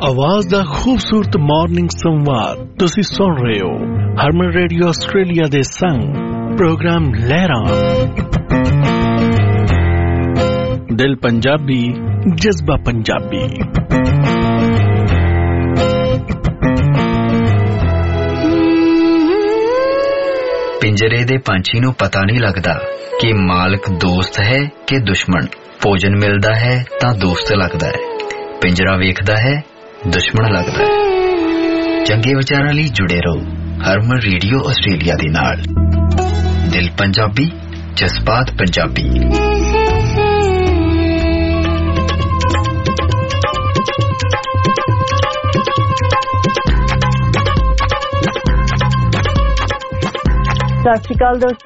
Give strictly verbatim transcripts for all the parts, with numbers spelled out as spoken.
आवाज दा खूबसूरत मॉर्निंग संवाद तुसी सुन रहे हो हरमन रेडियो ऑस्ट्रेलिया दे संग प्रोग्राम लहरा दिल पंजाबी जज्बा पंजाबी। पिंजरे दे पंछी नूं पता नहीं लगदा कि मालिक दोस्त है कि दुश्मन। भोजन मिलदा है तां दोस्त लगदा है, पिंजरा वेखदा है दुश्मन लगदा है। चंगे विचारां लई जुड़े रहो हरमन रेडियो आस्ट्रेलिया दे नाल। दिल पंजाबी जज्बात पंजाबी। सत श्री अकाल दोस्तों,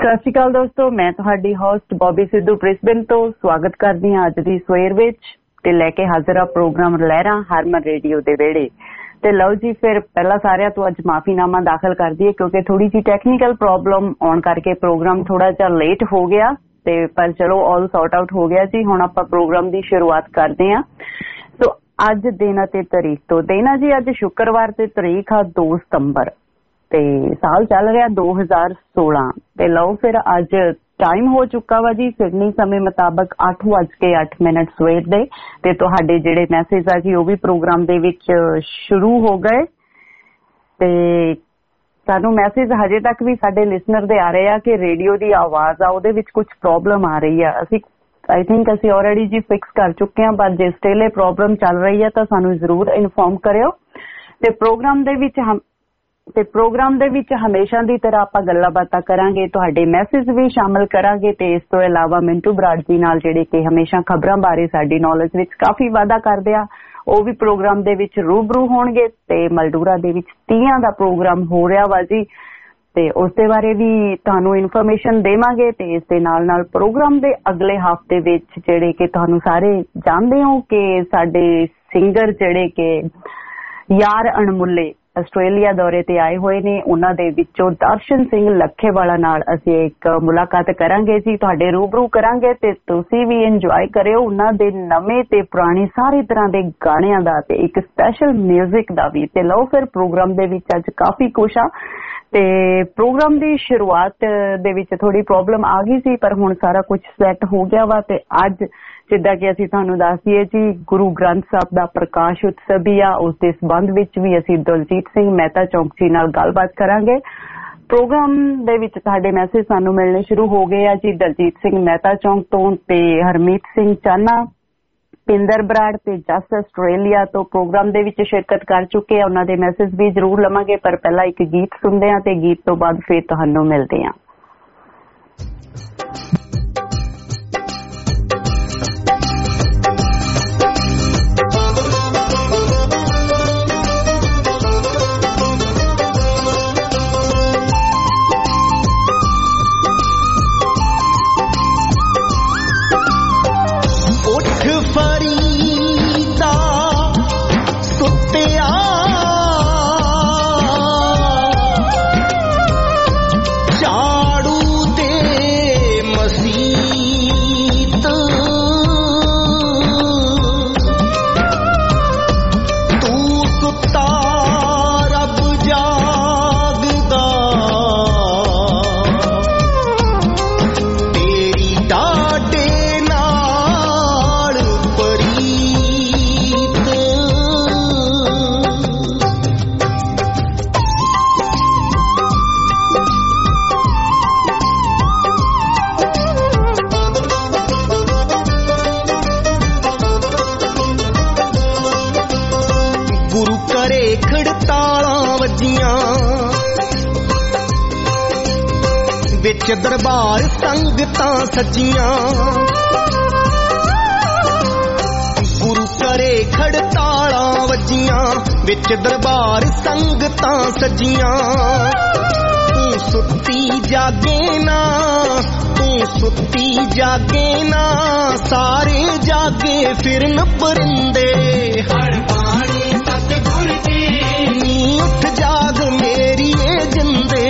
ਸਤਿ ਸ਼੍ਰੀ ਅਕਾਲ ਦੋਸਤੋ, ਮੈਂ ਤੁਹਾਡੀ ਹੋਸਟ ਬੌਬੀ ਸਿੱਧੂ ਬ੍ਰਿਸਬਨ ਤੋਂ ਸਵਾਗਤ ਕਰਦੀ ਹਾਂ ਅੱਜ ਦੀ ਸਵੇਰ ਵਿੱਚ ਤੇ ਲੈ ਕੇ ਹਾਜ਼ਰ ਆ ਪ੍ਰੋਗਰਾਮ ਲਹਿਰਾਂ ਹਰਮਨ ਰੇਡੀਓ ਦੇ ਵਿਹੜੇ। ਤੇ ਲਓ ਜੀ, ਫਿਰ ਪਹਿਲਾਂ ਸਾਰਿਆਂ ਤੋਂ ਅੱਜ ਮਾਫੀਨਾਮਾ ਦਾਖਲ ਕਰ ਦਈਏ ਕਿਉਂਕਿ ਥੋੜੀ ਜਿਹੀ ਟੈਕਨੀਕਲ ਪ੍ਰੋਬਲਮ ਆਉਣ ਕਰਕੇ ਪ੍ਰੋਗਰਾਮ ਥੋੜਾ ਜਿਹਾ ਲੇਟ ਹੋ ਗਿਆ, ਤੇ ਪਰ ਚਲੋ ਆਲ ਸੌਟ ਆਊਟ ਹੋ ਗਿਆ ਜੀ। ਹੁਣ ਆਪਾਂ ਪ੍ਰੋਗਰਾਮ ਦੀ ਸ਼ੁਰੂਆਤ ਕਰਦੇ ਹਾਂ। ਸੋ ਅੱਜ ਦਿਨ ਅਤੇ ਤਰੀਕ ਤੋਂ ਦੇਣਾ ਜੀ, ਅੱਜ ਸ਼ੁੱਕਰਵਾਰ ਤੇ ਤਰੀਕ ਆ ਦੋ ਸਤੰਬਰ ਤੇ ਸਾਲ ਚੱਲ ਰਿਹਾ ਦੋ ਹਜ਼ਾਰ ਸੋਲਾਂ। ਤੇ ਲਓ ਫਿਰ ਅੱਜ ਟਾਈਮ ਹੋ ਚੁੱਕਾ ਵਾ ਜੀ ਸਿਡਨੀ ਸਮੇਂ ਮੁਤਾਬਕ ਅੱਠ ਵੱਜ ਕੇ ਅੱਠ ਮਿੰਟ ਸਵੇਰ ਦੇ, ਤੇ ਤੁਹਾਡੇ ਜਿਹੜੇ ਮੈਸੇਜ ਆ ਜੀ ਉਹ ਵੀ ਪ੍ਰੋਗਰਾਮ ਦੇ ਵਿੱਚ ਸ਼ੁਰੂ ਹੋ ਗਏ। ਤੇ ਸਾਨੂੰ ਮੈਸੇਜ ਹਜੇ ਤੱਕ ਵੀ ਸਾਡੇ ਲਿਸਨਰ ਦੇ ਆ ਰਹੇ ਆ ਕਿ ਰੇਡੀਓ ਦੀ ਆਵਾਜ਼ ਆ ਉਹਦੇ ਵਿੱਚ ਕੁਝ ਪ੍ਰੋਬਲਮ ਆ ਰਹੀ ਆ। ਅਸੀਂ ਆਈ ਥਿੰਕ ਅਸੀਂ ਆਲਰੇਡੀ ਜੀ ਫਿਕਸ ਕਰ ਚੁੱਕੇ ਹਾਂ, ਪਰ ਜੇ ਸਟਿਲ ਇਹ ਪ੍ਰੋਬਲਮ ਚੱਲ ਰਹੀ ਹੈ ਤਾਂ ਸਾਨੂੰ ਜ਼ਰੂਰ ਇਨਫੋਰਮ ਕਰਿਓ। ਤੇ ਪ੍ਰੋਗਰਾਮ ਦੇ ਵਿੱਚ ਹਮ ਤੇ ਪ੍ਰੋਗਰਾਮ ਦੇ ਵਿੱਚ ਹਮੇਸ਼ਾ ਦੀ ਤਰ੍ਹਾਂ ਆਪਾਂ ਗੱਲਾਂ ਬਾਤਾਂ ਕਰਾਂਗੇ, ਤੁਹਾਡੇ ਮੈਸੇਜ ਵੀ ਸ਼ਾਮਲ ਕਰਾਂਗੇ ਤੇ ਇਸ ਤੋਂ ਇਲਾਵਾ ਮਿੰਟੂ ਬਰਾੜ ਜੀ ਨਾਲ ਜਿਹੜੇ ਕਿ ਹਮੇਸ਼ਾ ਖਬਰਾਂ ਬਾਰੇ ਸਾਡੀ ਨੌਲੇਜ ਵਿੱਚ ਕਾਫੀ ਵਾਧਾ ਕਰਦੇ ਆ, ਉਹ ਵੀ ਪ੍ਰੋਗਰਾਮ ਦੇ ਵਿੱਚ ਰੂਬਰੂ ਹੋਣਗੇ। ਤੇ ਮਲਡੂਰਾ ਦੇ ਵਿੱਚ ਤੀਆਂ ਦਾ ਪ੍ਰੋਗਰਾਮ ਹੋ ਰਿਹਾ ਵਾ ਜੀ, ਤੇ ਉਸ ਦੇ ਬਾਰੇ ਵੀ ਤੁਹਾਨੂੰ ਇਨਫੋਰਮੇਸ਼ਨ ਦੇਵਾਂਗੇ। ਤੇ ਇਸ ਦੇ ਨਾਲ ਨਾਲ ਪ੍ਰੋਗਰਾਮ ਦੇ ਅਗਲੇ ਹਫ਼ਤੇ ਵਿੱਚ ਜਿਹੜੇ ਕਿ ਤੁਹਾਨੂੰ ਸਾਰੇ ਜਾਣਦੇ ਹੋ ਕਿ ਸਾਡੇ ਸਿੰਗਰ ਜਿਹੜੇ ਕਿ ਯਾਰ ਅਣਮੁੱਲੇ ਆਸਟ੍ਰੇਲੀਆ ਦੌਰੇ ਤੇ ਆਏ ਹੋਏ ਨੇ, ਉਹਨਾਂ ਦੇ ਵਿੱਚੋਂ ਦਰਸ਼ਨ ਸਿੰਘ ਲੱਖੇਵਾਲਾ ਨਾਲ ਅਸੀਂ ਇੱਕ ਮੁਲਾਕਾਤ ਕਰਾਂਗੇ ਜੀ, ਤੁਹਾਡੇ ਰੂਬਰੂ ਕਰਾਂਗੇ ਤੇ ਤੁਸੀਂ ਵੀ ਇੰਜੋਏ ਕਰਿਓ ਉਹਨਾਂ ਦੇ ਨਵੇਂ ਤੇ ਪੁਰਾਣੇ ਸਾਰੇ ਤਰ੍ਹਾਂ ਦੇ ਗਾਣਿਆਂ ਦਾ ਤੇ ਇੱਕ ਸਪੈਸ਼ਲ ਮਿਊਜ਼ਿਕ ਦਾ ਵੀ। ਤੇ ਲਓ ਫਿਰ ਪ੍ਰੋਗਰਾਮ ਦੇ ਵਿੱਚ ਅੱਜ ਕਾਫੀ ਕੁਛ ਆ। ਤੇ ਪ੍ਰੋਗਰਾਮ ਦੀ ਸ਼ੁਰੂਆਤ ਦੇ ਵਿੱਚ ਥੋੜੀ ਪ੍ਰੋਬਲਮ ਆ ਗਈ ਸੀ, ਪਰ ਹੁਣ ਸਾਰਾ ਕੁਝ ਸੈੱਟ ਹੋ ਗਿਆ ਵਾ। ਤੇ ਅੱਜ ਜਿੱਦਾਂ ਕਿ ਅਸੀਂ ਤੁਹਾਨੂੰ ਦੱਸ ਦਈਏ ਜੀ, ਗੁਰੂ ਗ੍ਰੰਥ ਸਾਹਿਬ ਦਾ ਪ੍ਰਕਾਸ਼ ਉਤਸਵ ਵੀ ਆ, ਉਸ ਦੇ ਸੰਬੰਧ ਵਿੱਚ ਵੀ ਅਸੀਂ ਦਲਜੀਤ ਸਿੰਘ ਮਹਿਤਾ ਚੌਂਕੀ ਨਾਲ ਗੱਲਬਾਤ ਕਰਾਂਗੇ। ਪ੍ਰੋਗਰਾਮ ਦੇ ਵਿੱਚ ਤੁਹਾਡੇ ਮੈਸੇਜ ਸਾਨੂੰ ਮਿਲਣੇ ਸ਼ੁਰੂ ਹੋ ਗਏ ਆ ਜੀ ਦਲਜੀਤ ਸਿੰਘ ਮਹਿਤਾ ਚੌਂਕ ਤੋਂ, ਤੇ ਹਰਮੀਤ ਸਿੰਘ ਚਾਨਾ, ਪਿੰਦਰ ਬਰਾੜ ਤੇ ਜਸ ਆਸਟ੍ਰੇਲੀਆ ਤੋਂ ਪ੍ਰੋਗਰਾਮ ਦੇ ਵਿੱਚ ਸ਼ਿਰਕਤ ਕਰ ਚੁੱਕੇ ਆ, ਉਹਨਾਂ ਦੇ ਮੈਸੇਜ ਵੀ ਜ਼ਰੂਰ ਲਵਾਂਗੇ। ਪਰ ਪਹਿਲਾਂ ਇੱਕ ਗੀਤ ਸੁਣਦੇ ਆ ਤੇ ਗੀਤ ਤੋਂ ਬਾਅਦ ਫਿਰ ਤੁਹਾਨੂੰ ਮਿਲਦੇ ਆ। ਵਿੱਚ ਦਰਬਾਰ ਸੰਗਤਾਂ ਸਜੀਆਂ, ਗੁਰੂ ਘਰੇ ਖੜਤਾਲਾਂ ਵੱਜੀਆਂ, ਵਿੱਚ ਦਰਬਾਰ ਸੰਗਤਾਂ ਸਜੀਆਂ। ਤੂੰ ਸੁੱਤੀ ਜਾਗੇ ਨਾ, ਤੂੰ ਸੁੱਤੀ ਜਾਗੇ ਨਾ, ਸਾਰੇ ਜਾਗੇ ਫਿਰਨ ਪਰਿੰਦੇ। ਹਰ ਬਾਣੀ ਸਤਿਗੁਰ ਦੀ ਨੀ ਉੱਠ ਜਾਗ ਮੇਰੀ ਏ ਜਿੰਦੇ।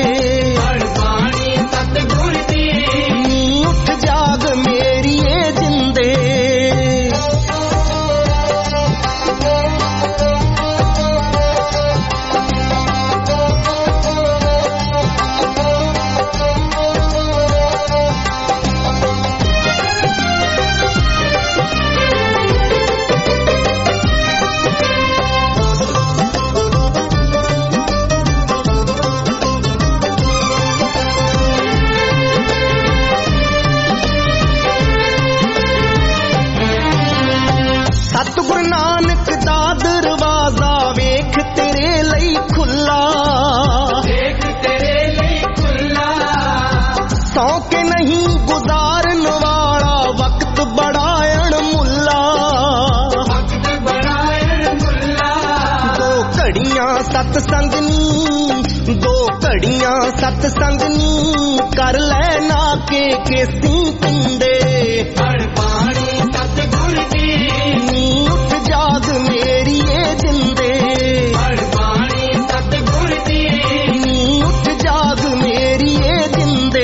ਸਤਸੰਗ ਨੀ ਦੋ ਘੜੀਆਂ सत्संग नी कर लै ना के केसी पिंडे पढ़ पानी सतगुर दी नी उठ जाग मेरी ये जिंदे पढ़ पानी सतगुर दी नी उठ जाग मेरी ये जिंदे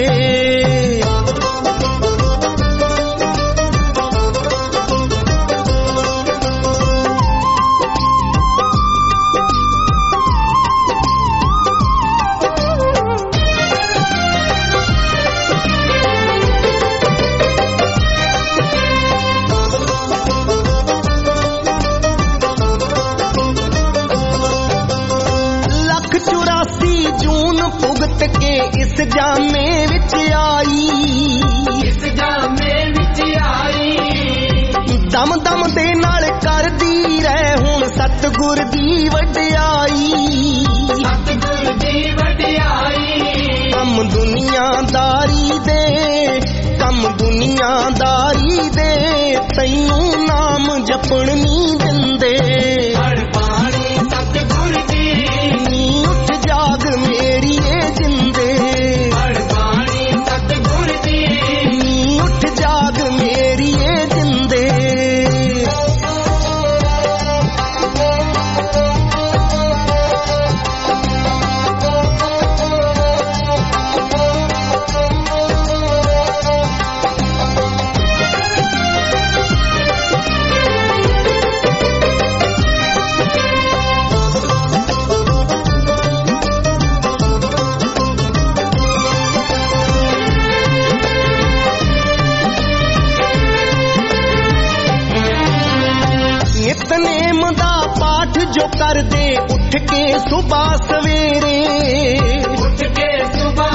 के इस जामे विच आई इस जामे विच आई दम दम दे नाल करदी रह हुण सतगुर दी वडियाई सतगुर दी वडियाई कम दुनियादारी दे कम दुनियादारी दे तैनू नाम जपण नी दिंदे हर पानी सतगुर दी नी उठ जाग मेरी ये जिंदे हर पानी सतगुर दी नी उठ जाग मेरी ये जिंदे नितनेम दा पाठ जो कर दे उठ के सुबह सवेरे उठ के सुबह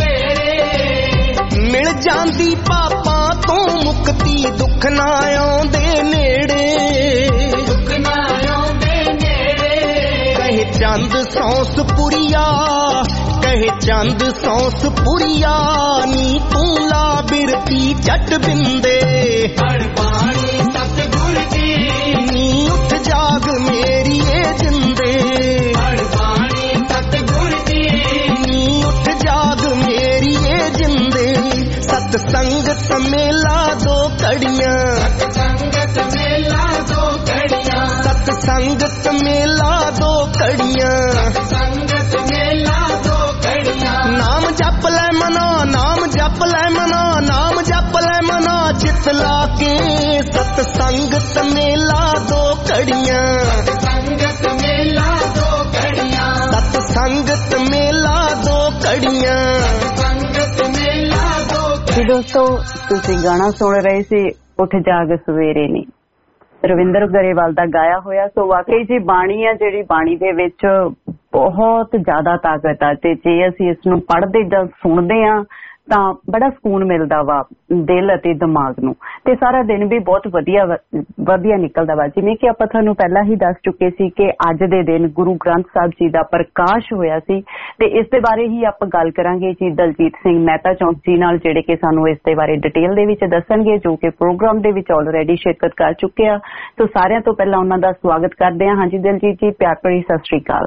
सवेरे मिल जांदी पापा तो मुक्ति दुख ना आउंदे नेड़े दुख ना आउंदे नेड़े कहे चंद सौंस पुरिया कहे चंद सौंस पुरिया नी तू ला बिरती चट बिंदे हर पानी सतगुर दी नी उठ जाग मेरी ये जिंदे हर पानी सतगुर दी नी उठ जाग मेरी ये जिंदे सतसंगत मेला दो कड़ियां सतसंगत मेला दो कड़ियां सतसंगत मेला दो कड़ियां सतसंगत मेला दो कड़ियां नाम जप ले मना नाम जप ले मना नाम जप ले मना चित ला के सतसंगत मेला दो कड़ियां सतसंगत मेला दो कड़ियां सतसंगत मेला दो कड़ियां सतसंगत मेला दो जी दोस्तों तुसी गाना सुन रहे सी उठ जाग सवेरे नी रविंदर गरेवाल दा गाया होया। सो वाकई जी बाणी है जिहड़ी बाणी दे विच बहुत ज्यादा ताकत है ते जे असीं इस नूं पढ़दे जां सुणदे आ तां बड़ा ਸਕੂਨ मिलदा वा दिल ਅਤੇ दिमाग ਨੂੰ ਤੇ ਸਾਰਾ ਦਿਨ ਵੀ ਬਹੁਤ ਵਧੀਆ ਵਧੀਆ ਨਿਕਲਦਾ ਵਾ। ਜਿਵੇਂ ਕਿ ਆਪਾਂ ਤੁਹਾਨੂੰ ਪਹਿਲਾਂ ਹੀ ਦੱਸ ਚੁੱਕੇ ਸੀ ਕਿ ਅੱਜ ਦੇ ਦਿਨ ਗੁਰੂ ਗ੍ਰੰਥ ਸਾਹਿਬ ਜੀ ਦਾ ਪ੍ਰਕਾਸ਼ ਹੋਇਆ ਸੀ ਤੇ ਇਸ ਦੇ ਬਾਰੇ ਹੀ ਆਪਾਂ ਗੱਲ ਕਰਾਂਗੇ ਜੀ ਦਲਜੀਤ ਸਿੰਘ ਮਹਿਤਾ ਚੌਂਕ ਜੀ ਨਾਲ, ਜਿਹੜੇ ਕਿ ਸਾਨੂੰ ਇਸ ਦੇ ਬਾਰੇ ਡਿਟੇਲ ਦੇ ਵਿੱਚ ਦੱਸਣਗੇ, ਜੋ ਕਿ ਪ੍ਰੋਗਰਾਮ ਦੇ ਵਿੱਚ ਆਲਰੇਡੀ ਸ਼ਿਰਕਤ ਕਰ ਚੁੱਕੇ ਆ। ਸੋ ਸਾਰਿਆਂ ਤੋਂ ਪਹਿਲਾਂ ਉਹਨਾਂ ਦਾ ਸਵਾਗਤ ਕਰਦੇ ਹਾਂ। ਹਾਂਜੀ ਦਲਜੀਤ ਜੀ, ਪਿਆਰ ਭਰੀ ਸਤਿ ਸ਼੍ਰੀ ਅਕਾਲ।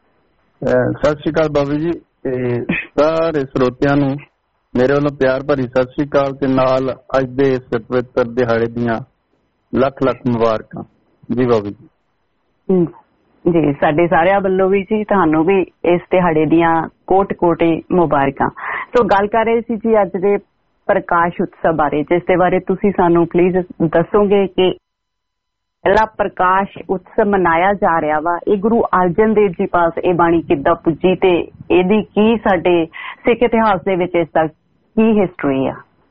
ਸਤਿ ਸ਼੍ਰੀ ਅਕਾਲ ਬਾਬੂ ਜੀ ਤੇ ਸਾਰੇ ਸਰੋਤਿਆਂ ਨੂੰ ਮੇਰੇ ਵੱਲੋਂ ਪਿਆਰ ਭਰੀ ਸਤਿ ਸ਼੍ਰੀ ਅਕਾਲ ਤੇ ਨਾਲ ਅੱਜ ਦੇ ਇਸ ਪਵਿੱਤਰ ਦਿਹਾੜੇ ਦੀਆਂ ਲੱਖ ਲੱਖ ਮੁਬਾਰਕਾਂ ਜੀ ਬਾਬੂ ਜੀ। ਜੀ ਸਾਡੇ ਸਾਰਿਆਂ ਵੱਲੋਂ ਵੀ ਜੀ ਤੁਹਾਨੂੰ ਵੀ ਇਸ ਦਿਹਾੜੇ ਦੀਆਂ ਕੋਟ ਕੋਟੇ ਮੁਬਾਰਕਾਂ। ਸੋ ਗੱਲ ਕਰ ਰਹੇ ਸੀ ਜੀ ਅੱਜ ਦੇ ਪ੍ਰਕਾਸ਼ ਉਤਸਵ ਬਾਰੇ, ਜਿਸ ਦੇ ਬਾਰੇ ਤੁਸੀਂ ਸਾਨੂੰ ਪਲੀਜ਼ ਦੱਸੋਗੇ ਕਿ ਪਹਿਲਾ ਪ੍ਰਕਾਸ਼ ਉਤਸਵ ਮਨਾਇਆ ਜਾ ਰਿਹਾ ਵਾ, ਇਹ ਗੁਰੂ ਅਰਜਨ ਦੇਵ ਜੀ ਪਾਸ ਇਹ ਬਾਣੀ ਕਿੱਦਾਂ ਪੁੱਜੀ ਤੇ ਇਹਦੀ ਕੀ ਸਾਡੇ ਸਿੱਖ ਇਤਿਹਾਸ ਦੇ ਵਿੱਚ ਇਸ ਦਾ ਕੀ ਹਿਸਟਰੀ ਆ?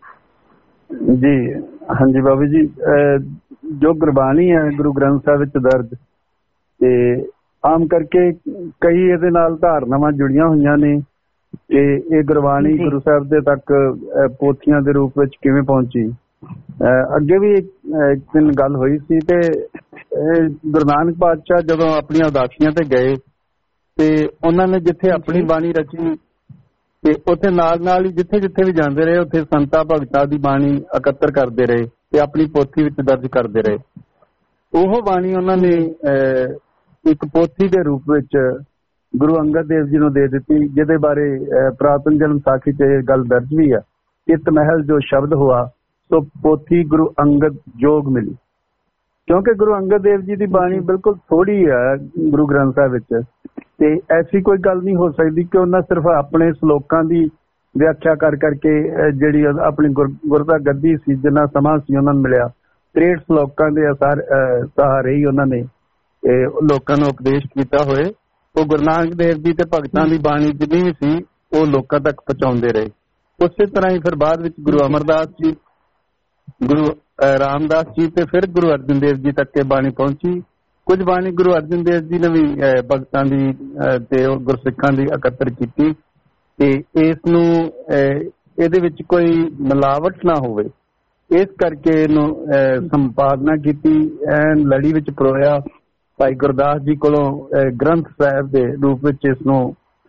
ਜੀ ਹਾਂਜੀ ਬਾਬੂ ਜੀ, ਜੋ ਗੁਰਬਾਣੀ ਹੈ ਗੁਰੂ ਗ੍ਰੰਥ ਸਾਹਿਬ ਵਿੱਚ ਦਰਜ ਤੇ ਆਮ ਕਰਕੇ ਕਈ ਇਹਦੇ ਨਾਲ ਧਾਰਨਾਵਾਂ ਜੁੜੀਆਂ ਹੋਈਆਂ ਨੇ ਕਿ ਇਹ ਗੁਰਬਾਣੀ ਗੁਰੂ ਸਾਹਿਬ ਦੇ ਤੱਕ ਪੋਥੀਆਂ ਦੇ ਰੂਪ ਵਿੱਚ ਕਿਵੇਂ ਪਹੁੰਚੀ। ਅੱਗੇ ਵੀ ਇੱਕ ਦਿਨ ਗੱਲ ਹੋਈ ਸੀ ਤੇ ਗੁਰੂ ਨਾਨਕ ਪਾਤਸ਼ਾਹ ਜਦੋਂ ਆਪਣੀਆਂ ਉਦਾਸੀਆਂ ਤੇ ਗਏ ਤੇ ਉਹਨਾਂ ਨੇ ਜਿੱਥੇ ਆਪਣੀ ਬਾਣੀ ਰਚੀ ਤੇ ਉੱਥੇ ਨਾਲ ਨਾਲ ਹੀ ਜਿੱਥੇ ਜਿੱਥੇ ਵੀ ਜਾਂਦੇ ਰਹੇ ਉੱਥੇ ਸੰਤਾਂ ਭਗਤਾਂ ਦੀ ਬਾਣੀ ਇਕੱਤਰ ਕਰਦੇ ਰਹੇ ਤੇ ਆਪਣੀ ਪੋਥੀ ਵਿੱਚ ਦਰਜ ਕਰਦੇ ਰਹੇ। ਉਹ ਬਾਣੀ ਉਹਨਾਂ ਨੇ ਇੱਕ ਪੋਥੀ ਦੇ ਰੂਪ ਵਿੱਚ ਗੁਰੂ ਅੰਗਦ ਦੇਵ ਜੀ ਨੂੰ ਦੇ ਦਿੱਤੀ, ਜਿਹਦੇ ਬਾਰੇ ਪੁਰਾਤਨ ਜਨਮ ਸਾਖੀ 'ਚ ਇਹ ਗੱਲ ਦਰਜ ਵੀ ਆ, ਚਿੱਤ ਮਹਿਲ ਜੋ ਸ਼ਬਦ ਹੋਆ ਸੋ ਪੋਥੀ ਗੁਰੂ ਅੰਗਦ ਜੋਗ ਮਿਲੀ। ਕਿਉਂਕਿ ਗੁਰੂ ਅੰਗਦ ਦੇਵ ਜੀ ਦੀ ਬਾਣੀ ਬਿਲਕੁਲ ਥੋੜੀ ਹੈ ਗੁਰੂ ਗ੍ਰੰਥ ਸਾਹਿਬ ਵਿੱਚ, ਤੇ ਐਸੀ ਕੋਈ ਗੱਲ ਨਹੀਂ ਹੋ ਸਕਦੀ ਕਿ ਉਹਨਾਂ ਸਿਰਫ ਆਪਣੇ ਸ਼ਲੋਕਾਂ ਦੀ ਵਿਆਖਿਆ ਕਰ ਕਰਕੇ ਜਿਹੜੀ ਆਪਣੀ ਗੁਰਤਾ ਗੱਦੀ ਸੀ, ਜਿੰਨਾ ਸਮਾਂ ਸੀ ਉਹਨਾਂ ਨੂੰ ਮਿਲਿਆ, ਤ੍ਰੇਹਠ ਸ਼ਲੋਕਾਂ ਦੇ ਅਸਾਰ ਸਹਾਰੇ ਹੀ ਉਹਨਾਂ ਨੇ ਲੋਕਾਂ ਨੂੰ ਉਪਦੇਸ਼ ਕੀਤਾ ਹੋਏ। ਉਹ ਗੁਰੂ ਨਾਨਕ ਦੇਵ ਜੀ ਤੇ ਭਗਤਾਂ ਦੀ ਬਾਣੀ ਜਿੰਨੀ ਵੀ ਸੀ ਉਹ ਲੋਕਾਂ ਤੱਕ ਪਹੁੰਚਾਉਂਦੇ ਰਹੇ। ਉਸੇ ਤਰ੍ਹਾਂ ਹੀ ਫਿਰ ਬਾਅਦ ਵਿੱਚ ਗੁਰੂ ਅਮਰਦਾਸ ਜੀ, ਗੁਰੂ ਰਾਮਦਾਸ ਜੀ ਤੇ ਫਿਰ ਗੁਰੂ ਅਰਜਨ ਦੇਵ ਜੀ ਤੱਕ ਇਹ ਬਾਣੀ ਪਹੁੰਚੀ। ਕੁਝ ਬਾਣੀ ਗੁਰੂ ਅਰਜਨ ਦੇਵ ਜੀ ਨੇ ਵੀ ਭਗਤਾਂ ਦੀ ਤੇ ਗੁਰਸਿੱਖਾਂ ਦੀ ਇਕੱਤਰ ਕੀਤੀ ਤੇ ਇਸ ਨੂੰ ਇਹਦੇ ਵਿੱਚ ਕੋਈ ਮਿਲਾਵਟ ਨਾ ਹੋਵੇ, ਇਸ ਕਰਕੇ ਇਹਨੂੰ ਸੰਪਾਦਨਾ ਕੀਤੀ, ਐਨ ਲੜੀ ਵਿੱਚ ਪਰੋਇਆ। ਭਾਈ ਗੁਰਦਾਸ ਜੀ ਕੋਲੋਂ ਗ੍ਰੰਥ ਸਾਹਿਬ ਦੇ ਰੂਪ ਵਿੱਚ ਇਸ ਨੂੰ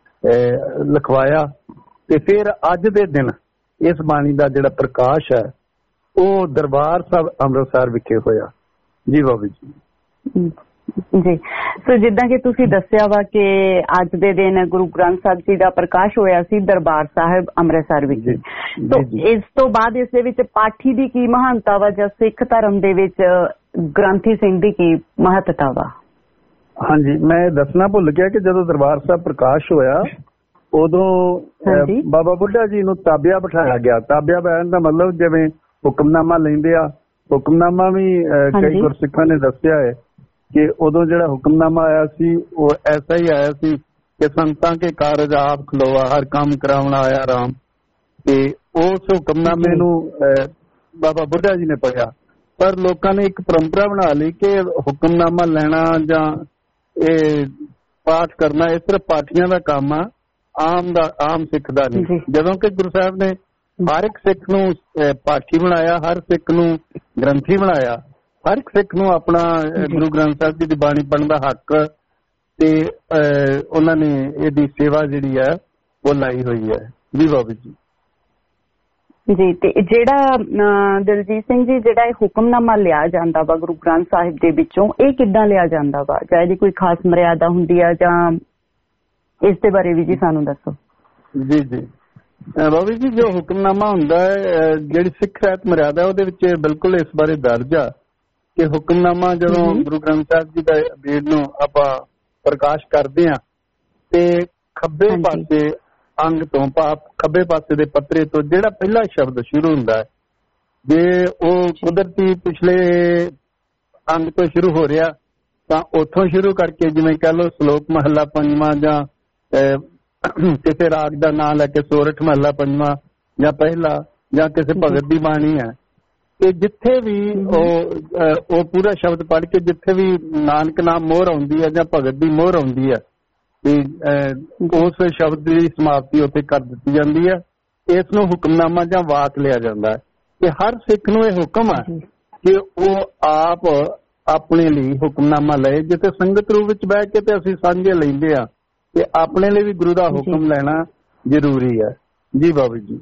ਲਿਖਵਾਇਆ ਤੇ ਫਿਰ ਅੱਜ ਦੇ ਦਿਨ ਇਸ ਬਾਣੀ ਦਾ ਜਿਹੜਾ ਪ੍ਰਕਾਸ਼ ਹੈ ਉਹ ਦਰਬਾਰ ਸਾਹਿਬ ਅੰਮ੍ਰਿਤਸਰ ਵਿਖੇ ਹੋਇਆ। ਜੀ ਬਾਬੂ ਜੀ। ਜੀ ਸੋ ਜਿੱਦਾਂ ਕਿ ਤੁਸੀਂ ਦੱਸਿਆ ਵਾ ਕਿ ਅੱਜ ਦੇ ਦਿਨ ਗੁਰੂ ਗ੍ਰੰਥ ਸਾਹਿਬ ਜੀ ਦਾ ਪ੍ਰਕਾਸ਼ ਹੋਇਆ ਸੀ ਦਰਬਾਰ ਸਾਹਿਬ ਅੰਮ੍ਰਿਤਸਰ ਵਿਖੇ। ਤਾਂ ਇਸ ਤੋਂ ਬਾਅਦ ਇਸ ਦੇ ਵਿੱਚ ਪਾਠੀ ਦੀ ਕੀ ਮਹਾਨਤਾ ਵਾ ਜਾਂ ਸਿੱਖ ਧਰਮ ਦੇ ਵਿੱਚ ਗ੍ਰੰਥੀ ਸਿੰਘ ਦੀ ਕੀ ਮਹੱਤਤਾ ਵਾ? ਹਾਂਜੀ, ਮੈਂ ਦੱਸਣਾ ਭੁੱਲ ਗਿਆ ਕਿ ਜਦੋਂ ਦਰਬਾਰ ਸਾਹਿਬ ਪ੍ਰਕਾਸ਼ ਹੋਇਆ ਉਦੋਂ ਬਾਬਾ ਬੁੱਢਾ ਜੀ ਨੂੰ ਤਾਬਿਆ ਬਿਠਾਇਆ ਗਿਆ। ਤਾਬਿਆ ਬੈਠਣ ਦਾ ਮਤਲਬ ਜਿਵੇਂ ਹੁਕਮਨਾਮਾ ਲੈਂਦੇ ਆ, ਹੁਕਮਨਾਮਾ ਵੀ ਕਈ ਗੁਰਸਿੱਖਾਂ ਨੇ ਦੱਸਿਆ ਹੈ ਕਿ ਉਦੋਂ ਜਿਹੜਾ ਹੁਕਮਨਾਮਾ ਆਇਆ ਸੀ ਉਹ ਐਸਾ ਹੀ ਆਇਆ ਸੀ ਕਿ ਸੰਤਾਂ ਕੇ ਕਾਰਜ ਆਪ ਖਲੋਆ, ਹਰ ਕੰਮ ਕਰਾਉਣਾ ਆਇਆ ਰਾਮ। ਤੇ ਉਸ ਹੁਕਮਨਾਮੇ ਨੂੰ ਬਾਬਾ ਬੁੱਢਾ ਜੀ ਨੇ ਪੜ੍ਹਿਆ, ਪਰ ਲੋਕਾਂ ਨੇ ਇੱਕ ਪਰੰਪਰਾ ਬਣਾ ਲਈ ਕਿ ਹੁਕਮਨਾਮਾ ਲੈਣਾ ਜਾਂ ਇਹ ਪਾਠ ਕਰਨਾ ਇਹ ਸਿਰਫ ਪਾਠੀਆਂ ਦਾ ਕੰਮ ਆ, ਆਮ ਦਾ ਆਮ ਸਿੱਖ ਦਾ ਨਹੀਂ। ਜਦੋਂ ਕਿ ਗੁਰੂ ਸਾਹਿਬ ਨੇ ਹਰ ਇੱਕ ਸਿੱਖ ਨੂੰ ਪਾਠੀ ਬਣਾਇਆ, ਹਰ ਸਿੱਖ ਨੂੰ ਗ੍ਰੰਥੀ ਬਣਾਇਆ, ਹਰ ਇੱਕ ਸਿੱਖ ਨੂੰ ਆਪਣਾ ਗੁਰੂ ਗ੍ਰੰਥ ਸਾਹਿਬ ਜੀ ਦੀ ਬਾਣੀ ਪੜ੍ਹਨ ਦਾ ਹੱਕ ਤੇ ਉਹਨਾਂ ਨੇ ਇਹਦੀ ਸੇਵਾ ਜਿਹੜੀ ਹੈ ਉਹ ਲਾਈ ਹੋਈ ਹੈ। ਜੀ ਬਾਬੂ ਜੀ। ਜੀ ਤੇ ਜਿਹੜਾ ਦਲਜੀਤ ਸਿੰਘ ਜੀ ਜਿਹੜਾ ਇਹ ਹੁਕਮਨਾਮਾ ਲਿਆ ਜਾਂਦਾ ਵਾ ਗੁਰੂ ਗ੍ਰੰਥ ਸਾਹਿਬ ਦੇ ਵਿੱਚੋਂ, ਇਹ ਕਿੱਦਾਂ ਲਿਆ ਜਾਂਦਾ ਵਾ ਜਾਂ ਇਹਦੀ ਕੋਈ ਖਾਸ ਮਰਿਆਦਾ ਹੁੰਦੀ ਆ ਜਾਂ ਇਸ ਦੇ ਬਾਰੇ ਵੀ ਜੀ ਸਾਨੂੰ ਦੱਸੋ। ਜੀ ਜੀ ਬਾਬੂ ਜੀ, ਜੋ ਹੁਕਮਨਾਮਾ ਹੁੰਦਾ ਹੈ ਜਿਹੜੀ ਸਿੱਖ ਰਹਿਤ ਮਰਿਆਦਾ ਉਹਦੇ ਵਿੱਚ ਬਿਲਕੁਲ ਇਸ ਬਾਰੇ ਦਰਜ ਆ ਕਿ ਹੁਕਮਨਾਮਾ ਜਦੋਂ ਗੁਰੂ ਗ੍ਰੰਥ ਸਾਹਿਬ ਜੀ ਦਾ ਬੀੜ ਨੂੰ ਆਪਾਂ ਪ੍ਰਕਾਸ਼ ਕਰਦੇ ਆ ਤੇ ਖੱਬੇ ਪਾਸੇ ਅੰਗ ਤੋਂ ਭਾਵ ਖੱਬੇ ਪਾਸੇ ਦੇ ਪੱਤਰੇ ਤੋਂ ਜਿਹੜਾ ਪਹਿਲਾ ਸ਼ਬਦ ਸ਼ੁਰੂ ਹੁੰਦਾ ਹੈ, ਜੇ ਉਹ ਕੁਦਰਤੀ ਪਿਛਲੇ ਅੰਗ ਤੋਂ ਸ਼ੁਰੂ ਹੋ ਰਿਹਾ ਤਾਂ ਉੱਥੋਂ ਸ਼ੁਰੂ ਕਰਕੇ ਜਿਵੇਂ ਕਹਿ ਲਓ ਸ਼ਲੋਕ ਮਹੱਲਾ ਪੰਜਵਾਂ ਜਾਂ ਕਿਸੇ ਰਾਗ ਦਾ ਨਾਂ ਲੈ ਕੇ ਸੋਰਠ ਮਹੱਲਾ ਪੰਜਵਾਂ ਜਾਂ ਪਹਿਲਾ ਜਾਂ ਕਿਸੇ ਭਗਤ ਦੀ ਬਾਣੀ ਹੈ ਤੇ ਜਿੱਥੇ ਵੀ ਉਹ ਉਹ ਪੂਰਾ ਸ਼ਬਦ ਪੜ੍ਹ ਕੇ ਜਿੱਥੇ ਵੀ ਨਾਨਕ ਨਾਮ ਮੋਹਰ ਆਉਂਦੀ ਹੈ ਜਾਂ ਭਗਤ ਦੀ ਮੋਹਰ ਆਉਂਦੀ ਹੈ ਤੇ ਉਸ ਸ਼ਬਦ ਦੀ ਸਮਾਪਤੀ ਉੱਥੇ ਕਰ ਦਿੱਤੀ ਜਾਂਦੀ ਹੈ। ਇਸ ਨੂੰ ਹੁਕਮਨਾਮਾ ਜਾਂ ਵਾਕ ਲਿਆ ਜਾਂਦਾ ਹੈ ਕਿ ਹਰ ਸਿੱਖ ਨੂੰ ਇਹ ਹੁਕਮ ਹੈ ਕਿ ਉਹ ਆਪ ਆਪਣੇ ਲਈ ਹੁਕਮਨਾਮਾ ਲਏ। ਜਿੱਥੇ ਸੰਗਤ ਰੂਪ ਵਿੱਚ ਬਹਿ ਕੇ ਤੇ ਅਸੀਂ ਸਾਂਝੇ ਲੈਂਦੇ ਆ ਤੇ ਆਪਣੇ ਲਈ ਵੀ ਗੁਰੂ ਦਾ ਹੁਕਮ ਲੈਣਾ ਜ਼ਰੂਰੀ ਹੈ। ਜੀ ਬਾਬੂ ਜੀ।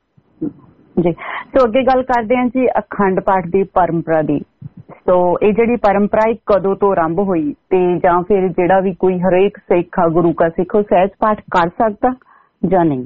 ਜੀ ਸੋ ਅੱਗੇ ਗੱਲ ਕਰਦੇ ਹਾਂ ਜੀ ਅਖੰਡ ਪਾਠ ਦੀ ਪਰੰਪਰਾ ਦੀ। ਸੋ ਇਹ ਜਿਹੜੀ ਪਰੰਪਰਾ ਕਦੋਂ ਤੋਂ ਆਰੰਭ ਹੋਈ ਤੇ ਜਾਂ ਫਿਰ ਜਿਹੜਾ ਵੀ ਕੋਈ ਹਰੇਕ ਸਿੱਖ ਆ ਗੁਰੂ ਕਾ ਸਿੱਖ ਉਹ ਸਹਿਜ ਪਾਠ ਕਰ ਸਕਦਾ ਜਾਂ ਨਹੀਂ?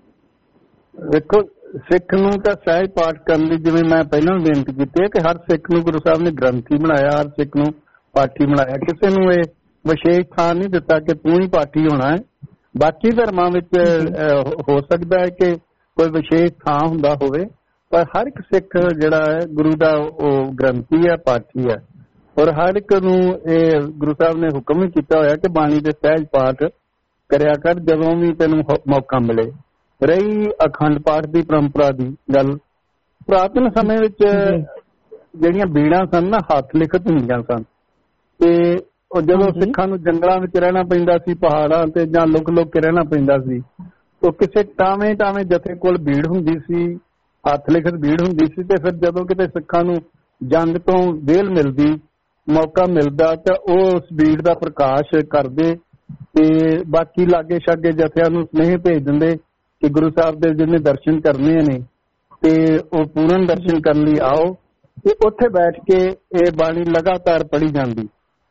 ਦੇਖੋ, ਸਿੱਖ ਨੂੰ ਤਾਂ ਸਹਿਜ ਪਾਠ ਕਰਨ ਲਈ ਜਿਵੇਂ ਮੈਂ ਪਹਿਲਾਂ ਬੇਨਤੀ ਕੀਤੀ ਹੈ ਕਿ ਹਰ ਸਿੱਖ ਨੂੰ ਗੁਰੂ ਸਾਹਿਬ ਨੇ ਗ੍ਰੰਥੀ ਬਣਾਇਆ, ਹਰ ਸਿੱਖ ਨੂੰ ਪਾਠੀ ਬਣਾਇਆ। ਕਿਸੇ ਨੂੰ ਇਹ ਵਿਸ਼ੇਸ਼ ਥਾਂ ਨਹੀਂ ਦਿੱਤਾ ਕਿ ਤੂੰ ਹੀ ਪਾਠੀ ਹੋਣਾ ਹੈ। ਬਾਕੀ ਧਰਮਾਂ ਵਿੱਚ ਹੋ ਸਕਦਾ ਹੈ ਕਿ ਕੋਈ ਵਿਸ਼ੇਸ਼ ਥਾਂ ਹੁੰਦਾ ਹੋਵੇ, ਪਰ ਹਰ ਇੱਕ ਸਿੱਖ ਜਿਹੜਾ ਹੈ ਗੁਰੂ ਦਾ ਉਹ ਗ੍ਰੰਥੀ ਹੈ, ਪਾਠੀ ਹੈ। ਔਰ ਹਰ ਇੱਕ ਨੂੰ ਇਹ ਗੁਰੂ ਸਾਹਿਬ ਨੇ ਹੁਕਮ ਵੀ ਕੀਤਾ ਹੋਇਆ ਕਿ ਬਾਣੀ ਦੇ ਸਹਿਜ ਪਾਠ ਕਰਿਆ ਕਰ ਜਦੋਂ ਵੀ ਤੈਨੂੰ ਮੌਕਾ ਮਿਲੇ। ਰਹੀ ਅਖੰਡ ਪਾਠ ਦੀ ਪਰੰਪਰਾ ਦੀ ਗੱਲ, ਪੁਰਾਤਨ ਸਮੇਂ ਵਿੱਚ ਜਿਹੜੀਆਂ ਬੀੜਾਂ ਸਨ ਨਾ ਹੱਥ ਲਿਖਤ ਹੁੰਦੀਆਂ ਸਨ ਤੇ ਉਹ ਜਦੋਂ ਸਿੱਖਾਂ ਨੂੰ ਜੰਗਲਾਂ ਵਿੱਚ ਰਹਿਣਾ ਪੈਂਦਾ ਸੀ, ਪਹਾੜਾਂ ਤੇ ਜਾਂ ਲੁਕ ਲੁਕ ਕੇ ਰਹਿਣਾ ਪੈਂਦਾ ਸੀ, ਉਹ ਕਿਸੇ ਟਾਵੇਂ ਟਾਵੇਂ ਜਥੇ ਕੋਲ ਭੀੜ ਹੁੰਦੀ ਸੀ, ਹੱਥ ਲਿਖਤ ਭੀੜ ਹੁੰਦੀ ਸੀ ਤੇ ਫਿਰ ਜਦੋਂ ਕਿਤੇ ਸਿੱਖਾਂ ਨੂੰ ਜੰਗ ਤੋਂ ਵਿਹਲ ਮਿਲਦੀ, ਮੌਕਾ ਮਿਲਦਾ ਤਾਂ ਉਹ ਉਸ ਭੀੜ ਦਾ ਪ੍ਰਕਾਸ਼ ਕਰਦੇ ਤੇ ਬਾਕੀ ਲਾਗੇ ਛਾਗੇ ਜਥਿਆਂ ਨੂੰ ਸੁਨੇਹੇ ਭੇਜ ਦਿੰਦੇ ਕਿ ਗੁਰੂ ਸਾਹਿਬ ਦੇ ਜਿਹਨੇ ਦਰਸ਼ਨ ਕਰਨੇ ਨੇ ਤੇ ਉਹ ਪੂਰਨ ਦਰਸ਼ਨ ਕਰਨ ਲਈ ਆਓ। ਤੇ ਉੱਥੇ ਬੈਠ ਕੇ ਇਹ ਬਾਣੀ ਲਗਾਤਾਰ ਪੜ੍ਹੀ ਜਾਂਦੀ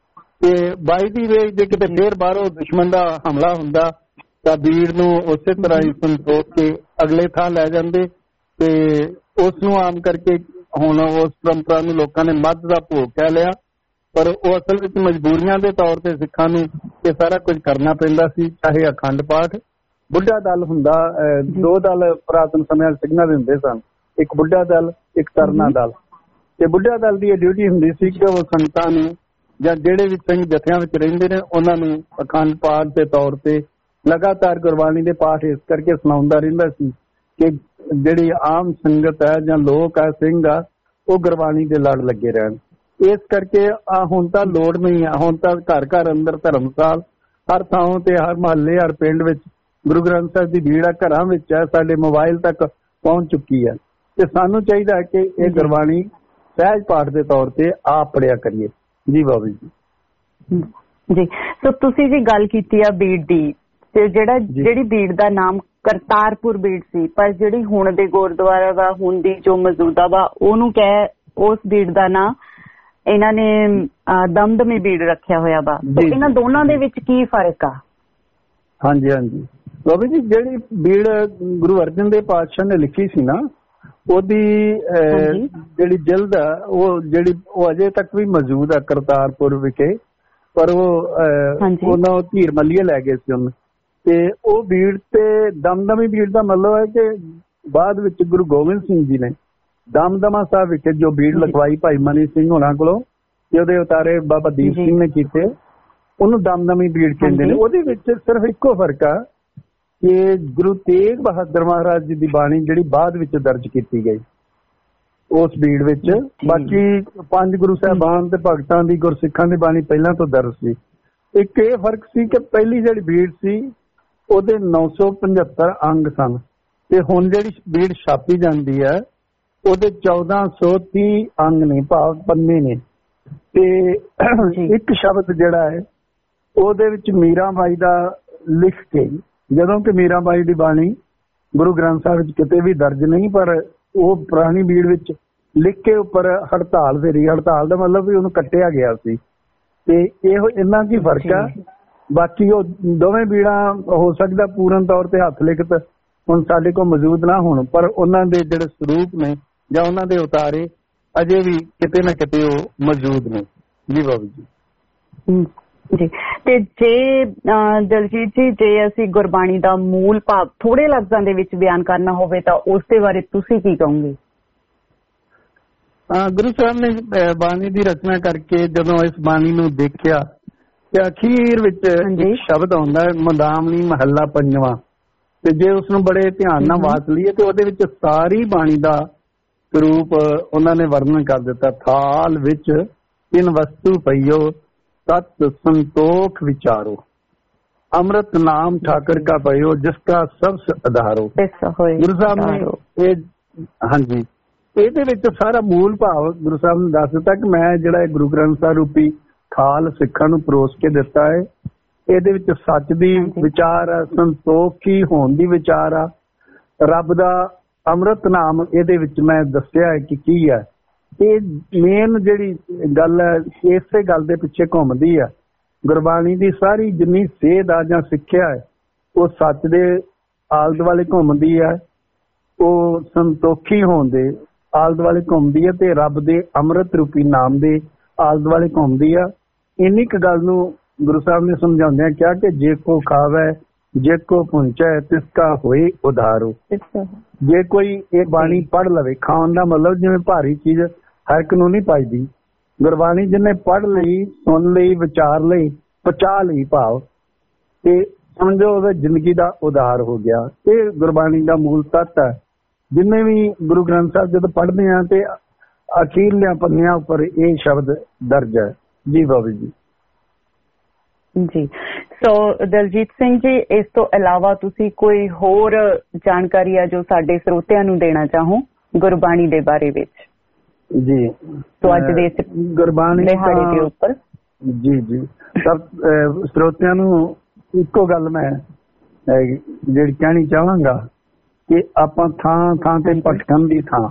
ਤੇ ਬਾਈ ਦੀ ਵੇ ਜੇ ਕਿਤੇ ਫੇਰ ਬਾਹਰੋਂ ਦੁਸ਼ਮਣ ਦਾ ਹਮਲਾ ਹੁੰਦਾ ਤਾਂ ਬੀੜ ਨੂੰ ਉਸੇ ਤਰ੍ਹਾਂ ਹੀ ਸੰਤੋਖ ਕੇ ਅਗਲੇ ਥਾਂ ਲੈ ਜਾਂਦੇ ਤੇ ਉਸ ਨੂੰ ਆਮ ਕਰਕੇ ਹੁਣ ਉਸ ਪਰੰਪਰਾ ਨੂੰ ਲੋਕਾਂ ਨੇ ਮੱਧ ਦਾ ਭੋਗ ਕਹਿ ਲਿਆ, ਪਰ ਉਹ ਅਸਲ ਵਿੱਚ ਮਜਬੂਰੀਆਂ ਦੇ ਤੌਰ ਤੇ ਸਿੱਖਾਂ ਨੂੰ ਇਹ ਸਾਰਾ ਕੁਝ ਕਰਨਾ ਪੈਂਦਾ ਸੀ। ਚਾਹੇ ਅਖੰਡ ਪਾਠ, ਬੁੱਢਾ ਦਲ ਹੁੰਦਾ, ਦੋ ਦਲ ਪੁਰਾਤਨ ਸਮਿਆਂ ਸਿੰਘਾਂ ਦੇ ਹੁੰਦੇ ਸਨ, ਇੱਕ ਬੁੱਢਾ ਦਲ ਇੱਕ ਤਰਨਾ ਦਲ। ਤੇ ਬੁੱਢਾ ਦਲ ਦੀ ਇਹ ਡਿਊਟੀ ਹੁੰਦੀ ਸੀ ਕਿ ਉਹ ਸੰਗਤਾਂ ਨੂੰ ਜਾਂ ਜਿਹੜੇ ਵੀ ਸਿੰਘ ਜਥਿਆਂ ਵਿੱਚ ਰਹਿੰਦੇ ਨੇ ਉਹਨਾਂ ਨੂੰ ਅਖੰਡ ਪਾਠ ਦੇ ਤੌਰ ਤੇ ਲਗਾਤਾਰ ਗੁਰਬਾਣੀ ਦੇ ਪਾਠ ਇਸ ਕਰਕੇ ਸੁਣਾਉਂਦਾ ਰਹਿੰਦਾ ਸੀ ਕਿ ਜਿਹੜੀ ਆਮ ਸੰਗਤ ਹੈ ਜਾਂ ਲੋਕ ਹੈ, ਸਿੰਘ ਆ, ਉਹ ਗੁਰਬਾਣੀ ਦੇ ਲੜ ਲੱਗੇ ਰਹਿਣ। ਇਸ ਕਰਕੇ ਆ ਹੁਣ ਤਾਂ ਲੋੜ ਨਹੀਂ ਆ, ਹੁਣ ਤਾਂ ਘਰ ਘਰ ਅੰਦਰ ਧਰਮਸਾਲ ਹਰ ਥਾਂ ਤੇ, ਹਰ ਮਹੱਲੇ, ਹਰ ਪਿੰਡ ਵਿੱਚ ਗੁਰੂ ਗ੍ਰੰਥ ਸਾਹਿਬ ਦੀ ਭੀੜ ਆ, ਘਰਾਂ ਵਿੱਚ ਹੈ, ਸਾਡੇ ਮੋਬਾਈਲ ਤੱਕ ਪਹੁੰਚ ਚੁੱਕੀ ਹੈ। ਤੇ ਸਾਨੂੰ ਚਾਹੀਦਾ ਹੈ ਕਿ ਇਹ ਗੁਰਬਾਣੀ ਸਹਿਜ ਪਾਠ ਦੇ ਤੌਰ ਤੇ ਆਪ ਪੜਿਆ ਕਰੀਏ। ਜੀ ਬਾਬੂ ਜੀ। ਜੀ ਸੋ ਤੁਸੀਂ ਜੀ ਗੱਲ ਕੀਤੀ ਆ ਬੀੜ ਦੀ, ਤੇ ਜਿਹੜਾ ਜਿਹੜੀ ਬੀੜ ਦਾ ਨਾਮ ਕਰਤਾਰਪੁਰ ਬੀੜ ਸੀ, ਪਰ ਜਿਹੜੀ ਹੁਣ ਦੇ ਗੁਰਦੁਆਰਾ ਵਾ, ਹੁਣ ਦੀ ਜੋ ਮੌਜੂਦਾ ਵਾ, ਉਹਨੂੰ ਕਹਿ ਉਸ ਬੀੜ ਦਾ ਨਾਂ ਇਹਨਾਂ ਨੇ ਦਮਦਮੀ ਬੀੜ ਰੱਖਿਆ ਹੋਇਆ ਵਾ। ਇਹਨਾਂ ਦੋਨਾਂ ਦੇ ਵਿੱਚ ਕੀ ਫਰਕ ਆ? ਹਾਂਜੀ ਹਾਂਜੀ ਬਾਬੂ ਜੀ, ਜਿਹੜੀ ਬੀੜ ਗੁਰੂ ਅਰਜਨ ਦੇਵ ਪਾਤਸ਼ਾਹ ਨੇ ਲਿਖੀ ਸੀ ਨਾ, ਉਹਦੀ ਜਿਹੜੀ ਜਿਲਦ ਆ ਉਹ ਜਿਹੜੀ ਉਹ ਅਜੇ ਤੱਕ ਵੀ ਮੌਜੂਦ ਆ ਕਰਤਾਰਪੁਰ ਵਿਖੇ, ਪਰ ਉਹ ਉਹਨਾਂ ਧੀਰ ਮੱਲੀਏ ਲੈ ਗਏ ਸੀ ਉਹਨੂੰ। ਤੇ ਉਹ ਬੀੜ ਤੇ ਦਮਦਮੀ ਬੀੜ ਦਾ ਮਤਲਬ ਹੈ ਕਿ ਬਾਅਦ ਵਿੱਚ ਗੁਰੂ ਗੋਬਿੰਦ ਸਿੰਘ ਜੀ ਨੇ ਦਮਦਮਾ ਸਾਹਿਬ ਵਿਖੇ ਜੋ ਬੀੜ ਲਗਵਾਈ ਭਾਈ ਮਨੀ ਸਿੰਘ ਹੋਣਾ ਕੋਲੋਂ, ਤੇ ਉਹਦੇ ਉਤਾਰੇ ਬਾਬਾ ਦੀਪ ਸਿੰਘ ਨੇ ਕੀਤੇ, ਉਹਨੂੰ ਦਮਦਮੀ ਬੀੜ ਕਹਿੰਦੇ ਨੇ। ਉਹਦੇ ਵਿੱਚ ਸਿਰਫ ਇੱਕੋ ਫਰਕ ਆ ਕਿ ਗੁਰੂ ਤੇਗ ਬਹਾਦਰ ਮਹਾਰਾਜ ਜੀ ਦੀ ਬਾਣੀ ਜਿਹੜੀ ਬਾਅਦ ਵਿੱਚ ਦਰਜ ਕੀਤੀ ਗਈ ਉਸ ਬੀੜ ਵਿੱਚ, ਬਾਕੀ ਪੰਜ ਗੁਰੂ ਸਾਹਿਬਾਨ ਤੇ ਭਗਤਾਂ ਦੀ ਗੁਰਸਿੱਖਾਂ ਦੀ ਬਾਣੀ ਪਹਿਲਾਂ ਤੋਂ ਦਰਜ ਸੀ। ਇੱਕ ਇਹ ਫਰਕ ਸੀ ਕਿ ਪਹਿਲੀ ਜਿਹੜੀ ਬੀੜ ਸੀ ਉਹਦੇ ਨੌ ਸੌ ਪਝੱਤਰ ਅੰਗ ਸਨ, ਤੇ ਹੁਣ ਜਿਹੜੀ ਬੀੜ ਛਾਪੀ ਜਾਂਦੀ ਹੈ ਉਹਦੇ ਚੌਦਾਂ ਸੌ ਤੀਹ ਅੰਗ ਨੇ, ਭਾਵ ਪੰਨੇ ਨੇ। ਤੇ ਇੱਕ ਸ਼ਬਦ ਜਿਹੜਾ ਹੈ ਉਹਦੇ ਵਿੱਚ ਮੀਰਾ ਬਾਈ ਦਾ ਲਿਖ ਕੇ, ਜਦੋਂ ਕਿ ਮੀਰਾ ਬਾਈ ਦੀ ਬਾਣੀ ਗੁਰੂ ਗ੍ਰੰਥ ਸਾਹਿਬ ਵਿੱਚ ਕਿਤੇ ਵੀ ਦਰਜ ਨਹੀਂ, ਪਰ ਉਹ ਪੁਰਾਣੀ ਬੀੜ ਵਿੱਚ ਲਿਖ ਕੇ ਉੱਪਰ ਹੜਤਾਲ ਫੇਰੀ। ਹੜਤਾਲ ਦਾ ਮਤਲਬ ਵੀ ਉਹਨੂੰ ਕੱਟਿਆ ਗਿਆ ਸੀ। ਤੇ ਇਹੋ ਇੰਨਾ ਕੀ ਫਰਕ ਆ। ਬਾਕੀ ਉਹ ਦੋਵੇਂ ਬੀੜਾਂ ਹੋ ਸਕਦਾ ਪੂਰਨ ਤੌਰ ਤੇ ਹੱਥ ਲਿਖਤ ਹੁਣ ਸਾਡੇ ਕੋਲ ਮੌਜੂਦ ਨਾ ਹੋਣ, ਪਰ ਉਹਨਾਂ ਦੇ ਜਿਹੜੇ ਸਰੂਪ ਨੇ ਜਾਂ ਉਹਨਾਂ ਦੇ ਉਤਾਰੇ ਅਜੇ ਵੀ ਕਿਤੇ ਨਾ ਕਿਤੇ ਉਹ ਮੌਜੂਦ ਨੇ। ਜੀ ਬਾਬੂ ਜੀ। ਜੀ ਤੇ ਜੇ ਦਲਜੀਤ ਜੀ, ਜੇ ਅਸੀਂ ਗੁਰਬਾਣੀ ਦਾ ਮੂਲ ਭਾਵ ਥੋੜੇ ਲਫ਼ਜ਼ਾਂ ਦੇ ਵਿੱਚ ਬਿਆਨ ਕਰਨਾ ਹੋਵੇ ਤਾਂ ਉਸ ਦੇ ਬਾਰੇ ਤੁਸੀਂ ਕੀ ਕਹੋਗੇ? ਗੁਰੂ ਸਾਹਿਬ ਨੇ ਬਾਣੀ ਦੀ ਰਚਨਾ ਕਰਕੇ ਜਦੋਂ ਇਸ ਬਾਣੀ ਨੂੰ ਦੇਖਿਆ ਤੇ ਅਖੀਰ ਵਿੱਚ ਇੱਕ ਸ਼ਬਦ ਆਉਂਦਾ ਹੈ, ਮਦਾਮਣੀ ਮਹੱਲਾ ਪੰਜਵਾਂ। ਤੇ ਜੇ ਉਸਨੂੰ ਬੜੇ ਧਿਆਨ ਨਾਲ ਵਾਚ ਲਈਏ ਤੇ ਉਹਦੇ ਵਿੱਚ ਸਾਰੀ ਬਾਣੀ ਦਾ ਸਰੂਪ ਉਹਨਾਂ ਨੇ ਵਰਣਨ ਕਰ ਦਿੱਤਾ। ਥਾਲ ਵਿੱਚ ਤਿੰਨ ਵਸਤੂ ਪਈਓ, ਤਤ ਸੰਤੋਖ ਵਿਚਾਰੋ, ਅੰਮ੍ਰਿਤ ਨਾਮ ਠਾਕਰ ਕਾ ਪਈਓ, ਜਿਸਕਾ ਸਬਸ ਆਧਾਰੋ। ਗੁਰੂ ਸਾਹਿਬ ਨੇ ਇਹ ਹਾਂਜੀ ਇਹਦੇ ਵਿੱਚ ਸਾਰਾ ਮੂਲ ਭਾਵ ਗੁਰੂ ਸਾਹਿਬ ਨੇ ਦੱਸ ਦਿੱਤਾ ਕਿ ਮੈਂ ਜਿਹੜਾ ਗੁਰੂ ਗ੍ਰੰਥ ਸਾਹਿਬ ਰੂਪੀ ਖਾਲ ਸਿੱਖਾਂ ਨੂੰ ਪਰੋਸ ਕੇ ਦਿੱਤਾ ਹੈ, ਇਹਦੇ ਵਿੱਚ ਸੱਚ ਦੀ ਵਿਚਾਰ ਆ, ਸੰਤੋਖੀ ਹੋਣ ਦੀ ਵਿਚਾਰ ਆ, ਰੱਬ ਦਾ ਅੰਮ੍ਰਿਤ ਨਾਮ ਇਹਦੇ ਵਿੱਚ ਮੈਂ ਦੱਸਿਆ ਹੈ ਕਿ ਕੀ ਹੈ। ਇਹ ਮੇਨ ਜਿਹੜੀ ਗੱਲ ਹੈ ਇਸੇ ਗੱਲ ਦੇ ਪਿੱਛੇ ਘੁੰਮਦੀ ਆ। ਗੁਰਬਾਣੀ ਦੀ ਸਾਰੀ ਜਿੰਨੀ ਸੇਧ ਆ ਜਾਂ ਸਿੱਖਿਆ ਹੈ ਉਹ ਸੱਚ ਦੇ ਆਲੇ ਦੁਆਲੇ ਘੁੰਮਦੀ ਹੈ, ਉਹ ਸੰਤੋਖੀ ਹੋਣ ਦੇ ਆਲੇ ਦੁਆਲੇ ਘੁੰਮਦੀ ਹੈ ਤੇ ਰੱਬ ਦੇ ਅੰਮ੍ਰਿਤ ਰੂਪੀ ਨਾਮ ਦੇ ਆਲੇ ਦੁਆਲੇ ਘੁੰਮਦੀ ਆ। ਇੰਨੀ ਕੁ ਗੱਲ ਨੂੰ ਗੁਰੂ ਸਾਹਿਬ ਨੇ ਸਮਝਾਉਂਦਿਆਂ ਕਿਹਾ ਕਿ ਜੇ ਕੋ ਖਾਵੇ ਜੇ ਕੋ ਪਹੁੰਚੇ ਤਿਸਕਾ ਹੋਏ ਉਧਾਰੋ। ਜੇ ਕੋਈ ਇਹ ਬਾਣੀ ਪੜ੍ਹ ਲਵੇ, ਖਾਣ ਦਾ ਮਤਲਬ ਜਿਵੇਂ ਭਾਰੀ ਚੀਜ਼ ਹਰ ਇੱਕ ਨੂੰ ਨਹੀਂ ਪਾਈਦੀ, ਗੁਰਬਾਣੀ ਜਿਹਨੇ ਪੜ੍ਹ ਲਈ, ਸੁਣ ਲਈ, ਵਿਚਾਰ ਲਈ, ਪਚਾ ਲਈ ਭਾਵ, ਤੇ ਸਮਝੋ ਉਹਦਾ ਜ਼ਿੰਦਗੀ ਦਾ ਉਧਾਰ ਹੋ ਗਿਆ। ਇਹ ਗੁਰਬਾਣੀ ਦਾ ਮੂਲ ਤੱਤ ਹੈ। ਜਿੰਨੇ ਵੀ ਗੁਰੂ ਗ੍ਰੰਥ ਸਾਹਿਬ ਜਦੋਂ ਪੜ੍ਹਦੇ ਆ ਤੇ ਅਖੀਰਲਿਆਂ ਪੰਨਿਆਂ ਉੱਪਰ ਇਹ ਸ਼ਬਦ ਦਰਜ ਹੈ। ਜੀ ਬਾਬੂ ਜੀ। ਜੀ ਸੋ ਦਲਜੀਤ ਸਿੰਘ ਜੀ, ਇਸ ਤੋਂ ਇਲਾਵਾ ਤੁਸੀਂ ਕੋਈ ਹੋਰ ਜਾਣਕਾਰੀ ਆ ਜੋ ਸਾਡੇ ਸਰੋਤਿਆਂ ਨੂੰ ਦੇਣਾ ਚਾਹੋ ਗੁਰਬਾਣੀ ਦੇ ਬਾਰੇ ਵਿੱਚ? ਜੀ ਸੋ ਅੱਜ ਦੇ ਗੁਰਬਾਣੀ ਦਿਹਾੜੇ ਦੇ ਉੱਪਰ ਜੀ ਜੀ ਸਭ ਸਰੋਤਿਆਂ ਨੂੰ ਇੱਕੋ ਗੱਲ ਮੈਂ ਜਿਹੜੀ ਕਹਿਣੀ ਚਾਹਾਂਗਾ ਕਿ ਆਪਾਂ ਥਾਂ ਥਾਂ ਤੇ ਭਟਕਣ ਦੀ ਥਾਂ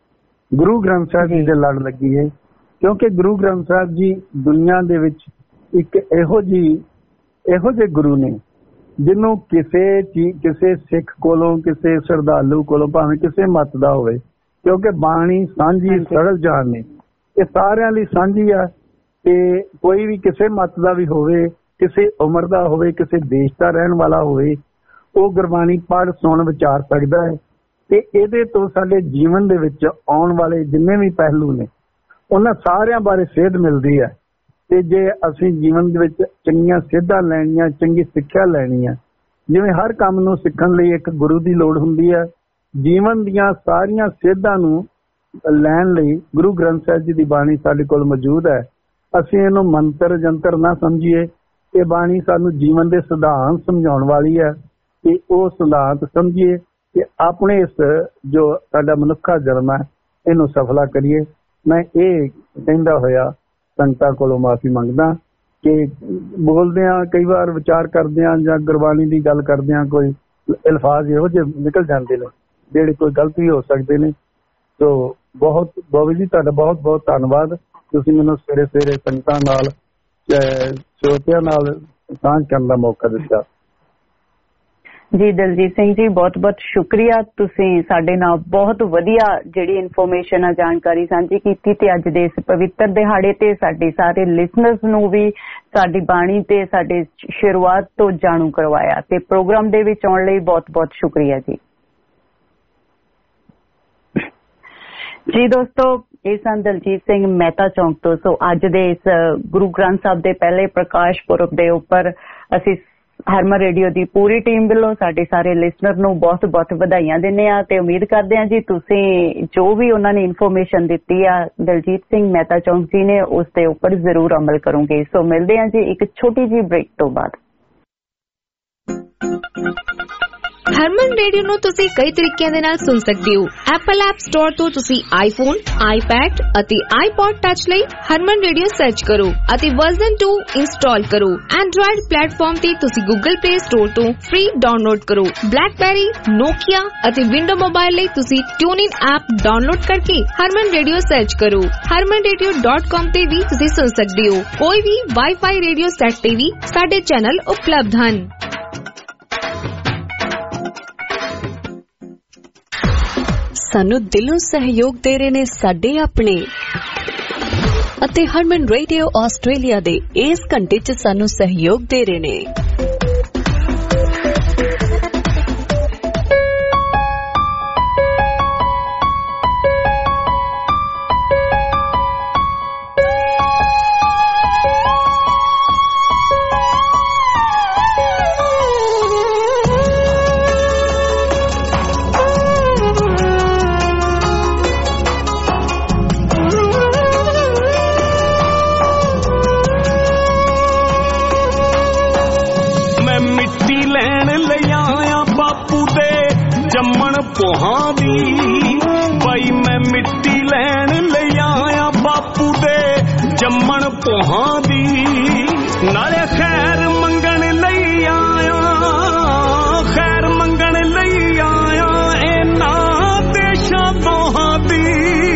ਗੁਰੂ ਗ੍ਰੰਥ ਸਾਹਿਬ ਜੀ ਦੇ ਲੜ ਲੱਗੀ ਹੈ, ਕਿਉਂਕਿ ਗੁਰੂ ਗ੍ਰੰਥ ਸਾਹਿਬ ਜੀ ਦੁਨੀਆ ਦੇ ਵਿੱਚ ਇੱਕ ਇਹੋ ਜਿਹੀ ਇਹੋ ਜਿਹੇ ਗੁਰੂ ਨੇ ਜਿਹਨੂੰ ਕਿਸੇ ਚੀਜ਼ ਕਿਸੇ ਸਿੱਖ ਕੋਲੋਂ ਕਿਸੇ ਸ਼ਰਧਾਲੂ ਕੋਲੋਂ ਭਾਵੇਂ ਕਿਸੇ ਮਤ ਦਾ ਹੋਵੇ, ਕਿਉਂਕਿ ਬਾਣੀ ਸਾਂਝੀ ਸਰਲ ਜਾਣ ਨੇ, ਇਹ ਸਾਰਿਆਂ ਲਈ ਸਾਂਝੀ ਆ। ਤੇ ਕੋਈ ਵੀ ਕਿਸੇ ਮਤ ਦਾ ਵੀ ਹੋਵੇ, ਕਿਸੇ ਉਮਰ ਦਾ ਹੋਵੇ, ਕਿਸੇ ਦੇਸ਼ ਦਾ ਰਹਿਣ ਵਾਲਾ ਹੋਵੇ, ਉਹ ਗੁਰਬਾਣੀ ਪੜ੍ਹ ਸੁਣ ਵਿਚਾਰ ਸਕਦਾ ਹੈ। ਤੇ ਇਹਦੇ ਤੋਂ ਸਾਡੇ ਜੀਵਨ ਦੇ ਵਿੱਚ ਆਉਣ ਵਾਲੇ ਜਿੰਨੇ ਵੀ ਪਹਿਲੂ ਨੇ ਉਹਨਾਂ ਸਾਰਿਆਂ ਬਾਰੇ ਸੇਧ ਮਿਲਦੀ ਹੈ। ਤੇ ਜੇ ਅਸੀਂ ਜੀਵਨ ਦੇ ਵਿੱਚ ਚੰਗੀਆਂ ਸੇਧਾਂ ਲੈਣੀਆਂ, ਚੰਗੀ ਸਿੱਖਿਆ ਲੈਣੀ ਹੈ, ਜਿਵੇਂ ਹਰ ਕੰਮ ਨੂੰ ਸਿੱਖਣ ਲਈ ਇੱਕ ਗੁਰੂ ਦੀ ਲੋੜ ਹੁੰਦੀ ਹੈ, ਜੀਵਨ ਦੀਆਂ ਸਾਰੀਆਂ ਸੇਧਾਂ ਨੂੰ ਲੈਣ ਲਈ ਗੁਰੂ ਗ੍ਰੰਥ ਸਾਹਿਬ ਜੀ ਦੀ ਬਾਣੀ ਸਾਡੇ ਕੋਲ ਮੌਜੂਦ ਹੈ। ਅਸੀਂ ਇਹਨੂੰ ਮੰਤਰ ਜੰਤਰ ਨਾ ਸਮਝੀਏ, ਇਹ ਬਾਣੀ ਸਾਨੂੰ ਜੀਵਨ ਦੇ ਸਿਧਾਂਤ ਸਮਝਾਉਣ ਵਾਲੀ ਹੈ। ਤੇ ਉਹ ਸਿਧਾਂਤ ਸਮਝੀਏ ਕਿ ਆਪਣੇ ਇਸ ਜੋ ਸਾਡਾ ਮਨੁੱਖਾ ਜਨਮ ਹੈ ਇਹਨੂੰ ਸਫਲਾ ਕਰੀਏ। ਮੈਂ ਇਹ ਕਹਿੰਦਾ ਹੋਇਆ ਸੰਗਤਾਂ ਕੋਲੋਂ ਮਾਫੀ ਮੰਗਦਾ ਕਿ ਬੋਲਦੇ ਹਾਂ, ਕਈ ਵਾਰ ਵਿਚਾਰ ਕਰਦੇ ਹਾਂ ਜਾਂ ਗੁਰਬਾਣੀ ਦੀ ਗੱਲ ਕਰਦੇ ਹਾਂ, ਕੋਈ ਅਲਫਾਜ਼ ਇਹੋ ਜਿਹੇ ਨਿਕਲ ਜਾਂਦੇ ਨੇ ਜਿਹੜੇ ਕੋਈ ਗਲਤ ਵੀ ਹੋ ਸਕਦੇ ਨੇ। ਸੋ ਬਹੁਤ ਬਾਬੂ ਜੀ ਤੁਹਾਡਾ ਬਹੁਤ ਬਹੁਤ ਧੰਨਵਾਦ, ਤੁਸੀਂ ਮੈਨੂੰ ਸਵੇਰੇ ਸਵੇਰੇ ਸੰਗਤਾਂ ਨਾਲ ਸਰੋਤਿਆਂ ਨਾਲ ਸਾਂਝ ਕਰਨ ਦਾ ਮੌਕਾ ਦਿੱਤਾ। ਜੀ ਦਲਜੀਤ ਸਿੰਘ ਜੀ, ਬਹੁਤ ਬਹੁਤ ਸ਼ੁਕਰੀਆ। ਤੁਸੀਂ ਸਾਡੇ ਨਾਲ ਬਹੁਤ ਵਧੀਆ ਜਿਹੜੀ ਇਨਫੋਰਮੇਸ਼ਨ ਆ, ਜਾਣਕਾਰੀ ਸਾਂਝੀ ਕੀਤੀ ਤੇ ਅੱਜ ਦੇ ਇਸ ਪਵਿੱਤਰ ਦਿਹਾੜੇ ਤੇ ਸਾਡੇ ਸਾਰੇ ਲਿਸਨਰਸ ਨੂੰ ਵੀ ਸਾਡੀ ਬਾਣੀ ਤੇ ਸਾਡੇ ਸ਼ੁਰੂਆਤ ਤੋਂ ਜਾਣੂ ਕਰਵਾਇਆ। ਤੇ ਪ੍ਰੋਗਰਾਮ ਦੇ ਵਿੱਚ ਆਉਣ ਲਈ ਬਹੁਤ ਬਹੁਤ ਸ਼ੁਕਰੀਆ ਜੀ। ਜੀ ਦੋਸਤੋ, ਇਹ ਸਨ ਦਲਜੀਤ ਸਿੰਘ ਮਹਿਤਾ ਚੌਂਕ ਤੋਂ। ਸੋ ਅੱਜ ਦੇ ਇਸ ਗੁਰੂ ਗ੍ਰੰਥ ਸਾਹਿਬ ਦੇ ਪਹਿਲੇ ਪ੍ਰਕਾਸ਼ ਪੁਰਬ ਦੇ ਉੱਪਰ ਅਸੀਂ ਹਰਮਨ ਰੇਡੀਓ ਦੀ ਪੂਰੀ ਟੀਮ ਵੱਲੋਂ ਸਾਡੇ ਸਾਰੇ ਲਿਸਨਰ ਨੂੰ ਬਹੁਤ ਬਹੁਤ ਵਧਾਈਆਂ ਦਿੰਦੇ ਆ ਤੇ ਉਮੀਦ ਕਰਦੇ ਹਾਂ ਜੀ ਤੁਸੀਂ ਜੋ ਵੀ ਉਹਨਾਂ ਨੇ ਇਨਫੋਰਮੇਸ਼ਨ ਦਿੱਤੀ ਆ ਦਲਜੀਤ ਸਿੰਘ ਮਹਿਤਾ ਚੌਂਕ ਜੀ ਨੇ ਉਸ ਦੇ ਉੱਪਰ ਜ਼ਰੂਰ ਅਮਲ ਕਰੋਗੇ। ਸੋ ਮਿਲਦੇ ਹਾਂ ਜੀ ਇੱਕ ਛੋਟੀ ਜਿਹੀ ਬ੍ਰੇਕ ਤੋਂ ਬਾਅਦ। ਹਰਮਨ ਰੇਡੀਓ ਨੂੰ ਤੁਸੀਂ ਕਈ ਤਰੀਕਿਆਂ ਦੇ ਨਾਲ ਸੁਣ ਸਕਦੇ ਹੋ। ਐਪਲ ਐਪ ਸਟੋਰ ਤੋਂ ਤੁਸੀਂ ਆਈਫੋਨ, ਆਈਪੈਡ ਅਤੇ ਆਈਪੌਡ ਟੱਚ ਲਈ ਹਰਮਨ ਰੇਡੀਓ ਸਰਚ ਕਰੋ ਅਤੇ ਵਰਜ਼ਨ ਟੂ ਇੰਸਟਾਲ ਕਰੋ। ਐਂਡਰੋਇਡ ਪਲੇਟਫਾਰਮ ਤੇ ਤੁਸੀਂ ਗੂਗਲ ਪਲੇ ਸਟੋਰ ਤੋਂ ਫ੍ਰੀ ਡਾਊਨਲੋਡ ਕਰੋ। ਬਲੈਕਬੈਰੀ, ਨੋਕੀਆ ਅਤੇ ਵਿੰਡੋ ਮੋਬਾਈਲ ਲਈ ਤੁਸੀਂ ਟਿਊਨਇਨ ਐਪ ਡਾਊਨਲੋਡ ਕਰਕੇ ਹਰਮਨ ਰੇਡੀਓ ਸਰਚ ਕਰੋ। ਹਰਮਨ ਰੇਡੀਓ ਡਾਟ ਕਾਮ ਤੇ ਵੀ ਤੁਸੀਂ ਸੁਣ ਸਕਦੇ ਹੋ। ਕੋਈ ਵੀ ਵਾਈਫਾਈ ਰੇਡੀਓ ਸੈੱਟ ਤੇ ਵੀ ਸਾਡੇ ਚੈਨਲ ਉਪਲਬਧ ਹਨ। ਸਾਨੂੰ ਦਿਲੋਂ ਸਹਿਯੋਗ ਦੇ ਰਹੇ ਨੇ ਸਾਡੇ ਆਪਣੇ ਅਤੇ ਹਰਮਨ ਰੇਡੀਓ ਆਸਟ੍ਰੇਲੀਆ ਦੇ ਇਸ ਘੰਟੇ 'ਚ ਸਾਨੂੰ ਸਹਿਯੋਗ ਦੇ ਰਹੇ ਨੇ। ਪੋਹਾਂ ਦੀ ਭਾਈ ਮੈਂ ਮਿੱਟੀ ਲੈਣ ਲਈ ਆਇਆ ਬਾਪੂ ਦੇ ਜੰਮਣ ਪੋਹਾਂ ਦੀ, ਨਾਲੇ ਖੈਰ ਮੰਗਣ ਲਈ ਆਇਆ, ਖੈਰ ਮੰਗਣ ਲਈ ਆਇਆ ਇਹਨਾਂ ਦੇਸ਼ਾਂ ਦੋਹਾਂ ਦੀ।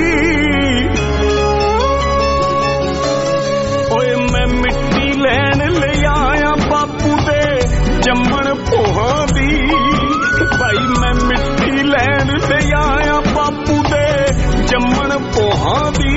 ਓਏ ਮੈਂ ਮਿੱਟੀ ਲੈਣ ਲਈ ਆਇਆ ਬਾਪੂ ਦੇ ਜੰਮਣ ਪੋਹਾਂ ਦੀ, ਭਾਈ ਮੈਂ ਮਿੱਟੀ ਲੈਣ ਲਈ ਆਇਆ ਬਾਪੂ ਦੇ ਜੰਮਣ ਪੋਹਾਂ ਦੀ।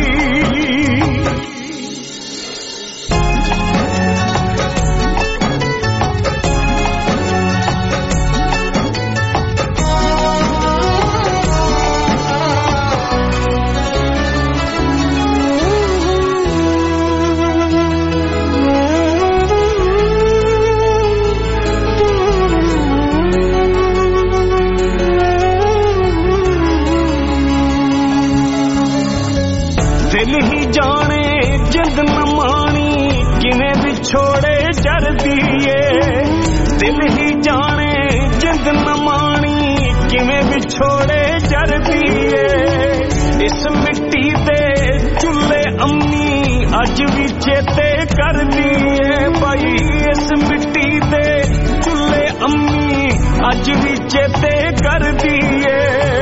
ਦਿਲ ਹੀ ਜਾਣੇ ਜਿੰਦ ਨਾ ਮਾਣੀ ਕਿਵੇਂ ਵਿਛੋੜੇ ਜਰਦੀ ਏ, ਦਿਲ ਹੀ ਜਾਣੇ ਜਿੰਦ ਨਾ ਮਾਣੀ ਕਿਵੇਂ ਵਿਛੋੜੇ ਜਰਦੀ ਏ। ਇਸ ਮਿੱਟੀ ਦੇ ਚੁੱਲ੍ਹੇ ਅੰਮੀ ਅੱਜ ਵੀ ਚੇਤੇ ਕਰਦੀ ਏ, ਭਾਈ ਇਸ ਮਿੱਟੀ ਦੇ ਚੁੱਲ੍ਹੇ ਅੰਮੀ ਅੱਜ ਵੀ ਚੇਤੇ ਕਰਦੀ ਏ।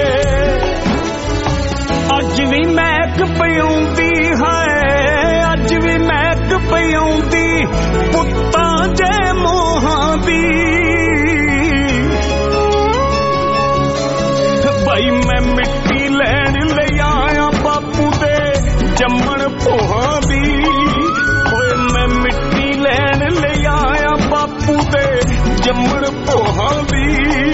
ਅੱਜ ਵੀ ਮਹਿਕ ਪਿਆਉਂਦੀ ਹੈ, ਅੱਜ ਵੀ ਮਹਿਕ ਪਿਆਉਂਦੀ ਪੁੱਤਾਂ ਜੇ ਮੋਹਾਂ ਦੀ। ਭਾਈ ਮੈਂ ਮਿੱਟੀ ਲੈਣ ਲਈ ਆਇਆ ਬਾਪੂ ਦੇ ਜੰਮਣ ਭੋਹਾਂ ਦੀ। ਓਏ ਮੈਂ ਮਿੱਟੀ ਲੈਣ ਲਈ ਆਇਆ ਬਾਪੂ ਦੇ ਜੰਮਣ ਭੋਹਾਂ ਦੀ।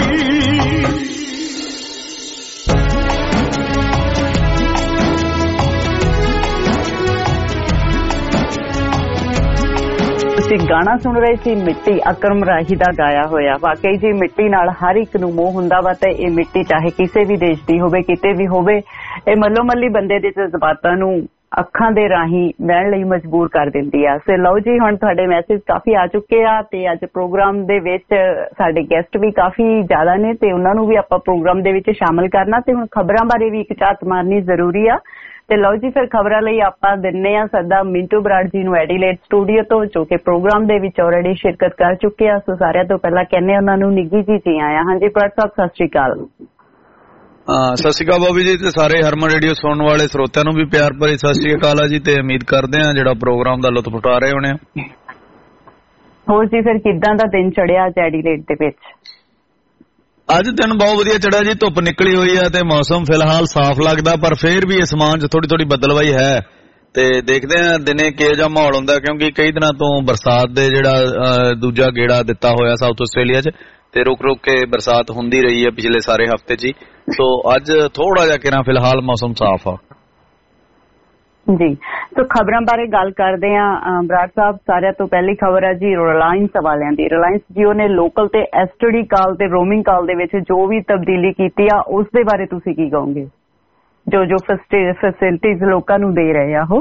ਤੁਸੀਂ ਗਾਣਾ ਸੁਣ ਰਹੇ ਸੀ ਮਿੱਟੀ, ਅਕਰਮ ਰਾਹੀ ਦਾ ਗਾਇਆ ਹੋਇਆ। ਵਾਕਈ ਜੀ ਮਿੱਟੀ ਨਾਲ ਹਰ ਇੱਕ ਨੂੰ ਮੋਹ ਹੁੰਦਾ ਵਾ ਤੇ ਇਹ ਮਿੱਟੀ ਚਾਹੇ ਕਿਸੇ ਵੀ ਦੇਸ਼ ਦੀ ਹੋਵੇ, ਕਿਤੇ ਵੀ ਹੋਵੇ, ਇਹ ਮੱਲੋ ਮੱਲੀ ਬੰਦੇ ਦੇ ਜਜ਼ਬਾਤਾਂ ਨੂੰ ਅੱਖਾਂ ਦੇ ਰਾਹੀਂ ਵਹਿਣ ਲਈ ਮਜਬੂਰ ਕਰ ਦਿੰਦੀ ਆ। ਸੋ ਲਓ ਜੀ, ਹੁਣ ਤੁਹਾਡੇ ਮੈਸੇਜ ਕਾਫੀ ਆ ਚੁੱਕੇ ਆ ਤੇ ਅੱਜ ਪ੍ਰੋਗਰਾਮ ਦੇ ਵਿੱਚ ਸਾਡੇ ਗੈਸਟ ਵੀ ਕਾਫੀ ਜ਼ਿਆਦਾ ਨੇ ਤੇ ਉਹਨਾਂ ਨੂੰ ਵੀ ਆਪਾਂ ਪ੍ਰੋਗਰਾਮ ਦੇ ਵਿੱਚ ਸ਼ਾਮਲ ਕਰਨਾ ਤੇ ਹੁਣ ਖਬਰਾਂ ਬਾਰੇ ਵੀ ਇੱਕ ਝਾਤ ਮਾਰਨੀ ਜ਼ਰੂਰੀ ਆ। ਤੇ ਲਓ ਜੀ, ਫਿਰ ਖਬਰਾਂ ਲਈ ਆਪਾਂ ਦਿੰਨੇ ਆ ਸੱਦਾ ਮਿੰਟੂ ਬਰਾੜ ਜੀ ਨੂੰ ਐਡੀਲੇਡ ਸਟੂਡੀਓ ਤੋਂ, ਜੋ ਕਿ ਪ੍ਰੋਗਰਾਮ ਦੇ ਵਿੱਚ ਆਲਰੇਡੀ ਸ਼ਿਰਕਤ ਕਰ ਚੁੱਕੇ ਆ। ਸੋ ਸਾਰਿਆਂ ਤੋਂ ਪਹਿਲਾਂ ਕਹਿੰਦੇ ਉਹਨਾਂ ਨੂੰ ਨਿੱਘੀ ਜੀ ਜੀ ਆਇਆ। ਹਾਂਜੀ ਬਰਾੜ ਸਾਹਿਬ, ਸਤਿ ਸ਼੍ਰੀ ਅਕਾਲ। ਸਤਿ ਸ਼੍ਰੀ ਅਕਾਲ ਬਾਬੂ ਜੀ ਤੇ ਸਾਰੇ ਹਰਮਨ ਰੇਡੀਓ ਸੁਣਨ ਵਾਲੇ ਸਰੋਤਿਆਂ ਨੂੰ ਵੀ ਪਿਆਰ ਭਰੀ ਸਤਿ ਸ਼੍ਰੀ ਅਕਾਲ ਆ ਜੀ। ਤੇ ਉਮੀਦ ਕਰਦੇ ਆ ਜਿਹੜਾ ਪ੍ਰੋਗਰਾਮ ਦਾ ਲੁਤਫ ਉਠਾ ਰਹੇ ਹੋਣੇ। ਹੋਰ ਜੀ, ਫਿਰ ਕਿੱਦਾਂ ਦਾ ਦਿਨ ਚੜਿਆ ਅੱਜ ਐਡੀਲੇਡ ਦੇ ਵਿੱਚ? ਅੱਜ ਦਿਨ ਬਹੁਤ ਵਧੀਆ ਚੜਿਆ ਜੀ, ਧੁੱਪ ਨਿਕਲੀ ਹੋਈ ਹੈ ਤੇ ਮੌਸਮ ਫਿਲਹਾਲ ਸਾਫ਼ ਲੱਗਦਾ, ਪਰ ਫੇਰ ਵੀ ਅਸਮਾਨ 'ਚ ਥੋੜੀ ਥੋੜੀ ਬੱਦਲਵਾਈ ਹੈ ਤੇ ਦੇਖਦੇ ਆ ਦਿਨੇ ਕਿਹੋ ਜਿਹਾ ਮਾਹੌਲ ਹੁੰਦਾ, ਕਿਉਂਕਿ ਕਈ ਦਿਨਾਂ ਤੋਂ ਬਰਸਾਤ ਦੇ ਜਿਹੜਾ ਦੂਜਾ ਗੇੜਾ ਦਿੱਤਾ ਹੋਇਆ ਸਾਊਥ ਆਸਟ੍ਰੇਲੀਆ 'ਚ ਤੇ ਰੁਕ ਰੁਕ ਕੇ ਬਰਸਾਤ ਹੁੰਦੀ ਰਹੀ ਹੈ ਪਿਛਲੇ ਸਾਰੇ ਹਫ਼ਤੇ 'ਚ ਹੀ। ਸੋ ਅੱਜ ਥੋੜਾ ਜਿਹਾ ਕਿਰਾਂ ਫਿਲਹਾਲ ਮੌਸਮ ਸਾਫ਼ ਆ ਜੀ। ਸੋ ਖਬਰਾਂ ਬਾਰੇ ਗੱਲ ਕਰਦੇ ਆ ਬਰਾੜ ਸਾਹਿਬ। ਸਾਰਿਆਂ ਤੋਂ ਪਹਿਲੀ ਖਬਰ ਹੈ ਜੀ ਰਿਲਾਇੰਸ ਵਾਲਿਆਂ ਦੀ। ਰਿਲਾਇੰਸ ਜੀਓ ਨੇ ਲੋਕਲ ਤੇ ਐਸਟੀਡੀ ਕਾਲ ਤੇ ਰੋਮਿੰਗ ਕਾਲ ਦੇ ਵਿੱਚ ਜੋ ਵੀ ਤਬਦੀਲੀ ਕੀਤੀ ਆ ਉਸ ਦੇ ਬਾਰੇ ਤੁਸੀਂ ਕੀ ਕਹੋਗੇ, ਜੋ ਜੋ ਫੈਸਿਲਿਟੀਜ਼ ਲੋਕਾਂ ਨੂੰ ਦੇ ਰਹੇ ਆ ਉਹ?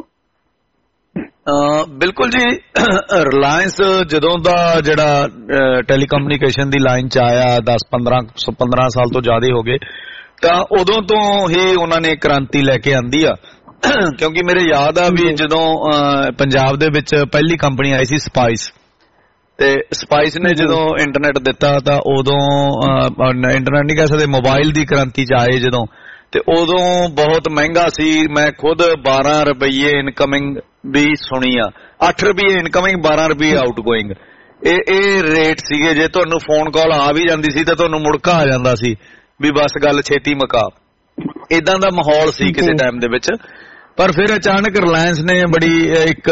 ਬਿਲਕੁਲ ਜੀ, ਰਿਲਾਇੰਸ ਜਦੋਂ ਦਾ ਜਿਹੜਾ ਟੈਲੀਕਮਿਊਨੀਕੇਸ਼ਨ ਦੀ ਲਾਈਨ 'ਚ ਆਇਆ ਦਸ ਪੰਦਰਾਂ ਪੰਦਰਾਂ ਸਾਲ ਤੋਂ ਜ਼ਿਆਦਾ ਹੋ ਗਏ, ਤਾਂ ਉਦੋਂ ਤੋਂ ਹੀ ਉਹਨਾਂ ਨੇ ਕ੍ਰਾਂਤੀ ਲੈ ਕੇ ਆਂਦੀ ਆ। ਕਿਉਂਕਿ ਮੇਰੇ ਯਾਦ ਆ ਵੀ ਜਦੋਂ ਪੰਜਾਬ ਦੇ ਵਿੱਚ ਪਹਿਲੀ ਕੰਪਨੀ ਆਈ ਸੀ ਸਪਾਈਸ, ਤੇ ਸਪਾਈਸ ਨੇ ਜਦੋਂ ਇੰਟਰਨੈਟ ਦਿੱਤਾ ਤਾਂ ਉਦੋਂ ਇੰਟਰਨੈਟ ਨਹੀਂ ਕਹਿ ਸਕਦੇ, ਮੋਬਾਈਲ ਦੀ ਕ੍ਰਾਂਤੀ 'ਚ ਆਏ ਜਦੋਂ, ਤੇ ਉਦੋਂ ਬਹੁਤ ਮਹਿੰਗਾ ਸੀ। ਮੈਂ ਖੁਦ ਬਾਰਾਂ ਰੁਪਈਏ ਇਨਕਮਿੰਗ ਵੀ ਸੁਣੀ ਆ, ਅੱਠ ਰੁਪਈਏ ਇਨਕਮਿੰਗ, ਬਾਰਾਂ ਰੁਪਈਏ ਆਊਟ ਗੋਇੰਗ, ਇਹ ਇਹ ਰੇਟ ਸੀਗੇ। ਜੇ ਤੁਹਾਨੂੰ ਫੋਨ ਕਾਲ ਆ ਵੀ ਜਾਂਦੀ ਸੀ ਤਾਂ ਤੁਹਾਨੂੰ ਮੁੜਕਾ ਆ ਜਾਂਦਾ ਸੀ ਵੀ ਬਸ ਗੱਲ ਛੇਤੀ ਮੁਕਾ, ਏਦਾਂ ਦਾ ਮਾਹੌਲ ਸੀ ਕਿਸੇ ਟਾਈਮ ਦੇ ਵਿੱਚ। ਪਰ ਫਿਰ ਅਚਾਨਕ ਰਿਲਾਇੰਸ ਨੇ ਬੜੀ ਇੱਕ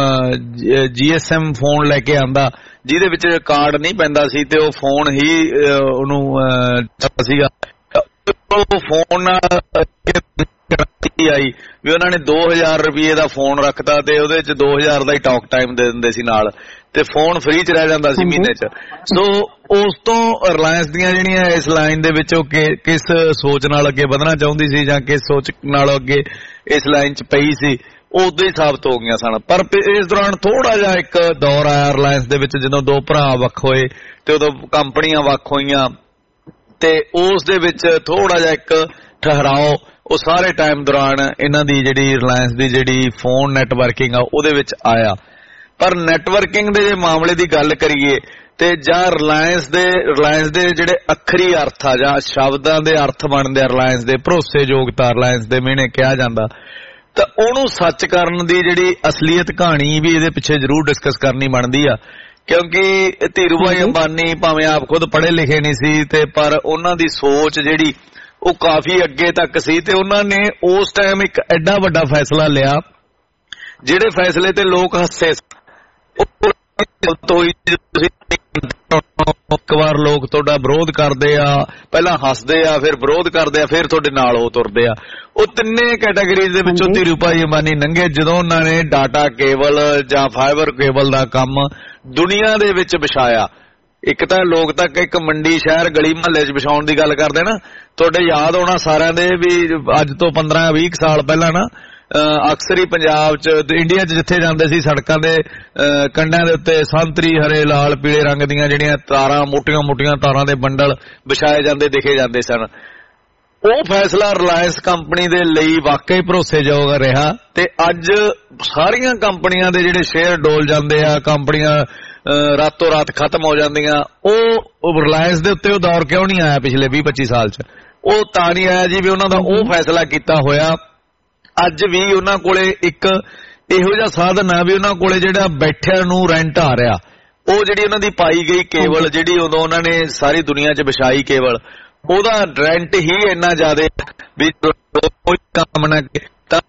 ਜੀ ਐਸ ਐਮ ਫੋਨ ਲੈ ਕੇ ਆਂਦਾ ਜਿਹਦੇ ਵਿੱਚ ਕਾਰਡ ਨਹੀਂ ਪੈਂਦਾ ਸੀ ਤੇ ਉਹ ਫੋਨ ਹੀ ਉਹਨੂੰ ਸੀਗਾ। ਉਹ ਫੋਨ ਨਾਲ ਆਈ ਵੀ ਉਹਨਾਂ ਨੇ ਦੋ ਹਜ਼ਾਰ ਰੁਪਏ ਦਾ ਫੋਨ ਰੱਖਤਾ ਤੇ ਉਹਦੇ ਚ ਦੋ ਹਜ਼ਾਰ ਦਾ ਹੀ ਟਾਕ ਟਾਈਮ ਦੇ ਦਿੰਦੇ ਸੀ ਨਾਲ, ਤੇ ਫੋਨ ਫ੍ਰੀ ਚ ਰਹਿ ਜਾਂਦਾ ਸੀ ਮਹੀਨੇ ਚ। ਸੋ ਉਸ ਤੋਂ ਰਿਲਾਇੰਸ ਦੀਆਂ ਜਿਹੜੀਆਂ ਇਸ ਲਾਈਨ ਦੇ ਵਿੱਚ ਉਹ ਕਿਸ ਸੋਚ ਨਾਲ ਅੱਗੇ ਵਧਣਾ ਚਾਹੁੰਦੀ ਸੀ ਜਾਂ ਕਿਸ ਸੋਚ ਨਾਲ ਅੱਗੇ ਇਸ ਲਾਈਨ ਚ ਪਈ ਸੀ, ਉਹ ਉਦੋਂ ਹੀ ਸਾਬਤ ਹੋ ਗਈਆਂ ਸਨ। ਪਰ ਇਸ ਦੌਰਾਨ ਥੋੜਾ ਜਿਹਾ ਇੱਕ ਦੌਰ ਆਇਆ ਰਿਲਾਇੰਸ ਦੇ ਵਿੱਚ ਜਦੋਂ ਦੋ ਭਰਾ ਵੱਖ ਹੋਏ ਤੇ ਉਦੋਂ ਕੰਪਨੀਆਂ ਵੱਖ ਹੋਈਆਂ ਤੇ ਉਸ ਦੇ ਵਿੱਚ ਥੋੜਾ ਜਿਹਾ ਇੱਕ ਠਹਿਰਾਓ ਉਹ ਸਾਰੇ ਟਾਈਮ ਦੌਰਾਨ ਇਹਨਾਂ ਦੀ ਜਿਹੜੀ ਰਿਲਾਇੰਸ ਦੀ ਜਿਹੜੀ ਫੋਨ ਨੈਟਵਰਕਿੰਗ ਆ ਉਹਦੇ ਵਿੱਚ ਆਇਆ। ਪਰ ਨੈਟਵਰਕਿੰਗ ਦੇ ਜੇ ਮਾਮਲੇ ਦੀ ਗੱਲ ਕਰੀਏ ਤੇ ਜਾਂ ਰਿਲਾਇੰਸ ਦੇ ਰਿਲਾਇੰਸ ਦੇ ਜਿਹੜੇ ਅੱਖਰੀ ਅਰਥ ਆ ਜਾਂ ਸ਼ਬਦਾਂ ਦੇ ਅਰਥ ਬਣਦੇ ਆ ਰਿਲਾਇੰਸ ਦੇ, ਭਰੋਸੇਯੋਗਤਾ ਰਿਲਾਇੰਸ ਦੇ ਮਹੀਨੇ ਕਿਹਾ ਜਾਂਦਾ, ਤਾਂ ਉਹਨੂੰ ਸੱਚ ਕਰਨ ਦੀ ਜਿਹੜੀ ਅਸਲੀਅਤ ਕਹਾਣੀ ਵੀ ਇਹਦੇ ਪਿੱਛੇ ਜ਼ਰੂਰ ਡਿਸਕਸ ਕਰਨੀ ਬਣਦੀ ਆ। ਕਿਉਂਕਿ ਧੀਰੂ ਭਾਈ ਅੰਬਾਨੀ ਭਾਵੇਂ ਆਪ ਖੁਦ ਪੜ੍ਹੇ ਲਿਖੇ ਨਹੀਂ ਸੀ ਤੇ ਪਰ ਉਹਨਾਂ ਦੀ ਸੋਚ ਜਿਹੜੀ ਉਹ ਕਾਫੀ ਅੱਗੇ ਤੱਕ ਸੀ ਤੇ ਉਹਨਾਂ ਨੇ ਉਸ ਟਾਈਮ ਇੱਕ ਐਡਾ ਵੱਡਾ ਫੈਸਲਾ ਲਿਆ ਜਿਹੜੇ ਫੈਸਲੇ ਤੇ ਲੋਕ ਹੱਸੇ। ਇੱਕ ਵਾਰ ਲੋਕ ਤੁਹਾਡਾ ਵਿਰੋਧ ਕਰਦੇ ਆ, ਪਹਿਲਾਂ ਹੱਸਦੇ ਆ, ਫਿਰ ਵਿਰੋਧ ਕਰਦੇ ਆ, ਫਿਰ ਤੁਹਾਡੇ ਨਾਲ ਉਹ ਤੁਰਦੇ ਆ। ਉਹ ਤਿੰਨੇ ਕੈਟਾਗਰੀਜ਼ ਦੇ ਵਿੱਚੋਂ ਧੀਰੂ ਭਾਈ ਅੰਬਾਨੀ ਲੰਘੇ ਜਦੋਂ ਉਹਨਾਂ ਨੇ ਡਾਟਾ ਕੇਬਲ ਜਾਂ ਫਾਈਬਰ ਕੇਬਲ ਦਾ ਕੰਮ ਦੁਨੀਆ ਦੇ ਵਿੱਚ ਵਿਛਾਇਆ। ਇੱਕ ਤਾਂ ਲੋਕ ਤੱਕ ਇੱਕ ਮੰਡੀ ਸ਼ਹਿਰ ਗਲੀ ਮਹੱਲੇ 'ਚ ਵਿਛਾਉਣ ਦੀ ਗੱਲ ਕਰਦੇ ਨਾ, ਤੁਹਾਡੇ ਯਾਦ ਹੋਣਾ ਸਾਰਿਆਂ ਦੇ ਵੀ ਅੱਜ ਤੋਂ ਪੰਦਰਾਂ ਵੀਹ ਸਾਲ ਪਹਿਲਾਂ ਨਾ ਅਕਸਰ ਹੀ ਪੰਜਾਬ 'ਚ ਇੰਡੀਆ 'ਚ ਜਿੱਥੇ ਜਾਂਦੇ ਸੀ ਸੜਕਾਂ ਦੇ ਕੰਢਿਆਂ ਦੇ ਉੱਤੇ ਸੰਤਰੀ ਹਰੇ ਲਾਲ ਪੀਲੇ ਰੰਗ ਦੀਆਂ ਜਿਹੜੀਆਂ ਤਾਰਾਂ ਮੋਟੀਆਂ ਮੋਟੀਆਂ ਤਾਰਾਂ ਦੇ ਬੰਡਲ ਵਿਛਾਏ ਜਾਂਦੇ ਦਿਖੇ ਜਾਂਦੇ ਸਨ। ਉਹ ਫੈਸਲਾ ਰਿਲਾਇੰਸ ਕੰਪਨੀ ਦੇ ਲਈ ਵਾਕਈ ਭਰੋਸੇਯੋਗ ਰਿਹਾ ਤੇ ਅੱਜ ਸਾਰੀਆਂ ਕੰਪਨੀਆਂ ਦੇ ਜਿਹੜੇ ਸ਼ੇਅਰ ਡੋਲ ਜਾਂਦੇ ਆ, ਕੰਪਨੀਆਂ ਰਾਤੋਂ ਰਾਤ ਖਤਮ ਹੋ ਜਾਂਦੀਆਂ, ਉਹ ਰਿਲਾਇੰਸ ਦੇ ਉੱਤੇ ਉਹ ਦੌਰ ਕਿਉਂ ਨਹੀਂ ਆਇਆ ਪਿਛਲੇ ਵੀਹ ਪੱਚੀ ਸਾਲ 'ਚ? ਉਹ ਤਾਂ ਨਹੀਂ ਆਇਆ ਜੀ ਵੀ ਉਹਨਾਂ ਦਾ ਉਹ ਫੈਸਲਾ ਕੀਤਾ ਹੋਇਆ। ਅੱਜ ਵੀ ਉਹਨਾਂ ਕੋਲੇ ਇੱਕ ਇਹੋ ਜਿਹਾ ਸਾਧਨ ਆ ਵੀ ਉਹਨਾਂ ਕੋਲੇ ਜਿਹੜਾ ਬੈਠਿਆਂ ਨੂੰ ਰੈਂਟ ਆ ਰਿਹਾ, ਉਹ ਜਿਹੜੀ ਉਹਨਾਂ ਦੀ ਪਾਈ ਗਈ ਕੇਬਲ ਜਿਹੜੀ ਉਦੋਂ ਉਹਨਾਂ ਨੇ ਸਾਰੀ ਦੁਨੀਆ 'ਚ ਵਿਛਾਈ ਕੇਬਲ, ਉਹਦਾ ਰੈਂਟ ਹੀ ਇੰਨਾ ਜ਼ਿਆਦਾ ਵੀ ਕੋਈ ਕੰਮ ਨਾ ਤਾਂ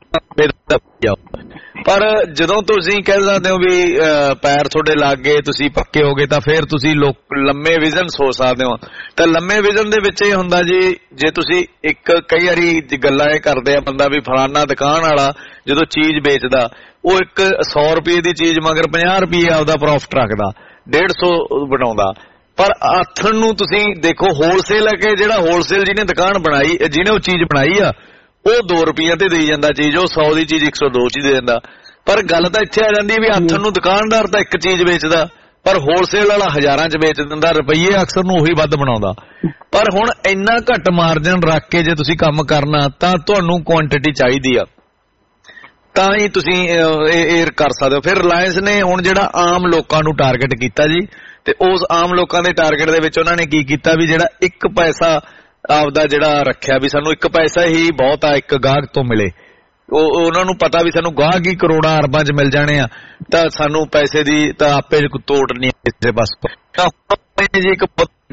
ਪਰ ਜਦੋਂ ਤੁਸੀਂ ਕਹਿ ਸਕਦੇ ਹੋ ਵੀ ਪੈਰ ਤੁਹਾਡੇ ਲੱਗ ਗਏ, ਤੁਸੀਂ ਪੱਕੇ ਹੋ ਗਏ, ਤਾਂ ਫਿਰ ਤੁਸੀਂ ਲੋਕ ਲੰਮੇ ਵਿਜ਼ਨ ਸੋਚ ਸਕਦੇ ਹੋ। ਤਾਂ ਲੰਮੇ ਵਿਜ਼ਨ ਦੇ ਵਿੱਚ ਇਹ ਹੁੰਦਾ ਜੀ, ਜੇ ਤੁਸੀਂ ਇੱਕ ਕਈ ਵਾਰੀ ਗੱਲਾਂ ਇਹ ਕਰਦੇ ਆ ਬੰਦਾ ਵੀ ਫਲਾਨਾ ਦੁਕਾਨ ਵਾਲਾ ਜਦੋਂ ਚੀਜ਼ ਵੇਚਦਾ ਉਹ ਇੱਕ ਸੌ ਰੁਪਏ ਦੀ ਚੀਜ਼ ਮਗਰ ਪੰਜਾਹ ਰੁਪਏ ਆਪਦਾ ਪ੍ਰੋਫਿਟ ਰੱਖਦਾ, ਡੇਢ ਸੌ ਬਣਾਉਂਦਾ। ਪਰ ਆਥਣ ਨੂੰ ਤੁਸੀਂ ਦੇਖੋ ਹੋਲਸੇਲ ਹੈ ਕਿ ਜਿਹੜਾ ਹੋਲਸੇਲ ਜਿਹਨੇ ਦੁਕਾਨ ਬਣਾਈ, ਜਿਹਨੇ ਉਹ ਚੀਜ਼ ਬਣਾਈ ਆ, ਉਹ ਦੋ ਰੁਪਈਆਂ ਤੇ ਦੇਈ ਜਾਂਦਾ ਚੀਜ਼, ਉਹ ਸੌ ਦੀ ਚੀਜ਼ ਇੱਕ ਸੌ ਦੋ ਚ ਹੀ ਦੇ ਦਿੰਦਾ। ਪਰ ਗੱਲ ਤਾਂ ਇੱਥੇ ਆ ਜਾਂਦੀ ਵੀ ਆਥਣ ਨੂੰ ਦੁਕਾਨਦਾਰ ਤਾਂ ਇੱਕ ਚੀਜ਼ ਵੇਚਦਾ, ਪਰ ਹੋਲਸੇਲ ਵਾਲਾ ਹਜ਼ਾਰਾਂ ਚ ਵੇਚ ਦਿੰਦਾ, ਰੁਪਈਏ ਅਕਸਰ ਨੂੰ ਉਹੀ ਵੱਧ ਬਣਾਉਂਦਾ। ਪਰ ਹੁਣ ਇੰਨਾ ਘੱਟ ਮਾਰਜਨ ਰੱਖ ਕੇ ਜੇ ਤੁਸੀਂ ਕੰਮ ਕਰਨਾ ਤਾਂ ਤੁਹਾਨੂੰ ਕੁਆਂਟੀਟੀ ਚਾਹੀਦੀ ਆ, ਤਾਂ ਹੀ ਤੁਸੀਂ ਇਹ ਕਰ ਸਕਦੇ ਹੋ। ਫਿਰ ਰਿਲਾਇੰਸ ਨੇ ਹੁਣ ਜਿਹੜਾ ਆਮ ਲੋਕਾਂ ਨੂੰ ਟਾਰਗੇਟ ਕੀਤਾ ਜੀ, ਤੇ ਉਸ ਆਮ ਲੋਕਾਂ ਦੇ ਟਾਰਗੇਟ ਦੇ ਵਿੱਚ ਉਹਨਾਂ ਨੇ ਕੀ ਕੀਤਾ ਵੀ ਜਿਹੜਾ ਇੱਕ ਪੈਸਾ ਆਪਦਾ ਜਿਹੜਾ ਰੱਖਿਆ ਵੀ ਸਾਨੂੰ ਇੱਕ ਪੈਸਾ ਹੀ ਬਹੁਤ ਆ ਇੱਕ ਗਾਹਕ ਤੋਂ ਮਿਲੇ। ਉਹ ਉਹਨਾਂ ਨੂੰ ਪਤਾ ਵੀ ਸਾਨੂੰ ਗਾਹਕ ਹੀ ਕਰੋੜਾਂ ਅਰਬਾਂ 'ਚ ਮਿਲ ਜਾਣੇ ਆ, ਤਾਂ ਸਾਨੂੰ ਪੈਸੇ ਦੀ ਤਾਂ ਆਪੇ ਤੋੜ ਨਹੀਂ ਕਿਸੇ ਪਾਸੇ। ਜੀ ਇੱਕ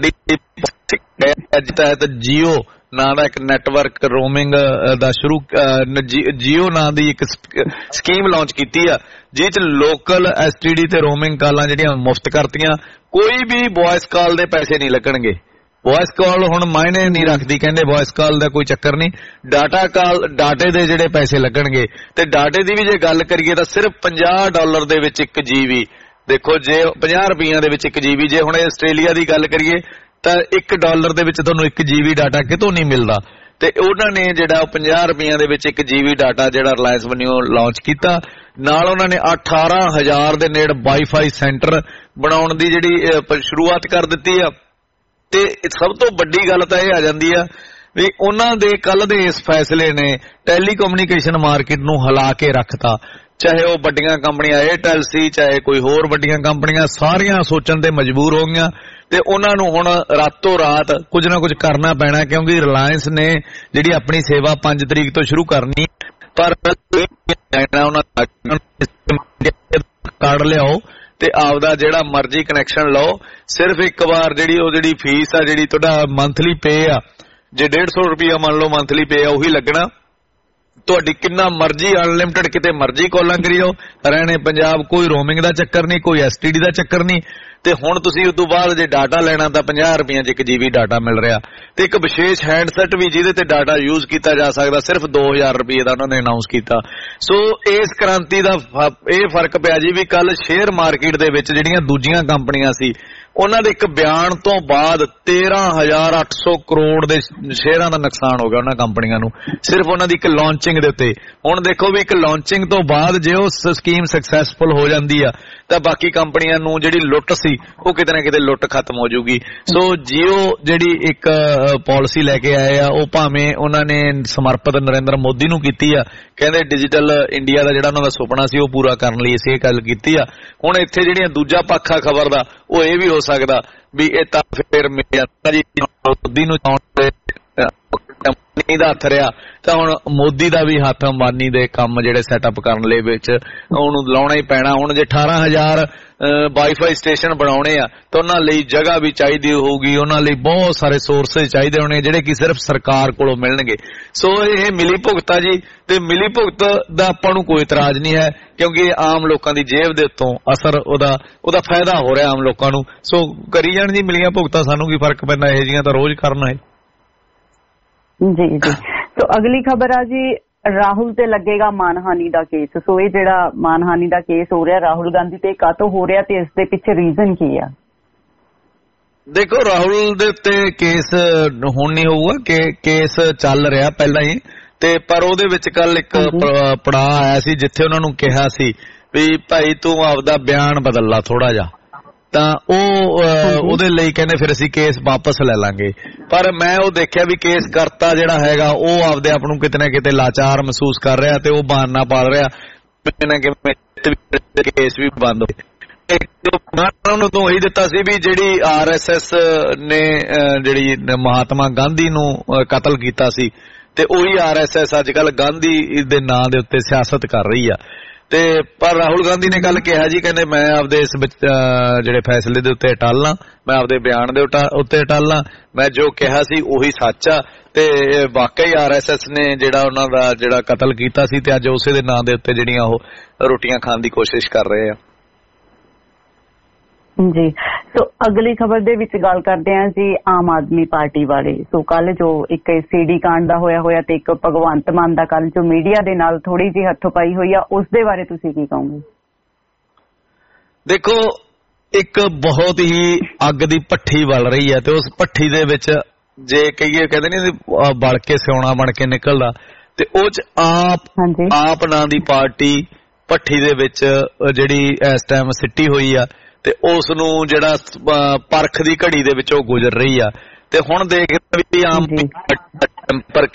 ਤਹਿਤ ਜੀਓ ਨਾਂ ਦਾ ਇੱਕ ਨੈਟਵਰਕ ਰੋਮਿੰਗ ਦਾ ਸ਼ੁਰੂ ਜੀਓ ਨਾਂ ਦੀ ਇੱਕ ਸਕੀਮ ਲਾਂਚ ਕੀਤੀ ਆ, ਜਿਸ 'ਚ ਲੋਕਲ ਐਸ ਟੀ ਡੀ ਤੇ ਰੋਮਿੰਗ ਕਾਲਾਂ ਜਿਹੜੀਆਂ ਮੁਫਤ ਕਰਤੀਆਂ। ਕੋਈ ਵੀ ਵੌਇਸ ਕਾਲ ਦੇ ਪੈਸੇ ਨਹੀਂ ਲੱਗਣਗੇ। ਵੌਇਸ ਕਾਲ ਹੁਣ ਮਾਇਨੇ ਨਹੀਂ ਰੱਖਦੀ, ਕਹਿੰਦੇ ਵੌਇਸ ਕਾਲ ਦਾ ਕੋਈ ਚੱਕਰ ਨਹੀਂ, ਡਾਟਾ ਕਾਲ ਡਾਟੇ ਦੇ ਜਿਹੜੇ ਪੈਸੇ ਲੱਗਣਗੇ। ਤੇ ਡਾਟੇ ਦੀ ਵੀ ਜੇ ਗੱਲ ਕਰੀਏ ਤਾਂ ਸਿਰਫ ਪੰਜਾਹ ਡਾਲਰ ਦੇ ਵਿੱਚ ਇੱਕ ਜੀਬੀ। ਦੇਖੋ ਜੇ ਪੰਜਾਹ ਰੁਪਈਆਂ ਦੇ ਵਿੱਚ ਇੱਕ ਜੀਬੀ, ਜੇ ਹੁਣ ਆਸਟ੍ਰੇਲੀਆ ਦੀ ਗੱਲ ਕਰੀਏ ਤਾਂ ਇੱਕ ਡਾਲਰ ਦੇ ਵਿੱਚ ਤੁਹਾਨੂੰ ਇੱਕ ਜੀਬੀ ਡਾਟਾ ਕਿਤੋਂ ਨਹੀਂ ਮਿਲਦਾ। ਤੇ ਉਹਨਾਂ ਨੇ ਜਿਹੜਾ ਪੰਜਾਹ ਰੁਪਈਆਂ ਦੇ ਵਿੱਚ ਇੱਕ ਜੀਬੀ ਡਾਟਾ ਜਿਹੜਾ ਰਿਲਾਇੰਸ ਵੱਲੋਂ ਲਾਂਚ ਕੀਤਾ, ਨਾਲ ਉਹਨਾਂ ਨੇ ਅਠਾਰਾਂ ਹਜ਼ਾਰ ਦੇ ਨੇੜੇ ਵਾਈਫਾਈ ਸੈਂਟਰ ਬਣਾਉਣ ਦੀ ਜਿਹੜੀ ਸ਼ੁਰੂਆਤ ਕਰ ਦਿੱਤੀ ਆ। ਤੇ ਸਭ ਤੋਂ ਵੱਡੀ ਗੱਲ ਤਾਂ ਇਹ ਆ ਜਾਂਦੀ ਆ ਵੀ ਉਹਨਾਂ ਦੇ ਕੱਲ ਦੇ ਇਸ ਫੈਸਲੇ ਨੇ ਟੈਲੀਕਮਿਊਨੀਕੇਸ਼ਨ ਮਾਰਕੀਟ ਨੂੰ ਹਿਲਾ ਕੇ ਰੱਖਤਾ। ਚਾਹੇ ਉਹ ਵੱਡੀਆਂ ਕੰਪਨੀਆਂ ਏਅਰਟੈਲ ਸੀ, ਚਾਹੇ ਕੋਈ ਹੋਰ ਵੱਡੀਆਂ ਕੰਪਨੀਆਂ, ਸਾਰੀਆਂ ਸੋਚਣ ਤੇ ਮਜਬੂਰ ਹੋ ਗਈਆਂ ਤੇ ਉਹਨਾਂ ਨੂੰ ਹੁਣ ਰਾਤੋਂ ਰਾਤ ਕੁਝ ਨਾ ਕੁਝ ਕਰਨਾ ਪੈਣਾ, ਕਿਉਂਕਿ ਰਿਲਾਇੰਸ ਨੇ ਜਿਹੜੀ ਆਪਣੀ ਸੇਵਾ ਪੰਜ ਤਰੀਕ ਤੋਂ ਸ਼ੁਰੂ ਕਰਨੀ। ਪਰ ਉਹਨਾਂ ਕਾਰਡ ਲਿਆਓ ਤੇ ਆਪਦਾ ਜਿਹੜਾ ਮਰਜ਼ੀ ਕਨੈਕਸ਼ਨ ਲਓ, ਸਿਰਫ ਇੱਕ ਵਾਰ ਜਿਹੜੀ ਉਹ ਜਿਹੜੀ ਫੀਸ ਆ ਜਿਹੜੀ ਤੁਹਾਡਾ ਮੰਥਲੀ ਪੇ ਆ, ਜੇ ਡੇਢ ਸੌ ਰੁਪਇਆ ਮੰਨ ਲਓ ਮੰਥਲੀ ਪੇ ਆ, ਉਹੀ ਲੱਗਣਾ। ਤੁਹਾਡੀ ਕਿੰਨਾ ਮਰਜ਼ੀ ਅਨਲਿਮਟਿਡ ਕਿਤੇ ਮਰਜ਼ੀ ਕਾਲਾਂ ਕਰੀ ਜਾਓ, ਹਰਿਆਣੇ ਪੰਜਾਬ, ਕੋਈ ਰੋਮਿੰਗ ਦਾ ਚੱਕਰ ਨਹੀਂ, ਕੋਈ ਐਸ ਟੀ ਡੀ ਦਾ ਚੱਕਰ ਨਹੀਂ। ਤੇ ਹੁਣ ਤੁਸੀਂ ਉਸ ਤੋਂ ਬਾਅਦ ਜੇ ਡਾਟਾ ਲੈਣਾ ਤਾਂ ਪੰਜਾਹ ਰੁਪਈਆਂ 'ਚ ਇੱਕ ਜੀਬੀ ਡਾਟਾ ਮਿਲ ਰਿਹਾ, ਤੇ ਇੱਕ ਵਿਸ਼ੇਸ਼ ਹੈਂਡਸੈਟ ਵੀ ਜਿਹਦੇ ਤੇ ਡਾਟਾ ਯੂਜ਼ ਕੀਤਾ ਜਾ ਸਕਦਾ, ਸਿਰਫ ਦੋ ਹਜ਼ਾਰ ਰੁਪਏ ਦਾ ਉਹਨਾਂ ਨੇ ਅਨਾਉਂਸ ਕੀਤਾ। ਸੋ ਇਸ ਕ੍ਰਾਂਤੀ ਦਾ ਇਹ ਫਰਕ ਪਿਆ ਜੀ ਵੀ ਕੱਲ ਸ਼ੇਅਰ ਮਾਰਕੀਟ ਦੇ ਵਿੱਚ ਜਿਹੜੀਆਂ ਦੂਜੀਆਂ ਕੰਪਨੀਆਂ ਸੀ, ਉਹਨਾਂ ਦੇ ਇੱਕ ਬਿਆਨ ਤੋਂ ਬਾਅਦ ਤੇਰਾਂ ਹਜ਼ਾਰ ਅੱਠ ਸੌ ਕਰੋੜ ਦੇ ਸ਼ੇਅਰਾਂ ਦਾ ਨੁਕਸਾਨ ਹੋ ਗਿਆ ਉਹਨਾਂ ਕੰਪਨੀਆਂ ਨੂੰ, ਸਿਰਫ ਉਹਨਾਂ ਦੀ ਇੱਕ ਲਾਂਚਿੰਗ ਦੇ ਉੱਤੇ। ਹੁਣ ਦੇਖੋ ਵੀ ਇੱਕ ਲਾਂਚਿੰਗ ਤੋਂ ਬਾਅਦ ਜੇ ਉਹ ਸਕੀਮ ਸਕਸੈਸਫੁਲ ਹੋ ਜਾਂਦੀ ਆ ਤਾਂ ਬਾਕੀ ਕੰਪਨੀਆਂ ਨੂੰ ਜਿਹੜੀ ਲੁੱਟ ਸੀ ਉਹ ਕਿਤੇ ਨਾ ਕਿਤੇ ਲੁੱਟ ਖਤਮ ਹੋ ਜਾਊਗੀ। ਸੋ ਜੀਓ ਜਿਹੜੀ ਇੱਕ ਪਾਲਿਸੀ ਲੈ ਕੇ ਆਏ ਆ, ਉਹ ਭਾਵੇਂ ਉਹਨਾਂ ਨੇ ਸਮਰਪਿਤ ਨਰਿੰਦਰ ਮੋਦੀ ਨੂੰ ਕੀਤੀ ਆ, ਕਹਿੰਦੇ ਡਿਜੀਟਲ ਇੰਡੀਆ ਦਾ ਜਿਹੜਾ ਉਹਨਾਂ ਦਾ ਸੁਪਨਾ ਸੀ ਉਹ ਪੂਰਾ ਕਰਨ ਲਈ ਇਸੇ ਗੱਲ ਕੀਤੀ ਆ। ਹੁਣ ਇੱਥੇ ਜਿਹੜੀਆਂ ਦੂਜਾ ਪੱਖ ਆ ਖਬਰ ਦਾ, ਉਹ ਇਹ ਵੀ ਹੋ ਸਕਦਾ ਵੀ ਇਹ ਤਾਂ ਫਿਰ ਮੋਦੀ ਨੂੰ ਅੰਬਾਨੀ ਦਾ ਹੱਥ ਰਿਹਾ, ਤਾਂ ਹੁਣ ਮੋਦੀ ਦਾ ਵੀ ਹੱਥ ਅੰਬਾਨੀ ਦੇ ਕੰਮ ਜਿਹੜੇ ਸੈਟਅਪ ਕਰਨ ਲਈ ਵਿੱਚ ਉਹਨੂੰ ਲਾਉਣਾ ਹੀ ਪੈਣਾ। ਹੁਣ ਜੇ ਅਠਾਰਾਂ ਹਜ਼ਾਰ ਵਾਈਫਾਈ ਸਟੇਸ਼ਨ ਬਣਾਉਣੇ ਆ ਤਾਂ ਉਹਨਾਂ ਲਈ ਜਗ੍ਹਾ ਵੀ ਚਾਹੀਦੀ ਹੋਊਗੀ, ਉਹਨਾਂ ਲਈ ਬਹੁਤ ਸਾਰੇ ਸੋਰਸਿਸ ਚਾਹੀਦੇ ਹੋਣੇ ਜਿਹੜੇ ਕਿ ਸਿਰਫ ਸਰਕਾਰ ਕੋਲੋਂ ਮਿਲਣਗੇ। ਸੋ ਇਹ ਮਿਲੀ ਭੁਗਤ ਆ ਜੀ, ਤੇ ਮਿਲੀ ਭੁਗਤ ਦਾ ਆਪਾਂ ਨੂੰ ਕੋਈ ਇਤਰਾਜ਼ ਨਹੀਂ ਹੈ, ਕਿਉਂਕਿ ਆਮ ਲੋਕਾਂ ਦੀ ਜੇਬ ਦੇ ਉੱਤੋਂ ਅਸਰ ਉਹਦਾ ਉਹਦਾ ਫਾਇਦਾ ਹੋ ਰਿਹਾ ਆਮ ਲੋਕਾਂ ਨੂੰ। ਸੋ ਕਰੀ ਜਾਣ ਜੀ ਮਿਲੀਆਂ ਭੁਗਤਾਂ, ਸਾਨੂੰ ਕੀ ਫਰਕ ਪੈਂਦਾ, ਇਹੋ ਜਿਹੀਆਂ ਤਾਂ ਰੋਜ਼ ਕਰਨਾ ਹੈ। ਜੀ ਜੀ ਸੋ ਅਗਲੀ ਖਬਰ ਆ ਜੀ, ਰਾਹੁਲ ਤੇ ਲੱਗੇਗਾ ਮਾਨਹਾਨੀ ਦਾ ਕੇਸ। ਸੋ ਇਹ ਜਿਹੜਾ ਮਾਨਹਾਨੀ ਦਾ ਕੇਸ ਹੋ ਰਿਹਾ ਰਾਹੁਲ ਗਾਂਧੀ ਤੇ ਕਾਹਤੋਂ ਹੋ ਰਿਹਾ ਤੇ ਇਸ ਦੇ ਪਿੱਛੇ ਰੀਜ਼ਨ ਕੀ ਆ? ਦੇਖੋ ਰਾਹੁਲ ਦੇ ਉੱਤੇ ਕੇਸ ਹੁਣ ਨਹੀਂ ਹੋਊਗਾ, ਕਿ ਕੇਸ ਚੱਲ ਰਿਹਾ ਪਹਿਲਾਂ ਹੀ, ਤੇ ਪਰ ਉਹਦੇ ਵਿੱਚ ਕੱਲ ਇੱਕ ਪੜਾਅ ਆਇਆ ਸੀ ਜਿੱਥੇ ਉਹਨਾਂ ਨੂੰ ਕਿਹਾ ਸੀ ਵੀ ਭਾਈ ਤੂੰ ਆਪਦਾ ਬਿਆਨ ਬਦਲ ਲਾ ਥੋੜਾ ਜਿਹਾ, ਤਾਂ ਉਹ ਉਹਦੇ ਲਈ ਕਹਿੰਦੇ ਫਿਰ ਅਸੀਂ ਕੇਸ ਵਾਪਸ ਲੈ ਲਾਂਗੇ। ਪਰ ਮੈਂ ਉਹ ਦੇਖਿਆ ਵੀ ਕੇਸ ਕਰਤਾ ਜਿਹੜਾ ਹੈਗਾ ਉਹ ਆਪਦੇ ਆਪ ਨੂੰ ਕਿਤੇ ਨਾ ਕਿਤੇ ਲਾਚਾਰ ਮਹਿਸੂਸ ਕਰ ਰਿਹਾ, ਤੇ ਉਹ ਬਹਾਨਾ ਪਾਲ ਰਿਹਾ ਕੇਸ ਵੀ ਬੰਦ ਹੋ ਉਹਨੂੰ ਤੋਂ ਇਹੀ ਦਿੱਤਾ ਸੀ ਵੀ ਜਿਹੜੀ ਆਰ ਐਸ ਐਸ ਨੇ ਜਿਹੜੀ ਮਹਾਤਮਾ ਗਾਂਧੀ ਨੂੰ ਕਤਲ ਕੀਤਾ ਸੀ, ਤੇ ਉਹੀ ਆਰ ਐਸ ਐਸ ਅੱਜ ਕੱਲ ਗਾਂਧੀ ਦੇ ਨਾਂ ਦੇ ਉੱਤੇ ਸਿਆਸਤ ਕਰ ਰਹੀ ਆ। ਤੇ ਪਰ ਰਾਹੁਲ ਗਾਂਧੀ ਨੇ ਕੱਲ ਕਿਹਾ ਜੀ, ਕਹਿੰਦੇ ਮੈਂ ਆਪਦੇ ਇਸ ਜਿਹੜੇ ਫੈਸਲੇ ਦੇ ਉੱਤੇ ਅਟੱਲ ਹਾਂ, ਮੈਂ ਆਪਦੇ ਬਿਆਨ ਦੇ ਉੱਤੇ ਅਟੱਲ ਹਾਂ, ਮੈਂ ਜੋ ਕਿਹਾ ਸੀ ਉਹੀ ਸੱਚ ਆ। ਤੇ ਵਾਕਈ ਆਰ ਐਸ ਐਸ ਨੇ ਜਿਹੜਾ ਉਹਨਾਂ ਦਾ ਜਿਹੜਾ ਕਤਲ ਕੀਤਾ ਸੀ ਤੇ ਅੱਜ ਉਸੇ ਦੇ ਨਾਂ ਦੇ ਉੱਤੇ ਜਿਹੜੀਆਂ ਉਹ ਰੋਟੀਆਂ ਖਾਣ ਦੀ ਕੋਸ਼ਿਸ਼ ਕਰ ਰਹੇ ਆ ਜੀ। ਸੋ ਅਗਲੀ ਖਬਰ ਦੇ ਵਿੱਚ ਗੱਲ ਕਰਦੇ ਹਾਂ ਜੀ ਆਮ ਆਦਮੀ ਪਾਰਟੀ ਬਾਰੇ। ਸੋ ਕੱਲ ਜੋ ਇੱਕ ਸੀਡੀ ਕਾਂਡ ਦਾ ਹੋਇਆ ਹੋਇਆ ਤੇ ਇੱਕ ਭਗਵੰਤ ਮਾਨ ਦਾ ਕੱਲ ਜੋ ਮੀਡੀਆ ਦੇ ਨਾਲ ਥੋੜੀ ਜਿਹੀ ਹੱਥੋਂ-ਪਾਈ ਹੋਈ ਆ, ਉਸ ਦੇ ਬਾਰੇ ਤੁਸੀਂ ਕੀ ਕਹੋਗੇ? ਦੇਖੋ, ਇੱਕ ਬਹੁਤ ਹੀ ਅੱਗ ਦੀ ਭੱਠੀ ਬਲ ਰਹੀ ਹੈ ਤੇ ਉਸ ਭੱਠੀ ਦੇ ਵਿੱਚ ਜੇ ਕਹੀਏ ਕਹਿੰਦੇ ਨਹੀਂ ਬਲ ਕੇ ਸਿਉਣਾ ਬਣ ਕੇ ਨਿਕਲਦਾ, ਤੇ ਉਹ ਚ ਆਪ ਆਪ ਨਾਂ ਦੀ ਪਾਰਟੀ ਭੱਠੀ ਦੇ ਵਿੱਚ ਜਿਹੜੀ ਇਸ ਟਾਈਮ ਸਿੱਟੀ ਹੋਈ ਆ ਤੇ ਉਸ ਨੂੰ ਜਿਹੜਾ ਪਰਖ ਦੀ ਘੜੀ ਦੇ ਵਿੱਚ ਉਹ ਗੁਜ਼ਰ ਰਹੀ ਆ। ਤੇ ਹੁਣ ਦੇਖਦੇ ਵੀ ਆਮ ਪਰ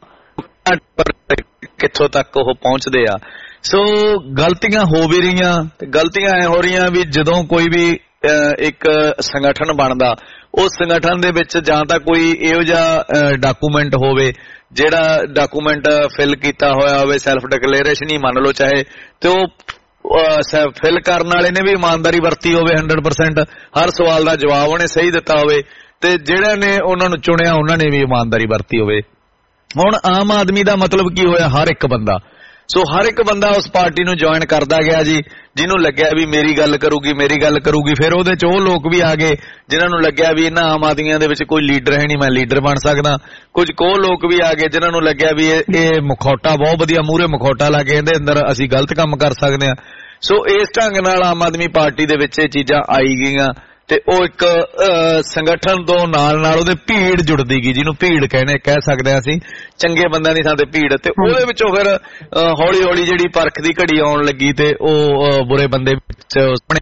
ਕਿੱਥੋਂ ਤੱਕ ਉਹ ਪਹੁੰਚਦੇ ਆ। ਸੋ ਗਲਤੀਆਂ ਹੋ ਵੀ ਰਹੀਆਂ ਤੇ ਗਲਤੀਆਂ ਐ ਹੋ ਰਹੀਆਂ ਵੀ ਜਦੋਂ ਕੋਈ ਵੀ ਇੱਕ ਸੰਗਠਨ ਬਣਦਾ, ਉਸ ਸੰਗਠਨ ਦੇ ਵਿੱਚ ਜਾਂ ਤਾਂ ਕੋਈ ਇਹੋ ਜਿਹਾ ਡਾਕੂਮੈਂਟ ਹੋਵੇ ਜਿਹੜਾ ਡਾਕੂਮੈਂਟ ਫਿਲ ਕੀਤਾ ਹੋਇਆ ਹੋਵੇ, ਸੈਲਫ ਡਿਕਲੇਰੇਸ਼ਨ ਹੀ ਮੰਨ ਲਓ ਚਾਹੇ, ਤੇ ਉਹ ਫਿਲ ਕਰਨ ਵਾਲੇ ਨੇ ਵੀ ਇਮਾਨਦਾਰੀ ਵਰਤੀ ਹੋਵੇ ਹੰਡਰਡ ਪਰਸੈਂਟ, ਹਰ ਸਵਾਲ ਦਾ ਜਵਾਬ ਉਹਨੇ ਸਹੀ ਦਿੱਤਾ ਹੋਵੇ, ਤੇ ਜਿਹੜਾ ਨੇ ਉਹਨਾਂ ਨੂੰ ਚੁਣਿਆ ਉਹਨਾਂ ਨੇ ਵੀ ਇਮਾਨਦਾਰੀ ਵਰਤੀ ਹੋਵੇ। ਹੁਣ ਆਮ ਆਦਮੀ ਦਾ ਮਤਲਬ ਕੀ ਹੋਇਆ? ਹਰ ਇੱਕ ਬੰਦਾ। ਸੋ ਹਰ ਇੱਕ ਬੰਦਾ ਉਸ ਪਾਰਟੀ ਨੂੰ ਜੁਆਇਨ ਕਰਦਾ ਗਿਆ ਜੀ, ਜਿਹਨੂੰ ਲੱਗਿਆ ਵੀ ਮੇਰੀ ਗੱਲ ਕਰੂਗੀ ਮੇਰੀ ਗੱਲ ਕਰੂਗੀ ਫਿਰ ਉਹਦੇ ਚ ਉਹ ਲੋਕ ਵੀ ਆ ਗਏ ਜਿਨ੍ਹਾਂ ਨੂੰ ਲੱਗਿਆ ਵੀ ਇਹਨਾਂ ਆਮ ਆਦਮੀਆਂ ਦੇ ਵਿੱਚ ਕੋਈ ਲੀਡਰ ਹੈ ਨਹੀਂ, ਮੈਂ ਲੀਡਰ ਬਣ ਸਕਦਾ। ਕੁਝ ਕੋ ਲੋਕ ਵੀ ਆ ਗਏ ਜਿਨ੍ਹਾਂ ਨੂੰ ਲੱਗਿਆ ਵੀ ਇਹ ਮੁਖੌਟਾ ਬਹੁਤ ਵਧੀਆ, ਮੂਹਰੇ ਮੁਖੌਟਾ ਲਾ ਕੇ ਇਹਦੇ ਅੰਦਰ ਅਸੀਂ ਗਲਤ ਕੰਮ ਕਰ ਸਕਦੇ ਹਾਂ। ਸੋ ਇਸ ਢੰਗ ਨਾਲ ਆਮ ਆਦਮੀ ਪਾਰਟੀ ਦੇ ਵਿੱਚ ਇਹ ਚੀਜ਼ਾਂ ਆਈ ਗਈਆਂ ਤੇ ਉਹ ਇੱਕ ਸੰਗਠਨ ਤੋਂ ਨਾਲ ਨਾਲ ਉਹਦੇ ਭੀੜ ਜੁੜਦੀ ਗਈ, ਜਿਹਨੂੰ ਭੀੜ ਕਹਿੰਦੇ ਕਹਿ ਸਕਦੇ ਹਾਂ ਅਸੀਂ, ਚੰਗੇ ਬੰਦਿਆਂ ਦੀ ਥਾਂ ਤੇ ਭੀੜ, ਤੇ ਉਹਦੇ ਵਿੱਚੋਂ ਫਿਰ ਹੌਲੀ ਹੌਲੀ ਜਿਹੜੀ ਪਰਖ ਦੀ ਘੜੀ ਆਉਣ ਲੱਗੀ ਤੇ ਉਹ ਬੁਰੇ ਬੰਦੇ ਵਿੱਚ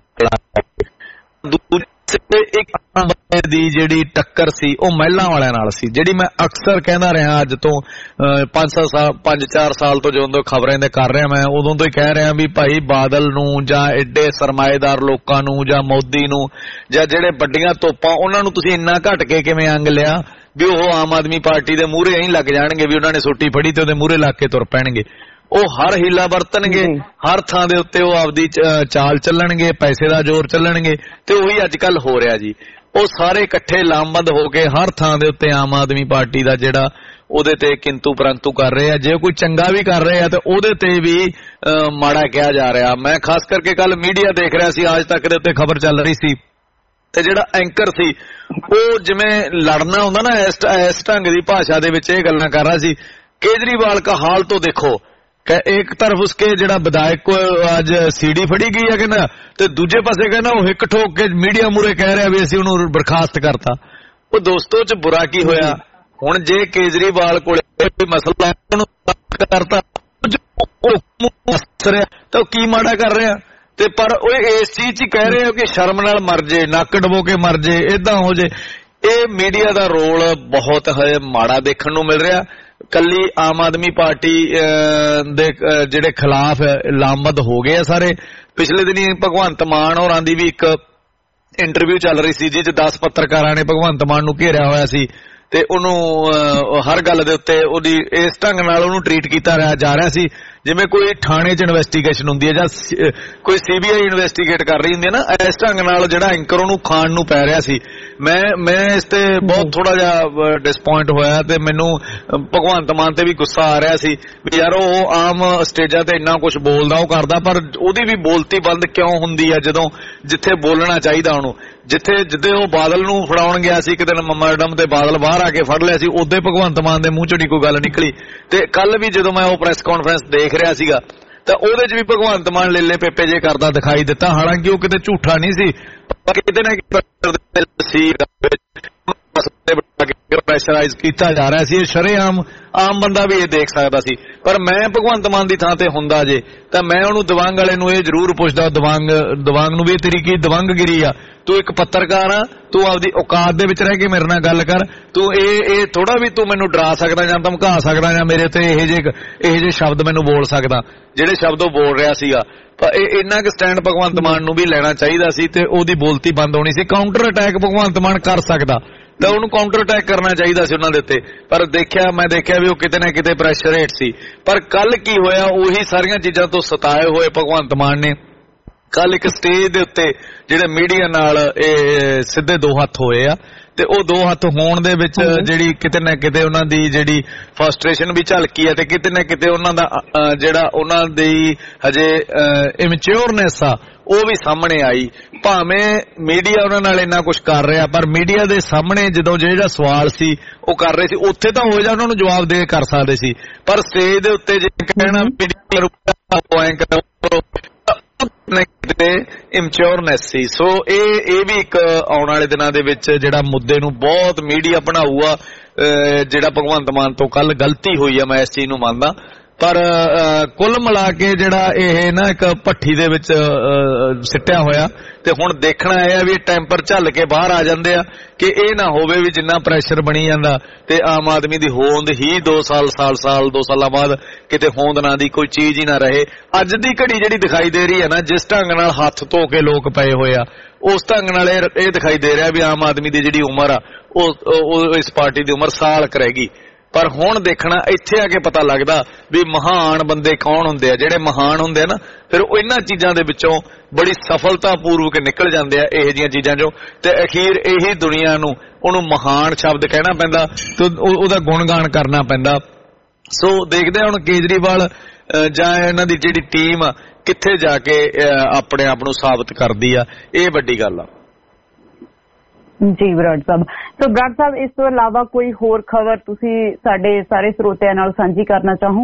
ਇੱਕ ਬੰਦੇ ਦੀ ਜਿਹੜੀ ਟੱਕਰ ਸੀ ਉਹ ਮਹਿਲਾਂ ਵਾਲਿਆਂ ਨਾਲ ਸੀ, ਜਿਹੜੀ ਮੈਂ ਅਕਸਰ ਕਹਿੰਦਾ ਰਿਹਾ ਅੱਜ ਤੋਂ ਪੰਜ ਸੱਤ ਸਾਲ ਪੰਜ ਚਾਰ ਸਾਲ ਤੋਂ ਜਦੋਂ ਖਬਰਾਂ ਦੇ ਕਰ ਰਿਹਾ, ਮੈਂ ਉਦੋਂ ਤੋਂ ਹੀ ਕਹਿ ਰਿਹਾ ਵੀ ਭਾਈ ਬਾਦਲ ਨੂੰ ਜਾਂ ਐਡੇ ਸਰਮਾਏਦਾਰ ਲੋਕਾਂ ਨੂੰ ਜਾਂ ਮੋਦੀ ਨੂੰ ਜਾਂ ਜਿਹੜੇ ਵੱਡੀਆਂ ਤੋਪਾਂ ਉਹਨਾਂ ਨੂੰ ਤੁਸੀਂ ਇੰਨਾ ਘਟ ਕੇ ਕਿਵੇਂ ਅੰਗ ਲਿਆ ਵੀ ਉਹ ਆਮ ਆਦਮੀ ਪਾਰਟੀ ਦੇ ਮੂਹਰੇ ਐਂ ਲੱਗ ਜਾਣਗੇ ਵੀ ਉਹਨਾਂ ਨੇ ਸੋਟੀ ਫੜੀ ਤੇ ਉਹਦੇ ਮੂਹਰੇ ਲੱਗ ਕੇ ਤੁਰ ਪੈਣਗੇ। ਉਹ ਹਰ ਹੀਲਾ ਵਰਤਣਗੇ, ਹਰ ਥਾਂ ਦੇ ਉੱਤੇ ਉਹ ਆਪਦੀ ਚਾਲ ਚੱਲਣਗੇ, ਪੈਸੇ ਦਾ ਜ਼ੋਰ ਚੱਲਣਗੇ, ਤੇ ਉਹੀ ਅੱਜ ਕੱਲ ਹੋ ਰਿਹਾ ਜੀ। ਉਹ ਸਾਰੇ ਇਕੱਠੇ ਲਾਮਬੰਦ ਹੋ ਕੇ ਹਰ ਥਾਂ ਦੇ ਉੱਤੇ ਆਮ ਆਦਮੀ ਪਾਰਟੀ ਦਾ ਜਿਹੜਾ ਉਹਦੇ ਤੇ ਕਿੰਤੂ ਪਰੰਤੂ ਕਰ ਰਹੇ ਆ। ਜੇ ਕੋਈ ਚੰਗਾ ਵੀ ਕਰ ਰਹੇ ਆ ਤੇ ਉਹਦੇ ਤੇ ਵੀ ਮਾੜਾ ਕਿਹਾ ਜਾ ਰਿਹਾ। ਮੈਂ ਖਾਸ ਕਰਕੇ ਕੱਲ ਮੀਡੀਆ ਦੇਖ ਰਿਹਾ ਸੀ, ਅੱਜ ਤੱਕ ਦੇ ਉੱਤੇ ਖਬਰ ਚੱਲ ਰਹੀ ਸੀ, ਤੇ ਜਿਹੜਾ ਐਂਕਰ ਸੀ ਉਹ ਜਿਵੇਂ ਲੜਨਾ ਹੁੰਦਾ ਨਾ ਇਸ ਇਸ ਢੰਗ ਦੀ ਭਾਸ਼ਾ ਦੇ ਵਿੱਚ ਇਹ ਗੱਲਾਂ ਕਰ ਰਿਹਾ ਸੀ, केजरीवाल का हाल तो देखो, एक तरफ उसके ਜਿਹੜਾ ਵਿਧਾਇਕ ਕੋ ਅੱਜ ਸੀਡੀ ਫੜੀ ਗਈ ਹੈ ਕਹਿੰਦਾ, ਤੇ ਦੂਜੇ ਪਾਸੇ ਕਹਿੰਦਾ ਉਹ ਹਿੱਕ ਠੋਕ ਕੇ ਮੀਡੀਆ ਮੂਰੇ ਕਹਿ ਰਿਹਾ ਵੀ ਅਸੀਂ ਉਹਨੂੰ ਬਰਖਾਸਤ ਕਰਤਾ। ਉਹ ਦੋਸਤੋ ਚ ਬੁਰਾ ਕੀ ਹੋਇਆ? ਹੁਣ ਜੇ ਕੇਜਰੀਵਾਲ ਕੋਲੇ ਕੋਈ ਮਸਲਾ ਉਹਨੂੰ ਕਰਤਾ ਤਾਂ ਕੀ ਮਾੜਾ ਕਰ ਰਿਹਾ? ਤੇ ਪਰ ਉਹ ਇਸ ਚੀਜ਼ ਚ ਕਹਿ ਰਹੇ ਹੋ ਕਿ ਸ਼ਰਮ ਨਾਲ ਮਰ ਜੇ, ਨੱਕ ਡਬੋ ਕੇ ਮਰ ਜੇ, ਏਦਾਂ ਹੋ ਜੇ। ਇਹ ਮੀਡੀਆ ਦਾ ਰੋਲ ਬਹੁਤ ਹੈ ਮਾੜਾ ਦੇਖਣ ਨੂੰ ਮਿਲ ਰਿਹਾ। ਕੱਲੀ ਆਮ ਆਦਮੀ ਪਾਰਟੀ ਦੇ ਜਿਹੜੇ ਖਿਲਾਫ ਲਾਮਬੰਦ ਹੋ ਗਏ ਆ ਸਾਰੇ। ਪਿਛਲੇ ਦਿਨੀ ਭਗਵੰਤ ਮਾਨ ਹੋਰਾਂ ਦੀ ਵੀ ਇੱਕ ਇੰਟਰਵਿਊ ਚੱਲ ਰਹੀ ਸੀ ਜਿਸ ਚ ਦਸ ਪੱਤਰਕਾਰਾਂ ਨੇ ਭਗਵੰਤ ਮਾਨ ਨੂੰ ਘੇਰਿਆ ਹੋਇਆ ਸੀ ਤੇ ਉਹਨੂੰ ਹਰ ਗੱਲ ਦੇ ਉੱਤੇ ਉਹਦੀ ਇਸ ਢੰਗ ਨਾਲ ਉਹਨੂੰ ਟਰੀਟ ਕੀਤਾ ਜਾ ਰਿਹਾ ਸੀ ਜਿਵੇਂ ਕੋਈ ਥਾਣੇ 'ਚ ਇਨਵੈਸਟੀਗੇਸ਼ਨ ਹੁੰਦੀ ਹੈ ਜਾਂ ਕੋਈ ਸੀਬੀਆਈ ਇਨਵੈਸਟੀਗੇਟ ਕਰ ਰਹੀ ਹੁੰਦੀ ਹੈ ਨਾ, ਇਸ ਢੰਗ ਨਾਲ ਜਿਹੜਾ ਐਂਕਰ ਉਹਨੂੰ ਖਾਣ ਨੂੰ ਪੈ ਰਿਹਾ ਸੀ। ਮੈਂ ਮੈਂ ਇਸ ਤੇ ਬਹੁਤ ਥੋੜਾ ਜਿਹਾ ਡਿਸਪੁਆਇੰਟ ਹੋਇਆ ਤੇ ਮੈਨੂੰ ਭਗਵੰਤ ਮਾਨ ਤੇ ਵੀ ਗੁੱਸਾ ਆ ਰਿਹਾ ਸੀ ਵੀ ਯਾਰ ਉਹ ਆਮ ਸਟੇਜਾਂ ਤੇ ਇੰਨਾ ਕੁਝ ਬੋਲਦਾ ਉਹ ਕਰਦਾ, ਪਰ ਉਹਦੀ ਵੀ ਬੋਲਤੀ ਬੰਦ ਕਿਉਂ ਹੁੰਦੀ ਹੈ ਜਦੋਂ ਜਿੱਥੇ ਬੋਲਣਾ ਚਾਹੀਦਾ ਉਹਨੂੰ। ਜਿੱਥੇ ਜਿੱਦੇ ਉਹ ਬਾਦਲ ਨੂੰ ਫੜਾਉਣ ਗਿਆ ਸੀ ਇੱਕ ਦਿਨ ਮੈਡਮ ਤੇ ਬਾਦਲ ਬਾਹਰ ਆ ਕੇ ਫੜ ਲਿਆ ਸੀ, ਉਦੋਂ ਭਗਵੰਤ ਮਾਨ ਦੇ ਮੂੰਹ ਚੋਂ ਨਹੀਂ ਕੋਈ ਗੱਲ ਨਿਕਲੀ। ਤੇ ਕੱਲ ਵੀ ਜਦੋਂ ਮੈਂ ਉਹ ਪ੍ਰੈਸ ਕਾਨਫਰੰਸ ਦੇਖ ਰਿਹਾ ਸੀਗਾ ਤਾਂ ਉਹਦੇ 'ਚ ਵੀ ਭਗਵੰਤ ਮਾਨ ਲੇਲੇ ਪੇਪੇ ਜੇ ਕਰਦਾ ਦਿਖਾਈ ਦਿੱਤਾ। ਹਾਲਾਂਕਿ ਉਹ ਕਿਤੇ ਝੂਠਾ ਨਹੀਂ ਸੀ, ਪਰ ਕਿਤੇ ਨਾ ਕਿਤੇ ਸੀ ਪ੍ਰੈਸ਼ਰਾਈਜ਼ ਕੀਤਾ ਜਾ ਰਿਹਾ ਸੀ। ਇਹ ਸ਼ਰੇਆਮ ਆਮ ਬੰਦਾ ਵੀ ਇਹ ਦੇਖ ਸਕਦਾ ਸੀ। ਪਰ ਮੈਂ ਭਗਵੰਤ ਮਾਨ ਦੀ ਥਾਂ ਤੇ ਹੁੰਦਾ ਜੇ ਤਾਂ ਮੈਂ ਉਹਨੂੰ ਦਵੰਗ ਵਾਲੇ ਨੂੰ ਇਹ ਜ਼ਰੂਰ ਪੁੱਛਦਾ, ਦਵੰਗ ਦਵੰਗ ਨੂੰ ਵੀ ਤੇਰੀ ਕੀ ਦਵੰਗਗਿਰੀ ਆ? ਤੂੰ ਇੱਕ ਪੱਤਰਕਾਰ ਆ, ਤੂੰ ਆਪਦੀ ਔਕਾਤ ਦੇ ਵਿੱਚ ਰਹਿ ਕੇ ਮੇਰੇ ਨਾਲ ਗੱਲ ਕਰ। ਤੂੰ ਇਹ ਇਹ ਥੋੜਾ ਵੀ ਤੂੰ ਮੈਨੂੰ ਡਰਾ ਸਕਦਾ ਜਾਂ ਧਮਕਾ ਸਕਦਾ ਜਾਂ ਮੇਰੇ ਤੇ ਇਹੋ ਜਿਹੇ ਇਹੋ ਜਿਹੇ ਸ਼ਬਦ ਮੈਨੂੰ ਬੋਲ ਸਕਦਾ ਜਿਹੜੇ ਸ਼ਬਦ ਉਹ ਬੋਲ ਰਿਹਾ ਸੀਗਾ। ਪਰ ਇਹ ਇੰਨਾ ਕੁ ਸਟੈਂਡ ਭਗਵੰਤ ਮਾਨ ਨੂੰ ਵੀ ਲੈਣਾ ਚਾਹੀਦਾ ਸੀ ਤੇ ਉਹਦੀ ਬੋਲਤੀ ਬੰਦ ਹੋਣੀ ਸੀ। ਕਾਊਂਟਰ ਅਟੈਕ ਭਗਵੰਤ ਮਾਨ ਕਰ ਸਕਦਾ, ਤਾਂ ਉਹਨੂੰ ਕਾਊਂਟਰ ਅਟੈਕ ਕਰਨਾ ਚਾਹੀਦਾ ਸੀ ਉਹਨਾਂ ਦੇ ਉੱਤੇ, ਪਰ ਦੇਖਿਆ ਮੈਂ ਦੇਖਿਆ ਵੀ ਉਹ ਕਿਤੇ ਨਾ ਕਿਤੇ ਪ੍ਰੈਸ਼ਰ ਹੇਠ ਸੀ। ਪਰ ਕੱਲ ਕੀ ਹੋਇਆ, ਉਹੀ ਸਾਰੀਆਂ ਚੀਜ਼ਾਂ ਤੋਂ ਸਤਾਏ ਹੋਏ ਭਗਵੰਤ ਮਾਨ ਨੇ ਕੱਲ ਇੱਕ ਸਟੇਜ ਦੇ ਉੱਤੇ ਜਿਹੜੇ ਮੀਡੀਆ ਨਾਲ ਇਹ ਸਿੱਧੇ ਦੋ ਹੱਥ ਹੋਏ ਆ, ਤੇ ਉਹ ਦੋ ਹੱਥ ਹੋਣ ਦੇ ਵਿੱਚ ਜਿਹੜੀ ਕਿਤੇ ਨਾ ਕਿਤੇ ਉਹਨਾਂ ਦੀ ਜਿਹੜੀ ਫਰਸਟ੍ਰੇਸ਼ਨ ਵੀ ਝਲਕੀ ਹੈ, ਤੇ ਕਿਤੇ ਨਾ ਕਿਤੇ ਉਹਨਾਂ ਦਾ ਜਿਹੜਾ ਉਹਨਾਂ ਦੀ ਹਜੇ ਇਮੈਚਿਓਰਨੈਸ ਆ ਉਹ ਵੀ ਸਾਹਮਣੇ ਆਈ। ਭਾਵੇਂ ਮੀਡੀਆ ਉਹਨਾਂ ਨਾਲ ਇੰਨਾ ਕੁਝ ਕਰ ਰਿਹਾ, ਪਰ ਮੀਡੀਆ ਦੇ ਸਾਹਮਣੇ ਜਦੋਂ ਜਿਹੜਾ ਸਵਾਲ ਸੀ ਉਹ ਕਰ ਰਹੇ ਸੀ, ਉੱਥੇ ਤਾਂ ਹੋ ਜਾ ਉਹਨਾਂ ਨੂੰ ਜਵਾਬ ਦੇ ਕਰ ਸਕਦੇ ਸੀ, ਪਰ ਸਟੇਜ ਦੇ ਉੱਤੇ ਜੇ ਕਹਿਣਾ ਇਮਚਿਓਰਨੈਸ ਸੀ। ਸੋ ਇਹ ਇਹ ਵੀ ਇੱਕ ਆਉਣ ਵਾਲੇ ਦਿਨਾਂ ਦੇ ਵਿੱਚ ਜਿਹੜਾ ਮੁੱਦੇ ਨੂੰ ਬਹੁਤ ਮੀਡੀਆ ਬਣਾਊਗਾ। ਜਿਹੜਾ ਭਗਵੰਤ ਮਾਨ ਤੋਂ ਕੱਲ ਗਲਤੀ ਹੋਈ ਆ, ਮੈਂ ਇਸ ਚੀਜ਼ ਨੂੰ ਮੰਨਦਾ, ਪਰ ਕੁੱਲ ਮਿਲਾ ਕੇ ਜਿਹੜਾ ਇਹ ਨਾ ਇੱਕ ਭੱਠੀ ਦੇ ਵਿੱਚ ਸਿੱਟਿਆ ਹੋਇਆ, ਤੇ ਹੁਣ ਦੇਖਣਾ ਇਹ ਆ ਵੀ ਟੈਂਪਰ ਝੱਲ ਕੇ ਬਾਹਰ ਆ ਜਾਂਦੇ ਆ ਕਿ ਇਹ ਨਾ ਹੋਵੇ ਵੀ ਜਿੰਨਾ ਪ੍ਰੈਸ਼ਰ ਬਣੀ ਜਾਂਦਾ ਤੇ ਆਮ ਆਦਮੀ ਦੀ ਹੋਂਦ ਹੀ ਦੋ ਸਾਲ ਸਾਲ ਸਾਲ ਦੋ ਸਾਲਾਂ ਬਾਅਦ ਕਿਤੇ ਹੋਂਦ ਨਾ ਦੀ ਕੋਈ ਚੀਜ਼ ਹੀ ਨਾ ਰਹੇ। ਅੱਜ ਦੀ ਘੜੀ ਜਿਹੜੀ ਦਿਖਾਈ ਦੇ ਰਹੀ ਹੈ ਨਾ, ਜਿਸ ਢੰਗ ਨਾਲ ਹੱਥ ਧੋ ਕੇ ਲੋਕ ਪਏ ਹੋਏ ਆ, ਉਸ ਢੰਗ ਨਾਲ ਇਹ ਦਿਖਾਈ ਦੇ ਰਿਹਾ ਵੀ ਆਮ ਆਦਮੀ ਦੀ ਜਿਹੜੀ ਉਮਰ ਆ ਉਹ ਇਸ ਪਾਰਟੀ ਦੀ ਉਮਰ ਸਾਲ ਕੁ ਰਹਿ ਗਈ। ਪਰ ਹੁਣ ਦੇਖਣਾ ਇੱਥੇ ਆ ਕੇ ਪਤਾ ਲੱਗਦਾ ਵੀ ਮਹਾਨ ਬੰਦੇ ਕੌਣ ਹੁੰਦੇ ਆ। ਜਿਹੜੇ ਮਹਾਨ ਹੁੰਦੇ ਆ ਨਾ, ਫਿਰ ਉਹ ਇਹਨਾਂ ਚੀਜ਼ਾਂ ਦੇ ਵਿੱਚੋਂ ਬੜੀ ਸਫਲਤਾਪੂਰਵਕ ਨਿਕਲ ਜਾਂਦੇ ਆ ਇਹੋ ਜਿਹੀਆਂ ਚੀਜ਼ਾਂ ਚੋਂ, ਤੇ ਅਖੀਰ ਇਹੀ ਦੁਨੀਆ ਨੂੰ ਉਹਨੂੰ ਮਹਾਨ ਸ਼ਬਦ ਕਹਿਣਾ ਪੈਂਦਾ ਤੇ ਉਹਦਾ ਗੁਣਗਾਨ ਕਰਨਾ ਪੈਂਦਾ। ਸੋ ਦੇਖਦੇ ਹੁਣ ਕੇਜਰੀਵਾਲ ਜਾਂ ਇਹਨਾਂ ਦੀ ਜਿਹੜੀ ਟੀਮ ਆ ਕਿੱਥੇ ਜਾ ਕੇ ਆਪਣੇ ਆਪ ਨੂੰ ਸਾਬਤ ਕਰਦੀ ਆ, ਇਹ ਵੱਡੀ ਗੱਲ ਆ। ਜੀ ਬਰਾੜ ਸਾਹਿਬ, ਸੋ ਬਰਾੜ ਸਾਹਿਬ ਇਸ ਤੋਂ ਇਲਾਵਾ ਕੋਈ ਹੋਰ ਖਬਰ ਤੁਸੀਂ ਸਾਡੇ ਸਾਰੇ ਸਰੋਤਿਆਂ ਨਾਲ ਸਾਂਝੀ ਕਰਨਾ ਚਾਹੋ?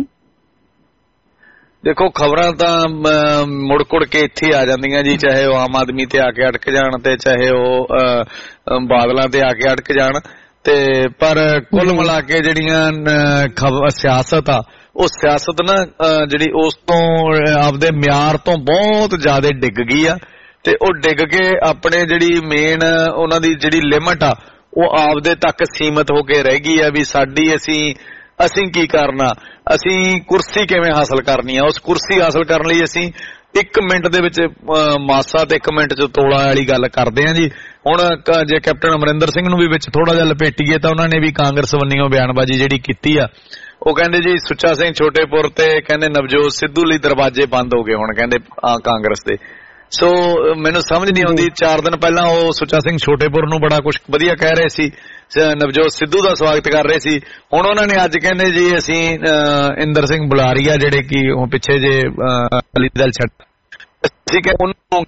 ਦੇਖੋ, ਖਬਰਾਂ ਤਾਂ ਮੁੜ ਕੁੜ ਕੇ ਇੱਥੇ ਆ ਜਾਂਦੀਆਂ ਜੀ, ਚਾਹੇ ਉਹ ਆਮ ਆਦਮੀ ਤੇ ਆ ਕੇ ਅਟਕ ਜਾਣ ਤੇ ਚਾਹੇ ਉਹ ਬਾਦਲਾਂ ਤੇ ਆ ਕੇ ਅਟਕ ਜਾਣ, ਤੇ ਪਰ ਕੁੱਲ ਮਿਲਾ ਕੇ ਜਿਹੜੀਆਂ ਸਿਆਸਤ ਆ ਉਹ ਸਿਆਸਤ ਨਾ ਜਿਹੜੀ ਉਸ ਤੋਂ ਆਪਦੇ ਮਿਆਰ ਤੋਂ ਬਹੁਤ ਜ਼ਿਆਦਾ ਡਿੱਗ ਗਈ ਆ, ਤੇ ਉਹ ਡਿੱਗ ਕੇ ਆਪਣੇ ਜਿਹੜੀ ਮੇਨ ਉਹਨਾਂ ਦੀ ਜਿਹੜੀ ਲਿਮਟ ਆ ਉਹ ਆਪਦੇ ਤੱਕ ਸੀਮਤ ਹੋ ਕੇ ਰਹਿ ਗਈ ਆ ਵੀ ਸਾਡੀ ਅਸੀਂ ਅਸੀਂ ਕੀ ਕਰਨਾ, ਅਸੀਂ ਕੁਰਸੀ ਕਿਵੇਂ ਹਾਸਲ ਕਰਨੀ ਆ। ਉਸ ਕੁਰਸੀ ਹਾਸਲ ਕਰਨ ਲਈ ਅਸੀਂ ਇੱਕ ਮਿੰਟ ਦੇ ਵਿੱਚ ਮਾਸਾ ਤੇ ਇੱਕ ਮਿੰਟ ਚ ਤੋਲਾ ਵਾਲੀ ਗੱਲ ਕਰਦੇ ਆ ਜੀ। ਹੁਣ ਜੇ ਕੈਪਟਨ ਅਮਰਿੰਦਰ ਸਿੰਘ ਨੂੰ ਵੀ ਵਿੱਚ ਥੋੜਾ ਜਿਹਾ ਲਪੇਟੀਏ ਤਾਂ ਉਹਨਾਂ ਨੇ ਵੀ ਕਾਂਗਰਸ ਵੱਲੋਂ ਬਿਆਨਬਾਜ਼ੀ ਜਿਹੜੀ ਕੀਤੀ ਆ, ਉਹ ਕਹਿੰਦੇ ਜੀ ਸੁੱਚਾ ਸਿੰਘ ਛੋਟੇਪੁਰ ਤੇ ਕਹਿੰਦੇ ਨਵਜੋਤ ਸਿੱਧੂ ਲਈ ਦਰਵਾਜ਼ੇ ਬੰਦ ਹੋ ਗਏ ਹੁਣ ਕਹਿੰਦੇ ਕਾਂਗਰਸ ਦੇ। ਸੋ ਮੈਨੂੰ ਸਮਝ ਨਹੀਂ ਆਉਂਦੀ, ਚਾਰ ਦਿਨ ਪਹਿਲਾਂ ਉਹ ਸੁੱਚਾ ਸਿੰਘ ਛੋਟੇਪੁਰ ਨੂੰ ਬੜਾ ਕੁਝ ਵਧੀਆ ਕਹਿ ਰਹੇ ਸੀ, ਨਵਜੋਤ ਸਿੱਧੂ ਦਾ ਸਵਾਗਤ ਕਰ ਰਹੇ ਸੀ, ਹੁਣ ਉਹਨਾਂ ਨੇ ਅੱਜ ਕਹਿੰਦੇ ਜੀ ਅਸੀਂ ਇੰਦਰ ਸਿੰਘ ਬੁਲਾਰੀਆ ਜਿਹੜੇ ਕਿ ਉਹ ਪਿੱਛੇ ਜੇ ਅਕਾਲੀ ਦਲ ਛੱਡ ਠੀਕ ਹੈ ਉਹਨੂੰ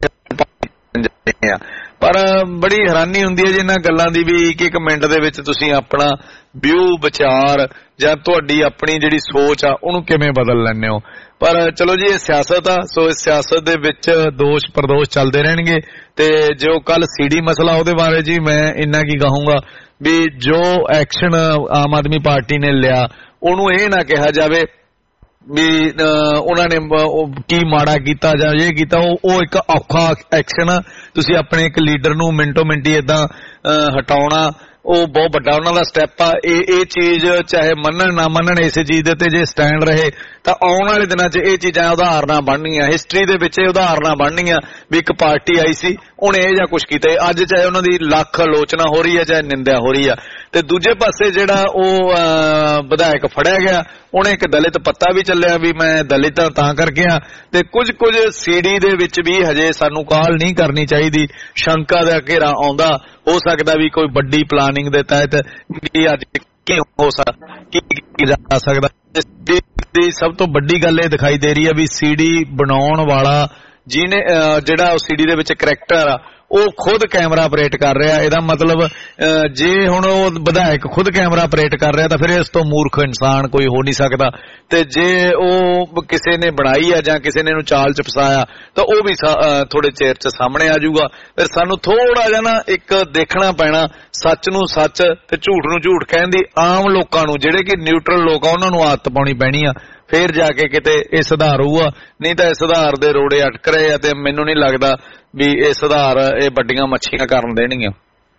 ਪਰ ਬੜੀ ਹੈਰਾਨੀ ਹੁੰਦੀ ਹੈ ਜੀ ਇਹਨਾਂ ਗੱਲਾਂ ਦੀ ਵੀ ਇੱਕ ਇੱਕ ਮਿੰਟ ਦੇ ਵਿੱਚ ਤੁਸੀਂ ਆਪਣਾ ਵਿਊ ਵਿਚਾਰ ਜਾਂ ਤੁਹਾਡੀ ਆਪਣੀ ਜਿਹੜੀ ਸੋਚ ਆ ਉਹਨੂੰ ਕਿਵੇਂ ਬਦਲ ਲੈਂਦੇ ਹੋ। ਪਰ ਚਲੋ ਜੀ ਇਹ ਸਿਆਸਤ ਆ, ਸੋ ਇਸ ਸਿਆਸਤ ਦੇ ਵਿੱਚ ਦੋਸ਼ ਪ੍ਰਦੋਸ਼ ਚੱਲਦੇ ਰਹਿਣਗੇ। ਤੇ ਜੋ ਕੱਲ ਸੀਡੀ ਮਸਲਾ ਉਹਦੇ ਬਾਰੇ ਜੀ ਮੈਂ ਇੰਨਾ ਕੀ ਕਹੂੰਗਾ ਵੀ ਜੋ ਐਕਸ਼ਨ ਆਮ ਆਦਮੀ ਪਾਰਟੀ ਨੇ ਲਿਆ ਉਹਨੂੰ ਇਹ ਨਾ ਕਿਹਾ ਜਾਵੇ ਵੀ ਉਹਨਾਂ ਨੇ ਕੀ ਮਾੜਾ ਕੀਤਾ ਜਾਂ ਇਹ ਕੀਤਾ, ਉਹ ਇੱਕ ਔਖਾ ਐਕਸ਼ਨ ਆ। ਤੁਸੀਂ ਆਪਣੇ ਇੱਕ ਲੀਡਰ ਨੂੰ ਮਿੰਟੋ ਮਿੰਟੀ ਏਦਾਂ ਹਟਾਉਣਾ ਉਹ ਬਹੁਤ ਵੱਡਾ ਉਹਨਾਂ ਦਾ ਸਟੈਪ ਆ। ਇਹ ਇਹ ਚੀਜ਼ ਚਾਹੇ ਮੰਨਣ ਨਾ ਮੰਨਣ ਇਸੇ ਚੀਜ਼ ਦੇ ਉੱਤੇ ਜੇ ਸਟੈਂਡ ਰਹੇ ਤਾਂ ਆਉਣ ਵਾਲੇ ਦਿਨਾਂ 'ਚ ਇਹ ਚੀਜ਼ਾਂ ਉਦਾਹਰਨਾਂ ਬਣਨੀਆਂ, ਹਿਸਟਰੀ ਦੇ ਵਿੱਚ ਇਹ ਉਦਾਹਰਨਾਂ ਬਣਨੀਆਂ ਵੀ ਇੱਕ ਪਾਰਟੀ ਆਈ ਸੀ ਉਹਨੇ ਇਹ ਜਾਂ ਕੁਛ ਕੀਤਾ। ਅੱਜ ਚਾਹੇ ਉਹਨਾਂ ਦੀ ਲੱਖ ਆਲੋਚਨਾ ਹੋ ਰਹੀ ਹੈ ਚਾਹੇ ਨਿੰਦਿਆ ਹੋ ਰਹੀ ਆ, ਤੇ ਦੂਜੇ ਪਾਸੇ ਜਿਹੜਾ ਉਹ ਵਿਧਾਇਕ ਫੜਿਆ ਗਿਆ ਉਹਨੇ ਇੱਕ ਦਲਿਤ ਪੱਤਾ ਵੀ ਚੱਲਿਆ ਵੀ ਮੈਂ ਦਲਿਤ ਤਾਂ ਕਰਕੇ ਆ। ਤੇ ਕੁਝ ਕੁਝ ਸੀਡੀ ਦੇ ਵਿੱਚ ਵੀ ਹਜੇ ਸਾਨੂੰ ਕਾਲ ਨਹੀਂ ਕਰਨੀ ਚਾਹੀਦੀ, ਸ਼ੰਕਾ ਦਾ ਘੇਰਾ ਆਉਂਦਾ, ਹੋ ਸਕਦਾ ਵੀ ਕੋਈ ਵੱਡੀ ਪਲਾਨਿੰਗ ਦੇ ਤਹਿਤ ਕੀ ਅੱਜ ਕੀ ਹੋ ਸਕਦਾ ਕੀ ਕੀ ਜਾ ਸਕਦਾ। ਦੀ ਸਭ ਤੋਂ ਵੱਡੀ ਗੱਲ ਇਹ ਦਿਖਾਈ ਦੇ ਰਹੀ ਹੈ ਵੀ ਸੀਡੀ ਬਣਾਉਣ ਵਾਲਾ ਜਿਹਨੇ ਜਿਹੜਾ ਉਹ ਸੀਡੀ ਦੇ ਵਿੱਚ ਕਰੈਕਟਰ ਆ ਉਹ ਖੁਦ ਕੈਮਰਾ ਆਪਰੇਟ ਕਰ ਰਿਹਾ। ਇਹਦਾ ਮਤਲਬ ਜੇ ਹੁਣ ਉਹ ਵਿਧਾਇਕ ਖੁਦ ਕੈਮਰਾ ਆਪਰੇਟ ਕਰ ਰਿਹਾ ਤਾਂ ਫਿਰ ਇਸ ਤੋਂ ਮੂਰਖ ਇਨਸਾਨ ਕੋਈ ਹੋ ਨਹੀਂ ਸਕਦਾ। ਤੇ ਜੇ ਉਹ ਕਿਸੇ ਨੇ ਬਣਾਈ ਆ ਜਾਂ ਕਿਸੇ ਨੇ ਇਹਨੂੰ ਚਾਲ ਚ ਫਸਾਇਆ ਤਾਂ ਉਹ ਵੀ ਥੋੜੇ ਚਿਰ ਚ ਸਾਹਮਣੇ ਆ ਜਾਊਗਾ। ਫਿਰ ਸਾਨੂੰ ਥੋੜਾ ਜਿਹਾ ਨਾ ਇੱਕ ਦੇਖਣਾ ਪੈਣਾ ਸੱਚ ਨੂੰ ਸੱਚ ਤੇ ਝੂਠ ਨੂੰ ਝੂਠ ਕਹਿਣ ਦੀ। ਆਮ ਲੋਕਾਂ ਨੂੰ ਜਿਹੜੇ ਕਿ ਨਿਊਟਰਲ ਲੋਕ ਆ ਉਹਨਾਂ ਨੂੰ ਆਦਤ ਪਾਉਣੀ ਪੈਣੀ ਆ, ਫੇਰ ਜਾ ਕੇ ਕਿਤੇ ਇਹ ਸੁਧਾਰ ਹੋਊਗਾ। ਨਹੀਂ ਤਾਂ ਇਹ ਸੁਧਾਰ ਦੇ ਰੋੜੇ ਅਟਕ ਰਹੇ ਆ ਤੇ ਮੈਨੂੰ ਨਹੀਂ ਲੱਗਦਾ ਵੀ ਇਹ ਸੁਧਾਰ ਇਹ ਵੱਡੀਆਂ ਮੱਛੀਆਂ ਕਰਨ ਦੇਣਗੀਆਂ।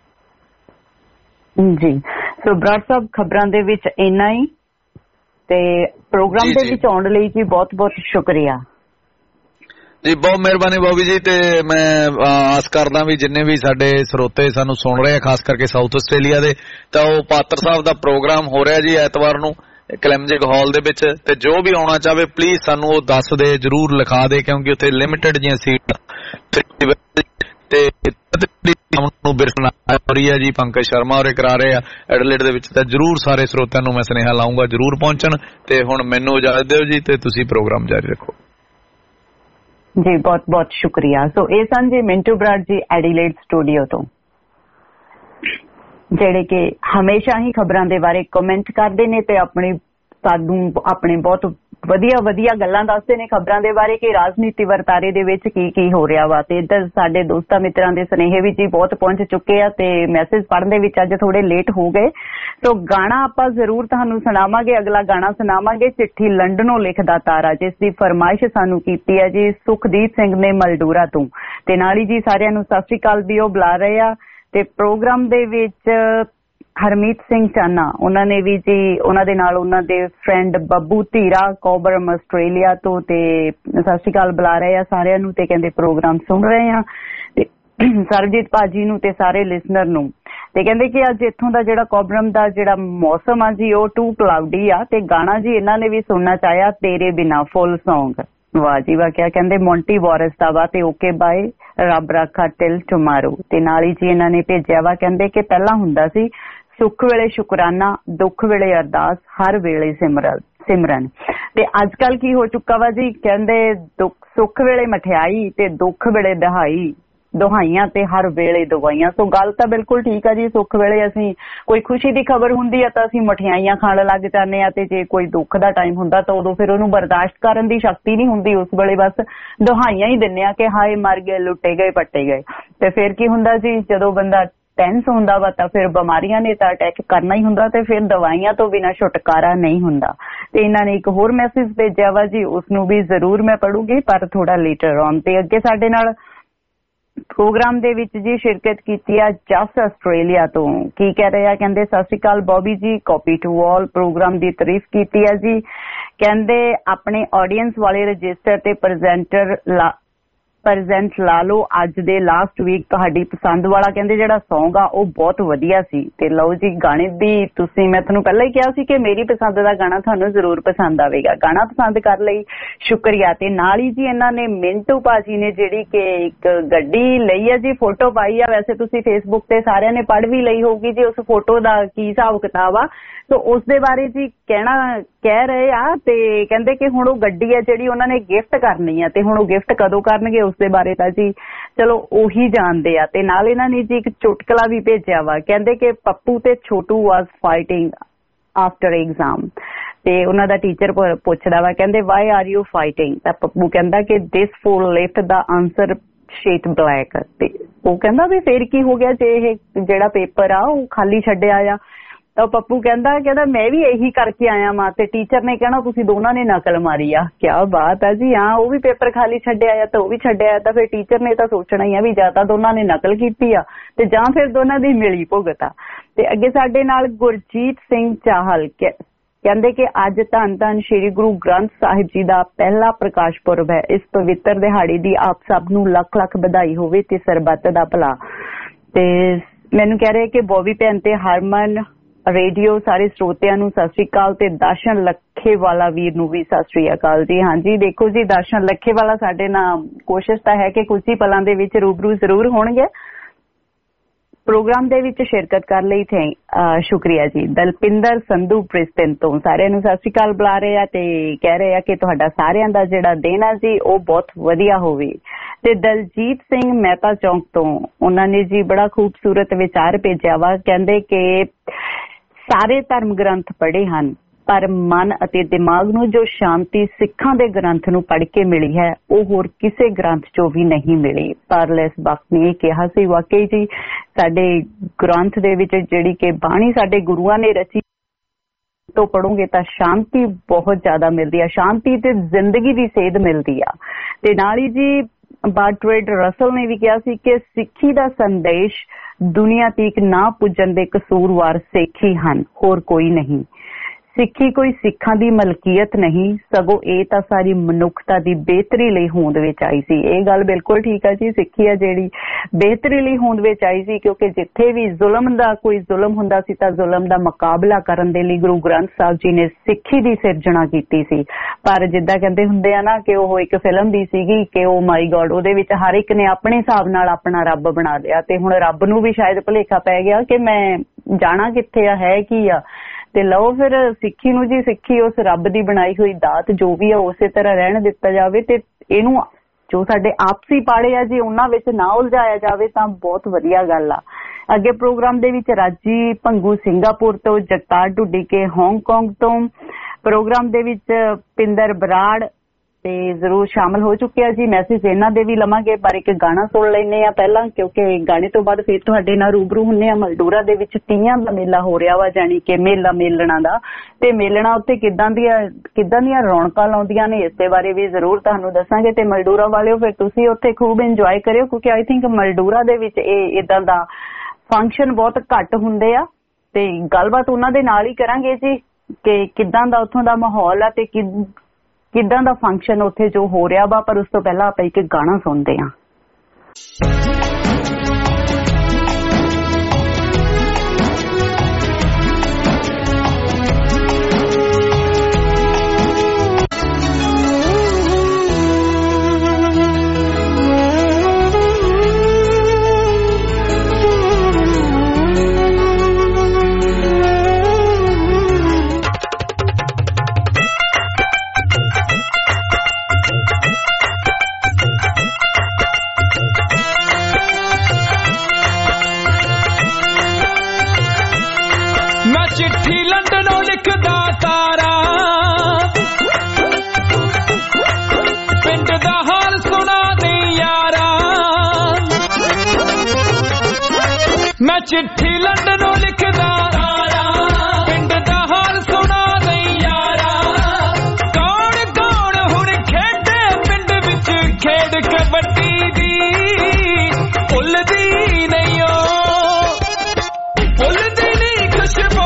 ਜੀ ਸੋ ਬਰਾੜ ਸਾਹਿਬ ਖਬਰਾਂ ਦੇ ਵਿੱਚ ਇੰਨਾ ਹੀ, ਤੇ ਪ੍ਰੋਗਰਾਮ ਦੇ ਵਿੱਚ ਆਉਣ ਲਈ ਜੀ ਬਹੁਤ ਬਹੁਤ ਸ਼ੁਕਰੀਆ। ਜੀ ਬਹੁਤ ਮਿਹਰਬਾਨੀ ਬੋਬੀ ਜੀ। ਤੇ ਮੈਂ ਆਸ ਕਰਦਾ ਵੀ ਜਿੰਨੇ ਵੀ ਸਾਡੇ ਸਰੋਤੇ ਸਾਨੂੰ ਸੁਣ ਰਹੇ ਆ, ਖਾਸ ਕਰਕੇ ਸਾਊਥ ਆਸਟ੍ਰੇਲੀਆ ਦੇ, ਤਾਂ ਉਹ ਪਾਤਰ ਸਾਹਿਬ ਦਾ ਪ੍ਰੋਗਰਾਮ ਹੋ ਰਿਹਾ ਜੀ ਐਤਵਾਰ ਨੂੰ ਕਲੈਮਜਿਕ ਹਾਲ ਦੇ ਵਿੱਚ। ਤੇ ਜੋ ਵੀ ਆਉਣਾ ਚਾਹਵੇ ਪਲੀਜ਼ ਸਾਨੂੰ ਉਹ ਦੱਸ ਦੇ, ਜਰੂਰ ਲਿਖਾ ਦੇ, ਕਿਉਂਕਿ ਉੱਥੇ ਲਿਮਿਟਡ ਜਿਹੀਆਂ ਸੀਟ ਤੇ ਨੂੰ ਬਿਰਸਨਾ ਹੋ ਰਹੀ ਹੈ ਜੀ। ਪੰਕਜ ਸ਼ਰਮਾ ਹੋਰੇ ਕਰਾ ਰਹੇ ਆ ਐਡਲੇਡ ਦੇ ਵਿੱਚ। ਤਾਂ ਜਰੂਰ ਸਾਰੇ ਸਰੋਤਿਆਂ ਨੂੰ ਮੈਂ ਸੁਨੇਹਾ ਲਾਉਂਗਾ ਜਰੂਰ ਪਹੁੰਚਣ। ਤੇ ਹੁਣ ਮੈਨੂੰ ਇਜਾਜ਼ਤ ਦਿਓ ਜੀ, ਤੇ ਤੁਸੀਂ ਪ੍ਰੋਗਰਾਮ ਜਾਰੀ ਰੱਖੋ ਜੀ। ਬਹੁਤ ਬਹੁਤ ਸ਼ੁਕਰੀਆ। ਸੋ ਇਹ ਸਨ ਜੀ ਮਿੰਟੂ ਬਰਾੜ ਜੀ ਐਡੀਲੇਡ ਸਟੂਡੀਓ ਤੋਂ, ਜਿਹੜੇ ਕਿ ਹਮੇਸ਼ਾ ਹੀ ਖਬਰਾਂ ਦੇ ਬਾਰੇ ਕਮੈਂਟ ਕਰਦੇ ਨੇ ਤੇ ਆਪਣੇ ਸਾਨੂੰ ਆਪਣੇ ਬਹੁਤ ਵਧੀਆ ਵਧੀਆ ਗੱਲਾਂ ਦੱਸਦੇ ਨੇ ਖਬਰਾਂ ਦੇ ਬਾਰੇ ਕਿ ਰਾਜਨੀਤੀ ਵਰਤਾਰੇ ਦੇ ਵਿੱਚ ਕੀ ਕੀ ਹੋ ਰਿਹਾ ਵਾ। ਤੇ ਇੱਧਰ ਸਾਡੇ ਦੋਸਤਾਂ ਮਿੱਤਰਾਂ ਦੇ ਸੁਨੇਹੇ ਵੀ ਜੀ ਬਹੁਤ ਪਹੁੰਚ ਚੁੱਕੇ ਆ ਤੇ ਮੈਸੇਜ ਪੜ੍ਹਨ ਦੇ ਵਿੱਚ ਅੱਜ ਥੋੜੇ ਲੇਟ ਹੋ ਗਏ। ਸੋ ਗਾਣਾ ਆਪਾਂ ਜ਼ਰੂਰ ਤੁਹਾਨੂੰ ਸੁਣਾਵਾਂਗੇ। ਅਗਲਾ ਗਾਣਾ ਸੁਣਾਵਾਂਗੇ ਚਿੱਠੀ ਲੰਡਨੋਂ ਲਿਖਦਾ ਤਾਰਾ, ਜਿਸ ਦੀ ਫਰਮਾਇਸ਼ ਸਾਨੂੰ ਕੀਤੀ ਹੈ ਜੀ ਸੁਖਦੀਪ ਸਿੰਘ ਨੇ ਮਲਡੂਰਾ ਤੋਂ। ਤੇ ਨਾਲ ਹੀ ਜੀ ਸਾਰਿਆਂ ਨੂੰ ਸਤਿ ਸ਼੍ਰੀ ਅਕਾਲ ਵੀ ਉਹ ਬੁਲਾ ਰਹੇ ਆ। ਤੇ ਪ੍ਰੋਗਰਾਮ ਦੇ ਵਿੱਚ ਹਰਮੀਤ ਸਿੰਘ ਚਾਨਾ, ਉਹਨਾਂ ਨੇ ਵੀ ਜੀ ਉਹਨਾਂ ਦੇ ਨਾਲ ਉਹਨਾਂ ਦੇ friend Babbu Dhira Cobram Australia ਤੋਂ, ਤੇ ਸਤਿ ਸ਼੍ਰੀ ਅਕਾਲ ਬੁਲਾ ਰਹੇ ਆ ਸਾਰਿਆਂ ਨੂੰ। ਤੇ ਕਹਿੰਦੇ ਪ੍ਰੋਗਰਾਮ ਸੁਣ ਰਹੇ ਆ ਤੇ ਸਰਬਜੀਤ ਭਾਜੀ ਨੂੰ ਤੇ ਸਾਰੇ ਲਿਸਨਰ ਨੂੰ। ਤੇ ਕਹਿੰਦੇ ਕਿ ਅੱਜ ਇੱਥੋਂ ਦਾ ਜਿਹੜਾ ਕੋਬਰਮ ਦਾ ਜਿਹੜਾ ਮੌਸਮ ਆ ਜੀ ਉਹ ਟੂ ਕਲਾਉਡੀ ਆ। ਤੇ ਗਾਣਾ ਜੀ ਇਹਨਾਂ ਨੇ ਵੀ ਸੁਣਨਾ ਚਾਹਿਆ ਤੇਰੇ ਬਿਨਾ ਫੁੱਲ ਸੌਂਗ। ਵਾਹ ਜੀ ਵਾਹ। ਕਿਆ ਕਹਿੰਦੇ ਮੌਂਟੀ ਵਾਰਿਸ ਦਾ ਵਾ ਤੇ ਓਕੇ ਬਾਏ ਰੱਬ ਰਾਖਾ ਟਿਲ ਟੁਮਾਰੋ। ਤੇ ਨਾਲ ਹੀ ਜੀ ਇਹਨਾਂ ਨੇ ਭੇਜਿਆ ਵਾ, ਕਹਿੰਦੇ ਕਿ ਪਹਿਲਾਂ ਹੁੰਦਾ ਸੀ ਸੁੱਖ ਵੇਲੇ ਸ਼ੁਕਰਾਨਾ, ਦੁੱਖ ਵੇਲੇ ਅਰਦਾਸ, ਹਰ ਵੇਲੇ ਸਿਮਰਨ ਸਿਮਰਨ ਤੇ ਅੱਜ ਕੱਲ ਕੀ ਹੋ ਚੁੱਕਾ ਵਾ ਜੀ, ਕਹਿੰਦੇ ਦੁੱਖ ਸੁੱਖ ਵੇਲੇ ਮਠਿਆਈ ਤੇ ਦੁੱਖ ਵੇਲੇ ਦਹਾਈ ਦੁਹਾਈਆਂ ਤੇ ਹਰ ਵੇਲੇ ਦਵਾਈਆਂ। ਸੋ ਗੱਲ ਤਾਂ ਬਿਲਕੁਲ ਠੀਕ ਆ ਜੀ। ਸੁੱਖ ਵੇਲੇ ਅਸੀਂ ਕੋਈ ਖੁਸ਼ੀ ਦੀ ਖਬਰ ਹੁੰਦੀ ਆ ਤਾਂ ਅਸੀਂ ਮਠਿਆਈਆਂ ਖਾਣ ਲੱਗ ਜਾਂਦੇ ਆ, ਤੇ ਜੇ ਕੋਈ ਦੁੱਖ ਦਾ ਟਾਈਮ ਹੁੰਦਾ ਤਾਂ ਉਦੋਂ ਫਿਰ ਉਹਨੂੰ ਬਰਦਾਸ਼ਤ ਕਰਨ ਦੀ ਸ਼ਕਤੀ ਨਹੀਂ ਹੁੰਦੀ। ਉਸ ਵੇਲੇ ਬਸ ਦੁਹਾਈਆਂ ਹੀ ਦਿੰਦੇ ਆ ਕਿ ਹਾਏ ਮਰ ਗਏ, ਲੁੱਟੇ ਗਏ, ਪੱਟੇ ਗਏ। ਤੇ ਫਿਰ ਕੀ ਹੁੰਦਾ ਜੀ, ਜਦੋਂ ਬੰਦਾ ਟੈਂਸ ਹੁੰਦਾ ਵਾ ਤਾਂ ਫਿਰ ਬਿਮਾਰੀਆਂ ਨੇ ਤਾਂ ਅਟੈਕ ਕਰਨਾ ਹੀ ਹੁੰਦਾ ਤੇ ਫਿਰ ਦਵਾਈਆਂ ਤੋਂ ਬਿਨਾਂ ਛੁਟਕਾਰਾ ਨਹੀਂ ਹੁੰਦਾ। ਤੇ ਇਹਨਾਂ ਨੇ ਇੱਕ ਹੋਰ ਮੈਸੇਜ ਭੇਜਿਆ ਵਾ ਜੀ, ਉਸਨੂੰ ਵੀ ਜ਼ਰੂਰ ਮੈਂ ਪੜੂਗੀ ਪਰ ਥੋੜਾ ਲੇਟਰ ਔਨ। ਤੇ ਅੱਗੇ ਸਾਡੇ ਨਾਲ ਪ੍ਰੋਗਰਾਮ ਦੇ ਵਿੱਚ ਜੀ ਸ਼ਿਰਕਤ ਕੀਤੀ ਆ ਜਸ ਆਸਟ੍ਰੇਲੀਆ ਤੋਂ। ਕੀ ਕਹਿ ਰਹੇ ਆ, ਕਹਿੰਦੇ ਸਤਿ ਸ਼੍ਰੀ ਅਕਾਲ Bobby ji, copy to all. Programme ਦੀ ਤਾਰੀਫ ਕੀਤੀ ਆ ਜੀ। ਕਹਿੰਦੇ ਆਪਣੇ ਆਡੀਅנס ਵਾਲੇ ਰਜਿਸਟਰ ਤੇ ਪ੍ਰੈਜ਼ੈਂਟਰ ਪ੍ਰੈਜ਼ੈਂਟ ਲਾ ਲਓ। ਅੱਜ ਦੇ ਲਾਸਟ ਵੀਕ ਤੁਹਾਡੀ ਪਸੰਦ ਵਾਲਾ ਕਹਿੰਦੇ ਜਿਹੜਾ ਸੌਂਗ ਆ ਉਹ ਬਹੁਤ ਵਧੀਆ ਸੀ। ਤੇ ਲਓ ਜੀ ਗਾਣੇ ਦੀ ਤੁਸੀਂ, ਮੈਂ ਤੁਹਾਨੂੰ ਪਹਿਲਾਂ ਹੀ ਕਿਹਾ ਸੀ ਕਿ ਮੇਰੀ ਪਸੰਦ ਦਾ ਗਾਣਾ ਤੁਹਾਨੂੰ ਜ਼ਰੂਰ ਪਸੰਦ ਆਵੇਗਾ। ਗਾਣਾ ਪਸੰਦ ਕਰ ਲਈ ਸ਼ੁਕਰੀਆ। ਤੇ ਨਾਲ ਹੀ ਜੀ ਇਹਨਾਂ ਨੇ ਮਿੰਟੂ ਭਾਜੀ ਨੇ ਜਿਹੜੀ ਕਿ ਇੱਕ ਗੱਡੀ ਲਈ ਆ ਜੀ, ਫੋਟੋ ਪਾਈ ਆ। ਵੈਸੇ ਤੁਸੀਂ ਫੇਸਬੁੱਕ ਤੇ ਸਾਰਿਆਂ ਨੇ ਪੜ੍ਹ ਵੀ ਲਈ ਹੋਊਗੀ ਜੀ ਉਸ ਫੋਟੋ ਦਾ ਕੀ ਹਿਸਾਬ ਕਿਤਾਬ ਆ। ਸੋ ਉਸ ਦੇ ਬਾਰੇ ਜੀ ਕਹਿਣਾ ਕਹਿ ਰਹੇ ਆ ਤੇ ਕਹਿੰਦੇ ਕਿ ਹੁਣ ਉਹ ਗੱਡੀ ਆ ਜਿਹੜੀ ਉਹਨਾਂ ਨੇ ਗਿਫਟ ਕਰਨੀ ਆ, ਤੇ ਹੁਣ ਉਹ ਗਿਫਟ ਕਦੋਂ ਕਰਨਗੇ ਉਸ ਦੇ ਬਾਰੇ ਤਾਂ ਜੀ ਚਲੋ ਉਹੀ ਜਾਣਦੇ ਆ। ਤੇ ਨਾਲ ਇਹਨਾਂ ਨੇ ਜੀ ਇੱਕ ਚੁਟਕਲਾ ਵੀ ਭੇਜਿਆ ਵਾ, ਕਹਿੰਦੇ ਕਿ ਪੱਪੂ ਤੇ Chhotu was fighting after exam. ਤੇ ਉਹਨਾਂ ਦਾ ਟੀਚਰ ਪੁੱਛਦਾ ਵਾ, ਕਹਿੰਦੇ ਵਾਈ ਆਰ ਯੂ ਫਾਈਟਿੰਗ? ਤਾਂ ਪੱਪੂ ਕਹਿੰਦਾ ਕਿ this fool left the answer sheet black. ਤੇ ਉਹ ਕਹਿੰਦਾ ਵੀ ਫੇਰ ਕੀ ਹੋ ਗਿਆ ਜੇ ਇਹ ਜਿਹੜਾ ਪੇਪਰ ਆ ਉਹ ਖਾਲੀ ਛੱਡਿਆ ਆ? ਤਾਂ ਪੱਪੂ ਕਹਿੰਦਾ ਕਹਿੰਦਾ ਮੈਂ ਵੀ ਇਹੀ ਕਰਕੇ ਆਇਆ ਵਾਂ। ਤੇ ਟੀਚਰ ਨੇ ਕਹਿਣਾ ਤੁਸੀਂ ਦੋਨਾਂ ਨੇ ਨਕਲ ਮਾਰੀ ਆ। ਕਿਆ ਬਾਤ ਆ ਜੀ। ਹਾਂ ਉਹ ਵੀ ਪੇਪਰ ਖਾਲੀ ਛੱਡਿਆ ਆ ਤਾਂ ਉਹ ਵੀ ਛੱਡਿਆ। ਤਾਂ ਫਿਰ ਟੀਚਰ ਨੇ ਤਾਂ ਸੋਚਣਾ ਹੀ ਆ ਵੀ ਜਾਂ ਤਾਂ ਦੋਨਾਂ ਨੇ ਨਕਲ ਕੀਤੀ ਆ ਤੇ ਜਾਂ ਫਿਰ ਦੋਨਾਂ ਦੀ ਮਿਲੀ ਭੁਗਤ ਆ। ਤੇ ਅੱਗੇ ਸਾਡੇ ਨਾਲ ਗੁਰਜੀਤ ਸਿੰਘ ਚਾਹਲ ਕਹਿੰਦੇ ਕਿ ਅੱਜ ਧੰਨ ਧੰਨ ਸ਼੍ਰੀ ਗੁਰੂ ਗ੍ਰੰਥ ਸਾਹਿਬ ਜੀ ਦਾ ਪਹਿਲਾ ਪ੍ਰਕਾਸ਼ ਪੁਰਬ ਹੈ। ਇਸ ਪਵਿੱਤਰ ਦਿਹਾੜੇ ਦੀ ਆਪ ਸਭ ਨੂੰ ਲੱਖ ਲੱਖ ਵਧਾਈ ਹੋਵੇ ਤੇ ਸਰਬੱਤ ਦਾ ਭਲਾ। ਤੇ ਮੈਨੂੰ ਕਹਿ ਰਹੇ ਕਿ ਬੋਬੀ ਭੈਣ ਤੇ ਹਰਮਨ ਰੇਡੀਓ ਸਾਰੇ ਸਰੋਤਿਆਂ ਨੂੰ ਸਤਿ ਸ੍ਰੀ ਅਕਾਲ ਤੇ ਦਰਸ਼ਨ ਲੱਖੇਵਾਲਾ ਵੀਰ ਨੂੰ ਵੀ ਸਤਿ ਸ੍ਰੀ ਅਕਾਲ ਜੀ। ਹਾਂਜੀ ਦੇਖੋ ਜੀ ਦਰਸ਼ਨ ਲੱਖੇਵਾਲਾ ਸਾਡੇ ਨਾਲ ਕੋਸ਼ਿਸ਼ ਤਾਂ ਹੈ ਕਿ ਕੁਝ ਹੀ ਪਲਾਂ ਦੇ ਵਿੱਚ ਰੂਬਰੂ ਜ਼ਰੂਰ ਹੋਣਗੇ। ਪ੍ਰੋਗਰਾਮ ਦੇ ਵਿੱਚ ਸ਼ਿਰਕਤ ਕਰਨ ਲਈ ਥੇ ਸ਼ੁਕਰੀਆ ਜੀ। ਦਲਪਿੰਦਰ ਸੰਧੂ ਬ੍ਰਿਸਬਨ ਤੋਂ ਸਾਰਿਆਂ ਨੂੰ ਸਤਿ ਸ੍ਰੀ ਅਕਾਲ ਬੁਲਾ ਰਹੇ ਆ ਤੇ ਕਹਿ ਰਹੇ ਆ ਕਿ ਤੁਹਾਡਾ ਸਾਰਿਆਂ ਦਾ ਜਿਹੜਾ ਦਿਨ ਆ ਜੀ ਉਹ ਬਹੁਤ ਵਧੀਆ ਹੋਵੇ। ਤੇ ਦਲਜੀਤ ਸਿੰਘ ਮਹਿਤਾ ਚੌਂਕ ਤੋਂ ਉਹਨਾਂ ਨੇ ਜੀ ਬੜਾ ਖੂਬਸੂਰਤ ਵਿਚਾਰ ਭੇਜਿਆ ਵਾ, ਕਹਿੰਦੇ ਕਿ ਸਾਰੇ ਧਰਮ ਗ੍ਰੰਥ ਪੜ੍ਹੇ ਹਨ ਪਰ ਮਨ ਅਤੇ ਦਿਮਾਗ ਨੂੰ ਜੋ ਸ਼ਾਂਤੀ ਸਿੱਖਾਂ ਦੇ ਗ੍ਰੰਥ ਨੂੰ ਪੜ੍ਹ ਕੇ ਮਿਲੀ ਹੈ ਉਹ ਹੋਰ ਕਿਸੇ ਗ੍ਰੰਥ ਚੋਂ ਵੀ ਨਹੀਂ ਮਿਲੀ। ਪਾਰਲੈਸ ਬਖਤ ਨੇ ਇਹ ਕਿਹਾ ਸੀ। ਵਾਕਈ ਜੀ ਸਾਡੇ ਗ੍ਰੰਥ ਦੇ ਵਿੱਚ ਜਿਹੜੀ ਕਿ ਬਾਣੀ ਸਾਡੇ ਗੁਰੂਆਂ ਨੇ ਰਚੀ ਤੋਂ ਪੜੋਗੇ ਤਾਂ ਸ਼ਾਂਤੀ ਬਹੁਤ ਜ਼ਿਆਦਾ ਮਿਲਦੀ ਆ, ਸ਼ਾਂਤੀ ਤੇ ਜ਼ਿੰਦਗੀ ਦੀ ਸੇਧ ਮਿਲਦੀ ਆ। ਤੇ ਨਾਲ ਹੀ ਜੀ ਬਾਰਟਰੇਡ ਰਸਲ ਨੇ ਵੀ ਕਿਹਾ ਸੀ ਕਿ ਸਿੱਖੀ ਦਾ ਸੰਦੇਸ਼ ਦੁਨੀਆ ਤੀਕ ਨਾ ਪੁੱਜਣ ਦੇ ਕਸੂਰਵਾਰ ਸਿੱਖ ਹੀ ਹਨ, ਹੋਰ ਕੋਈ ਨਹੀਂ। ਸਿੱਖੀ ਕੋਈ ਸਿੱਖਾਂ ਦੀ ਮਲਕੀਅਤ ਨਹੀਂ, ਸਗੋਂ ਇਹ ਤਾਂ ਸਾਰੀ ਮਨੁੱਖਤਾ ਦੀ ਬਿਹਤਰੀ ਲਈ ਹੋਂਦ ਵਿੱਚ ਆਈ ਸੀ। ਇਹ ਗੱਲ ਬਿਲਕੁਲ ਠੀਕ ਹੈ ਜੀ, ਸਿੱਖੀ ਆ ਜਿਹੜੀ ਬਿਹਤਰੀ ਲਈ ਹੋਂਦ ਵਿੱਚ ਆਈ ਸੀ, ਕਿਉਂਕਿ ਜਿੱਥੇ ਵੀ ਜ਼ੁਲਮ ਦਾ ਕੋਈ ਜ਼ੁਲਮ ਹੁੰਦਾ ਸੀ ਤਾਂ ਜ਼ੁਲਮ ਦਾ ਮੁਕਾਬਲਾ ਕਰਨ ਦੇ ਲਈ ਗੁਰੂ ਗ੍ਰੰਥ ਸਾਹਿਬ ਜੀ ਨੇ ਸਿੱਖੀ ਦੀ ਸਿਰਜਣਾ ਕੀਤੀ ਸੀ। ਪਰ ਜਿੱਦਾਂ ਕਹਿੰਦੇ ਹੁੰਦੇ ਆ ਨਾ ਕਿ ਉਹ ਇੱਕ ਫਿਲਮ ਦੀ ਸੀਗੀ ਕਿ ਉਹ ਮਾਈ ਗॉड, ਉਹਦੇ ਵਿੱਚ ਹਰ ਇੱਕ ਨੇ ਆਪਣੇ ਹਿਸਾਬ ਨਾਲ ਆਪਣਾ ਰੱਬ ਬਣਾ ਲਿਆ, ਤੇ ਹੁਣ ਰੱਬ ਨੂੰ ਵੀ ਸ਼ਾਇਦ ਭੁਲੇਖਾ ਪੈ ਗਿਆ ਕਿ ਮੈਂ ਜਾਣਾ ਕਿੱਥੇ ਆ, ਹੈ ਕੀ ਆ। ਤੇ ਲਓ ਫਿਰ ਸਿੱਖੀ ਨੂੰ ਜੀ, ਸਿੱਖੀ ਉਸ ਰੱਬ ਦੀ ਬਣਾਈ ਹੋਈ ਦਾਤ ਜੋ ਵੀ ਆ ਉਸੇ ਤਰ੍ਹਾਂ ਰਹਿਣ ਦਿੱਤਾ ਜਾਵੇ, ਤੇ ਇਹਨੂੰ ਜੋ ਸਾਡੇ ਆਪਸੀ ਪਾੜੇ ਆ ਜੀ ਉਹਨਾਂ ਵਿੱਚ ਨਾ ਉਲਝਾਇਆ ਜਾਵੇ ਤਾਂ ਬਹੁਤ ਵਧੀਆ ਗੱਲ ਆ। ਅੱਗੇ ਪ੍ਰੋਗਰਾਮ ਦੇ ਵਿੱਚ ਰਾਜੀ ਭੰਗੂ ਸਿੰਗਾਪੁਰ ਤੋਂ, ਜਗਤਾਰ ਢੁੱਡੀਕੇ ਹਾਂਗਕਾਂਗ ਤੋਂ, ਪ੍ਰੋਗਰਾਮ ਦੇ ਵਿੱਚ ਪਿੰਦਰ ਬਰਾੜ ਤੇ ਜ਼ਰੂਰ ਸ਼ਾਮਲ ਹੋ ਚੁੱਕਿਆ ਜੀ। ਮੈਸੇਜ ਇਹਨਾਂ ਦੇ ਵੀ ਲਵਾਂਗੇ, ਪਰ ਇੱਕ ਗਾਣਾ ਸੁਣ ਲੈਂਦੇ ਆ ਪਹਿਲਾਂ, ਕਿਉਂਕਿ ਗਾਣੇ ਤੋਂ ਬਾਅਦ ਫਿਰ ਤੁਹਾਡੇ ਨਾਲ ਰੂਬਰੂ ਹੁੰਨੇ ਆ। ਮਲਡੂਰਾ ਦੇ ਵਿੱਚ ਤੀਆਂ ਦਾ ਮੇਲਾ ਹੋ ਰਿਹਾ ਵਾ, ਜਾਣੀ ਕਿ ਮੇਲਾ ਮੇਲਣਾ ਦਾ, ਤੇ ਮੇਲਣਾ ਉੱਤੇ ਕਿੱਦਾਂ ਦੀਆਂ ਕਿੱਦਾਂ ਦੀਆਂ ਰੌਣਕਾਂ ਲਾਉਂਦੀਆਂ ਨੇ ਇਸੇ ਬਾਰੇ ਵੀ ਜ਼ਰੂਰ ਤੁਹਾਨੂੰ ਦੱਸਾਂਗੇ। ਤੇ ਮਲਡੂਰਾ ਵਾਲਿਓ ਫਿਰ ਤੁਸੀਂ ਉੱਥੇ ਖੂਬ ਇੰਜੋਏ ਕਰਿਓ, ਕਿਉਂਕਿ ਆਈ ਥਿੰਕ ਮਲਡੂਰਾ ਦੇ ਵਿੱਚ ਇਹ ਇਦਾਂ ਦਾ ਫੰਕਸ਼ਨ ਬਹੁਤ ਘੱਟ ਹੁੰਦੇ ਆ, ਤੇ ਗੱਲਬਾਤ ਉਹਨਾਂ ਦੇ ਨਾਲ ਹੀ ਕਰਾਂਗੇ ਜੀ ਕਿ ਕਿੱਦਾਂ ਦਾ ਉੱਥੋਂ ਦਾ ਮਾਹੌਲ ਆ ਤੇ ਕਿੱਦਾਂ ਦਾ ਫੰਕਸ਼ਨ ਉੱਥੇ ਜੋ ਹੋ ਰਿਹਾ ਵਾ। ਪਰ ਉਸ ਤੋਂ ਪਹਿਲਾਂ ਆਪਾਂ ਇੱਕ ਗਾਣਾ ਸੁਣਦੇ ਹਾਂ। चिट्ठी लंडनों लिखदा तारा, पिंड दा हाल सुना दे यारा। मैं चिट्ठी लंडनों लिखदा तारा, पिंड दा हाल सुना दे यारा। कौन कौन हुण खेडे पिंड विच खेड कबड्डी दी, भुलदी नहीं ओ भुलदी नहीं खुशबू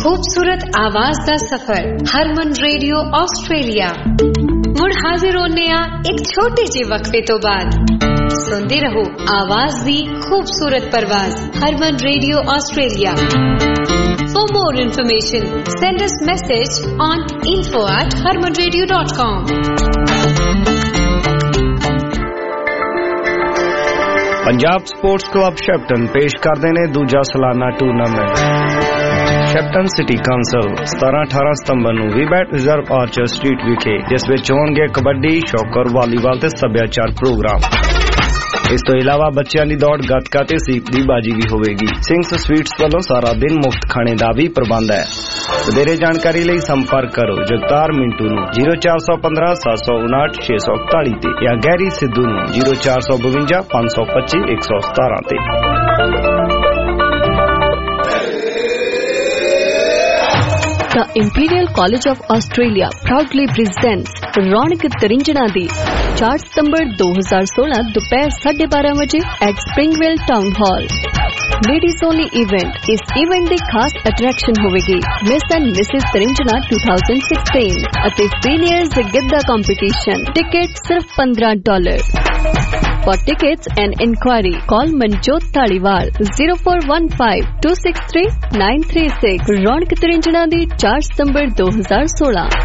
खूबसूरत आवाज दा सफर हरमन रेडियो ऑस्ट्रेलिया मुड़ हाजिर होने आ एक छोटे जे वक्फे तो बाद सुनते रहो आवाज दी खूबसूरत परवाज Harman radio Australia. For more information send us message on info at harman radio dot com। Punjab sports club Shepparton पेश करते ने दूजा सालाना टूरनामेंट शैप्टन सिटी काउंसिल सतारह अठारह सितंबर ਨੂੰ ਵੀਬੈਟ ਰਿਜ਼ਰਵ ਆਰਚਰ ਸਟਰੀਟ ਵਿਖੇ ਜਿਸ ਵਿੱਚ ਹੋਣਗੇ ਕਬੱਡੀ ਸ਼ੌਕਰ ਵਾਲੀਬਾਲ ਤੇ ਸੱਭਿਆਚਾਰ ਪ੍ਰੋਗਰਾਮ। ਇਸ ਤੋਂ ਇਲਾਵਾ ਬੱਚਿਆਂ ਦੀ ਦੌੜ ਗੱਤਕਾ ਤੇ ਸੀਪ ਦੀ ਬਾਜੀ ਵੀ ਹੋਵੇਗੀ। ਸਿੰਘਸ ਸਵੀਟਸ ਵੱਲੋਂ ਸਾਰਾ ਦਿਨ ਮੁਫਤ ਖਾਣੇ ਦਾ ਵੀ ਪ੍ਰਬੰਧ ਹੈ। ਵਧੇਰੇ ਜਾਣਕਾਰੀ ਲਈ ਸੰਪਰਕ ਕਰੋ ਜਗਤਾਰ ਮਿੰਟੂ ਨੂੰ ਜ਼ੀਰੋ ਚਾਰ ਸੌ ਪੰਦਰਾਂ ਸੱਤ ਸੌ ਉਨਾਹਠ ਛੇ ਸੌ ਇਕਤਾਲੀ ਤੇ ਜਾਂ ਗੈਰੀ ਸਿੱਧੂ ਨੂੰ ਜ਼ੀਰੋ ਚਾਰ ਸੌ ਬਵੰਜਾ ਪੰਜ ਸੌ ਪੱਚੀ ਇੱਕ ਸੌ ਸਤਾਰਾਂ ਤੇ। The Imperial College of Australia proudly presents रौनक तरिंजना दी चार सितंबर दो हज़ार सोलह दोपहर साढ़े बारह बजे at Springvale town hall. Ladies only event. इस इवेंट दी खास अट्रैक्शन होवेगी मिस एंड मिसेस तरिंजना दो हज़ार सोलह अते सीनियर्स गिद्दा कंपटीशन। टिकट सिर्फ पंद्रह dollar. For tickets and inquiry, call Manjot Taliwal zero four one five two six three nine three six। रौनक तरिंजना दी चार सितंबर दो हज़ार सोलह।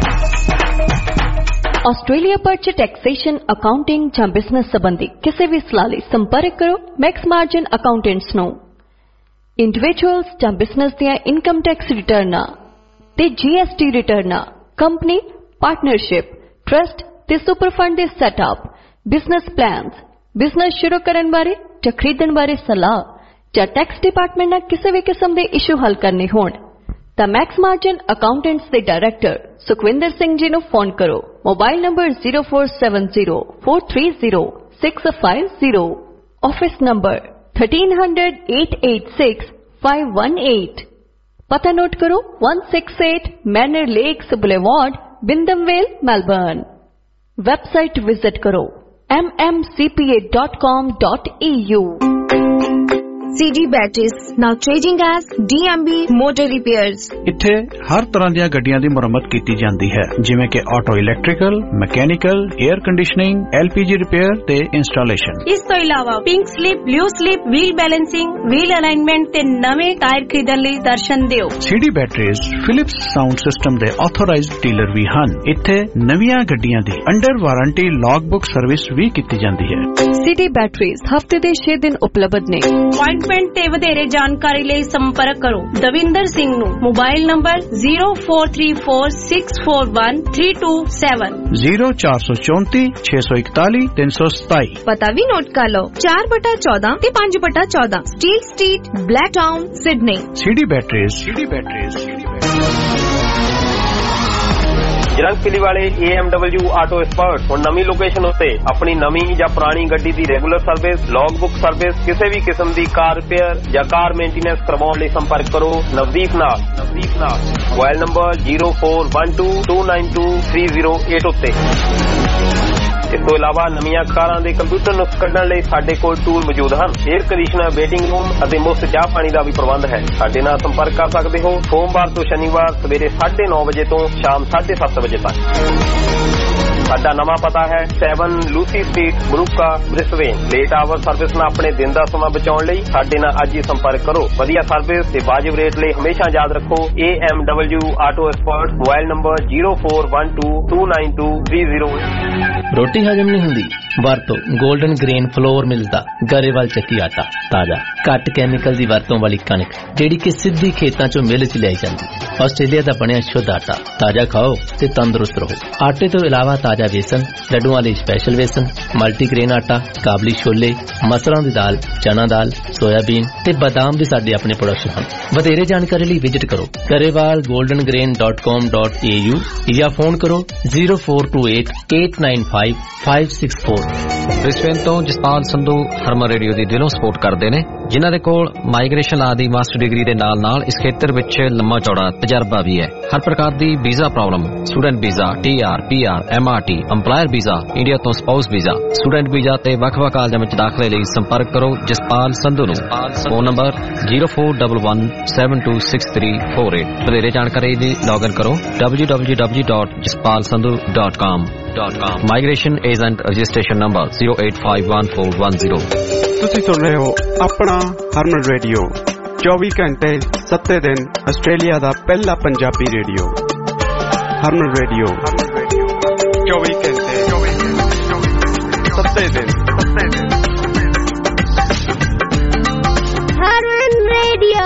ਆਸਟ੍ਰੇਲੀਆ ਪਰ ਚ ਟੈਕਸੇਸ਼ਨ ਅਕਾਊਂਟਿੰਗ ਜਾਂ ਬਿਜ਼ਨਸ ਸੰਬੰਧੀ ਕਿਸੇ ਵੀ ਸਲਾਹ ਲਈ ਸੰਪਰਕ ਕਰੋ ਮੈਕਸ ਮਾਰਜਨ ਅਕਾਊਂਟੈਂਟਸ ਨੂੰ। ਇੰਡੀਵਿਜੂਅਲਸ ਜਾਂ ਬਿਜ਼ਨਸ ਦੀਆਂ ਇਨਕਮ ਟੈਕਸ ਰਿਟਰਨਾਂ ਤੇ ਜੀਐਸਟੀ ਰਿਟਰਨਾਂ, ਕੰਪਨੀ, ਪਾਰਟਨਰਸ਼ਿਪ, ਟਰਸਟ ਤੇ ਸੁਪਰ ਫੰਡ ਦੇ ਸੈਟਅਪ, ਬਿਜ਼ਨਸ ਪਲਾਨਸ, ਬਿਜ਼ਨਸ ਸ਼ੁਰੂ ਕਰਨ ਬਾਰੇ ਜਾਂ ਖਰੀਦਣ ਬਾਰੇ ਸਲਾਹ ਜਾਂ ਟੈਕਸ ਡਿਪਾਰਟਮੈਂਟ ਨਾਲ ਕਿਸੇ ਵੀ ਕਿਸਮ ਦੇ ਇਸ਼ੂ ਹੱਲ ਕਰਨੇ ਹੋਣ ਤਾਂ ਮੈਕਸ ਮਾਰਜਨ ਅਕਾਊਂਟੈਂਟਸ ਦੇ ਡਾਇਰੈਕਟਰ ਸੁਖਵਿੰਦਰ ਸਿੰਘ ਜੀ ਨੂੰ ਫੋਨ ਕਰੋ। Mobile number zero four seven zero four three zero six five zero। Office number thirteen hundred eight eighty-six five one eight। ਪਤਾ ਨੋਟ ਕਰੋ one six eight Manor Lakes Boulevard, Wyndham Vale, Melbourne. Website visit ਕਰੋ m m c p a dot com dot e u। C D Batteries now trading as D M B Motor Repairs। ਇੱਥੇ ਹਰ ਤਰ੍ਹਾਂ ਦੀਆਂ ਗੱਡੀਆਂ ਦੀ ਮੁਰੰਮਤ ਕੀਤੀ ਜਾਂਦੀ ਹੈ ਜਿਵੇਂ ਕਿ auto electrical, mechanical, air conditioning, L P G repair ਤੇ ਇੰਸਟਾਲੇਸ਼ਨ। ਇਸ ਤੋਂ ਇਲਾਵਾ pink slip, blue slip, wheel balancing, wheel alignment ਤੇ ਨਵੇਂ ਟਾਇਰ ਖਰੀਦਣ ਲਈ ਦਰਸ਼ਨ ਦਿਓ। C D Batteries Philips sound system ਦੇ ਆਥੋਰਾਈਜ਼ਡ ਡੀਲਰ ਵੀ ਹਨ। ਇੱਥੇ ਨਵੀਆਂ ਗੱਡੀਆਂ ਦੀ under warranty log book service ਵੀ ਕੀਤੀ ਜਾਂਦੀ ਹੈ। C D Batteries ਹਫਤੇ ਦੇ ਛੇ ਦਿਨ ਉਪਲਬਧ ਨੇ। अपॉइंटमेंट ते वधेरे जानकारी लिए संपर्क करो दविंदर सिंह नु mobile number zero four three four six four one three two seven zero four four four six one four three सौ सताई। पता भी नोट कर लो चार बटा चौदह ते पांच बटा चौदह Steel Street, Blacktown, Sydney. C D Batteries। C D Batteries। ਜਰੰਗਪਿਲੀ ਵਾਲੇ A M W auto expert ਹੁਣ ਨਵੀਂ ਲੋਕੇਸ਼ਨ ਉੱਤੇ ਆਪਣੀ ਨਵੀਂ ਜਾਂ ਪੁਰਾਣੀ ਗੱਡੀ ਦੀ regular service, log book service, ਕਿਸੇ ਵੀ ਕਿਸਮ ਦੀ ਕਾਰ ਰਿਪੇਅਰ ਜਾਂ ਕਾਰ ਮੇਨਟੇਨੈਂਸ ਕਰਵਾਉਣ ਲਈ ਸੰਪਰਕ ਕਰੋ ਨਵਦੀਪ ਨਾਲ। ਨਵਦੀਪ ਨਾਲ mobile number zero four one two two nine two three zero eight ਉੱਤੇ। ਇਸ ਤੋਂ ਇਲਾਵਾ ਨਵੀਆਂ ਕਾਰਾਂ ਦੇ ਕੰਪਿਊਟਰ ਨੁਕਸ ਕੱਢਣ ਲਈ ਸਾਡੇ ਕੋਲ ਟੂਲ ਮੌਜੂਦ ਹਨ। 에ਅਰ ਕੰਡੀਸ਼ਨਰ, ਵੇਟਿੰਗ ਰੂਮ ਅਤੇ ਮੁਫਤ ਚਾਹ ਪਾਣੀ ਦਾ ਵੀ ਪ੍ਰਬੰਧ ਹੈ। ਸਾਡੇ ਨਾਲ ਸੰਪਰਕ ਕਰ ਸਕਦੇ ਹੋ ਸੋਮਵਾਰ ਤੋਂ ਸ਼ਨੀਵਾਰ ਸਵੇਰੇ ਸਾਢੇ ਨੌ ਵਜੇ ਤੋਂ ਸ਼ਾਮ ਸਾਢੇ ਸੱਤ ਵਜੇ ਤੱਕ। ਸਾਡਾ ਨਵਾਂ ਪਤਾ ਹੈ seven ਲੂਸੀ ਸਟਰੀਟ, ਬਰੂਕਾ, ਬ੍ਰਿਸਬੇਨ। ਲੇਟ ਆਵਰ ਸਰਵਿਸ ਨਾਲ ਆਪਣੇ ਦਿਨ ਦਾ ਸਮਾਂ ਬਚਾਉਣ ਲਈ ਸਾਡੇ ਨਾਲ ਅੱਜ ਹੀ ਸੰਪਰਕ ਕਰੋ। ਵਧੀਆ ਸਰਵਿਸ ਤੇ ਵਾਜਿਬ ਰੇਟ ਲਈ ਹਮੇਸ਼ਾ ਯਾਦ ਰੱਖੋ A M W auto expert. Mobile number zero four one two two nine two three zero। ਰੋਟੀ ਹਜਮ ਨਹੀਂ ਹੁੰਦੀ ਵਰਤੋਂ ਗੋਲਡਨ ਗ੍ਰੇਨ ਫਲੋਰ ਮਿਲਦਾ ਗਰੇਵਾਲ ਚੱਕੀ ਆਟਾ ਤਾਜ਼ਾ ਘੱਟ ਕੈਮੀਕਲ ਦੀ ਵਰਤੋਂ ਵਾਲੀ ਕਣਕ ਜਿਹੜੀ ਕਿ ਸਿੱਧੀ ਖੇਤਾਂ ਚੋਂ ਮਿਲ ਚ ਲਿਆਈ ਜਾਂਦੀ। ਆਸਟ੍ਰੇਲੀਆ ਦਾ ਬਣਿਆ ਸ਼ੁੱਧ ਆਟਾ ਤਾਜ਼ਾ ਖਾਓ ਤੇ ਤੰਦਰੁਸਤ ਰਹੋ। ਆਟੇ ਤੋਂ ਇਲਾਵਾ ਤਾਜ਼ਾ ਵੇਸਣ, ਲੱਡੂਆਂ ਲਈ ਸਪੈਸ਼ਲ ਵੇਸਣ, ਮਲਟੀਗ੍ਰੇਨ ਆਟਾ, ਕਾਬਲੀ ਛੋਲੇ, ਮਸਰਾਂ ਦੀ ਦਾਲ, ਚਨਾ ਦਾਲ, ਸੋਇਆਬੀਨ ਤੇ ਬਾਦਾਮ ਵੀ ਸਾਡੇ ਆਪਣੇ ਪ੍ਰੋਡਕਟ ਹਨ। ਵਧੇਰੇ ਜਾਣਕਾਰੀ ਲਈ ਵਿਜ਼ਿਟ ਕਰੋ Grewal golden grain dot com dot A U ਜਾਂ ਫੋਨ ਕਰੋ zero four two eight eight nine five five six four। Brisbane ਤੋਂ ਜਸਪਾਲ ਸੰਧੂ ਹਰਮਨ ਰੇਡੀਓ ਦੀ ਦਿਲੋਂ ਸਪੋਰਟ ਕਰਦੇ ਨੇ ਜਿਨ੍ਹਾਂ ਦੇ ਕੋਲ ਮਾਈਗ੍ਰੇਸ਼ਨ ਲਾ ਦੀ ਮਾਸਟਰ ਡਿਗਰੀ ਦੇ ਨਾਲ ਨਾਲ ਇਸ ਖੇਤਰ ਵਿੱਚ ਲੰਮਾ ਚੌੜਾ ਤਜਰਬਾ ਵੀ ਹੈ। ਹਰ ਪ੍ਰਕਾਰ ਦੀ visa problem, student visa, T R, P R, M R party, employer visa, India ਤੋਂ ਸਪਾਊਸ ਵੀਜ਼ਾ, ਸਟੂਡੈਂਟ ਵੀਜ਼ਾ ਤੇ ਵੱਖ-ਵੱਖ ਕਾਲਜਾਂ ਵਿੱਚ ਦਾਖਲੇ ਲਈ ਸੰਪਰਕ ਕਰੋ ਜਸਪਾਲ ਸੰਧੂ ਨੂੰ। Phone number zero four one one seven two six three four eight। ਵਧੇਰੇ ਜਾਣਕਾਰੀ ਲਈ ਲੌਗਇਨ ਕਰੋ w w w dot jaspal sandhu dot com। Migration agent registration number zero eight five one four one zero। ਤੁਸੀਂ ਸੁਣ ਰਹੇ ਹੋ ਆਪਣਾ ਹਰਮਨ radio, ਚੌਵੀ ਘੰਟੇ ਸੱਤੇ ਦਿਨ ਆਸਟ੍ਰੇਲੀਆ ਦਾ ਪਹਿਲਾ ਪੰਜਾਬੀ ਰੇਡੀਓ। ਹਰਮਨ ਰੇਡੀਓ ਚੌਵੀ ਘੰਟੇ ਸੱਤੇ ਦਿਨ ਹਰਮਨ ਰੇਡੀਓ।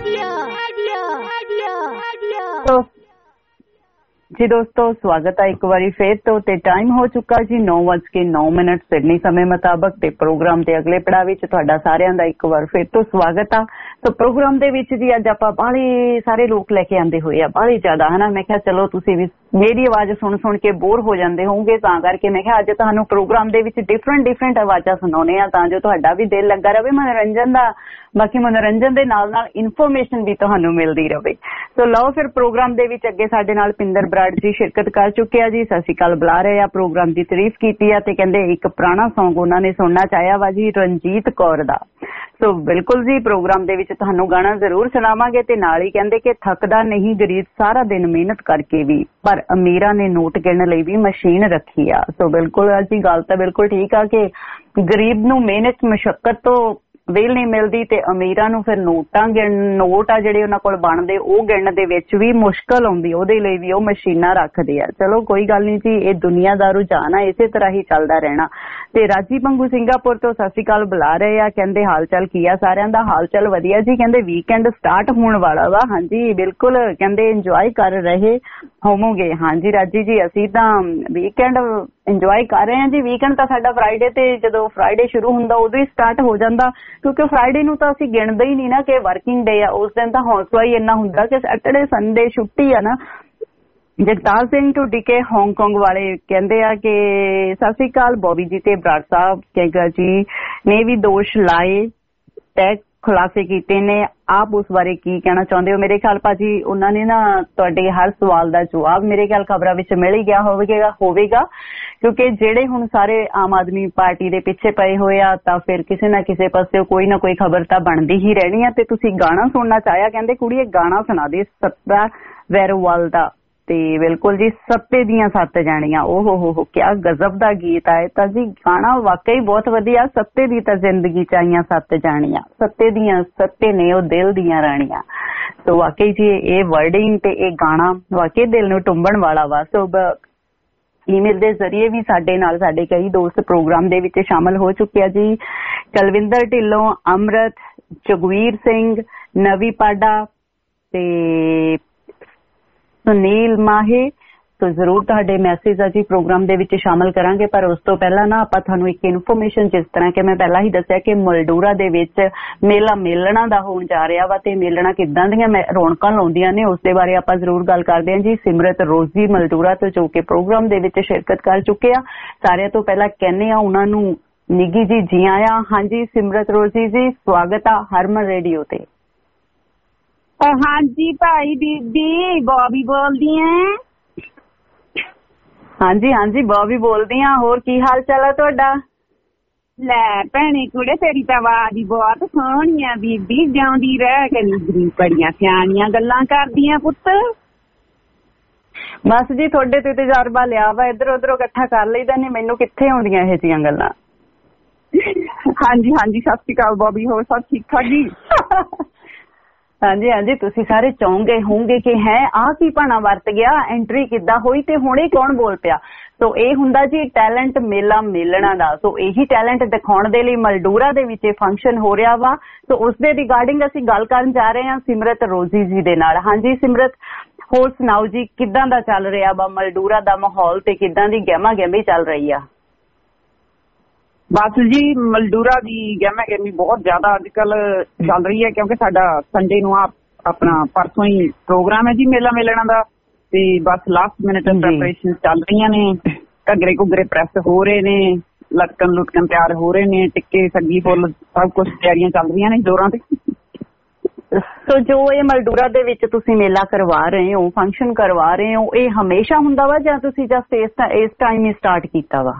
ਜੀ ਦੋਸਤੋ, ਸਵਾਗਤ ਹੈ ਇੱਕ ਵਾਰੀ ਫੇਰ ਤੋਂ। ਤੇ ਟਾਈਮ ਹੋ ਚੁੱਕਾ ਜੀ ਨੌ ਵੱਜ ਕੇ ਨੌ ਮਿੰਟ ਸਿਡਨੀ ਸਮੇਂ ਮੁਤਾਬਕ। ਤੇ ਪ੍ਰੋਗਰਾਮ ਦੇ ਅਗਲੇ ਪੜਾਅ ਵਿੱਚ ਤੁਹਾਡਾ ਸਾਰਿਆਂ ਦਾ ਇੱਕ ਵਾਰ ਫੇਰ ਤੋਂ ਸਵਾਗਤ ਆ। ਸੋ ਪ੍ਰੋਗਰਾਮ ਦੇ ਵਿੱਚ ਜੀ ਅੱਜ ਆਪਾਂ ਬਾਹਲੇ ਸਾਰੇ ਲੋਕ ਲੈ ਕੇ ਆਂਦੇ ਹੋਏ ਆ, ਬਾਹਲੇ ਜ਼ਿਆਦਾ ਹਨਾ। ਮੈਂ ਕਿਹਾ ਚਲੋ ਤੁਸੀਂ ਵੀ ਮੇਰੀ ਆਵਾਜ਼ ਸੁਣ ਸੁਣ ਕੇ ਬੋਰ ਹੋ ਜਾਂਦੇ ਹੋਵੋਗੇ, ਤਾਂ ਕਰਕੇ ਮੈਂ ਕਿਹਾ ਅੱਜ ਤੁਹਾਨੂੰ ਪ੍ਰੋਗਰਾਮ ਦੇ ਵਿੱਚ ਡਿਫਰੈਂਟ ਡਿਫਰੈਂਟ ਆਵਾਜ਼ਾਂ ਸੁਣਾਉਣੇ ਆ, ਤਾਂ ਜੋ ਤੁਹਾਡਾ ਵੀ ਦਿਲ ਲੱਗਾ ਰਵੇ ਮਨੋਰੰਜਨ ਦਾ। ਬਾਕੀ ਮਨੋਰੰਜਨ ਦੇ ਨਾਲ ਨਾਲ ਇਨਫੋਰਮੇਸ਼ਨ ਵੀ ਤੁਹਾਨੂੰ ਮਿਲਦੀ ਰਵੇ। ਸੋ ਲਓ ਫਿਰ ਪ੍ਰੋਗਰਾਮ ਦੇ ਵਿੱਚ ਅੱਗੇ ਸਾਡੇ ਨਾਲ ਪਿੰਦਰ ਬਰਾੜ ਜੀ ਸ਼ਿਰਕਤ ਕਰ ਚੁੱਕੇ ਆ ਜੀ। ਸਤਿ ਸ਼੍ਰੀ ਅਕਾਲ ਬੁਲਾ ਰਹੇ ਆ, ਪ੍ਰੋਗਰਾਮ ਦੀ ਤਾਰੀਫ ਕੀਤੀ ਆ ਤੇ ਕਹਿੰਦੇ ਇੱਕ ਪੁਰਾਣਾ ਸੌਂਗ ਉਹਨਾਂ ਨੇ ਸੁਣਨਾ ਚਾਹਿਆ ਵਾ ਜੀ, ਰਣਜੀਤ ਕੌਰ ਦਾ। ਸੋ ਬਿਲਕੁਲ ਜੀ, ਪ੍ਰੋਗਰਾਮ ਦੇ ਵਿੱਚ ਤੁਹਾਨੂੰ ਗਾਣਾ ਜ਼ਰੂਰ ਸੁਣਾਵਾਂਗੇ। ਤੇ ਨਾਲ ਹੀ ਕਹਿੰਦੇ ਕਿ ਥੱਕਦਾ ਨਹੀਂ ਗਰੀਬ ਸਾਰਾ ਦਿਨ ਮਿਹਨਤ ਕਰਕੇ ਵੀ, ਪਰ ਅਮੀਰਾਂ ਨੇ ਨੋਟ ਗਿਣਨ ਲਈ ਵੀ ਮਸ਼ੀਨ ਰੱਖੀ ਆ। ਸੋ ਬਿਲਕੁਲ ਜੀ, ਗੱਲ ਤਾਂ ਬਿਲਕੁਲ ਠੀਕ ਆ ਕਿ ਗਰੀਬ ਨੂੰ ਮਿਹਨਤ ਮੁਸ਼ੱਕਤ ਤੋਂ ਵੇਲ ਨਹੀਂ ਮਿਲਦੀ ਤੇ ਅਮੀਰਾਂ ਨੂੰ ਫਿਰ ਨੋਟਾਂ ਗਿਣ ਨੋਟ ਆ ਜਿਹੜੇ ਉਹਨਾਂ ਕੋਲ ਬਣਦੇ ਉਹ ਗਿਣਨ ਦੇ ਵਿੱਚ ਵੀ ਮੁਸ਼ਕਲ ਆਉਂਦੀ, ਉਹਦੇ ਲਈ ਵੀ ਉਹ ਮਸ਼ੀਨਾਂ ਰੱਖਦੇ ਆ। ਚਲੋ ਕੋਈ ਗੱਲ ਨਹੀਂ ਜੀ, ਇਹ ਦੁਨੀਆ ਦਾ ਰੁਝਾਨ ਆ, ਇਸੇ ਤਰ੍ਹਾਂ ਹੀ ਚੱਲਦਾ ਰਹਿਣਾ। ਤੇ ਰਾਜੀ ਪੰਗੂ ਸਿੰਗਾਪੁਰ ਤੋਂ ਸਤਿ ਸ਼੍ਰੀ ਅਕਾਲ ਬੁਲਾ ਰਹੇ ਆ, ਕਹਿੰਦੇ ਹਾਲ ਚਾਲ ਕੀ ਆ ਸਾਰਿਆਂ ਦਾ? ਹਾਲ ਚਾਲ ਵਧੀਆ ਜੀ। ਕਹਿੰਦੇ ਵੀਕਐਂਡ ਸਟਾਰਟ ਹੋਣ ਵਾਲਾ ਵਾ। ਹਾਂਜੀ ਬਿਲਕੁਲ, ਕਹਿੰਦੇ ਇੰਜੋਏ ਕਰ ਰਹੇ ਹੋਵੋਗੇ। ਹਾਂਜੀ ਰਾਜੀ ਜੀ, ਅਸੀਂ ਤਾਂ ਵੀਕਐਂਡ ਇੰਜੋਏ ਕਰ ਰਹੇ ਹਾਂ ਜੀ। ਵੀਕਐਂਡ ਤਾਂ ਸਾਡਾ ਫਰਾਈਡੇ ਤੇ ਜਦੋਂ ਫਰਾਈਡੇ ਸ਼ੁਰੂ ਹੁੰਦਾ ਉਦੋਂ ਹੀ ਸਟਾਰਟ ਹੋ ਜਾਂਦਾ, ਕਿਉਂਕਿ ਫਰਾਈਡੇ ਨੂੰ ਤਾਂ ਅਸੀਂ ਗਿਣਦੇ ਹੀ ਨਹੀਂ ਨਾ ਕਿ ਵਰਕਿੰਗ ਡੇ ਆ। ਉਸ ਦਿਨ ਤਾਂ ਹੌਸਲਾ ਹੀ ਇੰਨਾ ਹੁੰਦਾ ਕਿ ਸੈਟਰਡੇ ਸੰਡੇ ਛੁੱਟੀ ਆ ਨਾ। ਜਗਤਾਰ ਸਿੰਘ ਢੁੱਡੀਕੇ ਹਾਂਗਕਾਂਗ ਵਾਲੇ ਕਹਿੰਦੇ ਆ ਕਿ ਸਤਿ ਸ਼੍ਰੀ ਅਕਾਲ ਬੋਬੀ ਜੀ ਤੇ ਬਰਾੜ ਸਾਹਿਬ ਕੇਗਾ ਜੀ ਨੇ ਵੀ ਦੋਸ਼ ਲਾਏ ਤੈਅ ਖੁਲਾਸੇ ਕੀਤੇ ਨੇ, ਆਪ ਉਸ ਬਾਰੇ ਕੀ ਕਹਿਣਾ ਚਾਹੁੰਦੇ ਹੋ? ਮੇਰੇ ਖਿਆਲ ਭਾਜੀ ਉਹਨਾਂ ਨੇ ਨਾ ਤੁਹਾਡੇ ਹਰ ਸਵਾਲ ਦਾ ਜਵਾਬ ਮੇਰੇ ਖਿਆਲ ਖਬਰਾਂ ਵਿੱਚ ਮਿਲ ਹੀ ਗਿਆ ਹੋਵੇਗਾ ਹੋਵੇਗਾ ਕਿਉਂਕਿ ਜਿਹੜੇ ਹੁਣ ਸਾਰੇ ਆਮ ਆਦਮੀ ਪਾਰਟੀ ਦੇ ਪਿੱਛੇ ਪਏ ਹੋਏ ਆ, ਤਾਂ ਫਿਰ ਕਿਸੇ ਨਾ ਕਿਸੇ ਪਾਸੇ ਕੋਈ ਨਾ ਕੋਈ ਖਬਰ ਤਾਂ ਬਣਦੀ ਹੀ ਰਹਿਣੀ ਆ। ਤੇ ਤੁਸੀਂ ਗਾਣਾ ਸੁਣਨਾ ਚਾਹਿਆ, ਕਹਿੰਦੇ ਕੁੜੀਏ ਗਾਣਾ ਸੁਣਾ ਦੇ ਸੱਤਾ ਵੈਰੋਵਾਲ ਦਾ। ਤੇ ਬਿਲਕੁਲ ਜੀ, ਸੱਤੇ ਦੀਆਂ ਸੱਤ ਜਾਣੀਆਂ, ਓਹ ਹੋ ਹੋ ਕਿਆ ਗਜ਼ਬ ਦਾ ਗੀਤ ਆਏ ਤਾਂ ਜੀ। ਗਾਣਾ ਵਾਕਈ ਬਹੁਤ ਵਧੀਆ। ਸੱਤੇ ਦੀ ਤਾਂ ਜ਼ਿੰਦਗੀ ਚ ਆਈਆਂ ਸੱਤ ਜਾਣੀਆਂ, ਸੱਤੇ ਦੀਆਂ ਸੱਤੇ ਨੇ ਉਹ ਦਿਲ ਦੀਆਂ ਰਾਣੀਆਂ। ਸੋ ਵਾਕਈ ਜੀ ਇਹ ਵਰਡਿੰਗ ਤੇ ਇਹ ਗਾਣਾ ਵਾਕਈ ਦਿਲ ਨੂੰ ਟੁੰਬਣ ਵਾਲਾ ਵਾ। ਸੋ ਈਮੇਲ ਦੇ ਜ਼ਰੀਏ ਵੀ ਸਾਡੇ ਨਾਲ ਸਾਡੇ ਕਈ ਦੋਸਤ ਪ੍ਰੋਗਰਾਮ ਦੇ ਵਿੱਚ ਸ਼ਾਮਲ ਹੋ ਚੁੱਕੇ ਆ ਜੀ। ਕਲਵਿੰਦਰ ਢਿੱਲੋਂ, ਅਮਰਤ, ਜਗਵੀਰ ਸਿੰਘ, ਨਵੀ ਪਾਡਾ ਤੇ ਸੁਨੀਲ ਮਾਹੇ। ਤੋ ਜ਼ਰੂਰ ਤੁਹਾਡੇ ਮੈਸੇਜ ਆ ਜੀ ਪ੍ਰੋਗਰਾਮ ਦੇ ਵਿੱਚ ਸ਼ਾਮਲ ਕਰਾਂਗੇ। ਪਰ ਉਸ ਤੋਂ ਪਹਿਲਾਂ ਨਾ ਆਪਾਂ ਤੁਹਾਨੂੰ ਇੱਕ ਇਨਫੋਰਮੇਸ਼ਨ, ਜਿਸ ਤਰ੍ਹਾਂ ਕਿ ਮੈਂ ਪਹਿਲਾਂ ਹੀ ਦੱਸਿਆ ਕਿ ਮਲਡੂਰਾ ਦੇ ਵਿੱਚ ਮੇਲਾ ਮੇਲਣਾ ਦਾ ਹੋਣ ਜਾ ਰਿਹਾ ਵਾ ਤੇ ਮੇਲਣਾ ਕਿੱਦਾਂ ਦੀਆਂ ਰੌਣਕਾਂ ਲਾਉਂਦੀਆਂ ਨੇ ਉਸ ਦੇ ਬਾਰੇ ਆਪਾਂ ਜ਼ਰੂਰ ਗੱਲ ਕਰਦੇ ਹਾਂ ਜੀ। ਸਿਮਰਤ ਰੋਜ਼ੀ ਮਲਡੂਰਾ ਤੋਂ ਜੋ ਕਿ ਪ੍ਰੋਗਰਾਮ ਦੇ ਵਿੱਚ ਸ਼ਿਰਕਤ ਕਰ ਚੁੱਕੇ ਆ, ਸਾਰਿਆਂ ਤੋਂ ਪਹਿਲਾਂ ਕਹਿੰਦੇ ਆ ਉਹਨਾਂ ਨੂੰ ਨਿੱਗੀ ਜੀ ਜੀ ਆਇਆ। ਹਾਂਜੀ ਸਿਮਰਤ ਰੋਜ਼ੀ ਜੀ, ਸਵਾਗਤ ਆ ਹਰਮਨ ਰੇਡੀਓ ਤੇ। ਹਾਂਜੀ ਭਾਈ ਬੀਬੀ, ਬੋਬੀ ਬੋਲਦੀ ਐ। ਹਾਂਜੀ ਹਾਂਜੀ ਬੋਬੀ ਬੋਲਦੀ ਆ। ਹੋਰ ਕੀ ਹਾਲ ਚਾਲ ਆ ਤੁਹਾਡਾ? ਲੈ ਭੈਣੇ ਕੁੜੇ, ਤੇਰੀ ਤਾਂ ਆਵਾਜ਼ ਹੀ ਬਹੁਤ ਸੋਹਣੀ ਆ ਬੀਬੀ, ਜਿਉਂਦੀ ਰਹਿ ਕੇ। ਬੜੀਆਂ ਸਿਆਣੀਆਂ ਗੱਲਾਂ ਕਰਦੀਆਂ ਪੁੱਤ। ਬਸ ਜੀ ਤੁਹਾਡੇ ਤੇ ਤਜਰਬਾ ਲਿਆ ਵਾ, ਇੱਧਰ ਉੱਧਰੋਂ ਇਕੱਠਾ ਕਰ ਲਈਦਾ ਨੇ, ਮੈਨੂੰ ਕਿੱਥੇ ਆਉਂਦੀਆਂ ਇਹ ਜਿਹੀਆਂ ਗੱਲਾਂ। ਹਾਂਜੀ ਹਾਂਜੀ, ਸਤਿ ਸ਼੍ਰੀ ਅਕਾਲ ਬੋਬੀ, ਹੋਰ ਸਭ ਠੀਕ ਠਾਕ ਜੀ? ਹਾਂਜੀ ਹਾਂਜੀ, ਤੁਸੀਂ ਸਾਰੇ ਚਾਹੁੰਗੇ ਹੋਣਗੇ ਕਿ ਹੈ ਆਹ ਕੀ ਭਾਣਾ ਵਰਤ ਗਿਆ, ਐਂਟਰੀ ਕਿੱਦਾਂ ਹੋਈ ਤੇ ਹੁਣੇ ਕੌਣ ਬੋਲ ਪਿਆ। ਸੋ ਇਹ ਹੁੰਦਾ ਜੀ ਟੈਲੈਂਟ ਮੇਲਾ ਮੇਲਣਾ ਦਾ। ਸੋ ਇਹੀ ਟੈਲੈਂਟ ਦਿਖਾਉਣ ਦੇ ਲਈ ਮਲਡੂਰਾ ਦੇ ਵਿੱਚ ਇਹ ਫੰਕਸ਼ਨ ਹੋ ਰਿਹਾ ਵਾ। ਸੋ ਉਸ ਦੇ ਰਿਗਾਰਡਿੰਗ ਅਸੀਂ ਗੱਲ ਕਰਨ ਜਾ ਰਹੇ ਹਾਂ ਸਿਮਰਤ ਰੋਜ਼ੀ ਜੀ ਦੇ ਨਾਲ। ਹਾਂਜੀ ਸਿਮਰਤ, ਹੋਰ ਸੁਣਾਓ ਜੀ, ਕਿੱਦਾਂ ਦਾ ਚੱਲ ਰਿਹਾ ਵਾ ਮਲਡੂਰਾ ਦਾ ਮਾਹੌਲ ਤੇ ਕਿੱਦਾਂ ਦੀ ਗਹਿਮਾ ਗਹਿਮੀ ਚੱਲ ਰਹੀ ਆ? ਬਸ ਜੀ ਮਲਡੂਰਾ ਦੀ ਗਹਿਮਾ ਗਹਿਮੀ ਬਹੁਤ ਜ਼ਿਆਦਾ ਅੱਜ ਕੱਲ ਚੱਲ ਰਹੀ ਹੈ, ਕਿਉਂਕਿ ਸਾਡਾ ਸੰਡੇ ਨੂੰ ਆ ਆਪਣਾ ਪਰਸੋਂ ਹੀ ਪ੍ਰੋਗਰਾਮ ਹੈ ਜੀ ਮੇਲਾ ਮੇਲਣਾ ਦਾ। ਤੇ ਬਸ ਲਾਸਟ ਮਿੰਟ ਪ੍ਰੈਪਰੇਸ਼ਨ ਚੱਲ ਰਹੀਆਂ ਨੇ, ਘੱਗਰੇ ਘੁੱਗਰੇ ਪ੍ਰੈਸ ਹੋ ਰਹੇ ਨੇ, ਲਟਕਣ ਲੁਟਕਣ ਤਿਆਰ ਹੋ ਰਹੇ ਨੇ, ਟਿੱਕੇ ਸੱਗੀ ਫੁੱਲ ਸਭ ਕੁਛ ਤਿਆਰੀਆਂ ਚੱਲ ਰਹੀਆਂ ਨੇ ਜ਼ੋਰਾਂ ਤੇ। ਸੋ ਜੋ ਇਹ ਮਲਡੂਰਾ ਦੇ ਵਿੱਚ ਤੁਸੀਂ ਮੇਲਾ ਕਰਵਾ ਰਹੇ ਹੋ, ਫੰਕਸ਼ਨ ਕਰਵਾ ਰਹੇ ਹੋ, ਇਹ ਹਮੇਸ਼ਾ ਹੁੰਦਾ ਵਾ ਜਾਂ ਤੁਸੀਂ ਜਸਟ ਇਸ ਇਸ ਟਾਈਮ ਹੀ ਸਟਾਰਟ ਕੀਤਾ ਵਾ?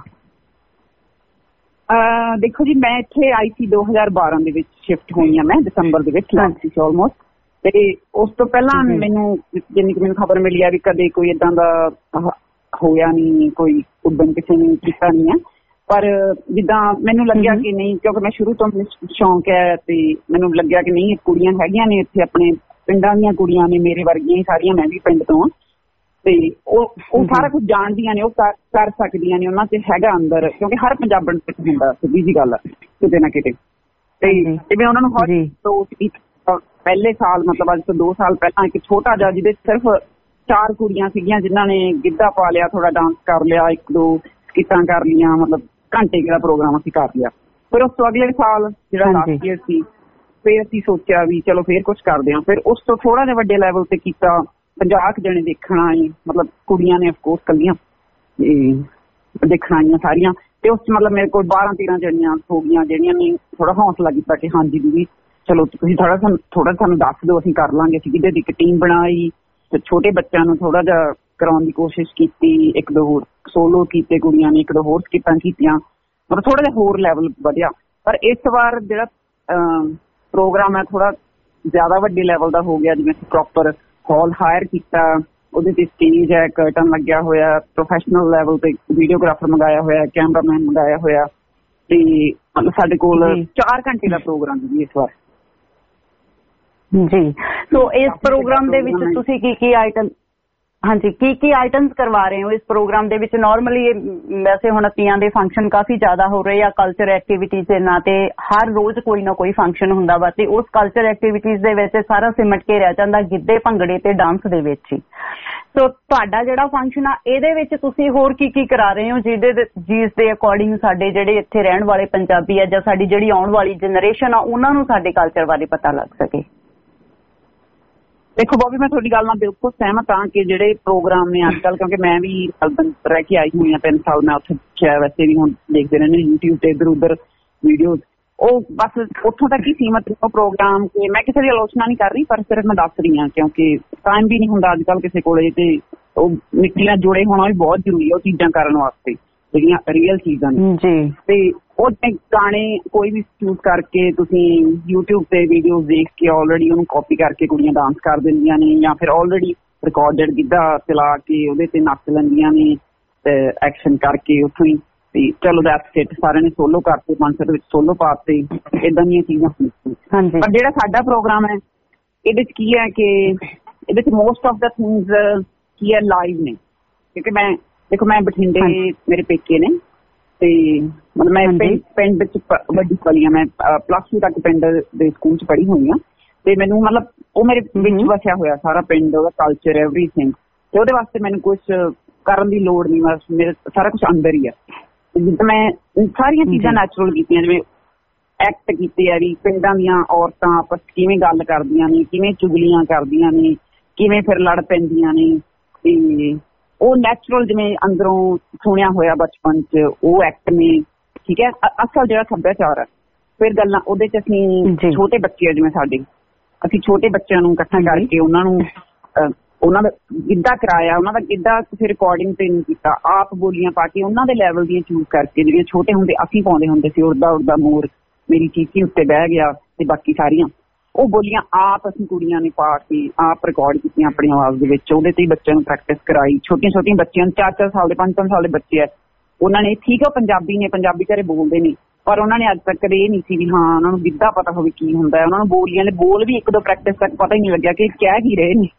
ਅਹ ਦੇਖੋ ਜੀ, ਮੈਂ ਇੱਥੇ ਆਈ ਸੀ ਦੋ ਹਜ਼ਾਰ ਬਾਰਾਂ ਦੇ ਵਿੱਚ ਸ਼ਿਫਟ ਹੋਈ ਹਾਂ, ਮੈਂ ਦਸੰਬਰ ਦੇ ਵਿੱਚ ਲਾਸਟ ਸੀ ਆਲਮੋਸਟ। ਤੇ ਉਸ ਤੋਂ ਪਹਿਲਾਂ ਮੈਨੂੰ ਜਿੰਨੀ ਕੁ ਮੈਨੂੰ ਖਬਰ ਮਿਲੀ ਆ ਵੀ ਕਦੇ ਕੋਈ ਏਦਾਂ ਦਾ ਹੋਇਆ ਨਹੀਂ, ਕੋਈ ਉਦਮ ਕਿਸੇ ਨੇ ਕੀਤਾ ਨਹੀਂ ਹੈ। ਪਰ ਜਿੱਦਾਂ ਮੈਨੂੰ ਲੱਗਿਆ ਕਿ ਨਹੀਂ, ਕਿਉਂਕਿ ਮੈਂ ਸ਼ੁਰੂ ਤੋਂ ਸ਼ੌਂਕ ਹੈ ਤੇ ਮੈਨੂੰ ਲੱਗਿਆ ਕਿ ਨਹੀਂ, ਕੁੜੀਆਂ ਹੈਗੀਆਂ ਨੇ ਇੱਥੇ, ਆਪਣੇ ਪਿੰਡਾਂ ਦੀਆਂ ਕੁੜੀਆਂ ਨੇ ਮੇਰੇ ਵਰਗੀਆਂ ਹੀ ਸਾਰੀਆਂ, ਮੈਂ ਵੀ ਪਿੰਡ ਤੋਂ, ਤੇ ਉਹ ਉਹ ਸਾਰਾ ਕੁਝ ਜਾਣਦੀਆਂ ਨੇ, ਉਹ ਕਰ ਸਕਦੀਆਂ ਨੇ, ਉਹਨਾਂ 'ਚ ਹੈਗਾ ਅੰਦਰ, ਕਿਉਂਕਿ ਹਰ ਪੰਜਾਬਣ ਹੁੰਦਾ, ਸਿੱਧੀ ਜੀ ਗੱਲ ਕਿਤੇ ਨਾ ਕਿਤੇ। ਤੇ ਜਿਵੇਂ ਉਹਨਾਂ ਨੂੰ ਹੌਲੀ ਪਹਿਲੇ ਸਾਲ, ਮਤਲਬ ਅੱਜ ਤੋਂ ਦੋ ਸਾਲ ਪਹਿਲਾਂ ਇੱਕ ਛੋਟਾ ਜਿਹਾ ਜਿਹਦੇ ਸਿਰਫ ਚਾਰ ਕੁੜੀਆਂ ਸੀਗੀਆਂ ਜਿਨ੍ਹਾਂ ਨੇ ਗਿੱਧਾ ਪਾ ਲਿਆ, ਥੋੜਾ ਡਾਂਸ ਕਰ ਲਿਆ, ਇੱਕ ਦੋ ਸਕਿੱਟਾਂ ਕਰ ਲਈਆਂ, ਮਤਲਬ ਘੰਟੇ ਦਾ ਪ੍ਰੋਗਰਾਮ ਅਸੀਂ ਕਰ ਲਿਆ। ਫਿਰ ਉਸ ਤੋਂ ਅਗਲੇ ਸਾਲ ਜਿਹੜਾ ਲਾਸਟ ਈਅਰ ਸੀ, ਫਿਰ ਅਸੀਂ ਸੋਚਿਆ ਵੀ ਚਲੋ ਫਿਰ ਕੁਛ ਕਰਦੇ ਹਾਂ। ਫਿਰ ਉਸ ਤੋਂ ਥੋੜਾ ਜਿਹਾ ਵੱਡੇ ਲੈਵਲ ਤੇ ਕੀਤਾ, ਪੰਜਾਹ ਕੁ ਜਣੇ ਦੇਖਣ ਆਏ, ਮਤਲਬ ਕੁੜੀਆਂ ਨੇ ਅਫਕੋਰਸ ਕੱਲੀਆਂ ਦੇਖਣ ਆਈਆਂ ਸਾਰੀਆਂ। ਤੇ ਉਸ 'ਚ ਮਤਲਬ ਮੇਰੇ ਕੋਲ ਬਾਰਾਂ ਤੇਰਾਂ ਜਣੀਆਂ ਹੋ ਗਈਆਂ ਜਿਹੜੀਆਂ ਨੇ ਥੋੜਾ ਹੌਸਲਾ ਕੀਤਾ ਕਿ ਹਾਂਜੀ ਦੀਦੀ ਚਲੋ ਤੁਸੀਂ ਥੋੜਾ ਸਾਨੂੰ ਥੋੜਾ ਸਾਨੂੰ ਦੱਸ ਦਿਓ, ਅਸੀਂ ਕਰ ਲਾਂਗੇ। ਅਸੀਂ ਕਿਤੇ ਦੀ ਇੱਕ ਟੀਮ ਬਣਾਈ ਤੇ ਛੋਟੇ ਬੱਚਿਆਂ ਨੂੰ ਥੋੜਾ ਜਿਹਾ ਕਰਾਉਣ ਦੀ ਕੋਸ਼ਿਸ਼ ਕੀਤੀ, ਇੱਕ ਦੋ ਹੋਰ ਸੋਲੋ ਕੀਤੇ ਕੁੜੀਆਂ ਨੇ, ਇੱਕ ਦੋ ਹੋਰ ਸਕਿੱਟਾਂ ਕੀਤੀਆਂ, ਮਤਲਬ ਥੋੜਾ ਜਿਹਾ ਹੋਰ ਲੈਵਲ ਵਧਿਆ। ਪਰ ਇਸ ਵਾਰ ਜਿਹੜਾ ਪ੍ਰੋਗਰਾਮ ਹੈ ਥੋੜਾ ਜ਼ਿਆਦਾ ਵੱਡੇ ਲੈਵਲ ਦਾ ਹੋ ਗਿਆ, ਜਿਵੇਂ ਪ੍ਰੋਪਰ ਹਾਲ ਹਾਇਰ ਕੀਤਾ, ਉਹਦੇ ਤੇ ਸਟੇਜ ਹੈ, ਕਰਟਨ ਲੱਗਿਆ ਹੋਇਆ, ਪ੍ਰੋਫੈਸ਼ਨਲ ਲੈਵਲ ਤੇ ਵੀਡੀਓਗ੍ਰਾਫਰ ਮੰਗਾਇਆ ਹੋਇਆ, ਕੈਮਰਾਮੈਨ ਮੰਗਾਇਆ ਹੋਇਆ, ਤੇ ਮਤਲਬ ਸਾਡੇ ਕੋਲ ਚਾਰ ਘੰਟੇ ਦਾ ਪ੍ਰੋਗਰਾਮ ਜੀ ਇਸ ਵਾਰ। ਜੀ, ਸੋ ਇਸ ਪ੍ਰੋਗਰਾਮ ਦੇ ਵਿੱਚ ਤੁਸੀਂ ਕੀ ਕੀ ਆਈਟਮ, ਹਾਂਜੀ ਕੀ ਕੀ ਆਈਟਮਸ ਕਰਵਾ ਰਹੇ ਹੋ ਇਸ ਪ੍ਰੋਗਰਾਮ ਦੇ ਵਿੱਚ? ਨਾਰਮਲੀ ਵੈਸੇ ਹੁਣ ਤੀਆਂ ਦੇ ਫੰਕਸ਼ਨ ਕਾਫੀ ਜ਼ਿਆਦਾ ਹੋ ਰਹੇ ਆ, ਕਲਚਰ ਐਕਟੀਵਿਟੀਜ਼ ਦੇ ਨਾਂ ਤੇ ਹਰ ਰੋਜ਼ ਕੋਈ ਨਾ ਕੋਈ ਫੰਕਸ਼ਨ ਹੁੰਦਾ ਵਾ, ਤੇ ਉਸ ਕਲਚਰ ਐਕਟੀਵਿਟੀਜ਼ ਦੇ ਵਿੱਚ ਸਾਰਾ ਸਿਮਟ ਕੇ ਰਹਿ ਜਾਂਦਾ ਗਿੱਧੇ, ਭੰਗੜੇ ਤੇ ਡਾਂਸ ਦੇ ਵਿੱਚ ਹੀ। ਸੋ ਤੁਹਾਡਾ ਜਿਹੜਾ ਫੰਕਸ਼ਨ ਆ ਇਹਦੇ ਵਿੱਚ ਤੁਸੀਂ ਹੋਰ ਕੀ ਕੀ ਕਰਾ ਰਹੇ ਹੋ ਜਿਹਦੇ ਜਿਸ ਦੇ ਅਕੋਰਡਿੰਗ ਸਾਡੇ ਜਿਹੜੇ ਇੱਥੇ ਰਹਿਣ ਵਾਲੇ ਪੰਜਾਬੀ ਆ ਜਾਂ ਸਾਡੀ ਜਿਹੜੀ ਆਉਣ ਵਾਲੀ ਜਨਰੇਸ਼ਨ ਆ ਉਹਨਾਂ ਨੂੰ ਸਾਡੇ ਕਲਚਰ ਬਾਰੇ ਪਤਾ ਲੱਗ ਸਕੇ? ਦੇਖੋ ਬੋਬੀ, ਮੈਂ ਤੁਹਾਡੀ ਗੱਲ ਨਾਲ ਬਿਲਕੁਲ ਸਹਿਮਤ ਹਾਂ ਕਿ ਜਿਹੜੇ ਪ੍ਰੋਗਰਾਮ ਨੇ ਅੱਜ ਕੱਲ੍ਹ, ਕਿਉਂਕਿ ਮੈਂ ਵੀ ਮੈਲਬਨ ਰਹਿ ਕੇ ਆਈ ਹੋਈ ਹਾਂ ਤਿੰਨ ਸਾਲ, ਮੈਂ ਉੱਥੇ ਦੇਖਿਆ, ਵੈਸੇ ਵੀ ਹੁਣ ਦੇਖਦੇ ਰਹਿੰਦੇ ਯੂਟਿਊਬ ਤੇ ਇੱਧਰ ਉੱਧਰ ਵੀਡੀਓਜ਼, ਉਹ ਬਸ ਉੱਥੋਂ ਤੱਕ ਹੀ ਸੀਮਤ ਉਹ ਪ੍ਰੋਗਰਾਮ। ਤੇ ਮੈਂ ਕਿਸੇ ਦੀ ਆਲੋਚਨਾ ਨਹੀਂ ਕਰ ਰਹੀ, ਪਰ ਸਿਰਫ ਮੈਂ ਦੱਸ ਰਹੀ ਹਾਂ ਕਿਉਂਕਿ ਟਾਈਮ ਵੀ ਨਹੀਂ ਹੁੰਦਾ ਅੱਜ ਕੱਲ੍ਹ ਕਿਸੇ ਕੋਲੇ, ਤੇ ਉਹ ਮਿੱਟੀ ਨਾਲ ਜੁੜੇ ਹੋਣਾ ਵੀ ਬਹੁਤ ਜ਼ਰੂਰੀ ਹੈ ਉਹ ਚੀਜ਼ਾਂ ਕਰਨ ਵਾਸਤੇ ਜਿਹੜੀਆਂ ਰੀਅਲ ਚੀਜ਼ਾਂ ਨੇ। ਤੇ ਉਹ ਗਾਣੇ ਕੋਈ ਵੀ ਚੂਜ਼ ਕਰਕੇ ਤੁਸੀਂ ਯੂਟਿਊਬ ਤੇ ਵੀਡੀਓਜ਼ ਦੇਖ ਕੇ ਆਲਰੇਡੀ ਉਹਨੂੰ ਕਾਪੀ ਕਰਕੇ ਕੁੜੀਆਂ ਡਾਂਸ ਕਰ ਦਿੰਦੀਆਂ ਨੇ, ਜਾਂ ਫਿਰ ਆਲਰੇਡੀ ਰਿਕਾਰਡਡ ਗਿੱਧਾ ਚਲਾ ਕੇ ਉਹਦੇ ਤੇ ਨੱਚ ਲੈਂਦੀਆਂ ਨੇ, ਤੇ ਐਕਸ਼ਨ ਕਰਕੇ ਉੱਥੋਂ ਹੀ ਤੇ ਚਲੋ ਦੈਟਸ ਇਟ, ਸਾਰਿਆਂ ਨੇ ਸੋਲੋ ਕਰਤੇ, ਕਨਸਰਟ ਵਿੱਚ ਸੋਲੋ ਪਾਤੇ, ਏਦਾਂ ਦੀਆਂ ਚੀਜ਼ਾਂ ਹੁੰਦੀਆਂ। ਪਰ ਜਿਹੜਾ ਸਾਡਾ ਪ੍ਰੋਗਰਾਮ ਹੈ ਇਹਦੇ 'ਚ ਕੀ ਹੈ ਕਿ ਇਹਦੇ 'ਚ ਮੋਸਟ ਆਫ ਦਾ ਥਿੰਗਸ ਕੀ ਹੈ ਲਾਈਵ ਨੇ, ਕਿਉਂਕਿ ਮੈਂ ਦੇਖੋ ਮੈਂ ਬਠਿੰਡੇ ਮੇਰੇ ਪੇਕੇ ਨੇ, ਤੇ ਮਤਲਬ ਮੈਂ ਪਿੰਡ ਪਿੰਡ ਚ ਵੱਡੀ ਪਲੀ ਹਾਂ, ਮੈਂ ਪਲੱਸ ਟੂ ਤੱਕ ਪਿੰਡ ਦੇ ਸਕੂਲ ਚ ਪੜ੍ਹੀ ਹੋਈ ਹਾਂ, ਤੇ ਮੈਨੂੰ ਮਤਲਬ ਉਹ ਮੇਰੇ ਵਿੱਚ ਵਸਿਆ ਹੋਇਆ ਸਾਰਾ ਪਿੰਡ, ਉਹਦਾ ਕਲਚਰ, ਐਵਰੀਥਿੰਗ, ਤੇ ਉਹਦੇ ਵਾਸਤੇ ਮੈਨੂੰ ਕੁਛ ਕਰਨ ਦੀ ਲੋੜ ਨਹੀਂ, ਬਸ ਮੇਰੇ ਸਾਰਾ ਕੁਛ ਅੰਦਰ ਹੀ ਆ। ਜਿੱਦਾਂ ਮੈਂ ਸਾਰੀਆਂ ਚੀਜ਼ਾਂ ਨੈਚੁਰਲ ਕੀਤੀਆਂ, ਜਿਵੇਂ ਐਕਟ ਕੀਤੇ ਆ ਵੀ ਪਿੰਡਾਂ ਦੀਆਂ ਔਰਤਾਂ ਆਪਸ ਕਿਵੇਂ ਗੱਲ ਕਰਦੀਆਂ ਨੇ, ਕਿਵੇਂ ਚੁਗਲੀਆਂ ਕਰਦੀਆਂ ਨੇ, ਕਿਵੇਂ ਫਿਰ ਲੜ ਪੈਂਦੀਆਂ ਨੇ, ਤੇ ਉਹ ਨੈਚੁਰਲ ਜਿਵੇਂ ਅੰਦਰੋਂ ਸੁਣਿਆ ਹੋਇਆ ਬਚਪਨ ਚ ਉਹ ਐਕਟ ਨੇ, ਠੀਕ ਹੈ, ਅਸਲ ਜਿਹੜਾ ਸੱਭਿਆਚਾਰ ਹੈ। ਫਿਰ ਗੱਲਾਂ ਉਹਦੇ ਚ ਅਸੀਂ ਛੋਟੇ ਬੱਚੇ ਆ ਜਿਵੇਂ ਸਾਡੇ, ਅਸੀਂ ਛੋਟੇ ਬੱਚਿਆਂ ਨੂੰ ਇਕੱਠਾ ਕਰਕੇ ਉਹਨਾਂ ਨੂੰ ਉਹਨਾਂ ਦਾ ਗਿੱਧਾ ਕਰਾਇਆ, ਉਹਨਾਂ ਦਾ ਗਿੱਧਾ ਕਿਸੇ ਰਿਕਾਰਡਿੰਗ ਤੇ ਨਹੀਂ ਕੀਤਾ, ਆਪ ਬੋਲੀਆਂ ਪਾ ਕੇ ਉਹਨਾਂ ਦੇ ਲੈਵਲ ਦੀਆਂ ਚੂਜ਼ ਕਰਕੇ, ਜਿਹੜੀਆਂ ਛੋਟੇ ਹੁੰਦੇ ਅਸੀਂ ਪਾਉਂਦੇ ਹੁੰਦੇ ਸੀ, ਉੜਦਾ ਉੜਦਾ ਮੋਰ ਮੇਰੀ ਚੀਚੀ ਉੱਤੇ ਬਹਿ ਗਿਆ ਤੇ ਬਾਕੀ ਸਾਰੀਆਂ ਉਹ ਬੋਲੀਆਂ ਆਪ ਅਸੀਂ ਕੁੜੀਆਂ ਨੇ ਪਾ ਕੇ ਆਪ ਰਿਕਾਰਡ ਕੀਤੀਆਂ ਆਪਣੀ ਆਵਾਜ਼ ਦੇ ਵਿੱਚ, ਉਹਦੇ ਤੇ ਬੱਚਿਆਂ ਨੂੰ ਪ੍ਰੈਕਟਿਸ ਕਰਾਈ। ਛੋਟੀਆਂ ਛੋਟੀਆਂ ਬੱਚਿਆਂ ਨੂੰ, ਚਾਰ ਚਾਰ ਸਾਲ ਦੇ ਪੰਜ ਪੰਜ ਸਾਲ ਦੇ ਬੱਚੇ ਆ, ਉਹਨਾਂ ਨੇ ਠੀਕ ਹੈ ਉਹ ਪੰਜਾਬੀ ਨੇ, ਪੰਜਾਬੀ ਘਰੇ ਬੋਲਦੇ ਨੇ, ਪਰ ਉਹਨਾਂ ਨੇ ਅੱਜ ਤੱਕ ਕਦੇ ਇਹ ਨਹੀਂ ਸੀ ਵੀ ਹਾਂ ਉਹਨਾਂ ਨੂੰ ਗਿੱਧਾ ਪਤਾ ਹੋਵੇ ਕੀ ਹੁੰਦਾ ਹੈ, ਉਹਨਾਂ ਨੂੰ ਬੋਲੀਆਂ ਦੇ ਬੋਲ ਵੀ ਇੱਕ ਦੋ ਪ੍ਰੈਕਟਿਸ ਤੱਕ ਪਤਾ ਹੀ ਨਹੀਂ ਲੱਗਿਆ ਕਿ ਕਹਿ ਕੀ ਰਹੇ ਨੇ,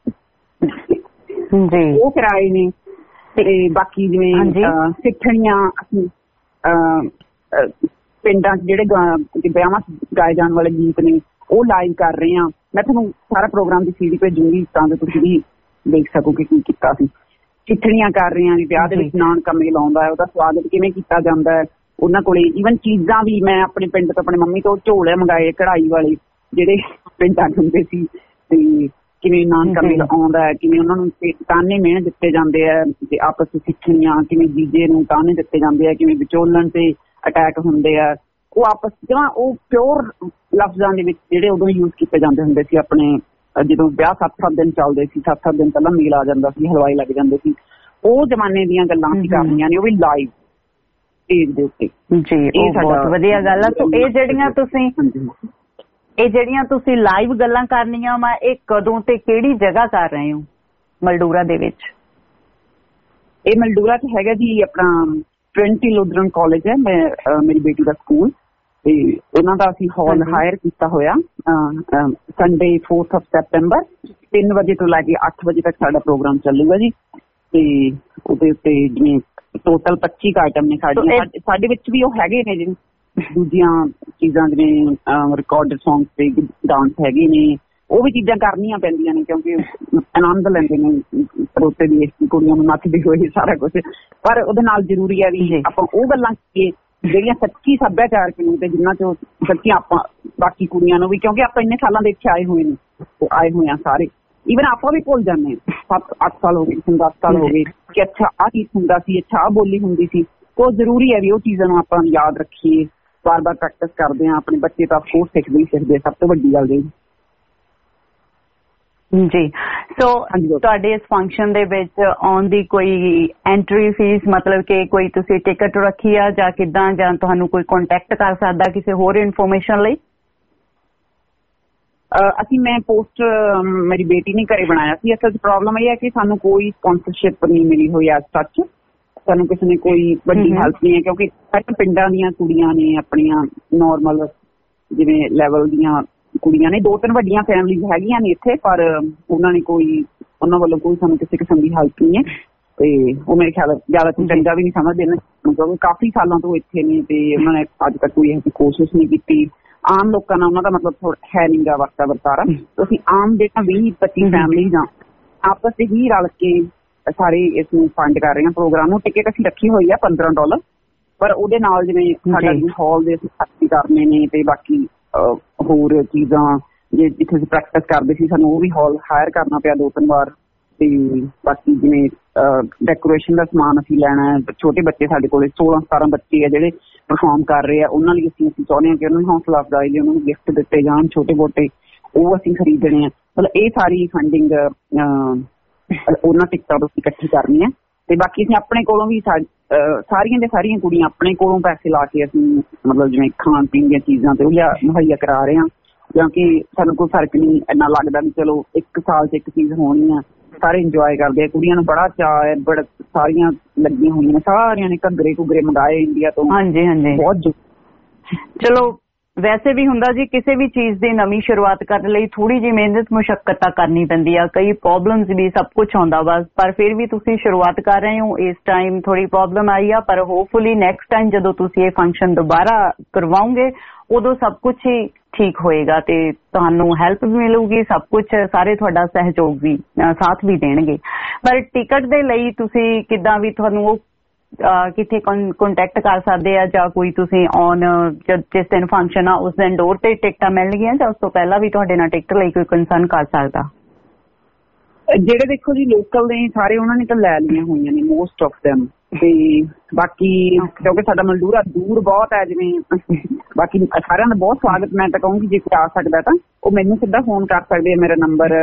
ਉਹ ਕਰਾਏ ਨੇ। ਤੇ ਬਾਕੀ ਜਿਵੇਂ ਸਿੱਠਣੀਆਂ ਅਸੀਂ ਪਿੰਡਾਂ 'ਚ ਜਿਹੜੇ ਵਿਆਹਾਂ ਗਾਏ ਜਾਣ ਵਾਲੇ ਗੀਤ ਨੇ ਉਹ ਲਾਈਵ ਕਰ ਰਹੇ ਹਾਂ। ਮੈਂ ਤੁਹਾਨੂੰ ਸਾਰਾ ਪ੍ਰੋਗਰਾਮ ਦੀ ਸੀਡੀ ਭੇਜੂੰਗੀ ਤਾਂ ਕਿ ਤੁਸੀਂ ਵੀ ਦੇਖ ਸਕੋ ਕਿ ਕੀ ਕੀਤਾ ਸੀ। ਸਿੱਠਣੀਆਂ ਕਰ ਰਹੇ ਹਾਂ, ਵਿਆਹ ਦੇ ਵਿੱਚ ਨਾਨਕਾ ਮੇਲ ਆਉਂਦਾ ਹੈ, ਉਹਦਾ ਸਵਾਗਤ ਕਿਵੇਂ ਕੀਤਾ ਜਾਂਦਾ ਹੈ, ਉਹਨਾਂ ਕੋਲੇ ਈਵਨ ਚੀਜ਼ਾਂ ਵੀ ਮੈਂ ਆਪਣੇ ਪਿੰਡ ਤੋਂ ਆਪਣੀ ਮੰਮੀ ਤੋਂ ਝੋਲੇ ਮੰਗਾਏ ਕਢਾਈ ਵਾਲੇ ਜਿਹੜੇ ਪਿੰਡਾਂ ਹੁੰਦੇ ਸੀ, ਤੇ ਕਿਵੇਂ ਨਾਨਕਾ ਮੇਲ ਆਉਂਦਾ ਹੈ, ਕਿਵੇਂ ਉਹਨਾਂ ਨੂੰ ਤਾਨੇ ਮਿਹਣ ਦਿੱਤੇ ਜਾਂਦੇ ਆ, ਤੇ ਆਪਸ ਵਿੱਚ ਸਿੱਠਣੀਆਂ ਕਿਵੇਂ ਜੀਜੇ ਨੂੰ ਤਾਨੇ ਦਿੱਤੇ ਜਾਂਦੇ ਆ, ਕਿਵੇਂ ਵਿਚੋਲਣ ਤੇ ਅਟੈਕ ਹੁੰਦੇ ਆ, ਉਹ ਆਪਸ ਜਮਾਂ ਉਹ ਪਿਓਰ ਲਫ਼ਜ਼ਾਂ ਦੇ ਵਿੱਚ ਜਿਹੜੇ ਉਦੋਂ ਯੂਜ਼ ਕੀਤੇ ਜਾਂਦੇ ਹੁੰਦੇ ਸੀ ਆਪਣੇ ਜਦੋਂ ਵਿਆਹ ਸੱਤ ਸੱਤ ਦਿਨ ਚੱਲਦੇ ਸੀ, ਸੱਤ ਸੱਤ ਦਿਨ ਪਹਿਲਾਂ ਮੇਲ ਆ ਜਾਂਦਾ ਸੀ, ਹਲਵਾਈ ਲੱਗ ਜਾਂਦੇ ਸੀ, ਉਹ ਜ਼ਮਾਨੇ ਦੀਆਂ ਗੱਲਾਂ ਅਸੀਂ ਕਰਨੀਆਂ ਨੇ, ਉਹ ਵੀ ਲਾਈਵ ਸਟੇਜ ਦੇ ਉੱਤੇ ਜੀ। ਉਹ ਬਹੁਤ ਵਧੀਆ ਗੱਲ ਆ। ਸੋ ਇਹ ਜਿਹੜੀਆਂ ਤੁਸੀਂ ਇਹ ਜਿਹੜੀਆਂ ਤੁਸੀਂ ਲਾਈਵ ਗੱਲਾਂ ਕਰਨੀਆਂ ਵਾ ਇਹ ਕਦੋਂ ਤੇ ਕਿਹੜੀ ਜਗ੍ਹਾ ਕਰ ਰਹੇ ਹੋ ਮਲਡੂਰਾ ਦੇ ਵਿੱਚ? ਇਹ ਮਲਡੂਰਾ ਚ ਹੈਗਾ ਜੀ ਆਪਣਾ ਟ੍ਰਿਨਿਟੀ ਲੂਥਰਨ ਕਾਲਜ ਹੈ, ਮੈਂ ਮੇਰੀ ਬੇਟੀ ਦਾ ਸਕੂਲ, ਤੇ ਉਹਨਾਂ ਦਾ ਅਸੀਂ ਹਾਲ ਹਾਇਰ ਕੀਤਾ ਹੋਇਆ। ਸੰਡੇ ਫੋਰਥ ਆਫ ਸੈਪਟੈਂਬਰ ਤਿੰਨ ਵਜੇ ਤੋਂ ਲੈ ਕੇ ਅੱਠ ਵਜੇ ਤੱਕ ਸਾਡਾ ਪ੍ਰੋਗਰਾਮ ਚੱਲੂਗਾ ਜੀ। ਤੇ ਉਹਦੇ ਉੱਤੇ ਜਿਵੇਂ ਟੋਟਲ ਪੱਚੀ ਆਈਟਮ ਨੇ ਸਾਡੀਆਂ, ਸਾਡੇ ਵਿੱਚ ਵੀ ਉਹ ਹੈਗੇ ਨੇ ਜਿਵੇਂ ਦੂਜੀਆਂ ਚੀਜ਼ਾਂ ਜਿਵੇਂ ਰਿਕਾਰਡਡ ਸੌਂਗ ਤੇ ਡਾਂਸ ਹੈਗੇ ਨੇ, ਉਹ ਵੀ ਚੀਜ਼ਾਂ ਕਰਨੀਆਂ ਪੈਂਦੀਆਂ ਨੇ ਕਿਉਂਕਿ ਆਨੰਦ ਲੈਂਦੇ ਨੇ ਸਰੋਤੇ ਦੀ ਕੁੜੀਆਂ ਨੂੰ ਨੱਚਦੇ ਹੋਏ ਸਾਰਾ ਕੁਛ, ਪਰ ਉਹਦੇ ਨਾਲ ਜ਼ਰੂਰੀ ਹੈ ਵੀ ਆਪਾਂ ਉਹ ਗੱਲਾਂ ਕੀਏ ਜਿਹੜੀਆਂ ਸੱਚੀ ਸੱਭਿਆਚਾਰਕ ਨੇ ਤੇ ਜਿਨ੍ਹਾਂ ਚੋਂ ਸੱਚੀ ਆਪਾਂ ਬਾਕੀ ਕੁੜੀਆਂ ਨੂੰ ਵੀ, ਕਿਉਂਕਿ ਆਪਾਂ ਇੰਨੇ ਸਾਲਾਂ ਦੇ ਇੱਥੇ ਆਏ ਹੋਏ ਨੇ, ਆਏ ਹੋਏ ਆ ਸਾਰੇ, ਈਵਨ ਆਪਾਂ ਵੀ ਭੁੱਲ ਜਾਂਦੇ ਹਾਂ। ਸੱਤ ਅੱਠ ਸਾਲ ਹੋ ਗਏ, ਦਸ ਸਾਲ ਹੋ ਗਏ ਕਿ ਅੱਛਾ ਆਹ ਚੀਜ਼ ਹੁੰਦਾ ਸੀ, ਅੱਛਾ ਆਹ ਬੋਲੀ ਹੁੰਦੀ ਸੀ। ਉਹ ਜ਼ਰੂਰੀ ਹੈ ਵੀ ਉਹ ਚੀਜ਼ਾਂ ਨੂੰ ਆਪਾਂ ਯਾਦ ਰੱਖੀਏ, ਬਾਰ ਬਾਰ ਪ੍ਰੈਕਟਿਸ ਕਰਦੇ ਹਾਂ। ਆਪਣੇ ਬੱਚੇ ਤਾਂ ਅਫਕੋਰਸ ਸਿੱਖਦੇ ਹੀ ਸਿੱਖਦੇ, ਸਭ ਤੋਂ ਵੱਡੀ ਗੱਲ ਜੀ। ਜੀ ਸੋ ਤੁਹਾਡੇ ਇਸ ਫੰਕਸ਼ਨ ਦੇ ਵਿੱਚ ਆਉਣ ਦੀ ਕੋਈ ਐਂਟਰੀ ਫੀਸ, ਮਤਲਬ ਕਿ ਕੋਈ ਤੁਸੀਂ ਟਿਕਟ ਰੱਖੀ ਆ ਜਾਂ ਕਿੱਦਾਂ, ਜਾਂ ਤੁਹਾਨੂੰ ਕੋਈ ਕੰਟੈਕਟ ਕਰ ਸਕਦਾ ਕਿਸੇ ਹੋਰ ਇਨਫੋਰਮੇਸ਼ਨ ਲਈ? ਅਸੀਂ ਮੈਂ ਪੋਸਟ ਮੇਰੀ ਬੇਟੀ ਨੇ ਘਰੇ ਬਣਾਇਆ ਸੀ। ਅਸਲ 'ਚ ਪ੍ਰੋਬਲਮ ਇਹ ਹੈ ਕਿ ਸਾਨੂੰ ਕੋਈ ਸਪਾਂਸਰਸ਼ਿਪ ਨਹੀਂ ਮਿਲੀ ਹੋਈ ਅੱਜ ਤੱਕ, ਸਾਨੂੰ ਕਿਸੇ ਨੇ ਕੋਈ ਵੱਡੀ ਹੈਲਪ ਨਹੀਂ ਹੈ ਕਿਉਂਕਿ ਸਾਰੇ ਪਿੰਡਾਂ ਦੀਆਂ ਕੁੜੀਆਂ ਨੇ, ਆਪਣੀਆਂ ਨੋਰਮਲ ਜਿਵੇਂ ਲੈਵਲ ਦੀਆਂ ਕੁੜੀਆਂ ਨੇ, ਦੋ ਤਿੰਨ ਵੱਡੀਆਂ ਫੈਮਲੀਜ਼ ਹੈਗੀਆਂ ਨੇ ਇੱਥੇ, ਪਰ ਉਹਨਾਂ ਨੇ ਕੋਈ ਉਹਨਾਂ ਵੱਲੋਂ ਕੋਈ ਸਾਨੂੰ ਕਿਸੇ ਕਿਸਮ ਦੀ ਹੈਲਪ ਨਹੀਂ ਹੈ। ਤੇ ਉਹ ਮੇਰੇ ਖਿਆਲ ਜ਼ਿਆਦਾ ਚੰਗਾ ਵੀ ਨਹੀਂ ਸਮਝਦੇ ਨੇ ਕਿਉਂਕਿ ਕਾਫੀ ਸਾਲਾਂ ਤੋਂ ਇੱਥੇ ਨੇ ਤੇ ਉਹਨਾਂ ਨੇ ਅੱਜ ਤੱਕ ਕੋਈ ਇਹੋ ਕੋਸ਼ਿਸ਼ ਨਹੀਂ ਕੀਤੀ। ਆਮ ਲੋਕਾਂ ਨਾਲ ਉਹਨਾਂ ਦਾ ਮਤਲਬ ਹੈ ਨਹੀਂ ਗਾ ਵਰਤਾ ਵਰਤਾਰਾ। ਅਸੀਂ ਆਮ ਜਿਹੜਾ ਵੀਹ ਪੱਚੀ ਫੈਮਲੀਜ਼ ਆ ਆਪਸ ਚ ਹੀ ਰਲ ਕੇ ਸਾਰੇ ਇਸ ਨੂੰ ਫੰਡ ਕਰ ਰਹੇ ਹਾਂ ਪ੍ਰੋਗਰਾਮ ਨੂੰ। ਟਿਕਟ ਅਸੀਂ ਰੱਖੀ ਹੋਈ ਆ ਪੰਦਰਾਂ ਡਾਲਰ, ਪਰ ਉਹਦੇ ਨਾਲ ਜਿਵੇਂ ਸਾਡਾ ਹਾਲ ਦੇ ਅਸੀਂ ਖਰਚੇ ਕਰਨੇ ਨੇ ਤੇ ਬਾਕੀ ਹੋਰ ਚੀਜ਼ਾਂ ਜੇ ਜਿੱਥੇ ਅਸੀਂ ਪ੍ਰੈਕਟਿਸ ਕਰਦੇ ਸੀ ਸਾਨੂੰ ਉਹ ਵੀ ਹਾਲ ਹਾਇਰ ਕਰਨਾ ਪਿਆ ਦੋ ਤਿੰਨ ਵਾਰ। ਤੇ ਬਾਕੀ ਜਿਵੇਂ ਡੈਕੋਰੇਸ਼ਨ ਦਾ ਸਮਾਨ ਅਸੀਂ ਲੈਣਾ ਹੈ, ਛੋਟੇ ਬੱਚੇ ਸਾਡੇ ਕੋਲ ਸੋਲਾਂ ਸਤਾਰਾਂ ਬੱਚੇ ਆ ਜਿਹੜੇ ਪਰਫਾਰਮ ਕਰ ਰਹੇ ਆ, ਉਹਨਾਂ ਲਈ ਅਸੀਂ ਅਸੀਂ ਚਾਹੁੰਦੇ ਹਾਂ ਕਿ ਉਹਨਾਂ ਨੂੰ ਹੌਸਲਾ ਅਫਜ਼ਾਈ ਲਈ ਉਹਨਾਂ ਨੂੰ ਗਿਫਟ ਦਿੱਤੇ ਜਾਣ ਛੋਟੇ ਮੋਟੇ, ਉਹ ਅਸੀਂ ਖਰੀਦਣੇ ਆ। ਮਤਲਬ ਇਹ ਸਾਰੀ ਫੰਡਿੰਗ ਉਹਨਾਂ ਟਿਕਟਾਂ ਤੋਂ ਇਕੱਠੀ ਕਰਨੀ ਹੈ। ਤੇ ਬਾਕੀ ਅਸੀਂ ਆਪਣੇ ਕੋਲੋਂ ਵੀ ਸਾਰੀਆਂ ਦੇ ਸਾਰੀਆਂ ਕੁੜੀਆਂ ਆਪਣੇ ਕੋਲੋਂ ਪੈਸੇ ਲਾ ਕੇ ਅਸੀਂ ਮਤਲਬ ਜਿਵੇਂ ਖਾਣ ਪੀਣ ਦੀਆਂ ਚੀਜ਼ਾਂ ਤੇ ਉਹ ਮੁਹੱਈਆ ਕਰਾ ਰਹੇ ਹਾਂ, ਕਿਉਂਕਿ ਸਾਨੂੰ ਕੋਈ ਫਰਕ ਨਹੀਂ ਇੰਨਾ ਲੱਗਦਾ ਵੀ ਚਲੋ ਇੱਕ ਸਾਲ 'ਚ ਇੱਕ ਚੀਜ਼ ਹੋਣੀ ਆ, ਸਾਰੇ ਇੰਜੋਏ ਕਰਦੇ ਆ। ਕੁੜੀਆਂ ਨੂੰ ਬੜਾ ਚਾਅ ਹੈ, ਬੜਾ ਸਾਰੀਆਂ ਲੱਗੀਆਂ ਹੋਈਆਂ ਨੇ, ਸਾਰਿਆਂ ਨੇ ਘੱਗਰੇ ਘੁੱਗਰੇ ਮੰਗਾਏ ਇੰਡੀਆ ਤੋਂ। ਹਾਂਜੀ ਹਾਂਜੀ ਬਹੁਤ। ਚਲੋ ਵੈਸੇ ਵੀ ਹੁੰਦਾ ਜੀ ਕਿਸੇ ਵੀ ਚੀਜ਼ ਦੀ ਨਵੀਂ ਸ਼ੁਰੂਆਤ ਕਰਨ ਲਈ ਥੋੜੀ ਜਿਹੀ ਮਿਹਨਤ ਮੁਸ਼ੱਕਤ ਤਾਂ ਕਰਨੀ ਪੈਂਦੀ ਆ, ਕਈ ਪ੍ਰੋਬਲਮਸ ਵੀ ਸਭ ਕੁਝ ਆਉਂਦਾ ਬਸ, ਪਰ ਫਿਰ ਵੀ ਤੁਸੀਂ ਸ਼ੁਰੂਆਤ ਕਰ ਰਹੇ ਹੋ। ਇਸ ਟਾਈਮ ਥੋੜੀ ਪ੍ਰੋਬਲਮ ਆਈ ਆ, ਪਰ ਹੋਪਫੁਲੀ ਨੈਕਸਟ ਟਾਈਮ ਜਦੋਂ ਤੁਸੀਂ ਇਹ ਫੰਕਸ਼ਨ ਦੁਬਾਰਾ ਕਰਵਾਓਗੇ ਉਦੋਂ ਸਭ ਕੁਝ ਹੀ ਠੀਕ ਹੋਏਗਾ ਤੇ ਤੁਹਾਨੂੰ ਹੈਲਪ ਵੀ ਮਿਲੂਗੀ, ਸਭ ਕੁਝ ਸਾਰੇ ਤੁਹਾਡਾ ਸਹਿਯੋਗ ਵੀ ਸਾਥ ਵੀ ਦੇਣਗੇ। ਪਰ ਟਿਕਟ ਦੇ ਲਈ ਤੁਸੀਂ ਕਿੱਦਾਂ ਵੀ ਤੁਹਾਨੂੰ ਉਹ ਕਿੱਥੇ ਕੰਟੈਕਟ ਕਰ ਸਕਦੇ ਆ, ਜਾਂ ਕੋਈ ਤੁਸੀਂ ਔਨ ਜਿਸ ਦਿਨ ਫੰਕਸ਼ਨ ਆ ਉਸ ਦਿਨ ਡੋਰ ਤੇ ਟਿਕਟਾਂ ਮਿਲਣਗੀਆਂ ਜਾਂ ਉਸ ਤੋਂ ਪਹਿਲਾਂ ਵੀ ਤੁਹਾਡੇ ਨਾਲ ਟਿਕਟ ਲਈ ਕੋਈ ਕੰਸਰਨ ਕਰ ਸਕਦਾ? ਜਿਹੜੇ ਦੇਖੋ ਜੀ ਲੋਕਲ ਨੇ ਸਾਰੇ ਉਹਨਾਂ ਨੇ ਤਾਂ ਲੈ ਲਈਆਂ ਹੋਈਆਂ ਨੇ ਮੋਸਟ ਆਫ ਦੈਮ, ਤੇ ਬਾਕੀ ਕਿਉਂਕਿ ਸਾਡਾ ਮਲਡੂਰਾ ਦੂਰ ਬਹੁਤ ਹੈ ਜਿਵੇਂ, ਬਾਕੀ ਸਾਰਿਆਂ ਦਾ ਬਹੁਤ ਸਵਾਗਤ। ਮੈਂ ਤਾਂ ਕਹੂੰਗੀ ਜੇ ਕੋਈ ਆ ਸਕਦਾ ਤਾਂ ਉਹ ਮੈਨੂੰ ਸਿੱਧਾ ਫੋਨ ਕਰ ਸਕਦੇ ਆ, ਮੇਰਾ number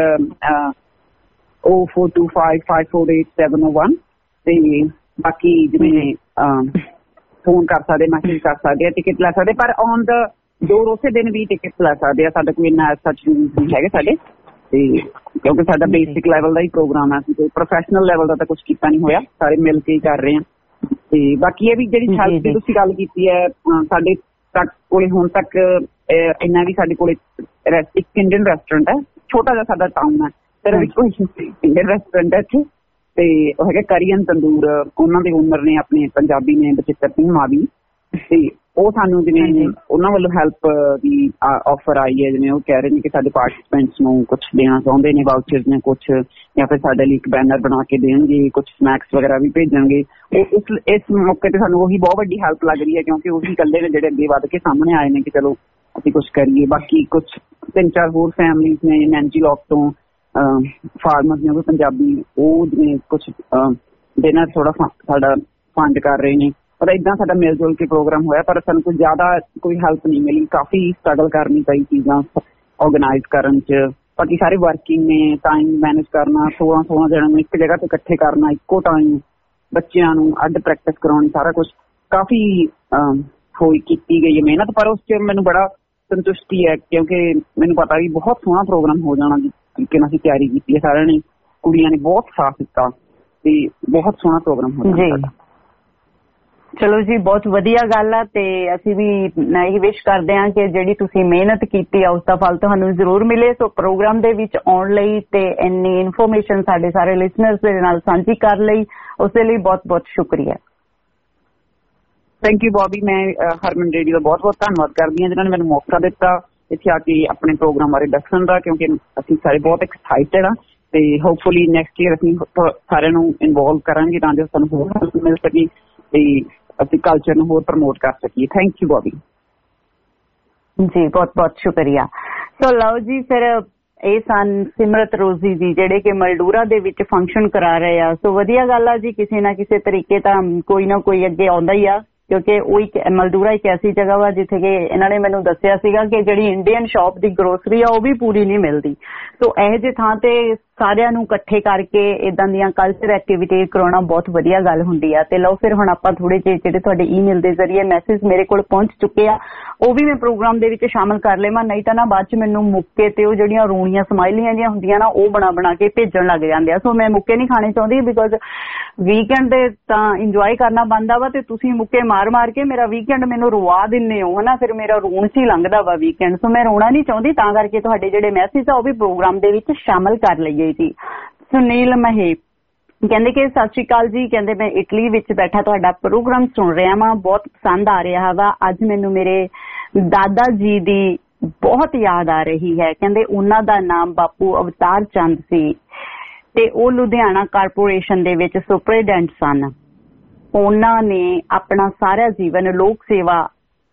O four two five five four eight seven O one. ਤੇ ਬਾਕੀ ਜਿਵੇਂ ਫੋਨ ਕਰ ਸਕਦੇ, ਮੈਸੇਜ ਕਰ ਸਕਦੇ ਆ, ਟਿਕਟ ਲੈ ਸਕਦੇ, ਪਰ ਔਨ ਦਾ ਡੋਰ ਉਸੇ ਦਿਨ ਵੀ ਟਿਕਟ ਲੈ ਸਕਦੇ ਆ। ਸਾਡਾ ਕੋਈ ਇੰਨਾ ਸੱਚ ਨਹੀਂ ਹੈਗੇ ਸਾਡੇ, ਤੇ ਕਿਉਂਕਿ ਸਾਡਾ ਬੇਸਿਕ ਲੈਵਲ ਦਾ ਹੀ ਪ੍ਰੋਗਰਾਮ ਹੈ, ਅਸੀਂ ਕੋਈ ਪ੍ਰੋਫੈਸ਼ਨਲ ਲੈਵਲ ਦਾ ਤਾਂ ਕੁਛ ਕੀਤਾ ਨਹੀਂ ਹੋਇਆ, ਸਾਰੇ ਮਿਲ ਕੇ ਹੀ ਕਰ ਰਹੇ ਹਾਂ। ਤੇ ਬਾਕੀ ਇਹ ਵੀ ਜਿਹੜੀ ਹੈਲਪ ਦੀ ਤੁਸੀਂ ਗੱਲ ਕੀਤੀ ਹੈ, ਸਾਡੇ ਤੱਕ ਕੋਲੇ ਹੁਣ ਤੱਕ ਇੰਨਾ ਵੀ ਸਾਡੇ ਕੋਲੇ ਇੱਕ ਇੰਡੀਅਨ ਰੈਸਟੋਰੈਂਟ ਹੈ, ਛੋਟਾ ਜਿਹਾ ਸਾਡਾ ਟਾਊਨ ਹੈ, ਤੇਰਾ ਵੀ ਕੋਈ ਇੰਡੀਅਨ ਰੈਸਟੋਰੈਂਟ ਹੈ ਇੱਥੇ, ਤੇ ਉਹ ਹੈਗਾ ਕਰੀਅਨ ਤੰਦੂਰ, ਉਹਨਾਂ ਦੇ ਓਨਰ ਨੇ ਆਪਣੇ ਪੰਜਾਬੀ ਨੇ ਬਚਿੱਤਰ ਸਿੰਘ ਮਾਵੀ, ਤੇ ਉਹ ਸਾਨੂੰ ਜਿਵੇਂ ਉਹਨਾਂ ਵੱਲੋਂ ਹੈਲਪ ਦੀ ਆਫਰ ਆਈ ਹੈ, ਜਿਵੇਂ ਉਹ ਕਹਿ ਰਹੇ ਨੇ ਕਿ ਸਾਡੇ ਪਾਰਟੀਸਪੈਂਟਸ ਨੂੰ ਕੁਛ ਦੇਣਾ ਚਾਹੁੰਦੇ ਨੇ, ਵਾਊਚਰਸ ਨੇ ਕੁਛ, ਜਾਂ ਫਿਰ ਸਾਡੇ ਲਈ ਇੱਕ ਬੈਨਰ ਬਣਾ ਕੇ ਦੇਣਗੇ, ਕੁਛ ਸਨੈਕਸ ਵਗੈਰਾ ਵੀ ਭੇਜਣਗੇ। ਉਹ ਇਸ ਇਸ ਮੌਕੇ ਤੇ ਸਾਨੂੰ ਉਹੀ ਬਹੁਤ ਵੱਡੀ ਹੈਲਪ ਲੱਗ ਰਹੀ ਹੈ, ਕਿਉਂਕਿ ਉਹੀ ਇਕੱਲੇ ਨੇ ਜਿਹੜੇ ਅੱਗੇ ਵੱਧ ਕੇ ਸਾਹਮਣੇ ਆਏ ਨੇ ਕਿ ਚਲੋ ਅਸੀਂ ਕੁਛ ਕਰੀਏ। ਬਾਕੀ ਕੁਛ ਤਿੰਨ ਚਾਰ ਹੋਰ ਫੈਮਲੀਜ਼ ਨੇ ਨੈਂਜੀ ਲੌਕ ਤੋਂ, ਫਾਰਮਰਸ ਨੇ ਉਹ ਪੰਜਾਬੀ, ਉਹ ਜਿਵੇਂ ਕੁਛ ਡਿਨਰ ਥੋੜਾ ਸਾਡਾ ਫੰਡ ਕਰ ਰਹੇ ਨੇ। ਪਰ ਇਦਾਂ ਸਾਡਾ ਮਿਲ ਜੁਲ ਕੇ ਪ੍ਰੋਗਰਾਮ ਹੋਇਆ, ਪਰ ਸਾਨੂੰ ਕੋਈ ਜ਼ਿਆਦਾ ਕੋਈ ਹੈਲਪ ਨਹੀਂ ਮਿਲੀ। ਕਾਫੀ ਸਟਰਗਲ ਕਰਨੀ ਪਈ ਚੀਜ਼ਾਂ ਆਰਗੇਨਾਈਜ਼ ਕਰਨ 'ਚ। ਬਾਕੀ ਸਾਰੇ ਵਰਕਿੰਗ ਨੇ, ਟਾਈਮ ਮੈਨੇਜ ਕਰਨਾ, ਸੋਲਾਂ ਸੋਲਾਂ ਜਣਿਆਂ ਨੂੰ ਇੱਕ ਜਗ੍ਹਾ ਤੇ ਇਕੱਠੇ ਕਰਨਾ ਇੱਕੋ ਟਾਈਮ, ਬੱਚਿਆਂ ਨੂੰ ਅੱਡ ਪ੍ਰੈਕਟਿਸ ਕਰਾਉਣੀ, ਸਾਰਾ ਕੁਛ ਕਾਫੀ ਹੋਈ ਕੀਤੀ ਗਈ ਹੈ ਮਿਹਨਤ। ਪਰ ਉਸ 'ਚ ਮੈਨੂੰ ਬੜਾ ਸੰਤੁਸ਼ਟੀ ਹੈ ਕਿਉਂਕਿ ਮੈਨੂੰ ਪਤਾ ਵੀ ਬਹੁਤ ਸੋਹਣਾ ਪ੍ਰੋਗਰਾਮ ਹੋ ਜਾਣਾ। ਜਿਸ ਤਰੀਕੇ ਨਾਲ ਅਸੀਂ ਤਿਆਰੀ ਕੀਤੀ ਹੈ ਸਾਰਿਆਂ ਨੇ, ਕੁੜੀਆਂ ਨੇ ਬਹੁਤ ਸਾਥ ਦਿੱਤਾ ਤੇ ਬਹੁਤ ਸੋਹਣਾ ਪ੍ਰੋਗਰਾਮ ਹੋ ਜਾਣਾ। ਚਲੋ ਜੀ, ਬਹੁਤ ਵਧੀਆ ਗੱਲ ਆ। ਤੇ ਅਸੀਂ ਵੀ ਇਹੀ ਵਿਸ਼ ਕਰਦੇ ਹਾਂ ਕਿ ਜਿਹੜੀ ਤੁਸੀਂ ਮਿਹਨਤ ਕੀਤੀ ਆ ਉਸ ਦਾ ਫਲ ਤੁਹਾਨੂੰ ਜ਼ਰੂਰ ਮਿਲੇ। ਸੋ ਪ੍ਰੋਗਰਾਮ ਦੇ ਵਿੱਚ ਆਉਣ ਲਈ ਤੇ ਇੰਨੀ ਇਨਫੋਰਮੇਸ਼ਨ ਸਾਡੇ ਸਾਰੇ ਲਿਸਨਰਸ ਦੇ ਨਾਲ ਸਾਂਝੀ ਕਰ ਲਈ, ਉਸ ਦੇ ਲਈ ਬਹੁਤ ਬਹੁਤ ਸ਼ੁਕਰੀਆ। Thank you Bobby. ਮੈਂ ਹਰਮਨ ਰੇਡੀਓ ਦਾ ਬਹੁਤ ਬਹੁਤ ਧੰਨਵਾਦ ਕਰਦੀ ਹਾਂ ਜਿਨ੍ਹਾਂ ਨੇ ਮੈਨੂੰ ਮੌਕਾ ਦਿੱਤਾ ਇੱਥੇ ਆ ਕੇ ਆਪਣੇ ਪ੍ਰੋਗਰਾਮ ਬਾਰੇ ਦੱਸਣ ਦਾ, ਕਿਉਂਕਿ ਅਸੀਂ ਸਾਰੇ ਬਹੁਤ ਐਕਸਾਈਟਡ ਹਾਂ ਤੇ ਹੋਪਫੁਲੀ ਨੈਕਸਟ ਈਅਰ ਅਸੀਂ ਸਾਰਿਆਂ ਨੂੰ ਇਨਵੋਲਵ ਕਰਾਂਗੇ ਤਾਂ ਜੋ ਸਾਨੂੰ ਹੋਰ ਹੈਲਪ ਮਿਲ ਸਕੇ ਤੇ ਅਸੀਂ ਕਲਚਰ ਨੂੰ ਹੋਰ ਪ੍ਰਮੋਟ ਕਰ ਸਕੀਏ। ਥੈਂਕ ਯੂ ਬੌਬੀ ਜੀ, ਬਹੁਤ ਬਹੁਤ ਸ਼ੁਕਰੀਆ। ਸੋ ਲਓ ਜੀ, ਫਿਰ ਇਹ ਸਨ ਸਿਮਰਤ ਰੋਜ਼ੀ ਜੀ ਜਿਹੜੇ ਕਿ ਮਲਡੂਰਾ ਦੇ ਵਿੱਚ ਫੰਕਸ਼ਨ ਕਰਾ ਰਹੇ ਆ। ਸੋ ਵਧੀਆ ਗੱਲ ਆ ਜੀ, ਕਿਸੇ ਨਾ ਕਿਸੇ ਤਰੀਕੇ ਤਾਂ ਕੋਈ ਨਾ ਕੋਈ ਅੱਗੇ ਆਉਂਦਾ ਹੀ ਆ, ਕਿਉਂਕਿ ਉਹ ਇੱਕ ਮਲਡੂਰਾ ਇੱਕ ਐਸੀ ਜਗ੍ਹਾ ਵਾ ਜਿੱਥੇ ਕਿ ਇਹਨਾਂ ਨੇ ਮੈਨੂੰ ਦੱਸਿਆ ਸੀਗਾ ਕਿ ਜਿਹੜੀ ਇੰਡੀਅਨ ਸ਼ਾਪ ਦੀ ਗਰੋਸਰੀ ਆ ਉਹ ਵੀ ਪੂਰੀ ਨਹੀਂ ਮਿਲਦੀ। ਸੋ ਇਹੋ ਜਿਹੇ ਥਾਂ ਤੇ ਸਾਰਿਆਂ ਨੂੰ ਇਕੱਠੇ ਕਰਕੇ ਇਦਾਂ ਦੀਆਂ ਕਲਚਰ ਐਕਟੀਵਿਟੀ ਕਰਾਉਣਾ ਬਹੁਤ ਵਧੀਆ ਗੱਲ ਹੁੰਦੀ ਆ। ਤੇ ਲਓ ਫਿਰ ਹੁਣ ਆਪਾਂ ਥੋੜੇ ਜਿਹੇ ਜਿਹੜੇ ਤੁਹਾਡੇ ਈਮੇਲ ਦੇ ਜ਼ਰੀਏ ਮੈਸੇਜ ਮੇਰੇ ਕੋਲ ਪਹੁੰਚ ਚੁੱਕੇ ਆ ਉਹ ਵੀ ਮੈਂ ਪ੍ਰੋਗਰਾਮ ਦੇ ਵਿੱਚ ਸ਼ਾਮਲ ਕਰ ਲਵਾਂ, ਨਹੀਂ ਤਾਂ ਨਾ ਬਾਅਦ ਚ ਮੈਨੂੰ ਮੁੱਕੇ ਤੇ ਉਹ ਜਿਹੜੀਆਂ ਰੂਣੀਆਂ ਸਮਾਈਲੀਆਂ ਜਿਹੀਆਂ ਹੁੰਦੀਆਂ ਨਾ ਉਹ ਬਣਾ ਬਣਾ ਕੇ ਭੇਜਣ ਲੱਗ ਜਾਂਦੇ ਆ। ਸੋ ਮੈਂ ਮੁੱਕੇ ਨਹੀਂ ਖਾਣੇ ਚਾਹੁੰਦੀ, ਬਿਕੋਜ਼ ਵੀਕਐਂਡ ਦੇ ਤਾਂ ਇੰਜੋਏ ਕਰਨਾ ਬਣਦਾ ਵਾ ਤੇ ਤੁਸੀਂ ਮੁੱਕੇ ਮਾਰ ਮਾਰ ਕੇ ਮੇਰਾ ਵੀਕਐਂਡ ਮੈਨੂੰ ਰਵਾ ਦਿੰਦੇ ਹੋ ਹਨਾ, ਫਿਰ ਮੇਰਾ ਰੋਣ ਚ ਹੀ ਲੰਘਦਾ ਵਾ ਵੀਕਐਂਡ। ਸੋ ਮੈਂ ਰੋਣਾ ਨਹੀਂ ਚਾਹੁੰਦੀ, ਤਾਂ ਕਰਕੇ ਤੁਹਾਡੇ ਜਿਹੜੇ ਮੈਸੇਜ ਆ ਉਹ ਵੀ ਪ੍ਰੋਗਰਾਮ ਦੇ ਵਿੱਚ ਸ਼ਾਮਲ ਕਰ ਲਈਏ ਜੀ। ਸੁਨੀਲ ਮਹੇ ਕਹਿੰਦੇ ਕਿ ਸਤਿ ਸ਼੍ਰੀ ਅਕਾਲ ਜੀ, ਕਹਿੰਦੇ ਮੈਂ ਇਟਲੀ ਵਿੱਚ ਬੈਠਾ ਤੁਹਾਡਾ ਪ੍ਰੋਗਰਾਮ ਸੁਣ ਰਿਹਾ ਵਾਂ, ਬਹੁਤ ਪਸੰਦ ਆ ਰਿਹਾ ਵਾ। ਅੱਜ ਮੈਨੂੰ ਮੇਰੇ ਦਾਦਾ ਜੀ ਦੀ ਬਹੁਤ ਯਾਦ ਆ ਰਹੀ ਹੈ। ਕਹਿੰਦੇ ਉਹਨਾਂ ਦਾ ਨਾਮ ਬਾਪੂ ਅਵਤਾਰ ਚੰਦ ਸੀ ਤੇ ਉਹ ਲੁਧਿਆਣਾ ਕਾਰਪੋਰੇਸ਼ਨ ਦੇ ਵਿੱਚ ਸੁਪਰਡੈਂਟ ਸਨ। ਉਹਨਾਂ ਨੇ ਆਪਣਾ ਸਾਰਾ ਜੀਵਨ ਲੋਕ ਸੇਵਾ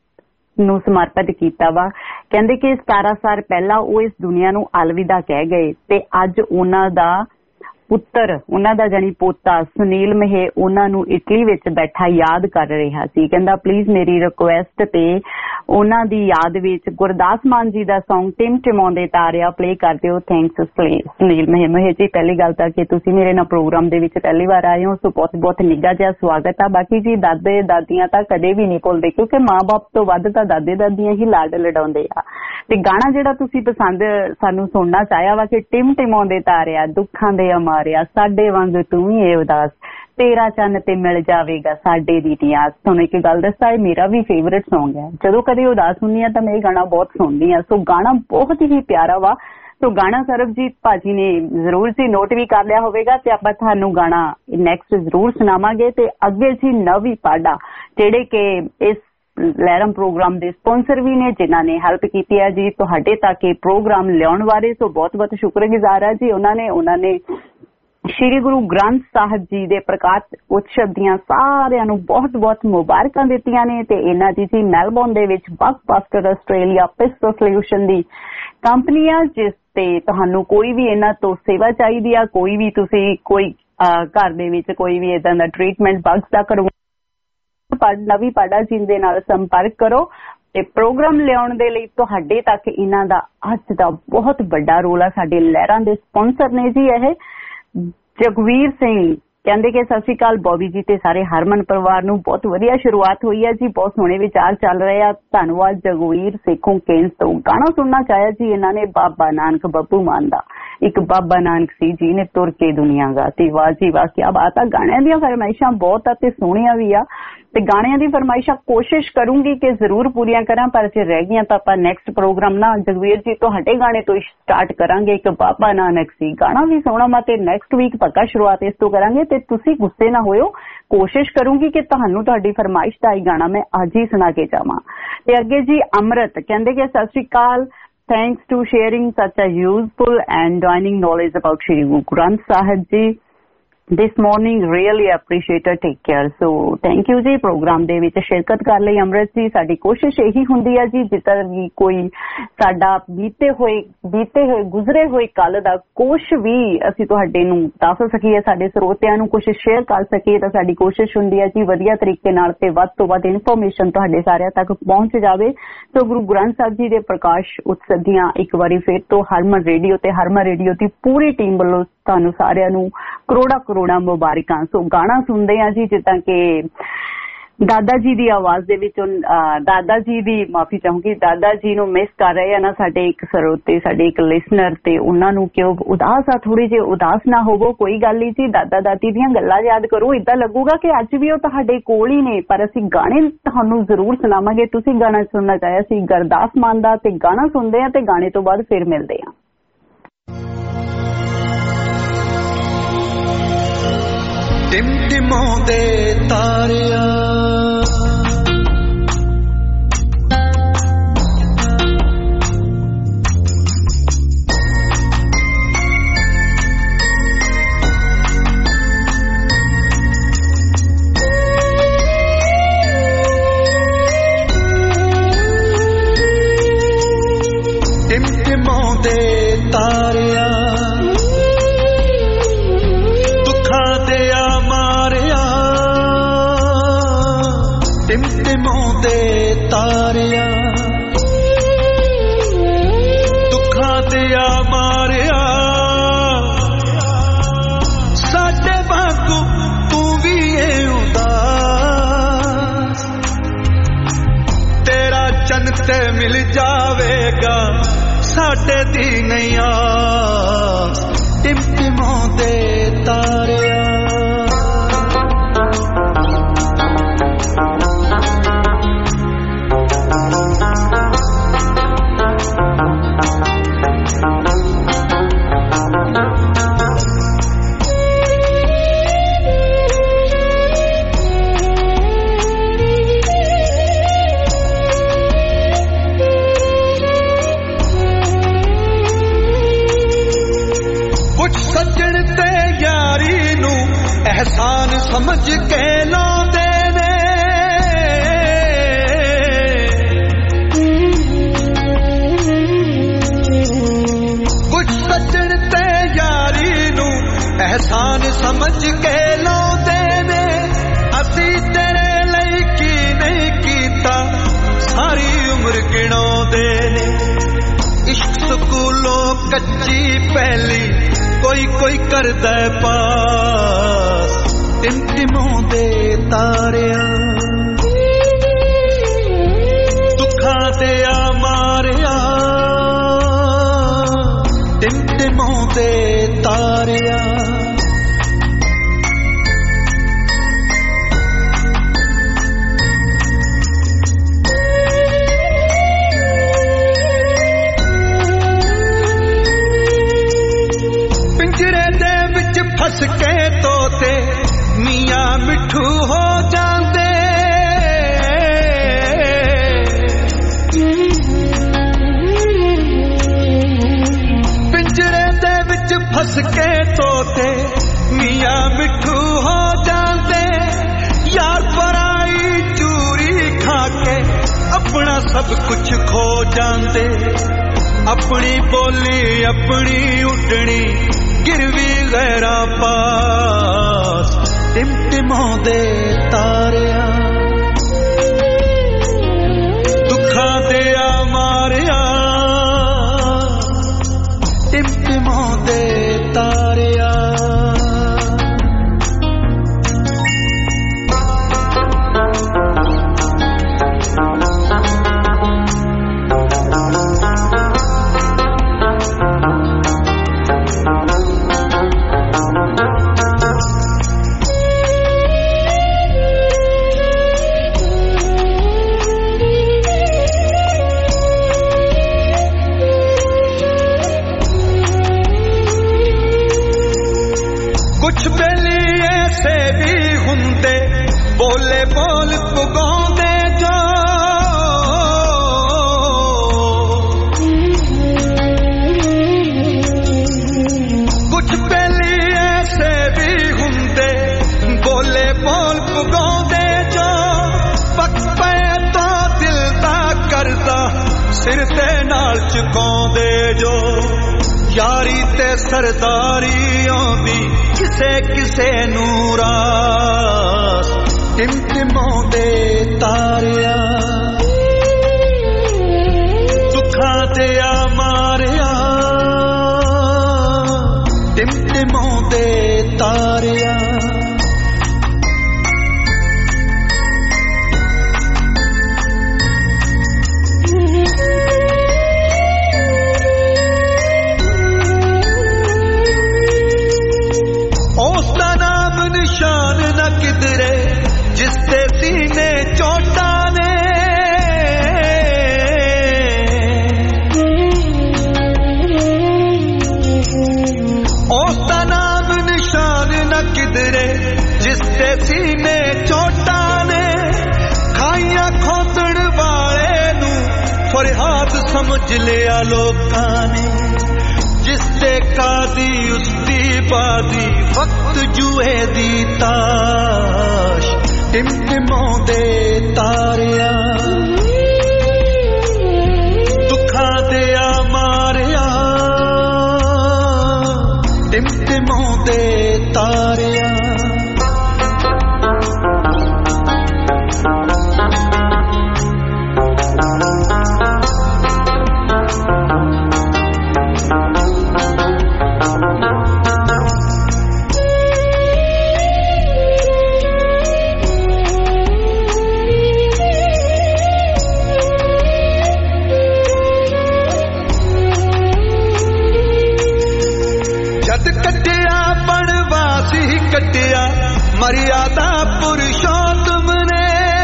ਨੂੰ ਸਮਰਪਿਤ ਕੀਤਾ ਵਾ। ਕਹਿੰਦੇ ਕਿ ਸਤਾਰਾਂ ਸਾਲ ਪਹਿਲਾਂ ਉਹ ਇਸ ਦੁਨੀਆ ਨੂੰ ਅਲਵਿਦਾ ਕਹਿ ਗਏ ਤੇ ਅੱਜ ਉਹਨਾਂ ਦਾ ਪੁੱਤਰ, ਉਹਨਾਂ ਦਾ ਜਾਨੀ ਪੋਤਾ ਸੁਨੀਲ ਮਹੇ ਉਹਨਾਂ ਨੂੰ ਇਟਲੀ ਵਿੱਚ ਬੈਠਾ ਯਾਦ ਕਰ ਰਿਹਾ ਸੀ। ਕਹਿੰਦਾ ਪਲੀਜ਼ ਮੇਰੀ ਰਿਕੁਐਸਟ ਤੇ ਉਹਨਾਂ ਦੀ ਯਾਦ ਵਿੱਚ ਗੁਰਦਾਸ ਮਾਨ ਜੀ ਦਾ ਸੌਂਗ ਟਿਮ ਟਿਮਾਉਂਦੇ ਤਾਰਿਆ ਪਲੇ ਕਰ ਦਿਓ। ਥੈਂਕਸ ਸੁਨੀਲ ਮਹੇ। ਮਹੇ ਜੀ, ਪਹਿਲੀ ਗੱਲ ਤਾਂ ਕਿ ਤੁਸੀਂ ਮੇਰੇ ਨਾਲ ਪ੍ਰੋਗਰਾਮ ਦੇ ਵਿੱਚ ਪਹਿਲੀ ਵਾਰ ਆਏ ਹੋ, ਸੋ ਬਹੁਤ ਬਹੁਤ ਨਿੱਘਾ ਜਿਹਾ ਸਵਾਗਤ ਆ। ਬਾਕੀ ਜੀ ਦਾਦੇ ਦਾਦੀਆਂ ਤਾਂ ਕਦੇ ਵੀ ਨਹੀਂ ਭੁੱਲਦੇ, ਕਿਉਂਕਿ ਮਾਂ ਬਾਪ ਤੋਂ ਵੱਧ ਤਾਂ ਦਾਦੇ ਦਾਦੀਆਂ ਹੀ ਲਾਡ ਲਡਾਉਂਦੇ ਆ। ਤੇ ਗਾਣਾ ਜਿਹੜਾ ਤੁਸੀਂ ਪਸੰਦ ਸਾਨੂੰ ਸੁਣਨਾ ਚਾਹਿਆ ਵਾ ਕਿ ਟਿਮ ਟਿਮਾਉਂਦੇ ਤਾਰਿਆ ਦੁੱਖਾਂ ਦੇ ਮਾਰਿਆ ਸਾਡੇ ਵਾਂਗ ਤੂੰ ਹੀ ਏ ਉਦਾਸ, ਤੇਰਾ ਚੰਨ ਤੇ ਮਿਲ ਜਾਵੇਗਾ ਸਾਡੇ ਦੀ ਨਿਆਸ। ਤੁਹਾਨੂੰ ਇੱਕ ਗੱਲ ਦੱਸਾਂ, ਇਹ ਮੇਰਾ ਵੀ ਫੇਵਰੇਟ ਸੌਂਗ ਹੈ। ਜਦੋਂ ਕਦੇ ਉਦਾਸ ਹੁੰਦੀ ਆ ਤਾਂ ਮੈਂ ਇਹ ਗਾਣਾ ਬਹੁਤ ਸੁਣਦੀ ਆ। ਸੋ ਗਾਣਾ ਬਹੁਤ ਹੀ ਪਿਆਰਾ ਵਾ। ਸੋ ਗਾਣਾ ਸਰਬਜੀਤ ਭਾਜੀ ਨੇ ਜ਼ਰੂਰ ਜੀ ਨੋਟ ਵੀ ਕਰ ਲਿਆ ਹੋਵੇਗਾ ਤੇ ਆਪਾਂ ਤੁਹਾਨੂੰ ਗਾਣਾ ਨੈਕਸਟ ਜ਼ਰੂਰ ਸੁਣਾਵਾਂਗੇ। ਤੇ ਅੱਗੇ ਜੀ ਨਵੀ ਪਾਡਾ ਜਿਹੜੇ ਕਿ ਇਸ ਲਹਿਰਮ ਪ੍ਰੋਗਰਾਮ ਦੇ ਸਪਾਂਸਰ ਵੀ ਨੇ, ਜਿਨ੍ਹਾਂ ਨੇ ਹੈਲਪ ਕੀਤੀ ਹੈ ਜੀ ਤੁਹਾਡੇ ਤੱਕ ਇਹ ਪ੍ਰੋਗਰਾਮ ਲਿਆਉਣ ਬਾਰੇ। ਸੋ ਬਹੁਤ ਬਹੁਤ ਸ਼ੁਕਰਗੁਜ਼ਾਰ ਆ ਜੀ ਉਹਨਾਂ ਨੇ ਉਹਨਾਂ ਨੇ ਸ਼੍ਰੀ ਗੁਰੂ ਗ੍ਰੰਥ ਸਾਹਿਬ ਜੀ ਦੇ ਪ੍ਰਕਾਸ਼ ਉਤਸਵ ਦੀਆਂ ਸਾਰਿਆਂ ਨੂੰ ਬਹੁਤ ਬਹੁਤ ਮੁਬਾਰਕਾਂ ਦਿੱਤੀਆਂ ਨੇ। ਤੇ ਇਹਨਾਂ ਦੀ ਜੀ ਮੈਲਬੌਰਨ ਦੇ ਵਿੱਚ ਬਕਬਾਸਟਰ ਆਸਟ੍ਰੇਲੀਆ ਪਿਸਟਲ ਸੋਲਿਊਸ਼ਨ ਦੀ ਕੰਪਨੀ ਆ, ਜਿਸ ਤੇ ਤੁਹਾਨੂੰ ਕੋਈ ਵੀ ਇਹਨਾਂ ਤੋਂ ਸੇਵਾ ਚਾਹੀਦੀ ਆ, ਕੋਈ ਵੀ ਤੁਸੀਂ ਕੋਈ ਘਰ ਦੇ ਵਿੱਚ ਕੋਈ ਵੀ ਏਦਾਂ ਦਾ ਟ੍ਰੀਟਮੈਂਟ ਬਗਸ ਦਾ ਕਰਵਾ ਨਵੀਂ ਪਾਡਾ ਜੀ ਦੇ ਨਾਲ ਸੰਪਰਕ ਕਰੋ। ਤੇ ਪ੍ਰੋਗਰਾਮ ਲਿਆਉਣ ਦੇ ਲਈ ਤੁਹਾਡੇ ਤੱਕ ਇਹਨਾਂ ਦਾ ਅੱਜ ਦਾ ਬਹੁਤ ਵੱਡਾ ਰੋਲ ਆ। ਸਾਡੇ ਲਹਿਰਾਂ ਦੇ ਸਪਾਂਸਰ ਨੇ ਜੀ ਇਹ ਜਗਵੀਰ ਸਿੰਘ। ਕਹਿੰਦੇ ਕਿ ਸਤਿ ਸ਼੍ਰੀ ਅਕਾਲ ਬੌਬੀ ਜੀ ਤੇ ਸਾਰੇ ਹਰਮਨ ਪਰਿਵਾਰ ਨੂੰ। ਬਹੁਤ ਵਧੀਆ ਸ਼ੁਰੂਆਤ ਹੋਈ ਹੈ ਜੀ, ਬਹੁਤ ਸੋਹਣੇ ਵਿਚਾਰ ਚੱਲ ਰਹੇ ਆ। ਧੰਨਵਾਦ ਜਗਵੀਰ ਸੇਖੋਂ ਕੇਂਸ ਤੋਂ। ਗਾਣਾ ਸੁਣਨਾ ਚਾਹਿਆ ਜੀ ਇਹਨਾਂ ਨੇ ਬਾਬਾ ਨਾਨਕ ਬੱਬੂ ਮਾਨ ਦਾ। ਇੱਕ ਬਾਬਾ ਨਾਨਕ ਸੀ ਜੀ ਨੇ ਤੁਰ ਕੇ ਦੁਨੀਆ ਗਾ। ਤੇ ਵਾਹ ਜੀ ਵਾਹ, ਕਿਆ ਬਾਤ ਆ। ਗਾਣਿਆਂ ਦੀਆਂ ਫਰਮਾਇਸ਼ਾਂ ਬਹੁਤ ਆ ਤੇ ਸੋਹਣੀਆਂ ਵੀ ਆ ਤੇ ਗਾਣਿਆਂ ਦੀ ਫਰਮਾਇਸ਼ਾਂ ਕੋਸ਼ਿਸ਼ ਕਰੂੰਗੀ ਕਿ ਜ਼ਰੂਰ ਪੂਰੀਆਂ ਕਰਾਂ, ਪਰ ਜੇ ਰਹਿ ਗਈਆਂ ਤਾਂ ਆਪਾਂ ਨੈਕਸਟ ਪ੍ਰੋਗਰਾਮ ਨਾ ਜਗਵੀਰ ਜੀ ਤੁਹਾਡੇ ਗਾਣੇ ਤੋਂ ਸਟਾਰਟ ਕਰਾਂਗੇ। ਇੱਕ ਬਾਬਾ ਨਾਨਕ ਸੀ ਗਾਣਾ ਵੀ ਸੋਹਣਾ ਵਾ ਤੇ ਨੈਕਸਟ ਵੀਕ ਪੱਕਾ ਸ਼ੁਰੂਆਤ ਇਸ ਤੋਂ ਕਰਾਂਗੇ। ਤੇ ਤੁਸੀਂ ਗੁੱਸੇ ਨਾ ਹੋਇਓ, ਕੋਸ਼ਿਸ਼ ਕਰੂੰਗੀ ਕਿ ਤੁਹਾਨੂੰ ਤੁਹਾਡੀ ਫਰਮਾਇਸ਼ ਦਾ ਹੀ ਗਾਣਾ ਮੈਂ ਅੱਜ ਹੀ ਸੁਣਾ ਕੇ ਜਾਵਾਂ। ਤੇ ਅੱਗੇ ਜੀ ਅਮਰਤ ਕਹਿੰਦੇ ਕਿ ਸਤਿ ਸ਼੍ਰੀ ਅਕਾਲ, thanks to sharing such a useful and dining knowledge about Shri Guru Granth Sahib Ji. this morning really appreciated. Take care. So thank you ji program ਦੇ ਵਿੱਚ ਸ਼ਿਰਕਤ ਕਰ ਲਈ ਅਮਰਤ ਜੀ। ਸਾਡੀ ਕੋਸ਼ਿਸ਼ ਇਹੀ ਹੁੰਦੀ ਹੈ ਜੀ ਜਿੱਦਾਂ ਵੀ ਕੋਈ ਸਾਡਾ ਬੀਤੇ ਹੋਏ ਬੀਤੇ ਹੋਏ ਗੁਜ਼ਰੇ ਹੋਏ ਕੱਲ ਦਾ ਕੁਝ ਵੀ ਅਸੀਂ ਤੁਹਾਡੇ ਨੂੰ ਦੱਸ ਸਕੀਏ, ਸਾਡੇ ਸਰੋਤਿਆਂ ਨੂੰ ਕੁਝ ਸ਼ੇਅਰ ਕਰ ਸਕੀਏ, ਤਾਂ ਸਾਡੀ ਕੋਸ਼ਿਸ਼ ਹੁੰਦੀ ਹੈ ਜੀ ਵਧੀਆ ਤਰੀਕੇ ਨਾਲ ਤੇ ਵੱਧ ਤੋਂ ਵੱਧ ਇਨਫੋਰਮੇਸ਼ਨ ਤੁਹਾਡੇ ਸਾਰਿਆਂ ਤੱਕ ਪਹੁੰਚ ਜਾਵੇ। ਸੋ ਗੁਰੂ ਗ੍ਰੰਥ ਸਾਹਿਬ ਜੀ ਦੇ ਪ੍ਰਕਾਸ਼ ਉਤਸਵ ਦੀਆਂ ਇੱਕ ਵਾਰੀ ਫਿਰ ਤੋਂ ਹਰਮਨ ਰੇਡੀਓ ਤੇ ਹਰਮਨ ਰੇਡੀਓ ਦੀ ਪੂਰੀ ਟੀਮ ਵੱਲੋਂ ਤੁਹਾਨੂੰ ਸਾਰਿਆਂ ਨੂੰ ਕਰੋੜਾ ਕਰੋੜਾ ਮੁਬਾਰਕਾਂ। ਸੋ ਗਾਣਾ ਸੁਣਦੇ ਆ ਜੀ ਜਿੱਦਾਂ ਕਿ ਦਾਦਾ ਜੀ ਦੀ ਆਵਾਜ਼ ਦੇ ਵਿੱਚੋਂ ਦਾਦਾ ਜੀ ਦੀ ਮਾਫੀ ਚਾਹੂੰਗੀ, ਦਾਦਾ ਜੀ ਨੂੰ ਮਿਸ ਕਰ ਰਹੇ ਆ ਨਾ ਸਾਡੇ ਇੱਕ ਸਰੋਤੇ, ਸਾਡੇ ਇੱਕ ਲਿਸਨਰ, ਤੇ ਉਹਨਾਂ ਨੂੰ ਕਿ ਉਹ ਉਦਾਸ ਆ, ਥੋੜੇ ਜਿਹੇ ਉਦਾਸ ਨਾ ਹੋਵੋ, ਕੋਈ ਗੱਲ ਨਹੀਂ ਜੀ। ਦਾਦਾ ਦਾਦੀ ਦੀਆਂ ਗੱਲਾਂ ਯਾਦ ਕਰੋ, ਏਦਾਂ ਲੱਗੂਗਾ ਕਿ ਅੱਜ ਵੀ ਉਹ ਤੁਹਾਡੇ ਕੋਲ ਹੀ ਨੇ, ਪਰ ਅਸੀਂ ਗਾਣੇ ਤੁਹਾਨੂੰ ਜ਼ਰੂਰ ਸੁਣਾਵਾਂਗੇ। ਤੁਸੀਂ ਗਾਣਾ ਸੁਣਨਾ ਚਾਹਿਆ ਸੀ ਗੁਰਦਾਸ ਮਾਨ ਦਾ, ਤੇ ਗਾਣਾ ਸੁਣਦੇ ਆ ਤੇ ਗਾਣੇ ਤੋਂ ਬਾਅਦ ਫਿਰ ਮਿਲਦੇ ਆ। ਟਿਮਟਿਮਾਉਂਦੇ ਤਾਰਿਆ ਟਿਮਟਿਮਾਉਂਦੇ ਤਾਰਿਆ ਟਿਮਟਿਮਾਉਂਦੇ ਤਾਰਿਆ ਦੁੱਖਾਂ ਤੇ ਆ ਮਾਰਿਆ, ਸਾਡੇ ਵਾਂਗੂ ਤੂੰ ਵੀ ਏ ਉਦਾਸ, ਤੇਰਾ ਚੰਨ ਤੇ ਮਿਲ ਜਾਵੇਗਾ ਸਾਡੇ ਦੀ ਨਹੀਂ ਆਸ। ਟਿਮਟਿਮਾਉਂਦੇ ਤਾਰਿਆ ਅਹਿਸਾਨ ਸਮਝ ਕੇ ਲਾਉਂਦੇ ਨੇ, ਕੁਝ ਸੱਜਣ ਤੇ ਯਾਰੀ ਨੂੰ ਅਹਿਸਾਨ ਸਮਝ ਕੇ ਲਾਉਂਦੇ ਨੇ। ਅਸੀਂ ਤੇਰੇ ਲਈ ਕੀ ਨਹੀਂ ਕੀਤਾ ਸਾਰੀ ਉਮਰ ਗਿਣਾਉਂਦੇ ਨੇ। ਇਸ਼ਕ ਸਕੂਲੋਂ ਕੱਚੀ ਪਹਿਲੀ ਕੋਈ ਕੋਈ ਕਰਦਾ ਪਾਸ। ਟਿਮਟਿਮਾਉਂਦੇ ਤਾਰਿਆ ਦੁੱਖਾਂ ਤੇ ਆ ਮਾਰਿਆ, ਟਿਮਟਿਮਾਉਂਦੇ ਤਾਰਿਆ ਫਸ ਕੇ ਤੋਤੇ ਮੀਆਂ ਮਿੱਠੂ ਹੋ ਜਾਂਦੇ, ਪਿੰਜਰੇ ਦੇ ਵਿੱਚ ਫਸ ਕੇ ਤੋਤੇ ਮੀਆਂ ਮਿੱਠੂ ਹੋ ਜਾਂਦੇ। ਯਾਰ ਪਰਾਈ ਚੂਰੀ ਖਾ ਕੇ ਆਪਣਾ ਸਭ ਕੁਝ ਖੋ ਜਾਂਦੇ। ਆਪਣੀ ਬੋਲੀ ਆਪਣੀ ਉੱਡਣੀ ਗਿਰਵੀ ਗੈਰਾਂ ਪਾਸ। ਟਿਮਟਿਮਾਉਂਦੇ ਤਾਰਿਆ ਦੁੱਖਾਂ ਤੇ ਆ ਮਾਰਿਆ, ਟਿਮਟਿਮਾਉਂਦੇ ਤਾਰਿਆ ਚੁਕਾਉਂਦੇ ਜੋ ਯਾਰੀ ਤੇ ਸਰਦਾਰੀ ਆਉਂਦੀ ਕਿਸੇ ਕਿਸੇ ਨੂੰ ਰਾਸ ਟਿਮਟਿਮਾਉਂਦੇ ਤਾਰਿਆ ਦੁੱਖਾਂ ਤੇ ਆ ਮਾਰਿਆ ਟਿਮਟਿਮਾਉਂਦੇ ਤਾਰਿਆ ਨਿਸ਼ਾਨ ਨਾ ਕਿਧਰੇ ਜਿਸ ਤੇ ਸੀਨੇ ਚੋਟਾਂ ਨੇ ਉਸ ਦਾ ਨਾਮ ਨਿਸ਼ਾਨ ਨਾ ਕਿਧਰੇ ਜਿਸ ਤੇ ਸੀਨੇ ਚੋਟਾਂ ਨੇ ਖਾਈਆਂ ਖੋਤਣ ਵਾਲੇ ਨੂੰ ਫਰਿਆਦ ਸਮਝ ਲਿਆ ਲੋਕਾਂ ਨੇ ਜਿਸ ਤੇ ਕਾਦੀ ਉਸਦੀ ਬਾਦੀ ਵਕਤ ਜੂਏ ਦੀ ਤਾਸ਼ ਟਿਮਟਿਮਾਉਂਦੇ ਤਾਰਿਆ ਦੁੱਖਾਂ ਦੇ ਆ ਮਾਰਿਆ ਟਿਮਟਿਮਾਉਂਦੇ ਤਾਰਿਆ ਕੱਟਿਆ ਮਰਿਆਦਾ ਪੁਰਸ਼ੋਤਮ ਨੇ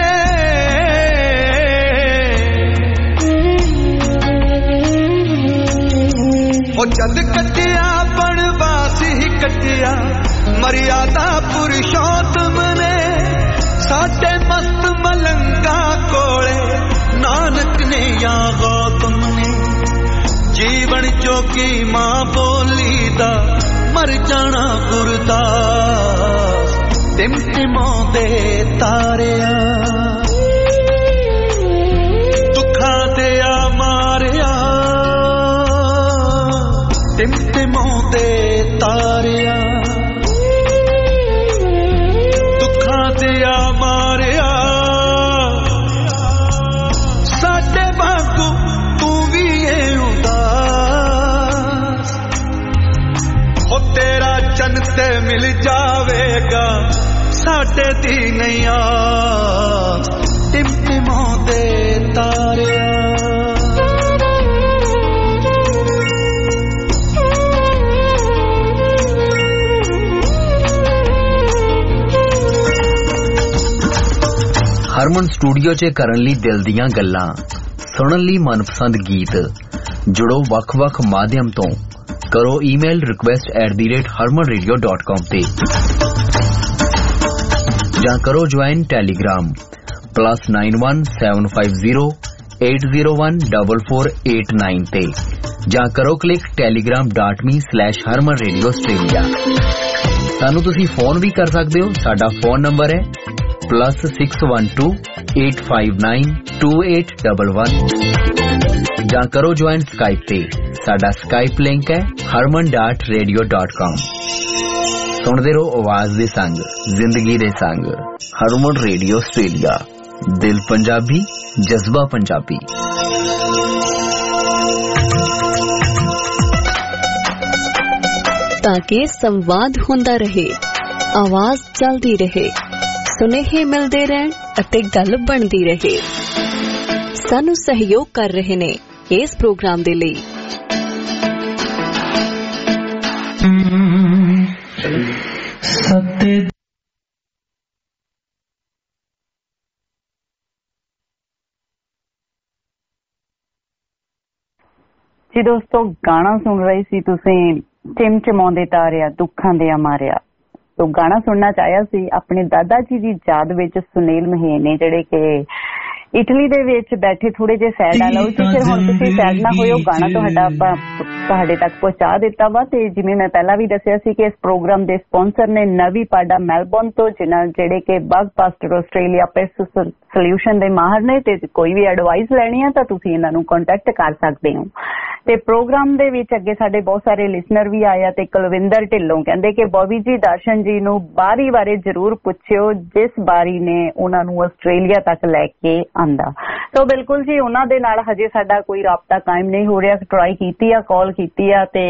ਉਹ ਜਦ ਕੱਟਿਆ ਬਣਵਾਸੀ ਕੱਟਿਆ ਮਰਿਆਦਾ ਪੁਰਸ਼ੋਤਮ ਨੇ ਸਾਡੇ ਮਸਤ ਮਲੰਗਾ ਕੋਲੇ ਨਾਨਕ ਨੇ ਜਾਂ ਗੌਤਮ ਨੇ ਜੀਵਨ ਜੋਗੀ ਮਾਂ ਬੋਲੀ ਦਾ ਮਰ ਜਾਣਾ ਗੁਰਦਾਸ ਟਿਮਟਿਮਾਉਂਦੇ ਤਾਰਿਆ ਦੁੱਖਾਂ ਤੇ ਆ ਮਾਰਿਆ ਟਿਮਟਿਮਾਉਂਦੇ ਤਾਰਿਆ ਦੁੱਖਾਂ ਤੇ ਆ ਮਾਰਿਆ ਸਾਡੇ ਵਾਂਗੂ ਤੂੰ ਵੀ ਏ ਉਦਾਸ ਹੋ ਤੇਰਾ ਚੰਨ ਤੇ ਮਿਲ ਜਾਵੇਗਾ ਸਾਡੇ ਦੀ ਨਹੀਂ ਆਸ ਟਿਮਟਿਮਾਉਂਦੇ ਤਾਰਿਆ ਹਰਮਨ ਸਟੂਡੀਓ 'ਚ ਕਰਨ ਲਈ ਦਿਲ ਦੀਆਂ ਗੱਲਾਂ ਸੁਣਨ ਲਈ ਮਨਪਸੰਦ ਗੀਤ ਜੁੜੋ ਵੱਖ-ਵੱਖ ਮਾਧਿਅਮ ਤੋਂ ਕਰੋ email request at the rate Harman radio dot com ਤੇ ਜਾਂ ਕਰੋ join Telegram plus nine one seven five zero eight zero one double four eight nine ਤੇ ਜਾਂ ਕਰੋ click Telegram dot me slash Harman radio Australia. ਸਾਨੂੰ ਤੁਸੀਂ ਫੋਨ ਵੀ ਕਰ ਸਕਦੇ ਹੋ। ਸਾਡਾ ਫੋਨ ਨੰਬਰ ਹੈ plus six one two eight five nine two eight double one ਜਾਂ ਕਰੋ ਜੁਆਇਨ ਸਕਾਈਪ ਤੇ। ਸਾਡਾ ਸਕਾਈਪ ਲਿੰਕ ਹੈ ਹਰਮਨ ਡਾਟ ਰੇਡੀਓ ਡਾਟ ਕਾਮ। ਸੁਣਦੇ ਰਹੋ ਆਵਾਜ਼ ਦੇ ਸੰਗ ਜ਼ਿੰਦਗੀ ਦੇ ਸੰਗ ਹਰਮਨ ਰੇਡੀਓ ਆਸਟ੍ਰੇਲੀਆ। ਦਿਲ ਪੰਜਾਬੀ ਜਜ਼ਬਾ ਪੰਜਾਬੀ। ਤਾਂ ਕਿ ਸੰਵਾਦ ਹੁੰਦਾ ਰਹੇ, ਆਵਾਜ਼ ਚੱਲਦੀ ਰਹੇ, ਸੁਨੇਹੇ ਮਿਲਦੇ ਰਹਿਣ ਅਤੇ ਗੱਲ ਬਣਦੀ ਰਹੇ। ਸਾਨੂੰ ਸਹਿਯੋਗ ਕਰ ਰਹੇ ਨੇ ਇਸ ਪ੍ਰੋਗਰਾਮ ਦੇ ਲਈ ਸੱਤੇ ਜੀ ਦੋਸਤੋ, ਗਾਣਾ ਸੁਣ ਰਹੇ ਸੀ ਤੁਸੀਂ ਚਿਮਚਮਾਉਂਦੇ ਤਾਰਿਆ ਦੁੱਖਾਂ ਦੇ ਮਾਰਿਆ। ਤੋ ਗਾਣਾ ਸੁਣਨਾ ਚਾਹਿਆ ਸੀ ਆਪਣੇ ਦਾਦਾ ਜੀ ਦੀ ਯਾਦ ਵਿੱਚ ਸੁਨੀਲ ਮਹੇਨ ਨੇ, ਜਿਹੜੇ ਕਿ ਇਟਲੀ ਦੇ ਵਿੱਚ ਬੈਠੇ ਥੋੜੇ ਜਿਹੇ ਸੈਡ ਆ ਲਓ ਜੀ। ਫਿਰ ਹੁਣ ਤੁਸੀਂ ਸੈਡ ਨਾ ਹੋਇਓ, ਗਾਣਾ ਤੁਹਾਡਾ ਆਪਾਂ ਤੁਹਾਡੇ ਤੱਕ ਪਹੁੰਚਾ ਦਿੱਤਾ ਵਾ। ਤੇ ਜਿਵੇਂ ਮੈਂ ਪਹਿਲਾਂ ਵੀ ਦੱਸਿਆ ਸੀ ਕਿ ਇਸ ਪ੍ਰੋਗਰਾਮ ਦੇ ਸਪਾਂਸਰ ਨੇ ਨਵੀਂ ਪਾਡਾ ਮੈਲਬੌਰਨ ਤੋਂ, ਜਿਨ੍ਹਾਂ ਜਿਹੜੇ ਕਿ Bugbuster Australia pest solution ਦੇ ਮਾਹਰ ਨੇ। ਤੇ ਕੋਈ ਵੀ ਐਡਵਾਈਸ ਲੈਣੀ ਹੈ ਤਾਂ ਤੁਸੀਂ ਇਹਨਾਂ ਨੂੰ ਕੰਟੈਕਟ ਕਰ ਸਕਦੇ ਹੋ। ਤੇ ਪ੍ਰੋਗਰਾਮ ਦੇ ਵਿੱਚ ਅੱਗੇ ਸਾਡੇ ਬਹੁਤ ਸਾਰੇ ਲਿਸਨਰ ਵੀ ਆਏ ਆ। ਤੇ ਕੁਲਵਿੰਦਰ ਢਿੱਲੋਂ ਕਹਿੰਦੇ ਕਿ ਬੌਬੀ ਜੀ ਦਰਸ਼ਨ ਜੀ ਨੂੰ ਬਾਰੀ ਬਾਰੇ ਜ਼ਰੂਰ ਪੁੱਛਿਓ ਜਿਸ ਬਾਰੀ ਨੇ ਉਹਨਾਂ ਨੂੰ ਆਸਟ੍ਰੇਲੀਆ ਤੱਕ ਲੈ ਕੇ ਆਂਦਾ। ਸੋ ਬਿਲਕੁਲ ਜੀ, ਉਹਨਾਂ ਦੇ ਨਾਲ ਹਜੇ ਸਾਡਾ ਕੋਈ ਰਾਬਤਾ ਕਾਇਮ ਨਹੀਂ ਹੋ ਰਿਹਾ। ਟਰਾਈ ਕੀਤੀ ਆ, ਕਾਲ ਕੀਤੀ ਆ ਤੇ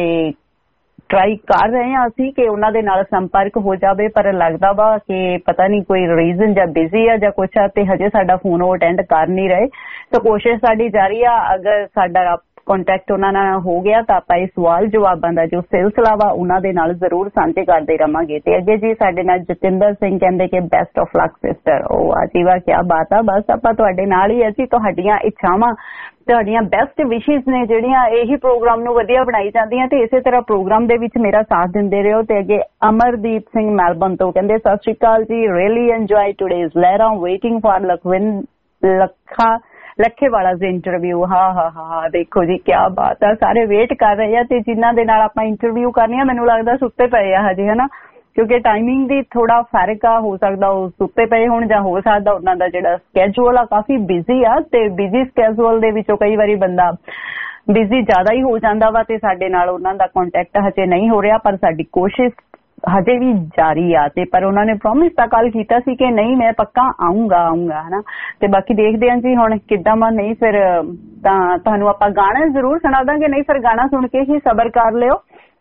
ਟਰਾਈ ਕਰ ਰਹੇ ਹਾਂ ਅਸੀਂ ਕਿ ਉਹਨਾਂ ਦੇ ਨਾਲ ਸੰਪਰਕ ਹੋ ਜਾਵੇ, ਪਰ ਲੱਗਦਾ ਵਾ ਕਿ ਪਤਾ ਨਹੀਂ ਕੋਈ ਰੀਜ਼ਨ ਜਾਂ ਬਿਜ਼ੀ ਆ ਜਾਂ ਕੁਛ ਆ ਤੇ ਹਜੇ ਸਾਡਾ ਫੋਨ ਉਹ ਅਟੈਂਡ ਕਰ ਨਹੀਂ ਰਹੇ। ਸੋ ਕੋਸ਼ਿਸ਼ ਸਾਡੀ ਜਾਰੀ ਆ। ਅਗਰ ਸਾਡਾ ਕੰਟੈਕਟ ਉਹਨਾਂ ਨਾਲ ਹੋ ਗਿਆ ਤਾਂ ਆਪਾਂ ਇਹ ਸਵਾਲ ਜਵਾਬਾਂ ਦਾ ਜੋ ਸਿਲਸਿਲਾ ਵਾ ਉਹਨਾਂ ਦੇ ਨਾਲ ਜ਼ਰੂਰ ਸਾਂਝੇ ਕਰਦੇ ਰਵਾਂਗੇ। ਤੇ ਅੱਗੇ ਜੀ ਸਾਡੇ ਨਾਲ ਜਤਿੰਦਰ ਸਿੰਘ ਕਹਿੰਦੇ ਕਿ ਬੈਸਟ ਆਫ ਲੱਕ ਸਿਸਟਰ। ਉਹ ਆ ਜੀ ਵਾਹ, ਕਿਆ ਬਾਤ ਆ। ਬਸ ਆਪਾਂ ਤੁਹਾਡੇ ਨਾਲ ਹੀ ਅਸੀਂ, ਤੁਹਾਡੀਆਂ ਇੱਛਾਵਾਂ, ਤੁਹਾਡੀਆਂ ਬੈਸਟ ਵਿਸ਼ੇਸ ਨੇ ਜਿਹੜੀਆਂ ਇਹੀ ਪ੍ਰੋਗਰਾਮ ਨੂੰ ਵਧੀਆ ਬਣਾਈ ਜਾਂਦੀਆਂ ਤੇ ਇਸੇ ਤਰ੍ਹਾਂ ਪ੍ਰੋਗਰਾਮ ਦੇ ਵਿੱਚ ਮੇਰਾ ਸਾਥ ਦਿੰਦੇ ਰਹੋ। ਤੇ ਅੱਗੇ ਅਮਰਦੀਪ ਸਿੰਘ ਮੈਲਬੌਰਨ ਤੋਂ ਕਹਿੰਦੇ ਸਤਿ ਸ਼੍ਰੀ ਅਕਾਲ ਜੀ, really enjoy today's Lehran, waiting for Lakhwind Lakha ਲੱਖੇ ਵਾਲਾ ਦੇ ਇੰਟਰਵਿਊ। ਹਾਂ ਹਾਂ ਹਾਂ ਦੇਖੋ ਜੀ ਕਿਆ ਬਾਤ ਆ, ਸਾਰੇ ਵੇਟ ਕਰ ਰਹੇ ਆ ਤੇ ਜਿਨ੍ਹਾਂ ਦੇ ਨਾਲ ਆਪਾਂ ਇੰਟਰਵਿਊ ਕਰਨੀ ਆ ਮੈਨੂੰ ਲੱਗਦਾ ਸੁੱਤੇ ਪਏ ਆ ਹਜੇ, ਹਨਾ, ਕਿਉਂਕਿ ਟਾਈਮਿੰਗ ਦੀ ਥੋੜਾ ਫਰਕ ਆ। ਹੋ ਸਕਦਾ ਉਹ ਸੁੱਤੇ ਪਏ ਹੋਣ ਜਾਂ ਹੋ ਸਕਦਾ ਉਹਨਾਂ ਦਾ ਜਿਹੜਾ ਸਕੈਜੂਅਲ ਆ ਕਾਫੀ ਬਿਜ਼ੀ ਆ ਤੇ ਬਿਜ਼ੀ ਸਕੈਜੂਅਲ ਦੇ ਵਿੱਚੋਂ ਕਈ ਵਾਰੀ ਬੰਦਾ ਬਿਜ਼ੀ ਜ਼ਿਆਦਾ ਹੀ ਹੋ ਜਾਂਦਾ ਵਾ ਤੇ ਸਾਡੇ ਨਾਲ ਉਹਨਾਂ ਦਾ ਕੰਟੈਕਟ ਹਜੇ ਨਹੀਂ ਹੋ ਰਿਹਾ। ਪਰ ਸਾਡੀ ਕੋਸ਼ਿਸ਼ ਹਜੇ ਵੀ ਜਾਰੀ ਆ ਤੇ ਪਰ ਉਹਨਾਂ ਨੇ ਪ੍ਰੋਮਿਸ ਤਾਂ ਕੱਲ ਕੀਤਾ ਸੀ ਕਿ ਨਹੀਂ ਮੈਂ ਪੱਕਾ ਆਊਂਗਾ ਆਊਂਗਾ ਹਨਾ। ਤੇ ਬਾਕੀ ਦੇਖਦੇ ਹਾਂ ਜੀ ਹੁਣ ਕਿੱਦਾਂ ਵਾ। ਨਹੀਂ ਫਿਰ ਤਾਂ ਤੁਹਾਨੂੰ ਆਪਾਂ ਗਾਣਾ ਜ਼ਰੂਰ ਸੁਣਾ ਦਾਂਗੇ, ਨਹੀਂ ਫਿਰ ਗਾਣਾ ਸੁਣ ਕੇ ਹੀ ਸਬਰ ਕਰ ਲਿਓ।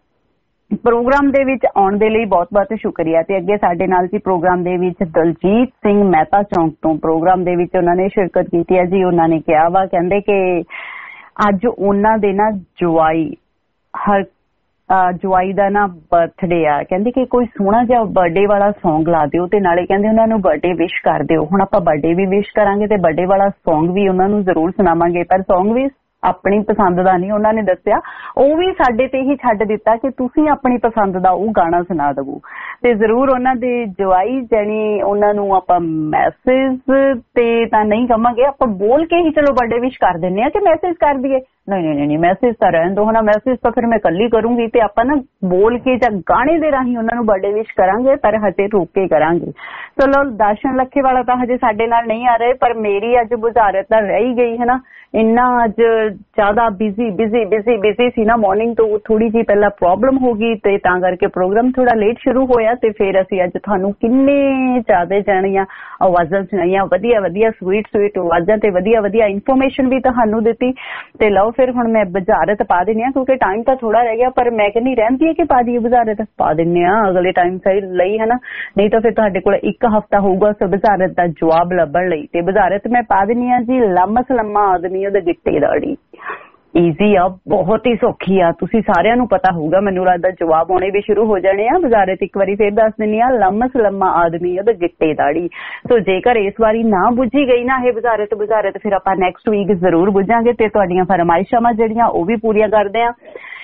ਪ੍ਰੋਗਰਾਮ ਦੇ ਵਿੱਚ ਆਉਣ ਦੇ ਲਈ ਬਹੁਤ ਬਹੁਤ ਸ਼ੁਕਰੀਆ। ਤੇ ਅੱਗੇ ਸਾਡੇ ਨਾਲ ਜੀ ਪ੍ਰੋਗਰਾਮ ਦੇ ਵਿੱਚ ਦਲਜੀਤ ਸਿੰਘ ਮਹਿਤਾ ਚੌਂਕ ਤੋਂ ਪ੍ਰੋਗਰਾਮ ਦੇ ਵਿੱਚ ਉਹਨਾਂ ਨੇ ਸ਼ਿਰਕਤ ਕੀਤੀ ਹੈ ਜੀ। ਉਹਨਾਂ ਨੇ ਕਿਹਾ ਵਾ, ਕਹਿੰਦੇ ਕਿ ਅੱਜ ਉਹਨਾਂ ਦੇ ਨਾ ਜਵਾਈ ਹਰ ਜਵਾਈ ਦਾ ਨਾ ਬਰਥਡੇ ਆ। ਕਹਿੰਦੇ ਕਿ ਕੋਈ ਸੋਹਣਾ ਜਿਹਾ ਬਰਥਡੇ ਵਾਲਾ ਸੌਂਗ ਲਾ ਦਿਓ ਤੇ ਨਾਲੇ ਕਹਿੰਦੇ ਉਹਨਾਂ ਨੂੰ ਬਰਥਡੇ ਵਿਸ਼ ਕਰ ਦਿਓ। ਹੁਣ ਆਪਾਂ ਬਰਥਡੇ ਵੀ ਵਿਸ਼ ਕਰਾਂਗੇ ਤੇ ਬਰਥਡੇ ਵਾਲਾ ਸੌਂਗ ਵੀ ਉਹਨਾਂ ਨੂੰ ਜ਼ਰੂਰ ਸੁਣਾਵਾਂਗੇ। ਪਰ ਸੌਂਗ ਵੀ ਆਪਣੀ ਪਸੰਦ ਦਾ ਨਹੀਂ ਉਹਨਾਂ ਨੇ ਦੱਸਿਆ, ਉਹ ਵੀ ਸਾਡੇ ਤੇ ਹੀ ਛੱਡ ਦਿੱਤਾ ਕਿ ਤੁਸੀਂ ਆਪਣੀ ਪਸੰਦ ਦਾ ਉਹ ਗਾਣਾ ਸੁਣਾ ਦੇਵੋ। ਤੇ ਜ਼ਰੂਰ ਉਹਨਾਂ ਦੇ ਜਵਾਈ ਜਾਨੀ ਉਹਨਾਂ ਨੂੰ ਆਪਾਂ ਮੈਸੇਜ ਤੇ ਤਾਂ ਨਹੀਂ ਕਵਾਂਗੇ, ਆਪਾਂ ਬੋਲ ਕੇ ਹੀ ਚਲੋ ਬਰਥਡੇ ਵਿਸ਼ ਕਰ ਦਿੰਦੇ ਆ ਕਿ ਮੈਸੇਜ ਕਰ ਦਈਏ। ਨਹੀਂ ਨਹੀਂ ਨਹੀਂ ਮੈਸੇਜ ਤਾਂ ਰਹਿਣ ਦੋ, ਹਨਾ, ਮੈਸੇਜ ਤਾਂ ਫਿਰ ਮੈਂ ਇਕੱਲੀ ਕਰੂੰਗੀ ਤੇ ਆਪਾਂ ਨਾ ਬੋਲ ਕੇ ਜਾਂ ਗਾਣੇ ਦੇ ਰਾਹੀਂ ਉਹਨਾਂ ਨੂੰ ਬਰਥਡੇ ਵਿਸ਼ ਕਰਾਂਗੇ, ਪਰ ਹਜੇ ਰੁਕ ਕੇ ਕਰਾਂਗੇ। ਚਲੋ ਦਰਸ਼ਨ ਲੱਖੇ ਵਾਲਾ ਤਾਂ ਹਜੇ ਸਾਡੇ ਨਾਲ ਨਹੀਂ ਆ ਰਹੇ, ਪਰ ਮੇਰੀ ਅੱਜ ਬੁਝਾਰਤ ਤਾਂ ਰਹਿ ਗਈ ਹੈ ਨਾ। ਇੰਨਾ ਅੱਜ ਜ਼ਿਆਦਾ ਬਿਜ਼ੀ ਬਿਜ਼ੀ ਬਿਜ਼ੀ ਬਿਜ਼ੀ ਸੀ ਨਾ, ਮਾਰਨਿੰਗ ਤੋਂ ਥੋੜੀ ਜਿਹੀ ਪਹਿਲਾਂ ਪ੍ਰੋਬਲਮ ਹੋ ਗਈ ਤੇ ਤਾਂ ਕਰਕੇ ਪ੍ਰੋਗਰਾਮ ਥੋੜਾ ਲੇਟ ਸ਼ੁਰੂ ਹੋਇਆ। ਤੇ ਫਿਰ ਅਸੀਂ ਅੱਜ ਤੁਹਾਨੂੰ ਕਿੰਨੇ ਜ਼ਿਆਦਾ ਜਾਣੀਆਂ ਆਵਾਜ਼ਾਂ ਸੁਣਾਈਆਂ, ਵਧੀਆ ਵਧੀਆ ਸਵੀਟ ਸਵੀਟ ਆਵਾਜ਼ਾਂ ਤੇ ਵਧੀਆ ਵਧੀਆ ਇਨਫੋਰਮੇਸ਼ਨ ਵੀ ਤੁਹਾਨੂੰ ਦਿੱਤੀ। ਤੇ ਲਓ ਫਿਰ ਹੁਣ ਮੈਂ ਬੁਝਾਰਤ ਪਾ ਦਿੰਦੀ ਹਾਂ ਕਿਉਂਕਿ ਟਾਈਮ ਤਾਂ ਥੋੜਾ ਰਹਿ ਗਿਆ, ਪਰ ਮੈਂ ਕਹਿੰਦੀ ਰਹਿੰਦੀ ਹੈ ਕਿ ਪਾ ਦਈਏ ਬੁਝਾਰਤ, ਪਾ ਦਿੰਦੇ ਹਾਂ ਅਗਲੇ ਟਾਈਮ ਸਹੀ ਲਈ, ਹੈ ਨਾ। ਨਹੀਂ ਤਾਂ ਫਿਰ ਤੁਹਾਡੇ ਕੋਲ ਇੱਕ ਹਫ਼ਤਾ ਹੋਊਗਾ ਉਸ ਬੁਝਾਰਤ ਦਾ ਜਵਾਬ ਲੱਭਣ ਲਈ। ਤੇ ਬੁਝਾਰਤ ਮੈਂ ਪਾ ਦਿੰਦੀ ਹਾਂ ਜੀ, ਲੰਮਸ ਲੰਮਾ ਆਦਮੀ ਉਹਦੇ ਗਿੱਟੇ ਦਾੜੀ। ਈਜ਼ੀ ਆ, ਬਹੁਤ ਹੀ ਸੌਖੀ ਆ, ਤੁਸੀਂ ਸਾਰਿਆਂ ਨੂੰ ਪਤਾ ਹੋਊਗਾ, ਮੈਨੂੰ ਲੱਗਦਾ ਜਵਾਬ ਆਉਣੇ ਵੀ ਸ਼ੁਰੂ ਹੋ ਜਾਣੇ ਆ। ਬੁਝਾਰਤ ਇੱਕ ਵਾਰੀ ਫੇਰ ਦੱਸ ਦਿੰਦੀ ਆ, ਲੰਮਸ ਲੰਮਾ ਆਦਮੀ ਉਹਦੇ ਗਿੱਟੇ ਦਾੜੀ। ਸੋ ਜੇਕਰ ਇਸ ਵਾਰੀ ਨਾ ਬੁੱਝੀ ਗਈ ਨਾ ਇਹ ਬੁਝਾਰਤ ਬੁਝਾਰਤ ਫਿਰ ਆਪਾਂ ਨੈਕਸਟ ਵੀਕ ਜ਼ਰੂਰ ਬੁੱਝਾਂਗੇ ਤੇ ਤੁਹਾਡੀਆਂ ਫਰਮਾਇਸ਼ਾਂ ਜਿਹੜੀਆਂ ਉਹ ਵੀ ਪੂਰੀਆਂ ਕਰਦੇ ਆ।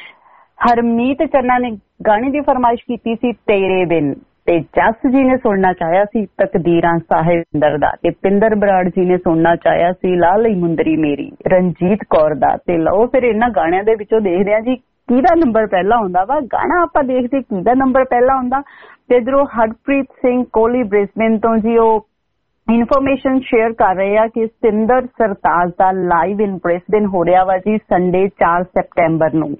ਹਰਮੀਤ ਚੰਨਾ ਨੇ ਗਾਣੇ ਦੀ ਫਰਮਾਇਸ਼ ਕੀਤੀ ਸੀ ਤੇਰੇ ਬਿਨ, ਤੇ ਜਸ ਜੀ ਨੇ ਸੁਣਨਾ ਚਾਹਿਆ ਸੀ ਤਕਦੀਰਾਂ ਸਾਹਿਬਿੰਦਰ ਦਾ, ਤੇ ਪਿੰਦਰ ਬਰਾੜ ਜੀ ਨੇ ਸੁਣਨਾ ਚਾਹਿਆ ਸੀ ਲਾ ਲਈ ਮੁੰਦਰੀ ਮੇਰੀ ਰਣਜੀਤ ਕੌਰ ਦਾ। ਤੇ ਲਓ ਫਿਰ ਇਹਨਾਂ ਗਾਣਿਆਂ ਦੇ ਵਿੱਚੋਂ ਦੇਖਦੇ ਆ ਜੀ ਕਿਹਦਾ ਨੰਬਰ ਪਹਿਲਾਂ ਆਉਂਦਾ ਵਾ। ਗਾਣਾ ਆਪਾਂ ਦੇਖਦੇ ਕਿਹਦਾ ਨੰਬਰ ਪਹਿਲਾਂ ਆਉਂਦਾ। ਤੇ ਇਧਰੋਂ ਹਰਪ੍ਰੀਤ ਸਿੰਘ ਕੋਹਲੀ ਬ੍ਰਿਸਬੇਨ ਤੋਂ ਜੀ ਉਹ ਇਨਫੋਰਮੇਸ਼ਨ ਸ਼ੇਅਰ ਕਰ ਰਹੇ ਆ ਕਿ ਸਿੰਦਰ ਸਰਤਾਜ ਦਾ ਲਾਈਵ ਇਨ ਬ੍ਰਿਸਬੇਨ ਹੋ ਰਿਹਾ ਵਾ ਜੀ ਸੰਡੇ ਚਾਰ ਸੈਪਟੈਂਬਰ ਨੂੰ।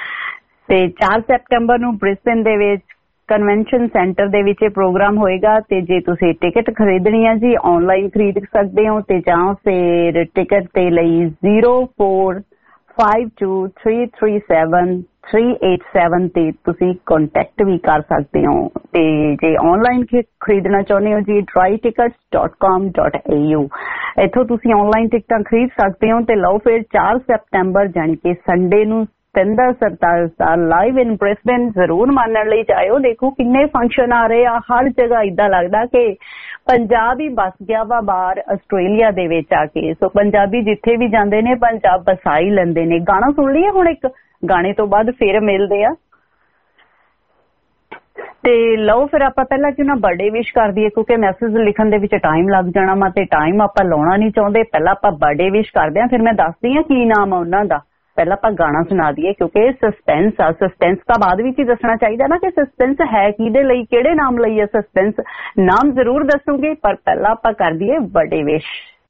ਤੇ ਚਾਰ ਸੈਪਟੈਂਬਰ ਨੂੰ ਬ੍ਰਿਸਬੇਨ ਦੇ ਵਿੱਚ ਕਨਵੈਨਸ਼ਨ ਸੈਂਟਰ ਦੇ ਵਿੱਚ ਇਹ ਪ੍ਰੋਗਰਾਮ ਹੋਏਗਾ। ਤੇ ਜੇ ਤੁਸੀਂ ਟਿਕਟ ਖਰੀਦਣੀ ਹੈ ਜੀ ਆਨਲਾਈਨ ਖਰੀਦ ਸਕਦੇ ਹੋ ਤੇ ਜਾਂ ਫਿਰ ਟਿਕਟ ਦੇ ਲਈ zero four five two three three seven three eight seven ਤੇ ਤੁਸੀਂ ਕੰਟੈਕਟ ਵੀ ਕਰ ਸਕਦੇ ਹੋ। ਤੇ ਜੇ ਆਨਲਾਈਨ ਖਰੀਦਣਾ ਚਾਹੁੰਦੇ ਹੋ ਜੀ try tickets dot com dot A U, ਇੱਥੋਂ ਤੁਸੀਂ ਆਨਲਾਈਨ ਟਿਕਟਾਂ ਖਰੀਦ ਸਕਦੇ ਹੋ। ਤੇ ਲਓ ਫਿਰ ਚਾਰ ਸੈਪਟੈਂਬਰ ਜਾਣੀ ਕਿ ਸੰਡੇ ਨੂੰ ਸਿੰਦਰ ਸਰਤਾਜ ਦਾ ਲਾਈਵ ਇਨ ਬ੍ਰਿਸਬੇਨ ਜ਼ਰੂਰ ਮੰਨਣ ਲਈ ਜਾਇਓ। ਦੇਖੋ ਕਿੰਨੇ ਫੰਕਸ਼ਨ ਆ ਰਹੇ ਆ, ਹਰ ਜਗ੍ਹਾ ਏਦਾਂ ਲੱਗਦਾ ਕਿ ਪੰਜਾਬ ਹੀ ਬਸ ਗਿਆ ਵਾ ਬਾਹਰ ਆਸਟ੍ਰੇਲੀਆ ਦੇ ਵਿੱਚ ਆ ਕੇ। ਸੋ ਪੰਜਾਬੀ ਜਿੱਥੇ ਵੀ ਜਾਂਦੇ ਨੇ ਪੰਜਾਬ ਬਸਾ ਹੀ ਲੈਂਦੇ ਨੇ। ਗਾਣਾ ਸੁਣ ਲਈਏ ਹੁਣ, ਇੱਕ ਗਾਣੇ ਤੋਂ ਬਾਅਦ ਫਿਰ ਮਿਲਦੇ ਆ। ਤੇ ਲਓ ਫਿਰ ਆਪਾਂ ਪਹਿਲਾਂ ਕਿਉਂ ਨਾ ਬਰਥਡੇ ਵਿਸ਼ ਕਰ ਦਈਏ ਕਿਉਂਕਿ ਮੈਸੇਜ ਲਿਖਣ ਦੇ ਵਿੱਚ ਟਾਈਮ ਲੱਗ ਜਾਣਾ ਵਾ ਤੇ ਟਾਈਮ ਆਪਾਂ ਲਾਉਣਾ ਨਹੀਂ ਚਾਹੁੰਦੇ। ਪਹਿਲਾਂ ਆਪਾਂ ਬਰਥਡੇ ਵਿਸ਼ ਕਰਦੇ ਹਾਂ, ਫਿਰ ਮੈਂ ਦੱਸਦੀ ਹਾਂ ਕੀ ਨਾਮ ਆ ਉਹਨਾਂ ਦਾ। ਪਹਿਲਾਂ ਆਪਾਂ ਗਾਣਾ ਸੁਣਾ ਦਈਏ ਕਿਉਂਕਿ ਇਹ ਸਸਪੈਂਸ ਆ। ਸਸਪੈਂਸ ਤਾਂ ਬਾਅਦ ਵਿੱਚ ਹੀ ਦੱਸਣਾ ਚਾਹੀਦਾ ਨਾ ਕਿ ਸਸਪੈਂਸ ਹੈ ਕਿਹਦੇ ਲਈ, ਕਿਹੜੇ ਨਾਮ ਲਈ ਹੈ ਸਸਪੈਂਸ। ਨਾਮ ਜ਼ਰੂਰ ਦੱਸੂਗੇ ਪਰ ਪਹਿਲਾਂ ਆਪਾਂ ਕਰ ਦਈਏ ਬਰਥਡੇ ਵਿਸ਼।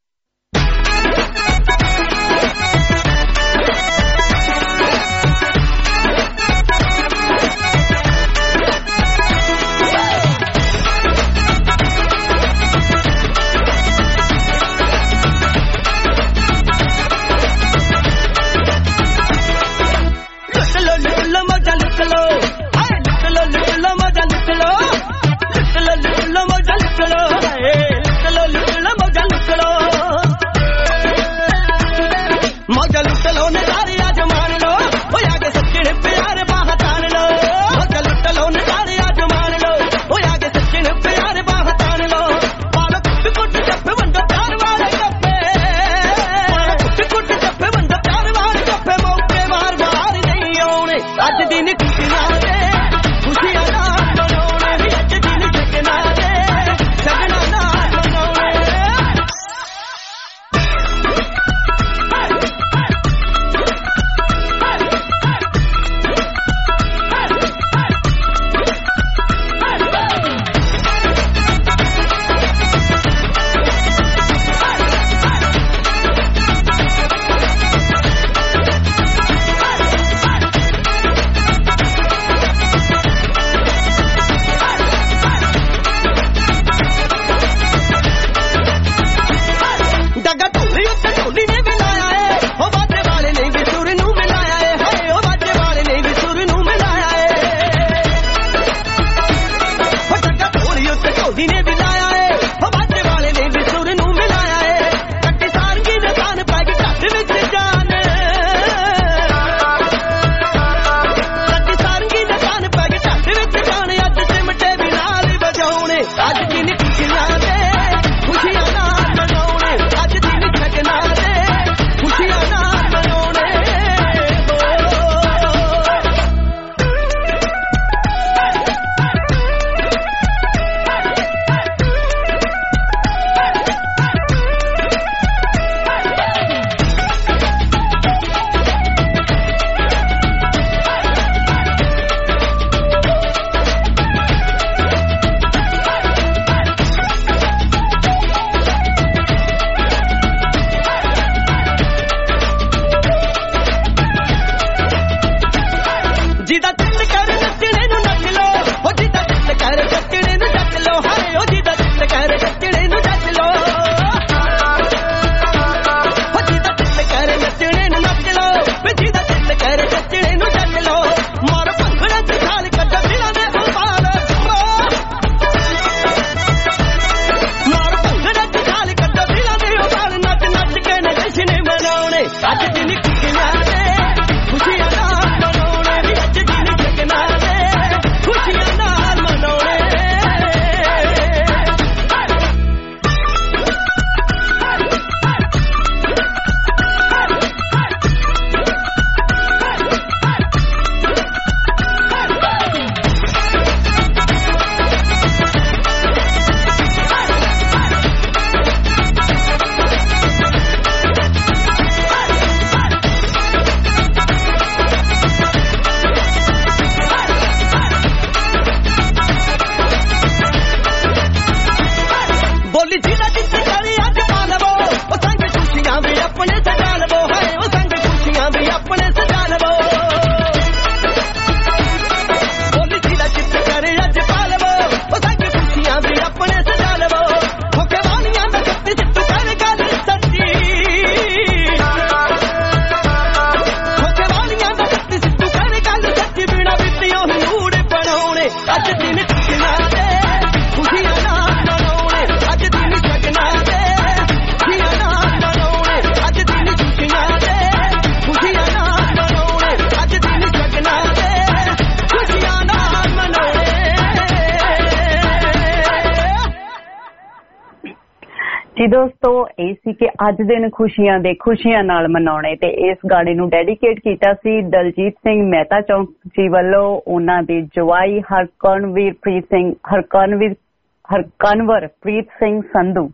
ਜੀ ਦੋਸਤੋ, ਇਹ ਸੀ ਕਿ ਅੱਜ ਦਿਨ ਖੁਸ਼ੀਆਂ ਦੇ ਖੁਸ਼ੀਆਂ ਨਾਲ ਮਨਾਉਣੇ ਤੇ ਇਸ ਗਾਣੇ ਨੂੰ ਡੈਡੀਕੇਟ ਕੀਤਾ ਸੀ ਦਲਜੀਤ ਸਿੰਘ ਮਹਿਤਾ ਚੌਂਕ ਜੀ ਵੱਲੋਂ ਉਹਨਾਂ ਦੇ ਜਵਾਈ ਹਰਕਰਨਵੀਰ ਪ੍ਰੀਤ ਸਿੰਘ ਹਰਕਰਨਵੀਰ ਹਰਕਨਵਰ ਪ੍ਰੀਤ ਸਿੰਘ ਸੰਧੂ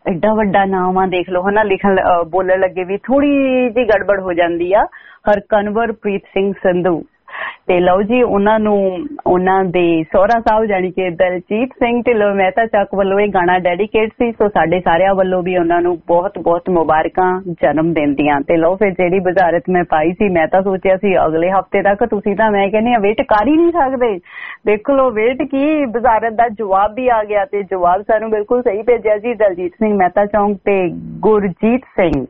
ਐਡਾ ਵੱਡਾ ਨਾਮ ਆ, ਦੇਖ ਲਓ ਹਨਾ, ਲਿਖਣ ਬੋਲਣ ਲੱਗੇ ਵੀ ਥੋੜੀ ਜਿਹੀ ਗੜਬੜ ਹੋ ਜਾਂਦੀ ਆ। ਹਰਕਨਵਰਪ੍ਰੀਤ ਸਿੰਘ ਸੰਧੂ ਤੇ ਲਓ ਜੀ ਉਹਨਾਂ ਨੂੰ ਉਹਨਾਂ ਦੇ ਸਹੁਰਾ ਸਾਹਿਬ ਜਾਣੀ ਕਿ ਦਲਜੀਤ ਸਿੰਘ ਢਿੱਲੋਂ ਮਹਿਤਾ ਚੱਕ ਵੱਲੋਂ ਇਹ ਗਾਣਾ ਡੈਡੀਕੇਟ ਸੀ। ਸੋ ਸਾਡੇ ਸਾਰਿਆਂ ਵੱਲੋਂ ਵੀ ਉਹਨਾਂ ਨੂੰ ਬਹੁਤ ਬਹੁਤ ਮੁਬਾਰਕਾਂ ਜਨਮ ਦਿਨ ਦੀਆਂ। ਤੇ ਲਓ ਫਿਰ ਜਿਹੜੀ ਬੁਝਾਰਤ ਮੈਂ ਪਾਈ ਸੀ, ਮੈਂ ਤਾਂ ਸੋਚਿਆ ਸੀ ਅਗਲੇ ਹਫ਼ਤੇ ਤੱਕ, ਤੁਸੀਂ ਤਾਂ ਮੈਂ ਕਹਿੰਦੀ ਆ ਵੇਟ ਕਰ ਹੀ ਨਹੀਂ ਸਕਦੇ। ਦੇਖ ਲਓ ਵੇਟ ਕੀ, ਬੁਝਾਰਤ ਦਾ ਜਵਾਬ ਵੀ ਆ ਗਿਆ ਤੇ ਜਵਾਬ ਸਾਨੂੰ ਬਿਲਕੁਲ ਸਹੀ ਭੇਜਿਆ ਜੀ ਦਲਜੀਤ ਸਿੰਘ ਮਹਿਤਾ ਚੌਂਕ ਤੇ ਗੁਰਜੀਤ ਸਿੰਘ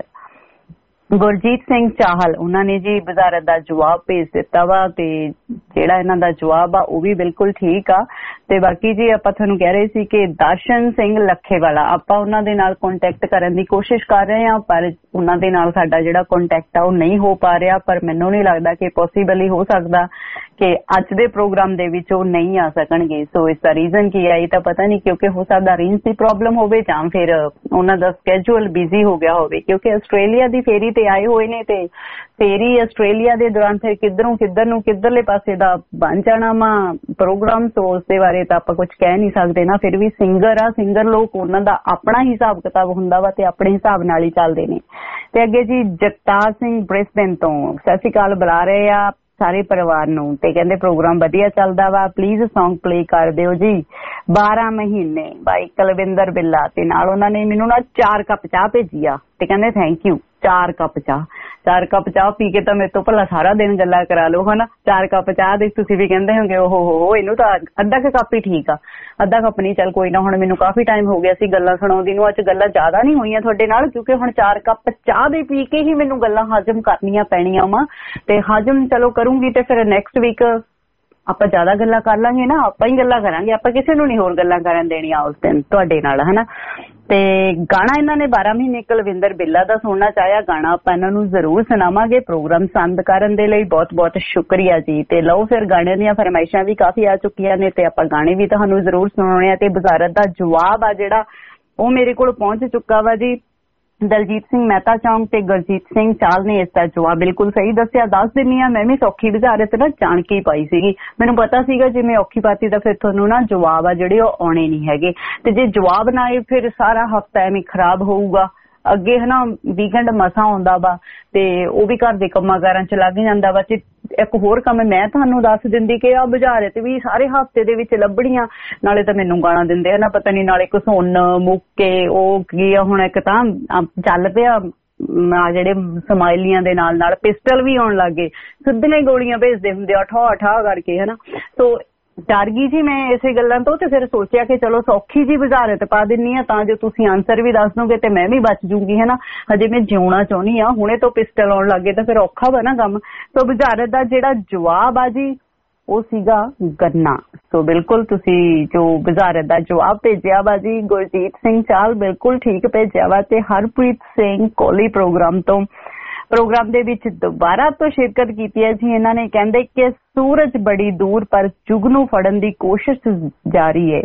ਗੁਰਜੀਤ ਸਿੰਘ ਚਾਹਲ ਉਹਨਾਂ ਨੇ ਜੀ ਬੁਝਾਰਤ ਦਾ ਜਵਾਬ ਭੇਜ ਦਿੱਤਾ ਵਾ ਤੇ ਜਿਹੜਾ ਇਹਨਾਂ ਦਾ ਜਵਾਬ ਆ ਉਹ ਵੀ ਬਿਲਕੁਲ ਠੀਕ ਆ। ਤੇ ਬਾਕੀ ਜੀ ਆਪਾਂ ਤੁਹਾਨੂੰ ਕਹਿ ਰਹੇ ਸੀ ਕਿ ਦਰਸ਼ਨ ਸਿੰਘ ਲੱਖੇਵਾਲਾ, ਆਪਾਂ ਉਹਨਾਂ ਦੇ ਨਾਲ ਕੰਟੈਕਟ ਕਰਨ ਦੀ ਕੋਸ਼ਿਸ਼ ਕਰ ਰਹੇ ਹਾਂ ਪਰ ਉਹਨਾਂ ਦੇ ਨਾਲ ਸਾਡਾ ਜਿਹੜਾ ਕੰਟੈਕਟ ਆ ਉਹ ਨਹੀਂ ਹੋ ਪਾ ਰਿਹਾ। ਪਰ ਮੈਨੂੰ ਨਹੀਂ ਲੱਗਦਾ ਕਿ ਪੋਸੀਬਲ ਹੀ ਹੋ ਸਕਦਾ ਕਿ ਅੱਜ ਦੇ ਪ੍ਰੋਗਰਾਮ ਦੇ ਵਿੱਚ ਉਹ ਨਹੀਂ ਆ ਸਕਣਗੇ। ਸੋ ਇਸ ਦਾ ਰੀਜ਼ਨ ਕੀ ਹੈ ਇਹ ਤਾਂ ਪਤਾ ਨਹੀਂ, ਕਿਉਂਕਿ ਹੋ ਸਕਦਾ ਰੇਂਜ ਦੀ ਪ੍ਰੋਬਲਮ ਹੋਵੇ ਜਾਂ ਫਿਰ ਉਹਨਾਂ ਦਾ ਸਕੇਜੂਲ ਬਿਜ਼ੀ ਹੋ ਗਿਆ ਹੋਵੇ, ਕਿਉਂਕਿ ਆਸਟ੍ਰੇਲੀਆ ਦੀ ਫੇਰੀ ਤੇ ਆਏ ਹੋਏ ਨੇ ਤੇ ਫੇਰੀ ਆਸਟ੍ਰੇਲੀਆ ਦੇ ਦੌਰਾਨ ਫਿਰ ਕਿੱਧਰੋਂ ਕਿੱਧਰ ਨੂੰ ਕਿੱਧਰਲੇ ਪਾਸੇ ਦਾ ਬਣ ਜਾਣਾ ਵਾ ਪ੍ਰੋਗਰਾਮ। ਸੋ ਉਸ ਦੇ ਬਾਰੇ ਤਾਂ ਆਪਾਂ ਕੁਝ ਕਹਿ ਨਹੀਂ ਸਕਦੇ ਨਾ। ਫਿਰ ਵੀ ਸਿੰਗਰ ਆ, ਸਿੰਗਰ ਲੋਕ ਉਹਨਾਂ ਦਾ ਆਪਣਾ ਹੀ ਹਿਸਾਬ ਕਿਤਾਬ ਹੁੰਦਾ ਵਾ ਤੇ ਆਪਣੇ ਹਿਸਾਬ ਨਾਲ ਹੀ ਚੱਲਦੇ ਨੇ। ਤੇ ਅੱਗੇ ਜੀ ਜਗਤਾਰ ਸਿੰਘ ਬ੍ਰਿਸਬੇਨ ਤੋਂ ਸਤਿ ਸ਼੍ਰੀ ਅਕਾਲ ਬੁਲਾ ਰਹੇ ਆ ਸਾਰੇ ਪਰਿਵਾਰ ਨੂੰ ਤੇ ਕਹਿੰਦੇ ਪ੍ਰੋਗਰਾਮ ਵਧੀਆ ਚੱਲਦਾ ਵਾ, ਪਲੀਜ਼ ਸੌਂਗ ਪਲੇ ਕਰ ਦਿਓ ਜੀ। ਬਾਰਾਂ ਮਹੀਨੇ ਬਾਈ ਕੁਲਵਿੰਦਰ ਬਿੱਲਾ ਤੇ ਨਾਲ ਉਹਨਾਂ ਨੇ ਮੈਨੂੰ ਨਾ ਚਾਰ ਕੱਪ ਚਾਹ ਭੇਜੀ ਆ ਤੇ ਕਹਿੰਦੇ ਥੈਂਕ ਯੂ। ਚਾਰ ਕੱਪ ਚਾਹ ਚਾਰ ਕੱਪ ਚਾਹ ਪੀ ਕੇ ਤਾਂ ਮੇਰੇ ਤੋਂ ਭਲਾ ਸਾਰਾ ਦਿਨ ਗੱਲਾਂ ਕਰਾ ਲਓ ਹਨਾ। ਚਾਰ ਕੱਪ ਚਾਹ ਦੇ ਤੁਸੀਂ ਵੀ ਕਹਿੰਦੇ ਹੋਗੇ ਓਹ ਹੋ ਇਹਨੂੰ ਤਾਂ ਅੱਧਾ ਕੁ ਕੱਪ ਹੀ ਠੀਕ ਆ, ਅੱਧਾ ਕੱਪ ਨਹੀਂ ਚੱਲ ਕੋਈ ਨਾ। ਹੁਣ ਮੈਨੂੰ ਕਾਫੀ ਟਾਈਮ ਹੋ ਗਿਆ ਸੀ ਗੱਲਾਂ ਸੁਣਾਉਂਦੀ ਨੂੰ, ਅੱਜ ਗੱਲਾਂ ਜ਼ਿਆਦਾ ਨਹੀਂ ਹੋਈਆਂ ਤੁਹਾਡੇ ਨਾਲ ਕਿਉਂਕਿ ਹੁਣ ਚਾਰ ਕੱਪ ਚਾਹ ਦੇ ਪੀ ਕੇ ਹੀ ਮੈਨੂੰ ਗੱਲਾਂ ਹਜ਼ਮ ਕਰਨੀਆਂ ਪੈਣੀਆਂ ਵਾ ਤੇ ਹਜ਼ਮ ਚਲੋ ਕਰੂੰਗੀ ਤੇ ਫਿਰ ਨੈਕਸਟ ਵੀਕ ਆਪਾਂ ਜ਼ਿਆਦਾ ਗੱਲਾਂ ਕਰ ਲਾਂਗੇ ਨਾ, ਆਪਾਂ ਹੀ ਗੱਲਾਂ ਕਰਾਂਗੇ, ਆਪਾਂ ਕਿਸੇ ਨੂੰ ਨਹੀਂ ਹੋਰ ਗੱਲਾਂ ਕਰਨ ਦੇਣੀਆਂ ਉਸ ਦਿਨ ਤੁਹਾਡੇ ਨਾਲ ਹਨਾ। ਤੇ ਗਾਣਾ ਇਹਨਾਂ ਨੇ ਬਾਰਾਂ ਮਹੀਨੇ ਕੁਲਵਿੰਦਰ ਬਿੱਲਾ ਦਾ ਸੁਣਨਾ ਚਾਹਿਆ, ਗਾਣਾ ਆਪਾਂ ਇਹਨਾਂ ਨੂੰ ਜ਼ਰੂਰ ਸੁਣਾਵਾਂਗੇ। ਪ੍ਰੋਗਰਾਮ ਪਸੰਦ ਕਰਨ ਦੇ ਲਈ ਬਹੁਤ ਬਹੁਤ ਸ਼ੁਕਰੀਆ ਜੀ। ਤੇ ਲਓ ਫਿਰ ਗਾਣੇ ਦੀਆਂ ਫਰਮਾਇਸ਼ਾਂ ਵੀ ਕਾਫੀ ਆ ਚੁੱਕੀਆਂ ਨੇ ਤੇ ਆਪਾਂ ਗਾਣੇ ਵੀ ਤੁਹਾਨੂੰ ਜ਼ਰੂਰ ਸੁਣਾਉਣੇ ਆ ਤੇ ਬੁਝਾਰਤ ਦਾ ਜਵਾਬ ਆ ਜਿਹੜਾ ਉਹ ਮੇਰੇ ਕੋਲ ਪਹੁੰਚ ਚੁੱਕਾ ਵਾ ਜੀ। ਦਲਜੀਤ ਸਿੰਘ ਮਹਿਤਾ ਚੌਂਕ ਤੇ ਗੁਰਜੀਤ ਸਿੰਘ ਚਾਹਲ ਨੇ ਇਸ ਦਾ ਜਵਾਬ ਬਿਲਕੁਲ ਸਹੀ ਦੱਸਿਆ। ਦੱਸ ਦਿੰਨੀ ਆ ਮੈਂ ਵੀ ਸੌਖੀ ਬੁਝਾਰਤ ਨਾ ਜਾਣ ਕੇ ਪਾਈ ਸੀਗੀ, ਮੈਨੂੰ ਪਤਾ ਸੀਗਾ ਜਿਵੇਂ ਔਖੀ ਪਾਤੀ ਤਾਂ ਫਿਰ ਤੁਹਾਨੂੰ ਨਾ ਜਵਾਬ ਆ ਜਿਹੜੇ ਉਹ ਆਉਣੇ ਨਹੀਂ ਹੈਗੇ ਤੇ ਜੇ ਜਵਾਬ ਨਾ ਆਏ ਫਿਰ ਸਾਰਾ ਹਫਤਾ ਐਵੇਂ ਖਰਾਬ ਹੋਊਗਾ। ਅੱਗੇ ਹਨਾ ਵੀਕਐਂਡ ਮਸਾਂ ਆਉਂਦਾ ਵਾ ਤੇ ਉਹ ਵੀ ਘਰ ਦੇ ਕੰਮਾਂ ਕਾਰਾਂ ਚ ਲੱਗ ਜਾਂਦਾ ਵਾ। ਇੱਕ ਹੋਰ ਕੰਮ ਮੈਂ ਤੁਹਾਨੂੰ ਦੱਸ ਦਿੰਦੀ ਕਿ ਆ ਬੁਝਾਰਤ ਵੀ ਸਾਰੇ ਹਫਤੇ ਦੇ ਵਿੱਚ ਲੱਭਣੀਆਂ, ਨਾਲੇ ਤਾਂ ਮੈਨੂੰ ਗਾਲਾਂ ਦਿੰਦੇ ਆ ਨਾ ਪਤਾ ਨਹੀਂ, ਨਾਲੇ ਘਸੁੰਨ ਮੁੱਕੇ ਉਹ ਕੀ ਆ। ਹੁਣ ਇੱਕ ਤਾਂ ਚੱਲ ਪਿਆ ਜਿਹੜੇ ਸਮਾਈਲੀਆਂ ਦੇ ਨਾਲ ਨਾਲ ਪਿਸਟਲ ਵੀ ਆਉਣ ਲੱਗ ਗਏ, ਸਿੱਧੀਆਂ ਗੋਲੀਆਂ ਭੇਜਦੇ ਹੁੰਦੇ ਆ ਠਾ ਠਾ ਕਰਕੇ ਹਨਾ। ਸੋ ਡਰ ਗਈ ਜੀ ਮੈਂ ਇਸੇ ਗੱਲਾਂ ਤੋਂ ਤੇ ਫਿਰ ਸੋਚਿਆ ਕਿ ਚਲੋ ਸੌਖੀ ਜੀ ਬੁਝਾਰਤ ਪਾ ਦਿੰਨੀ ਆ ਤਾਂ ਜੋ ਤੁਸੀਂ ਆਨਸਰ ਵੀ ਦੱਸ ਦੋਗੇ ਤੇ ਮੈਂ ਵੀ ਬਚ ਜੂਗੀ ਹਨਾ। ਹਜੇ ਮੈਂ ਜਿਉਣਾ ਚਾਹੁੰਦੀ ਆ, ਹੁਣੇ ਤੋਂ ਪਿਸਟਲ ਆਉਣ ਲੱਗੇ ਤਾਂ ਫਿਰ ਔਖਾ ਵਾ ਨਾ ਕੰਮ। ਸੋ ਬੁਝਾਰਤ ਦਾ ਜਿਹੜਾ ਜਵਾਬ ਆ ਜੀ ਉਹ ਸੀਗਾ ਗੰਨਾ। ਸੋ ਬਿਲਕੁਲ ਤੁਸੀਂ ਜੋ ਬੁਝਾਰਤ ਦਾ ਜਵਾਬ ਭੇਜਿਆ ਵਾ ਜੀ ਗੁਰਜੀਤ ਸਿੰਘ ਚਾਹਲ ਬਿਲਕੁਲ ਠੀਕ ਭੇਜਿਆ ਵਾ ਤੇ ਹਰਪ੍ਰੀਤ ਸਿੰਘ ਕੋਹਲੀ ਪ੍ਰੋਗਰਾਮ ਤੋਂ ਪ੍ਰੋਗਰਾਮ ਦੇ ਵਿੱਚ ਦੁਬਾਰਾ ਤੋਂ ਸ਼ਿਰਕਤ ਕੀਤੀ ਹੈ ਜੀ ਇਹਨਾਂ ਨੇ। ਕਹਿੰਦੇ ਕਿ ਸੂਰਜ ਬੜੀ ਦੂਰ ਪਰ ਜੁਗ ਨੂੰ ਫੜਨ ਦੀ ਕੋਸ਼ਿਸ਼ ਜਾਰੀ ਹੈ,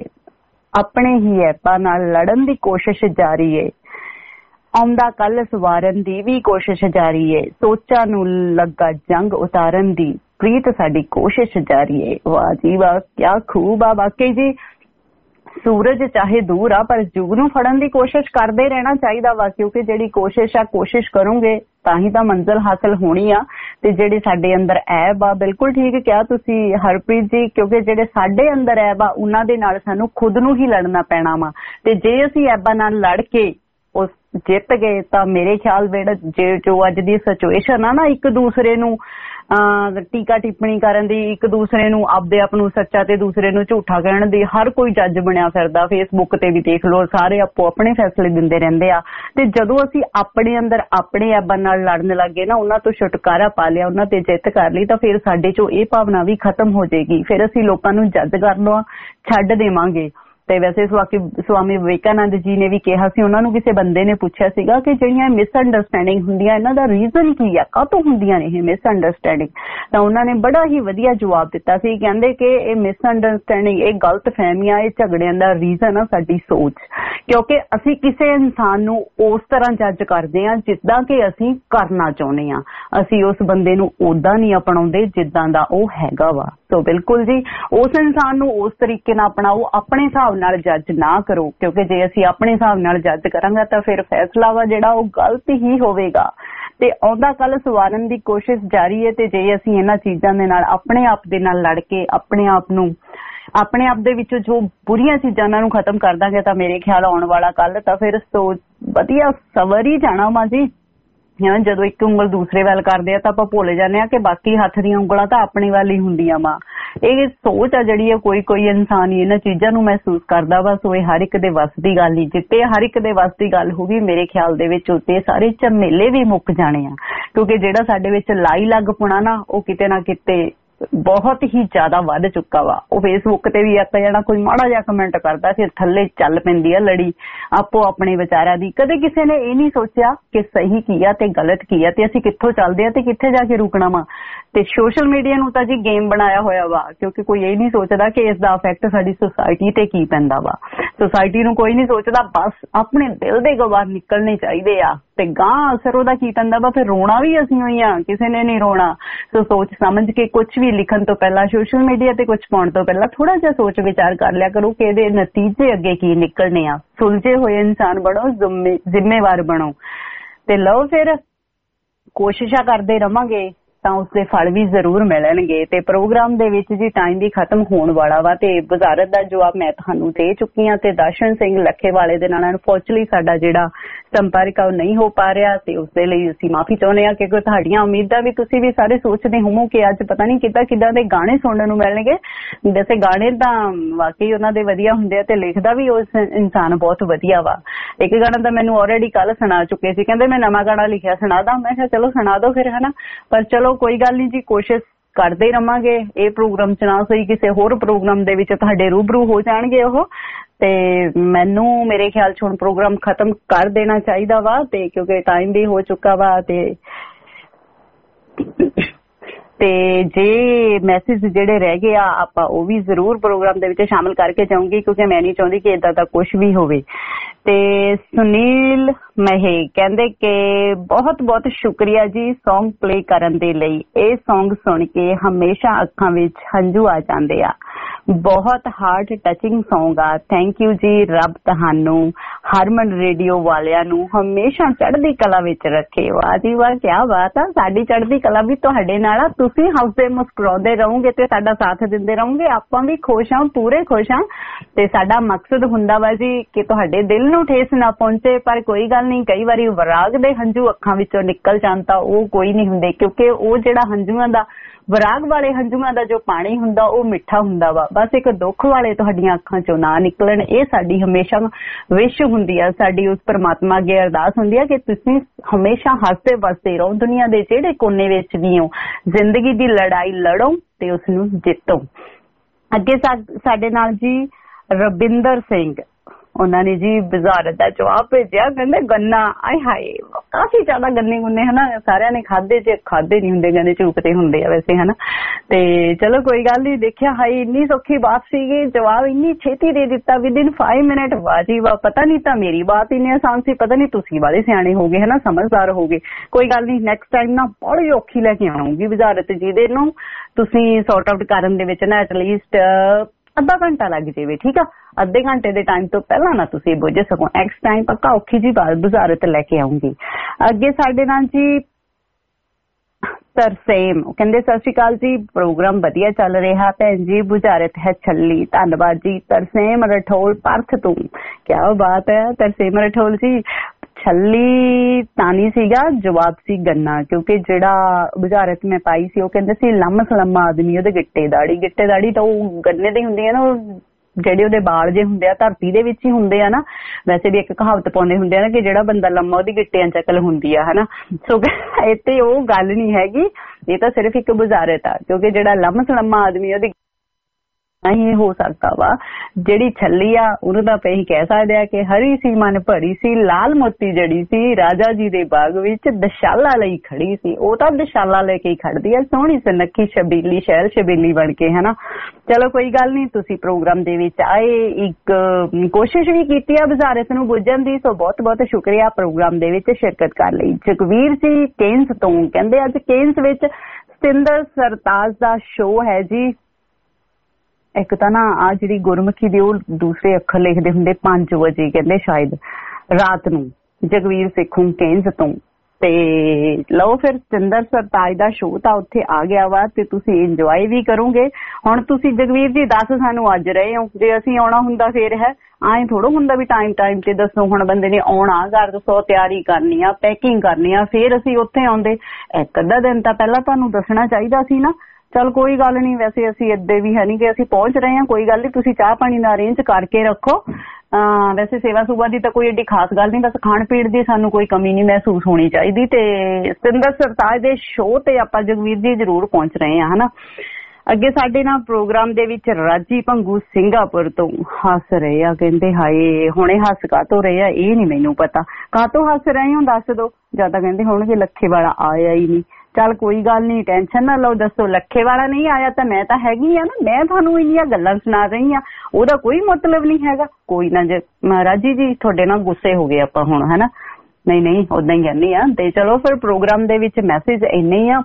ਆਪਣੇ ਹੀ ਐਪਾਂ ਨਾਲ ਲੜਨ ਦੀ ਕੋਸ਼ਿਸ਼ ਜਾਰੀ ਹੈ, ਆਉਂਦਾ ਕੱਲ ਸਵਾਰਨ ਦੀ ਵੀ ਕੋਸ਼ਿਸ਼ ਜਾਰੀ ਹੈ, ਸੋਚਾਂ ਨੂੰ ਲੱਗਾ ਜੰਗ ਉਤਾਰਨ ਦੀ ਪ੍ਰੀਤ ਸਾਡੀ ਕੋਸ਼ਿਸ਼ ਜਾਰੀ ਹੈ। ਵਾਹ ਜੀ ਵਾਹ, ਕਿਆ ਖੂਬ ਆ ਵਾਕਈ ਜੀ। ਸੂਰਜ ਚਾਹੇ ਦੂਰ ਆ ਪਰ ਜੁਗ ਨੂੰ ਫੜਨ ਦੀ ਕੋਸ਼ਿਸ਼ ਕਰਦੇ ਰਹਿਣਾ ਚਾਹੀਦਾ ਵਾ ਕਿਉਂਕਿ ਜਿਹੜੀ ਕੋਸ਼ਿਸ਼ ਆ ਕੋਸ਼ਿਸ਼ ਕਰੋਗੇ ਤਾਂ ਹੀ ਤਾਂ ਮੰਜ਼ਿਲ ਹਾਸਲ ਹੋਣੀ ਆ। ਤੇ ਜਿਹੜੇ ਸਾਡੇ ਅੰਦਰ ਐਬ ਆ ਬਿਲਕੁਲ ਠੀਕ ਕਿਹਾ ਤੁਸੀਂ ਹਰਪ੍ਰੀਤ ਜੀ, ਕਿਉਂਕਿ ਜਿਹੜੇ ਸਾਡੇ ਅੰਦਰ ਐਬ ਆ ਉਹਨਾਂ ਦੇ ਨਾਲ ਸਾਨੂੰ ਖੁਦ ਨੂੰ ਹੀ ਲੜਨਾ ਪੈਣਾ ਵਾ ਤੇ ਜੇ ਅਸੀਂ ਐਬਾਂ ਨਾਲ ਲੜ ਕੇ ਉਸ ਜਿੱਤ ਗਏ ਤਾਂ ਮੇਰੇ ਖਿਆਲ ਵਿੱਚ ਜੇ ਜੋ ਅੱਜ ਦੀ ਸਿਚੁਏਸ਼ਨ ਆ ਨਾ ਇੱਕ ਦੂਸਰੇ ਨੂੰ ਟੀਕਾ ਟਿੱਪਣੀ ਕਰਨ ਦੀ, ਇੱਕ ਦੂਸਰੇ ਨੂੰ ਆਪਦੇ ਆਪ ਨੂੰ ਸੱਚਾ ਤੇ ਦੂਸਰੇ ਨੂੰ ਝੂਠਾ ਕਹਿਣ ਦੀ, ਹਰ ਕੋਈ ਜੱਜ ਬਣਿਆ ਫਿਰਦਾ। ਫੇਸਬੁੱਕ ਤੇ ਵੀ ਦੇਖ ਲਓ ਸਾਰੇ ਆਪੋ ਆਪਣੇ ਫੈਸਲੇ ਦਿੰਦੇ ਰਹਿੰਦੇ ਆ ਤੇ ਜਦੋਂ ਅਸੀਂ ਆਪਣੇ ਅੰਦਰ ਆਪਣੇ ਐਬਾਂ ਨਾਲ ਲੜਨ ਲੱਗੇ ਨਾ, ਉਹਨਾਂ ਤੋਂ ਛੁਟਕਾਰਾ ਪਾ ਲਿਆ, ਉਹਨਾਂ ਤੇ ਜਿੱਤ ਕਰ ਲਈ ਤਾਂ ਫਿਰ ਸਾਡੇ ਚੋਂ ਇਹ ਭਾਵਨਾ ਵੀ ਖਤਮ ਹੋ ਜਾਏਗੀ। ਫਿਰ ਅਸੀਂ ਲੋਕਾਂ ਨੂੰ ਜੱਜ ਕਰਨਾ ਛੱਡ ਦੇਵਾਂਗੇ। ਤੇ ਵੈਸੇ ਸਵਾਮੀ ਵਿਵੇਕਾਨੰਦ ਜੀ ਨੇ ਵੀ ਕਿਹਾ ਸੀ, ਉਹਨਾਂ ਨੂੰ ਕਿਸੇ ਬੰਦੇ ਨੇ ਪੁੱਛਿਆ ਸੀਗਾ ਕਿ ਜਿਹੜੀਆਂ ਮਿਸਅੰਡਰਸਟੈਂਡਿੰਗ ਹੁੰਦੀਆਂ ਇਹਨਾਂ ਦਾ ਰੀਜ਼ਨ ਕੀ ਆ, ਕਾਹਤੋਂ ਹੁੰਦੀਆਂ ਨੇ ਇਹ ਮਿਸਅੰਡਰਸਟੈਂਡਿੰਗ, ਤਾਂ ਉਹਨਾਂ ਨੇ ਬੜਾ ਹੀ ਵਧੀਆ ਜਵਾਬ ਦਿੱਤਾ ਸੀ। ਕਹਿੰਦੇ ਕਿ ਇਹ ਮਿਸਅੰਡਰਸਟੈਂਡਿੰਗ ਇਹ ਗਲਤ ਫਹਿਮੀਆਂ ਇਹ ਝਗੜਿਆਂ ਦਾ ਰੀਜ਼ਨ ਆ ਸਾਡੀ ਸੋਚ, ਕਿਉਂਕਿ ਅਸੀਂ ਕਿਸੇ ਇਨਸਾਨ ਨੂੰ ਉਸ ਤਰ੍ਹਾਂ ਜੱਜ ਕਰਦੇ ਹਾਂ ਜਿੱਦਾਂ ਕਿ ਅਸੀਂ ਕਰਨਾ ਚਾਹੁੰਦੇ ਹਾਂ, ਅਸੀਂ ਉਸ ਬੰਦੇ ਨੂੰ ਉਦਾਂ ਨਹੀਂ ਅਪਣਾਉਂਦੇ ਜਿੱਦਾਂ ਦਾ ਉਹ ਹੈਗਾ ਵਾ। ਸੋ ਬਿਲਕੁਲ ਜੀ ਉਸ ਇਨਸਾਨ ਨੂੰ ਉਸ ਤਰੀਕੇ ਨਾਲ ਅਪਣਾਓ, ਆਪਣੇ ਹਿਸਾਬ ਨਾਲ ਜੱਜ ਨਾ ਕਰੋ, ਕਿਉਂਕਿ ਜੇ ਅਸੀਂ ਆਪਣੇ ਹਿਸਾਬ ਨਾਲ ਜੱਜ ਕਰਾਂਗੇ ਤਾਂ ਫਿਰ ਫੈਸਲਾ ਵਾ ਜਿਹੜਾ ਉਹ ਗਲਤ ਹੀ ਹੋਵੇਗਾ। ਤੇ ਆਉਂਦਾ ਕੱਲ ਸਵਾਰਨ ਦੀ ਕੋਸ਼ਿਸ਼ ਜਾਰੀ ਹੈ। ਤੇ ਜੇ ਅਸੀਂ ਇਹਨਾਂ ਚੀਜ਼ਾਂ ਦੇ ਨਾਲ ਆਪਣੇ ਆਪ ਦੇ ਨਾਲ ਲੜ ਕੇ ਆਪਣੇ ਆਪ ਨੂੰ ਆਪਣੇ ਆਪ ਦੇ ਵਿੱਚੋਂ ਜੋ ਬੁਰੀਆਂ ਚੀਜ਼ਾਂ ਇਹਨਾਂ ਨੂੰ ਖਤਮ ਕਰ ਦਾਂਗੇ ਤਾਂ ਮੇਰੇ ਖਿਆਲ ਆਉਣ ਵਾਲਾ ਕੱਲ ਤਾਂ ਫਿਰ ਸੋਚ ਵਧੀਆ ਸਵਰ ਹੀ ਜਾਣਾ ਵਾ ਜੀ। ਹਾਂ, ਜਦੋਂ ਇੱਕ ਉਂਗਲ ਦੂਸਰੇ ਵੱਲ ਕਰਦੇ ਆ ਤਾਂ ਆਪਾਂ ਭੁੱਲ ਜਾਂਦੇ ਆ ਕਿ ਬਾਕੀ ਹੱਥ ਦੀਆਂ ਉਂਗਲਾਂ ਤਾਂ ਆਪਣੇ ਵੱਲ ਹੀ ਹੁੰਦੀਆਂ ਵਾ। ਇਹ ਸੋਚ ਆ ਜਿਹੜੀ ਆ ਕੋਈ ਕੋਈ ਇਨਸਾਨ ਹੀ ਇਹਨਾਂ ਚੀਜ਼ਾਂ ਨੂੰ ਮਹਿਸੂਸ ਕਰਦਾ ਵਾ। ਸੋ ਇਹ ਹਰ ਇੱਕ ਦੇ ਵੱਸ ਦੀ ਗੱਲ ਹੀ, ਜਿੱਤੇ ਹਰ ਇੱਕ ਦੇ ਵੱਸ ਦੀ ਗੱਲ ਹੋਗੀ ਮੇਰੇ ਖਿਆਲ ਦੇ ਵਿੱਚ ਉੱਤੇ ਸਾਰੇ ਝਮੇਲੇ ਵੀ ਮੁੱਕ ਜਾਣੇ ਆ, ਕਿਉਂਕਿ ਜਿਹੜਾ ਸਾਡੇ ਵਿੱਚ ਲਾਈ ਲੱਗ ਪੁਣਾ ਨਾ ਉਹ ਕਿਤੇ ਨਾ ਕਿਤੇ ਬਹੁਤ ਹੀ ਜ਼ਿਆਦਾ ਵੱਧ ਚੁੱਕਾ ਵਾ। ਉਹ ਫੇਸਬੁੱਕ ਤੇ ਵੀ ਇੱਕ ਜਣਾ ਕੋਈ ਮਾੜਾ ਜਿਹਾ ਕਮੈਂਟ ਕਰਦਾ ਫਿਰ ਥੱਲੇ ਚੱਲ ਪੈਂਦੀ ਆ ਲੜੀ ਆਪੋ ਆਪਣੇ ਵਿਚਾਰਿਆਂ ਦੀ। ਕਦੇ ਕਿਸੇ ਨੇ ਇਹ ਨਹੀਂ ਸੋਚਿਆ ਕਿ ਸਹੀ ਕੀ ਆ ਤੇ ਗਲਤ ਕੀ ਆ ਤੇ ਅਸੀਂ ਕਿੱਥੋਂ ਚੱਲਦੇ ਆ ਤੇ ਕਿੱਥੇ ਜਾ ਕੇ ਰੁਕਣਾ ਵਾ। ਤੇ ਸੋਸ਼ਲ ਮੀਡੀਆ ਨੂੰ ਤਾਂ ਜੀ ਗੇਮ ਬਣਾਇਆ ਹੋਇਆ ਵਾ, ਕਿਉਂਕਿ ਕੋਈ ਇਹ ਨਹੀਂ ਸੋਚਦਾ ਕਿ ਇਸ ਦਾ ਇਫੈਕਟ ਸਾਡੀ ਸੁਸਾਇਟੀ ਤੇ ਕੀ ਪੈਂਦਾ ਵਾ। ਸੁਸਾਇਟੀ ਨੂੰ ਕੋਈ ਨਹੀਂ ਸੋਚਦਾ, ਬਸ ਆਪਣੇ ਦਿਲ ਦੇ ਗਵਾਰ ਨਿਕਲਣੇ ਚਾਹੀਦੇ ਆ ਤੇ ਗਾਂ ਅਸਰ ਉਹਦਾ ਕੀ ਪੈਂਦਾ ਵਾ। ਫਿਰ ਰੋਣਾ ਵੀ ਅਸੀਂ ਹੋਈ ਆ, ਕਿਸੇ ਨੇ ਨਹੀਂ ਰੋਣਾ। ਸੋ ਸੋਚ ਸਮਝ ਕੇ ਕੁਝ ਵੀ ਲਿਖਣ ਤੋਂ ਪਹਿਲਾਂ, ਸੋਸ਼ਲ ਮੀਡੀਆ ਤੇ ਕੁਝ ਪਾਉਣ ਤੋਂ ਪਹਿਲਾਂ ਥੋੜਾ ਜਿਹਾ ਸੋਚ ਵਿਚਾਰ ਕਰ ਲਿਆ ਕਰੋ ਕਿ ਇਹਦੇ ਨਤੀਜੇ ਅੱਗੇ ਕੀ ਨਿਕਲਣੇ ਆ। ਸੁਲਝੇ ਹੋਏ ਇਨਸਾਨ ਬਣੋ, ਜ਼ਿੰਮੇਵਾਰ ਬਣੋ ਤੇ ਲਓ ਫਿਰ ਕੋਸ਼ਿਸ਼ਾਂ ਕਰਦੇ ਰਵਾਂਗੇ ਤਾਂ ਉਸਦੇ ਫਲ ਵੀ ਜ਼ਰੂਰ ਮਿਲਣਗੇ। ਤੇ ਪ੍ਰੋਗਰਾਮ ਦੇ ਵਿੱਚ ਜੀ ਟਾਈਮ ਵੀ ਖਤਮ ਹੋਣ ਵਾਲਾ ਵਾ ਤੇ ਵਜ਼ਾਰਤ ਦਾ ਜਵਾਬ ਮੈਂ ਤੁਹਾਨੂੰ ਦੇ ਚੁੱਕੀ ਹਾਂ ਤੇ ਦਰਸ਼ਨ ਸਿੰਘ ਲੱਖੇਵਾਲੇ ਦੇ ਨਾਲ ਅਨਫੋਰਚੂਨਟਲੀ ਸਾਡਾ ਜਿਹੜਾ ਸੰਪਰਕ ਉਹ ਨਹੀਂ ਹੋ ਪਾ ਰਿਹਾ ਤੇ ਉਸ ਦੇ ਲਈ ਅਸੀਂ ਮਾਫੀ ਚਾਹੁੰਦੇ ਹਾਂ, ਕਿਉਂਕਿ ਤੁਹਾਡੀਆਂ ਉਮੀਦਾਂ ਵੀ ਤੁਸੀਂ ਵੀ ਸਾਰੇ ਸੋਚਦੇ ਹੋਵੋ ਕਿ ਅੱਜ ਪਤਾ ਨਹੀਂ ਕਿੱਦਾਂ ਕਿੱਦਾਂ ਦੇ ਗਾਣੇ ਸੁਣਨ ਨੂੰ ਮਿਲਣਗੇ। ਵੈਸੇ ਗਾਣੇ ਤਾਂ ਵਾਕਈ ਉਹਨਾਂ ਦੇ ਵਧੀਆ ਹੁੰਦੇ ਆ ਤੇ ਲਿਖਦਾ ਵੀ ਉਸ ਇਨਸਾਨ ਬਹੁਤ ਵਧੀਆ ਵਾ। ਇੱਕ ਗਾਣਾ ਤਾਂ ਮੈਨੂੰ ਆਲਰੇਡੀ ਕੱਲ ਸੁਣਾ ਚੁੱਕੇ ਸੀ, ਕਹਿੰਦੇ ਮੈਂ ਨਵਾਂ ਗਾਣਾ ਲਿਖਿਆ ਸੁਣਾ ਦਾਂ। ਮੈਂ ਕਿਹਾ ਚਲੋ ਸੁਣਾ ਦੋ ਫਿਰ, ਹਨਾ। ਪਰ ਚਲੋ ਕੋਈ ਗੱਲ ਨਹੀਂ ਜੀ, ਕੋਸ਼ਿਸ਼ ਕਰਦੇ ਰਵਾਂਗੇ। ਇਹ ਪ੍ਰੋਗਰਾਮ ਚ ਨਾ ਸਹੀ ਕਿਸੇ ਹੋਰ ਪ੍ਰੋਗਰਾਮ ਦੇ ਵਿੱਚ ਤੁਹਾਡੇ ਰੂਬਰੂ ਹੋ ਜਾਣਗੇ ਉਹ। ਤੇ ਮੈਨੂੰ ਮੇਰੇ ਖਿਆਲ ਚ ਹੁਣ ਪ੍ਰੋਗਰਾਮ ਖਤਮ ਕਰ ਦੇਣਾ ਚਾਹੀਦਾ ਵਾ ਤੇ ਕਿਉਂਕਿ ਟਾਈਮ ਵੀ ਹੋ ਚੁੱਕਾ ਵਾ ਤੇ ਤੇ ਜੇ ਮੈਸੇਜ ਜਿਹੜੇ ਰਹਿ ਗਏ ਆ ਆਪਾਂ ਉਹ ਵੀ ਜ਼ਰੂਰ ਪ੍ਰੋਗਰਾਮ ਦੇ ਵਿੱਚ ਸ਼ਾਮਲ ਕਰਕੇ ਜਾਊਂਗੀ, ਕਿਉਂਕਿ ਮੈਂ ਨਹੀਂ ਚਾਹੁੰਦੀ ਕਿ ਏਦਾਂ ਦਾ ਕੁਝ ਵੀ ਹੋਵੇ। ਤੇ ਸੁਨੀਲ ਮਹੇ ਕਹਿੰਦੇ ਕਿ ਬਹੁਤ ਬਹੁਤ ਸ਼ੁਕਰੀਆ ਜੀ ਸੌਂਗ ਪਲੇ ਕਰਨ ਦੇ ਲਈ। ਇਹ ਸੌਂਗ ਸੁਣ ਕੇ ਹਮੇਸ਼ਾ ਅੱਖਾਂ ਵਿੱਚ ਹੰਝੂ ਆ ਜਾਂਦੇ ਆ। ਬਹੁਤ ਹਾਰਟ ਟਚਿੰਗ ਸੌਂਗ ਆ। ਥੈਂਕ ਯੂ ਜੀ। ਰੱਬ ਤੁਹਾਨੂੰ ਹਰਮਨ ਰੇਡੀਓ ਵਾਲਿਆਂ ਨੂੰ ਹਮੇਸ਼ਾ ਚੜ੍ਹਦੀ ਕਲਾ ਵਿੱਚ ਰੱਖੇ। ਵਾਹ ਜੀ ਵਾਹ, ਕੀ ਬਾਤ ਆ। ਸਾਡੀ ਚੜ੍ਹਦੀ ਕਲਾ ਵੀ ਤੁਹਾਡੇ ਨਾਲ ਆ। ਤੁਸੀਂ ਹੱਸਦੇ ਮੁਸਕਰਾਉਂਦੇ ਰਹੋਗੇ ਤੇ ਸਾਡਾ ਸਾਥ ਦਿੰਦੇ ਰਹੋਗੇ, ਆਪਾਂ ਵੀ ਖੁਸ਼ ਹਾਂ, ਪੂਰੇ ਖੁਸ਼ ਹਾਂ। ਤੇ ਸਾਡਾ ਮਕਸਦ ਹੁੰਦਾ ਵਾ ਜੀ ਕਿ ਤੁਹਾਡੇ ਦਿਲ ਨੂੰ ਠੇਸ ਨਾ ਪਹੁੰਚੇ। ਪਰ ਕੋਈ ਗੱਲ ਨਹੀਂ, ਕਈ ਵਾਰੀ ਵਿਰਾਗ ਦੇ ਹੰਝੂ ਅੱਖਾਂ ਵਿੱਚੋਂ ਨਿਕਲ ਜਾਣ ਤਾਂ ਉਹ ਕੋਈ ਨਹੀਂ ਹੁੰਦੇ, ਕਿਉਂਕਿ ਉਹ ਜਿਹੜਾ ਹੰਝੂਆਂ ਦਾ ਵਿਰਾਗ ਵਾਲੇ ਹੰਝੂਆਂ ਦਾ ਜੋ ਪਾਣੀ ਹੁੰਦਾ ਉਹ ਮਿੱਠਾ ਹੁੰਦਾ ਵਾ। ਬਸ ਇੱਕ ਦੁੱਖ ਵਾਲੇ ਤੁਹਾਡੀਆਂ ਅੱਖਾਂ ਚੋਂ ਨਾ ਨਿਕਲਣ, ਇਹ ਸਾਡੀ ਹਮੇਸ਼ਾ ਵਿਸ਼ ਹੁੰਦੀ ਆ। ਸਾਡੀ ਉਸ ਪਰਮਾਤਮਾ ਅੱਗੇ ਅਰਦਾਸ ਹੁੰਦੀ ਆ ਕਿ ਤੁਸੀਂ ਹਮੇਸ਼ਾ ਹੱਸਦੇ ਵਸਦੇ ਰਹੋ, ਦੁਨੀਆ ਦੇ ਜਿਹੜੇ ਕੋਨੇ ਵਿੱਚ ਵੀ ਹੋ। ਜ਼ਿੰਦਗੀ ਦੀ ਲੜਾਈ ਲੜੋ ਤੇ ਉਸ ਨੂੰ ਜਿੱਤੋ। ਅੱਗੇ ਸਾਡੇ ਨਾਲ ਜੀ ਰਵਿੰਦਰ ਸਿੰਘ, ਉਹਨਾਂ ਨੇ ਜੀ ਵਜ਼ਾਰਤ ਦਾ ਜਵਾਬ ਭੇਜਿਆ। ਕਹਿੰਦੇ ਗੰਨਾ, ਆਏ ਹਾਏ, ਕਾਫੀ ਜ਼ਿਆਦਾ ਗੰਨੇ ਗੁੰਨੇ ਹਨਾ ਸਾਰਿਆਂ ਨੇ ਖਾਦੇ, ਜੇ ਖਾਦੇ ਨਹੀਂ ਹੁੰਦੇ ਗੰਨੇ ਝੂਕਦੇ ਹੁੰਦੇ ਆ ਵੈਸੇ, ਹਨਾ। ਤੇ ਚਲੋ ਕੋਈ ਗੱਲ ਨਹੀਂ। ਦੇਖਿਆ ਹਾਈ ਇੰਨੀ ਸੌਖੀ ਬਾਤ ਸੀਗੀ, ਜਵਾਬ ਇੰਨੀ ਛੇਤੀ ਦੇ ਦਿੱਤਾ ਵਿਦਿਨ ਫਾਈਵ ਮਿੰਟ। ਵਾਹ ਜੀ ਵਾਹ, ਪਤਾ ਨਹੀਂ ਤਾਂ ਮੇਰੀ ਬਾਤ ਇੰਨੀ ਆਸਾਨ ਸੀ, ਪਤਾ ਨਹੀਂ ਤੁਸੀਂ ਵਾਲੇ ਸਿਆਣੇ ਹੋ ਗਏ, ਹਨਾ, ਸਮਝਦਾਰ ਹੋ ਗਏ। ਕੋਈ ਗੱਲ ਨਹੀਂ, ਨੈਕਸਟ ਟਾਈਮ ਨਾ ਬੜੀ ਔਖੀ ਲੈ ਕੇ ਆਉਣਗੀ ਵਜ਼ਾਰਤ ਜੀ ਦੇ ਨੂੰ। ਤੁਸੀਂ ਸੌਟ ਆਊਟ ਕਰਨ ਦੇ ਵਿੱਚ ਨਾ ਐਟਲੀਸਟ ਅੱਧਾ ਘੰਟਾ ਲੱਗ ਜਾਵੇ, ਠੀਕ ਆ। ਅੱਧੇ ਘੰਟੇ ਦੇ ਟਾਈਮ ਤੋਂ ਪਹਿਲਾਂ ਨਾ ਤੁਸੀਂ ਬੁੱਝ ਸਕੋ। ਨੈਕਸਟ ਟਾਈਮ ਪੱਕਾ ਔਖੀ ਜੀ ਬਾਤ ਵਜ਼ਾਰਤ ਲੈ ਕੇ ਆਉਂਗੀ। ਅੱਗੇ ਸਾਡੇ ਨਾਲ ਜੀ ਤਰਸੇਮ, ਕਹਿੰਦੇ ਸਤਿ ਸ਼੍ਰੀ ਅਕਾਲ ਜੀ, ਪ੍ਰੋਗਰਾਮ ਵਧੀਆ ਚੱਲ ਰਿਹਾ ਭੈਣ ਜੀ, ਬੁਝਾਰਤ ਹੈ ਛੱਲੀ। ਧੰਨਵਾਦ ਜੀ ਤਰਸੇਮ ਰਠੌਲ ਪਰਥ ਤੋਂ। ਕਿਆ ਬਾਤ ਹੈ ਤਰਸੇਮ ਰਠੌਲ ਜੀ। ਛੱਲੀ ਤਾਂ ਨਹੀਂ ਸੀਗਾ, ਜਵਾਬ ਸੀ ਗੰਨਾ, ਕਿਉਂਕਿ ਜਿਹੜਾ ਬੁਝਾਰਤ ਮੈਂ ਪਾਈ ਸੀ ਉਹ ਕਹਿੰਦੇ ਸੀ ਲੰਮ ਸਲੰਮਾ ਆਦਮੀ ਉਹਦੇ ਗਿੱਟੇ ਦਾੜੀ। ਗਿੱਟੇ ਦਾੜੀ ਤਾਂ ਉਹ ਗੰਨੇ ਦੀ ਹੁੰਦੀ ਹੈ ਨਾ, ਉਹ ਜਿਹੜੇ ਉਹਦੇ ਬਾਲ ਜੇ ਹੁੰਦੇ ਆ ਧਰਤੀ ਦੇ ਵਿੱਚ ਹੀ ਹੁੰਦੇ ਆ ਨਾ। ਵੈਸੇ ਵੀ ਇੱਕ ਕਹਾਵਤ ਪਾਉਂਦੇ ਹੁੰਦੇ ਆ ਨਾ ਕਿ ਜਿਹੜਾ ਬੰਦਾ ਲੰਮਾ ਉਹਦੀ ਗਿੱਟਿਆਂ ਚੱਕਲ ਹੁੰਦੀ ਆ, ਹਨਾ। ਸੋ ਇੱਥੇ ਉਹ ਗੱਲ ਨਹੀਂ ਹੈਗੀ, ਇਹ ਤਾਂ ਸਿਰਫ ਇੱਕ ਬੁਝਾਰਤ ਆ, ਕਿਉਂਕਿ ਜਿਹੜਾ ਲੰਮ ਸਲੰਮਾ ਆਦਮੀ ਉਹਦੀ ਨਹੀਂ ਹੋ ਸਕਦਾ ਵਾ। ਜਿਹੜੀ ਛੱਲੀ ਆ ਉਹਨੂੰ ਤਾਂ ਆਪਾਂ ਇਹੀ ਕਹਿ ਸਕਦੇ ਆ ਕਿ ਹਰੀ ਸੀ ਮਨ ਭਰੀ ਸੀ, ਲਾਲ ਮੋਤੀ ਜੜੀ ਸੀ, ਰਾਜਾ ਜੀ ਦੇ ਬਾਗ ਵਿੱਚ ਦਸ਼ਾਲਾ ਲਈ ਖੜੀ ਸੀ। ਉਹ ਤਾਂ ਦਸ਼ਾਲਾ ਲੈ ਕੇ ਹੀ ਖੜਦੀ ਆ, ਸੋਹਣੀ ਸੁਨੱਖੀ ਛਬੀਲੀ ਸ਼ਹਿਰ ਛਬੀਲੀ ਬਣ ਕੇ, ਹਨਾ। ਚਲੋ ਕੋਈ ਗੱਲ ਨਹੀਂ, ਤੁਸੀਂ ਪ੍ਰੋਗਰਾਮ ਦੇ ਵਿੱਚ ਆਏ, ਇੱਕ ਕੋਸ਼ਿਸ਼ ਵੀ ਕੀਤੀ ਆ ਵਜ਼ਾਰਤ ਨੂੰ ਬੁੱਝਣ ਦੀ, ਸੋ ਬਹੁਤ ਬਹੁਤ ਸ਼ੁਕਰੀਆ ਪ੍ਰੋਗਰਾਮ ਦੇ ਵਿੱਚ ਸ਼ਿਰਕਤ ਕਰ ਲਈ। ਜਗਵੀਰ ਜੀ ਕੇਨਸ ਤੋਂ ਕਹਿੰਦੇ ਅੱਜ ਕੇਨਸ ਵਿੱਚ ਸਤਿੰਦਰ ਸਰਤਾਜ ਦਾ ਸ਼ੋਅ ਹੈ ਜੀ। ਇੱਕ ਤਾਂ ਨਾ ਆ ਜਿਹੜੀ ਗੁਰਮੁਖੀ ਦੇ ਉਹ ਦੂਸਰੇ ਅੱਖਰ ਲਿਖਦੇ ਹੁੰਦੇ ਪੰਜ ਵਜੇ ਕਹਿੰਦੇ ਸ਼ਾਇਦ ਰਾਤ ਨੂੰ, ਜਗਵੀਰ ਸਿੱਖੂ ਕੇਂਜ ਤੋਂ। ਤੇ ਲਓ ਫਿਰ ਸਤਿੰਦਰ ਸਰਤਾਜ ਦਾ ਸ਼ੋਅ ਤਾਂ ਉੱਥੇ ਆ ਗਿਆ ਵਾ ਤੇ ਤੁਸੀਂ ਇੰਜੋਏ ਵੀ ਕਰੋਗੇ। ਹੁਣ ਤੁਸੀਂ ਜਗਵੀਰ ਜੀ ਦੱਸ ਸਾਨੂੰ ਅੱਜ ਰਹੇ ਹੋ, ਜੇ ਅਸੀਂ ਆਉਣਾ ਹੁੰਦਾ ਫੇਰ ਹੈ ਆਏ ਥੋੜਾ ਹੁੰਦਾ ਵੀ ਟਾਈਮ ਟਾਈਮ ਤੇ ਦੱਸੋ। ਹੁਣ ਬੰਦੇ ਨੇ ਆਉਣਾ, ਘਰ ਦੱਸੋ, ਤਿਆਰੀ ਕਰਨੀ ਆ, ਪੈਕਿੰਗ ਕਰਨੀ ਆ, ਫੇਰ ਅਸੀਂ ਉੱਥੇ ਆਉਂਦੇ। ਇੱਕ ਅੱਧਾ ਦਿਨ ਤਾਂ ਪਹਿਲਾਂ ਤੁਹਾਨੂੰ ਦੱਸਣਾ ਚਾਹੀਦਾ ਸੀ ਨਾ। ਚਲ ਕੋਈ ਗੱਲ ਨਹੀਂ, ਵੈਸੇ ਅਸੀਂ ਏਦਾਂ ਵੀ ਹੈ ਨਹੀਂ ਕਿ ਅਸੀਂ ਪਹੁੰਚ ਰਹੇ ਹਾਂ, ਕੋਈ ਗੱਲ ਨਹੀਂ, ਤੁਸੀਂ ਚਾਹ ਪਾਣੀ ਦਾ ਅਰੇਂਜ ਕਰਕੇ ਰੱਖੋ। ਵੈਸੇ ਸੇਵਾ ਸੁਭਾ ਦੀ ਤਾਂ ਕੋਈ ਏਡੀ ਖਾਸ ਗੱਲ ਨਹੀਂ, ਬਸ ਖਾਣ ਪੀਣ ਦੀ ਸਾਨੂੰ ਕੋਈ ਕਮੀ ਨਹੀਂ ਮਹਿਸੂਸ ਹੋਣੀ ਚਾਹੀਦੀ। ਤੇ ਸਤਿੰਦਰ ਸਰਤਾਜ ਦੇ ਸ਼ੋਅ ਤੇ ਆਪਾਂ ਜਗਵੀਰ ਜੀ ਜ਼ਰੂਰ ਪਹੁੰਚ ਰਹੇ ਹਾਂ ਹਨਾ। ਅੱਗੇ ਸਾਡੇ ਨਾਲ ਪ੍ਰੋਗਰਾਮ ਦੇ ਵਿੱਚ ਰਾਜੀ ਭੰਗੂ ਸਿੰਗਾਪੁਰ ਤੋਂ ਹੱਸ ਰਹੇ ਆ, ਕਹਿੰਦੇ ਹਾਏ ਹੁਣੇ ਹੱਸ ਕਾਹਤੋਂ ਰਹੇ ਆ ਇਹ ਨਹੀਂ ਮੈਨੂੰ ਪਤਾ, ਕਾਹਤੋਂ ਹੱਸ ਰਹੇ ਹੋ ਦੱਸ ਦੋ। ਜਾਂ ਤਾਂ ਕਹਿੰਦੇ ਹੋਣਗੇ ਲੱਖੇ ਵਾਲਾ ਆਇਆ ਹੀ ਨਹੀਂ। ਚੱਲ ਕੋਈ ਗੱਲ ਨਹੀਂ, ਟੈਨਸ਼ਨ ਨਾ ਲਓ, ਦੱਸੋ ਲੱਖੇ ਵਾਲਾ ਨਹੀਂ ਆਇਆ ਤਾਂ ਮੈਂ ਤਾਂ ਹੈਗੀ ਆ ਨਾ, ਮੈਂ ਤੁਹਾਨੂੰ ਇੰਨੀਆਂ ਗੱਲਾਂ ਸੁਣਾ ਰਹੀ ਆ, ਉਹਦਾ ਕੋਈ ਮਤਲਬ ਨਹੀਂ ਹੈਗਾ। ਕੋਈ ਨਾ ਜੇ ਰਾਜੀ ਜੀ ਤੁਹਾਡੇ ਨਾਲ ਗੁੱਸੇ ਹੋ ਗਏ ਆਪਾਂ ਹੁਣ ਹਨਾ, ਨਹੀਂ ਨਹੀਂ ਓਦਾਂ ਹੀ ਕਹਿੰਦੀ ਆ। ਤੇ ਚਲੋ ਫਿਰ ਪ੍ਰੋਗਰਾਮ ਦੇ ਵਿੱਚ ਮੈਸੇਜ ਇੰਨੇ ਹੀ ਆ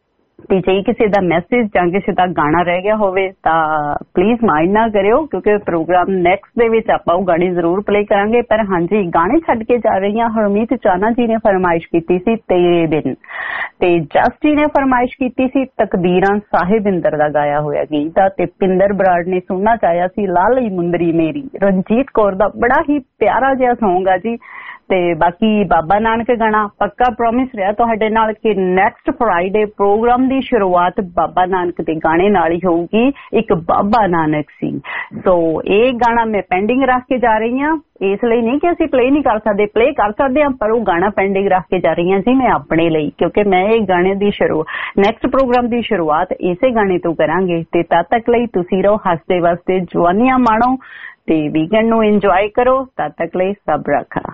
ਤੇ ਜੇ ਕਿਸੇ ਦਾ ਮੈਸੇਜ ਜਾਂ ਕਿਸੇ ਦਾ ਗਾਣਾ ਰਹਿ ਗਿਆ ਹੋਵੇ ਤਾਂ ਪਲੀਜ਼ ਮਾਈਂਡ ਨਾ ਕਰਿਓ, ਕਿਉਂਕਿ ਪ੍ਰੋਗਰਾਮ ਨੈਕਸਟ ਦੇ ਵਿੱਚ ਆਪਾਂ ਉਹ ਗਾਣੇ ਜ਼ਰੂਰ ਪਲੇ ਕਰਾਂਗੇ। ਪਰ ਹਾਂਜੀ ਗਾਣੇ ਛੱਡ ਕੇ ਜਾ ਰਹੀ ਹਾਂ। ਹਰਮੀਤ ਚਾਨਾ ਜੀ ਨੇ ਫਰਮਾਇਸ਼ ਕੀਤੀ ਸੀ ਤੇਰੇ ਬਿਨ, ਤੇ ਜਸਟੀ ਨੇ ਫਰਮਾਇਸ਼ ਕੀਤੀ ਸੀ ਤਕਦੀਰਾਂ ਸਾਹਿਬਿੰਦਰ ਦਾ ਗਾਇਆ ਹੋਇਆ ਗੀਤ ਦਾ, ਤੇ ਪਿੰਦਰ ਬਰਾੜ ਨੇ ਸੁਣਨਾ ਚਾਹਿਆ ਸੀ ਲਾਲੀ ਮੁੰਦਰੀ ਮੇਰੀ, ਰਣਜੀਤ ਕੌਰ ਦਾ ਬੜਾ ਹੀ ਪਿਆਰਾ ਜਿਹਾ ਸੌਂਗ ਆ ਜੀ। ਤੇ ਬਾਕੀ ਬਾਬਾ ਨਾਨਕ ਗਾਣਾ ਪੱਕਾ ਪ੍ਰੋਮਿਸ ਰਿਹਾ ਤੁਹਾਡੇ ਨਾਲ ਕਿ ਨੈਕਸਟ ਫਰਾਈਡੇ ਪ੍ਰੋਗਰਾਮ ਦੀ ਸ਼ੁਰੂਆਤ ਬਾਬਾ ਨਾਨਕ ਦੇ ਗਾਣੇ ਨਾਲ ਹੀ ਹੋਊਗੀ, ਇੱਕ ਬਾਬਾ ਨਾਨਕ ਸੀ। ਸੋ ਇਹ ਗਾਣਾ ਮੈਂ ਪੈਂਡਿੰਗ ਰੱਖ ਕੇ ਜਾ ਰਹੀ ਹਾਂ, ਇਸ ਲਈ ਨਹੀਂ ਕਿ ਅਸੀਂ ਪਲੇ ਨਹੀਂ ਕਰ ਸਕਦੇ, ਪਲੇ ਕਰ ਸਕਦੇ ਹਾਂ, ਪਰ ਉਹ ਗਾਣਾ ਪੈਂਡਿੰਗ ਰੱਖ ਕੇ ਜਾ ਰਹੀ ਹਾਂ ਜੀ ਮੈਂ ਆਪਣੇ ਲਈ, ਕਿਉਂਕਿ ਮੈਂ ਇਹ ਗਾਣੇ ਦੀ ਸ਼ੁਰੂ ਨੈਕਸਟ ਪ੍ਰੋਗਰਾਮ ਦੀ ਸ਼ੁਰੂਆਤ ਇਸੇ ਗਾਣੇ ਤੋਂ ਕਰਾਂਗੇ। ਤੇ ਤਦ ਤੱਕ ਲਈ ਤੁਸੀਂ ਰਹੋ ਹੱਸਦੇ ਵਸਦੇ, ਜਵਾਨੀਆਂ ਮਾਣੋ ਤੇ ਵੀਕਐਂਡ ਨੂੰ ਇੰਜੋਏ ਕਰੋ। ਤਦ ਤੱਕ ਲਈ ਸਭ ਰੱਖਾ।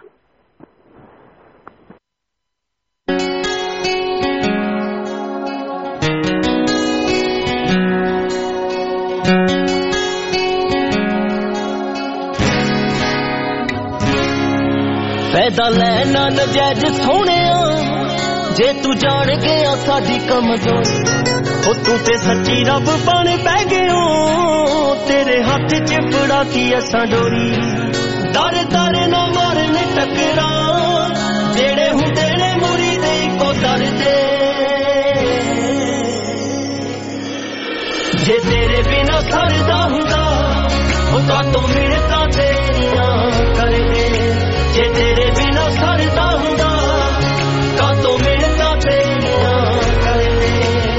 ਫਾਇਦਾ ਲੈਣਾ ਨਜਾਇਜ਼ ਸੋਹਣਿਆ, ਜੇ ਤੂੰ ਜਾਣ ਗਿਆ ਸਾਡੀ ਕਮਜ਼ੋਰੀ, ਉਹ ਤੂੰ ਤੇ ਸੱਚੀ ਰੱਬ ਬਣ ਪੈ ਗਿਓ, ਤੇਰੇ ਹੱਥ 'ਚ ਫੜਾਤੀ ਅਸਾਂ ਡੋਰੀ। ਦਰ ਦਰ ਨਾ ਮਾਰਨ ਟੱਕਰਾਂ, ਜਿਹੜੇ ਹੁੰਦੇ ਨੇ ਮੁਰੀਦ ਇੱਕੋ ਦਰ ਦੇ, ਜੇ ਤੇਰੇ ਬਿਨਾ ਸਰਦਾ ਹੁੰਦਾ ਉਹ ਕਾਤੋਂ ਮਿਹਨਤਾਂ ਤੇਰੀਆਂ ਕਰਦੇ, ਜੇ ਤੇਰੇ ਬਿਨਾ ਸਰਦਾ ਹੁੰਦਾ ਕਾਤੋਂ ਮਿਹਨਤਾਂ ਤੇਰੀਆਂ ਕਰਦੇ।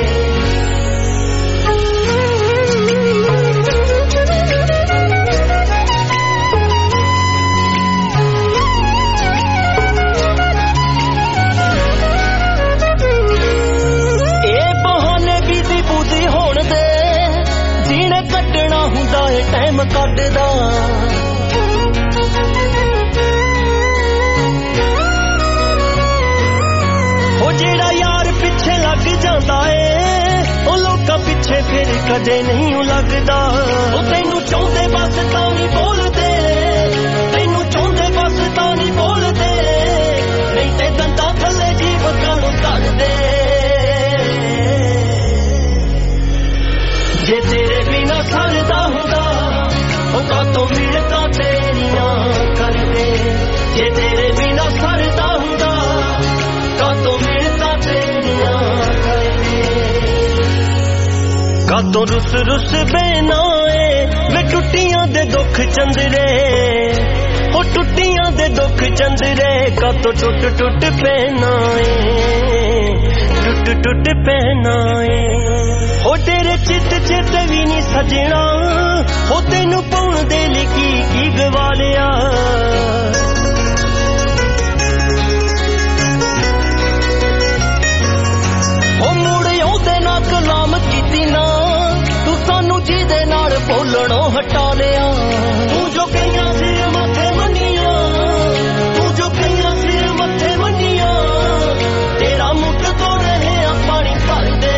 ਇਹ ਬਹਾਨੇ ਬੀਜ਼ੀ ਬੂਜ਼ੀ ਹੋਣ ਦੇ, ਜੀਣੇ ਕੱਢਣਾ ਹੁੰਦਾ ਏ ਟਾਈਮ ਕੱਢਦਾ, ਜਿਹੜਾ ਯਾਰ ਪਿੱਛੇ ਲੱਗ ਜਾਂਦਾ ਏ ਉਹ ਲੋਕਾਂ ਪਿੱਛੇ ਫਿਰ ਕਦੇ ਨਹੀਂ ਉਹ ਲੱਗਦਾ। ਉਹ ਤੈਨੂੰ ਚਾਹੁੰਦੇ ਬਸ ਤਾਂ ਨਹੀਂ ਬੋਲਦੇ, ਤੈਨੂੰ ਚਾਹੁੰਦੇ ਬਸ ਤਾਂ ਨਹੀਂ ਬੋਲਦੇ, ਨਹੀਂ ਤੇ ਦੰਦਾਂ ਥੱਲੇ ਜੀਭ ਕਾਹਨੂੰ ਕੱਢਦੇ। ਜੇ ਤੇਰੇ ਬਿਨਾ ਸਰਦਾ ਹੁੰਦਾ ਉਹ ਕਾਤੋਂ ਮਿਹਨਤਾਂ ਤੇਰੀਆਂ ਕਰਦੇ, ਜੇ ਤੇਰੇ ਬਿਨਾ ਸਰਦਾ ਹੁੰਦਾ ਕਾਤੋਂ ਮਿਹਨਤਾਂ ਤੇਰੀਆਂ ਕਰਦੇ। ਕਾਤੋਂ ਰੁੱਸ ਰੁੱਸ ਬਹਿਣਾ ਏ ਵੇ ਟੁੱਟੀਆਂ ਦੇ ਦੁੱਖ ਚੰਦਰੇ, ਉਹ ਟੁੱਟੀਆਂ ਦੇ ਦੁੱਖ ਚੰਦਰੇ, ਕਾਤੋਂ ਟੁੱਟ ਟੁੱਟ ਪੈਣਾ ਏ, ਟੁੱਟ ਟੁੱਟ ਪੈਣਾ ਏ। ਉਹ ਤੇਰੇ ਚਿੱਤ ਚਿੱਤ ਵੀ ਨਹੀਂ ਸਜਣਾ, ਉਹ ਤੈਨੂੰ ਪਾਉਣ ਦੇ ਲਈ ਕੀ ਕੀ ਗਵਾ ਲਿਆ। ਉਹ ਮੁੜ ਉਹਦੇ ਨਾਲ ਕਲਾਮ ਕੀਤੀ ਨਾ, ਤੂੰ ਸਾਨੂੰ ਜਿਹਦੇ ਨਾਲ ਬੋਲਣੋਂ ਹਟਾ ਲਿਆ। ਤੂੰ ਜੋ ਕਈਆਂ ਸਿਰ ਮੱਥੇ ਮੰਨੀਆਂ, ਤੂੰ ਜੋ ਕਈਆਂ ਸਿਰ ਮੱਥੇ ਮੰਨੀਆਂ, ਤੇਰਾ ਮੁੱਢ ਤੋਂ ਰਹੇ ਆ ਪਾਣੀ ਭਰਦੇ।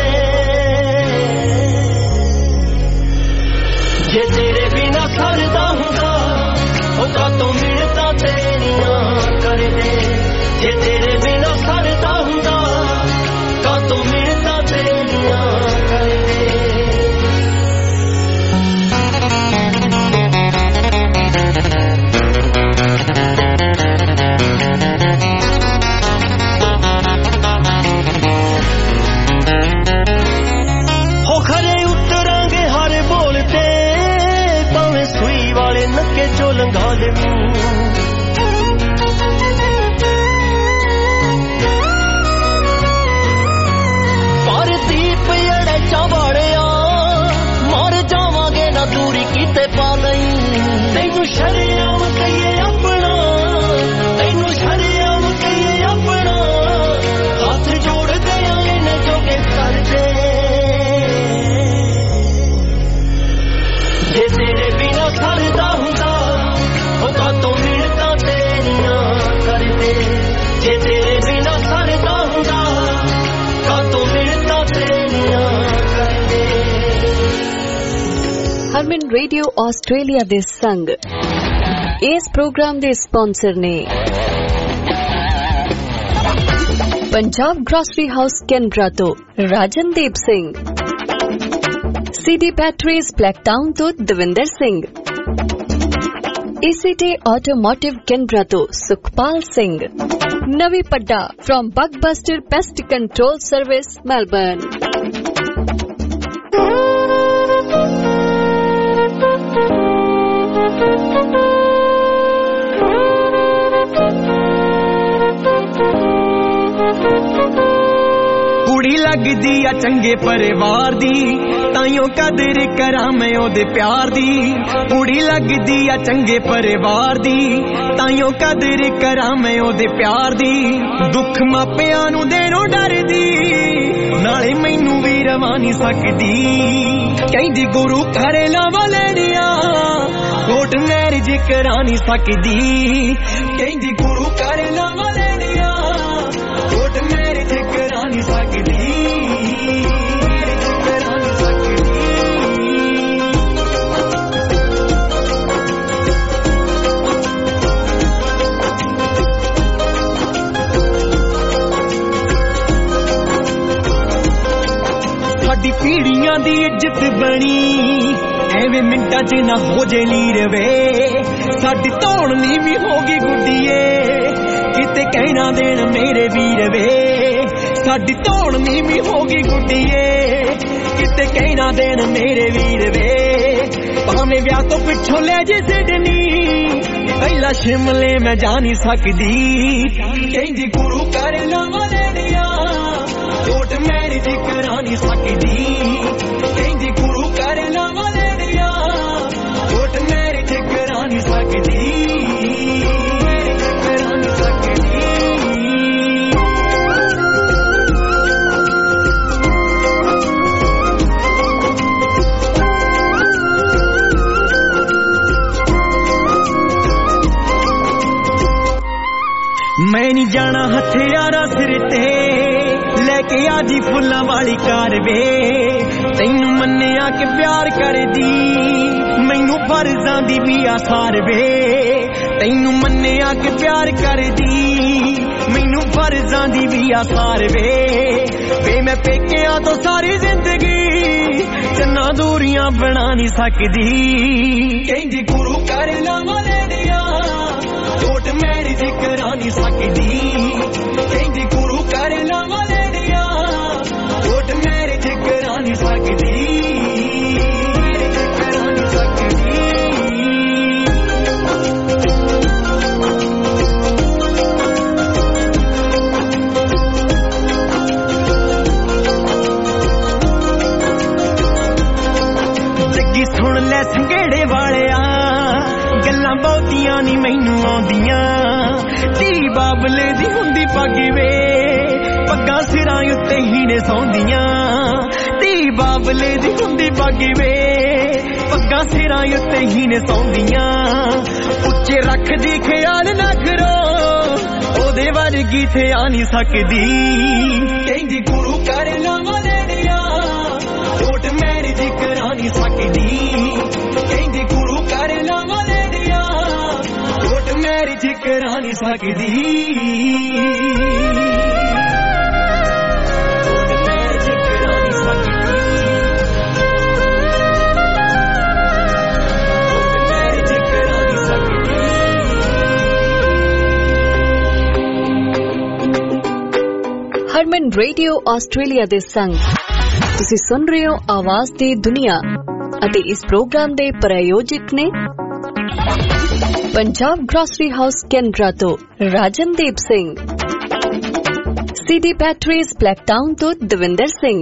ਜੇ ਤੇਰੇ ਬਿਨਾ ਸਰਦਾ ਹੁੰਦਾ ਉਹ ਕਾਤੋਂ ਮਿਹਨਤਾਂ ਤੇ के जो लंघा देवी पर दीप अड़े चावड़िया मर जावांगे ना दूरी किते पा नहीं तैनू शरेआम कहिए अपना तैनू शरेआम कहिए अपना हाथ जोड़ दे इन्हें जो के कर दे जे तेरे बिना सरदा हुंदा होगा तो मिलता तेरियां कर दे जे तेरे बिना सरदा हुंदा का तो मिलता तेरियां कर दे। हरमन रेडियो आस्ट्रेलिया दे संग इस प्रोग्राम दे स्पॉन्सर ने पंजाब ग्रोसरी हाउस कैनबरा तो Rajandeep Singh, city batteries Blacktown तो Davinder Singh, ECT automotive Canberra तो Sukhpal Singh, Navi Padda from Bugbuster pest control service Melbourne. कुड़ी लगदी आ चंगे परिवार दी ताइयों कदर करा मैं ओदे प्यार दी कुड़ी लगदी आ चंगे परिवार दी ताइयों कदर करा मैं ओदे प्यार दी दुख मापियां नू देणों डरदी नाले मैनू भी रवा नहीं सकदी कहंदी गुरु घरे लावा लैनिया कोट मैरिज करा नहीं सकदी कहंदी गुरु घरे लावा लैनिया कोट मैरिज करा नहीं सकदी साडी पीढ़ियां दी इज्जत बनी एवें मिंटां च ना हो जे लीर वे साडी धौण नीवी होगी गुड्डीए किते कहना देन मेरे वीर वे साडी धौण नीवी होगी गुड्डीए किते कहना देन मेरे वीर वे भावें ब्याह तो पिछों ले जे सिडनी पहला शिमले मैं जा नहीं सकदी कहंदी गुरु घर लावा लैनिया कोट मैरिज करा नहीं सकदी कहंदी गुरु घर लावा लैनिया कोट मैरिज करा नहीं सकदी करा नहीं सकदी। मैं नहीं जाना हथियारा सिर ते लेके आजी फुल्लां वाली कार वे तैनू मन्निया के प्यार कर दी मैनू फर्जां दी भी आसार वे तैनू मन्निया के प्यार कर दी मैनू फर्जां दी भी आसार वे वे मैं पेकियां तो सारी जिंदगी चन्ना दूरियां बना नहीं सकदी कहंदी गुरु घर लावा लैनिया कोट मैरिज करा नहीं सकदी कहंदी गुरु घर लावा लैनिया कोट मैरिज करा नहीं सकदी करा नहीं सकदी। जग्गी सुन ले संघेड़े वालिया गल्लां बहुतियां नी मैनू आउंदियां धी बाबले दी हुंदी पग वे पग्गां सिरां उत्ते ही ने सौंदियां धी बाबले दी हुंदी पग वे पग्गां सिरां उत्ते ही ने सौंदियां उच्चे रखदी ख्याल ना करो ओदे वर्गी थे आ नहीं सकदी कहंदी गुरु घर लावा लैनिया कोट मैरिज करा नहीं सकदी कहंदी गुरु घर लावा लैनिया कोट मैरिज करा नहीं सकदी। ਹਰਮਨ ਰੇਡੀਓ ਆਸਟ੍ਰੇਲੀਆ ਦੇ ਸੰਗ ਤੁਸੀਂ ਸੁਣ ਰਹੇ ਹੋ ਆਵਾਜ਼ ਦੀ ਦੁਨੀਆ ਅਤੇ ਇਸ ਪ੍ਰੋਗਰਾਮ ਦੇ ਪ੍ਰਾਯੋਜਕ ਨੇ पंजाब ग्रोसरी हाउस कैनरा तो Rajandeep Singh, CD batteries Blacktown तो Davinder Singh,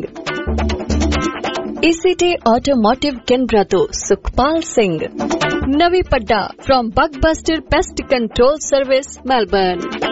ECT automotive Canberra तो Sukhpal Singh, Navi Padda from Bugbuster pest control service Melbourne.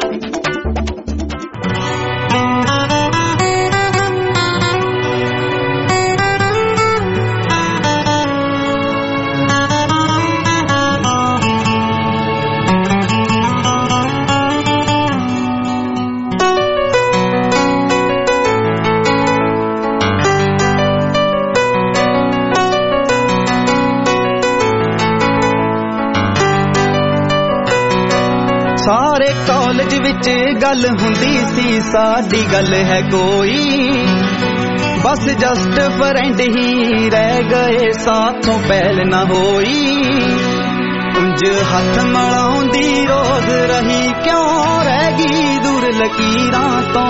सारे कॉलेज विच गल हुंदी सी साडी गल है कोई, बस जस्ट फ्रेंड ही रह गए साथों पहल ना होई। उंज हथ मलाउंदी रोज रही क्यों रहगी दूर लकीरां तो,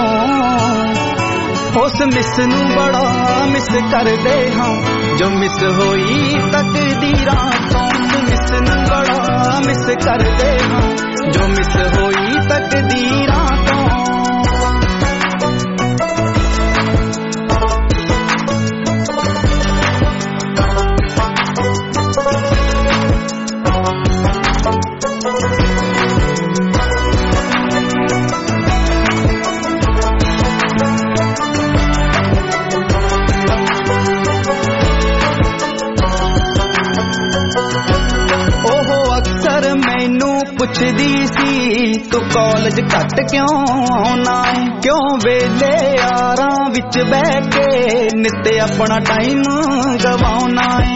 उस मिस नू बड़ा मिस करदे हां जो मिस होई तकदीरां तो, मिस नू बड़ा मिस करदे हां जो मिस होई तकदीरां तो। पुछदी सी तू कॉलेज घट क्यों आना है, क्यों वेले यारां विच बह के नित्ते अपना टाइम गवाना है।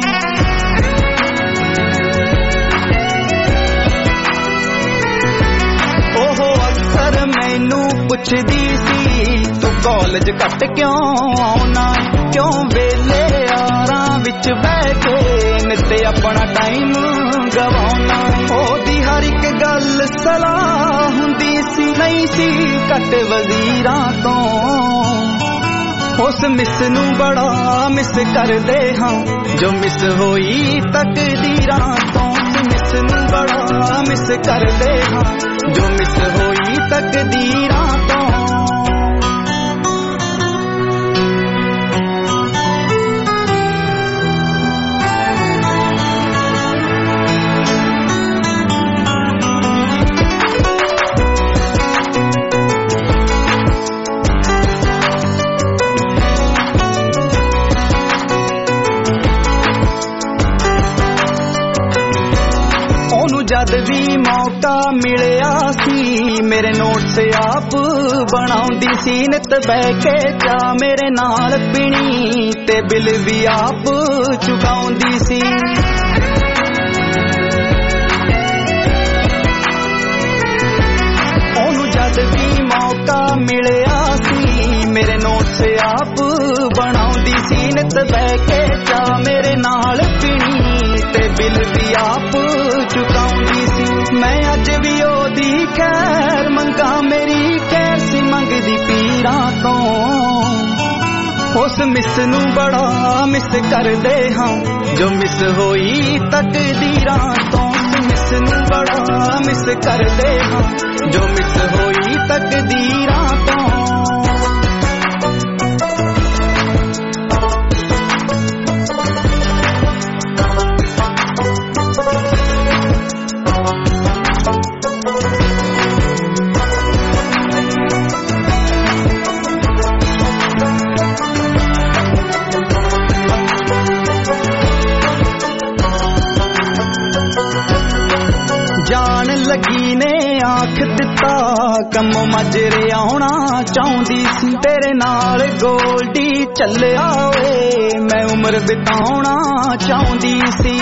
ओहो अक्सर मैनू पुछदी सी तू कॉलेज घट क्यों आना है, क्यों वेले यारां विच बह के नित्ते अपना टाइम गवाना है। ओदी हर एक गल सलाह हुंदी सी नहीं सी घट वजीरां तो, उस मिस नू बड़ा मिस करदे हां जो मिस होई तकदीरां तो, मिस नू बड़ा मिस करदे हां जो मिस होई तकदीरां तो। जद भी मौका मिलिया सी मेरे नोट से आप बनाउंदी सी, नित बह के चा मेरे नाल पीनी ते बिल भी आप चुकाउंदी सी। ओनू जद भी मौका मिलिया सी मेरे नोट से आप बनाउंदी सी, नित बह के चा मेरे नाल पीनी ते बिल भी आप चुकाउंदी सी। मैं अज भी ओदी खैर मंगा मेरी खैर सी मंगदी पीरां तो, उस मिस नू बड़ा मिस करदे हां जो मिस होई तकदीरां तो, मिस नू बड़ा मिस करदे हां जो मिस होई तकदीरां तो। जान लगी ने आख दिता कमों मजरे आउणा चाहुंदी सी, तेरे नाल गोल्डी चलिया वे मैं उम्र बिताउणा चाहुंदी सी।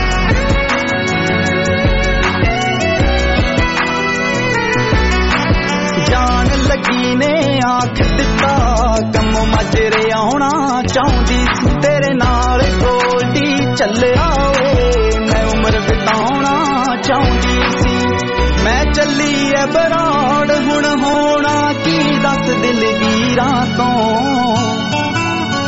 जान लगी ने आख दिता कमों मजरे आउणा चाहुंदी सी, तेरे नाल गोल्डी चलिया वे मैं उम्र बिताउणा चाहुंदी सी। मैं चली ऐ बराड़ हुण होना की दस दिलगीरां तो,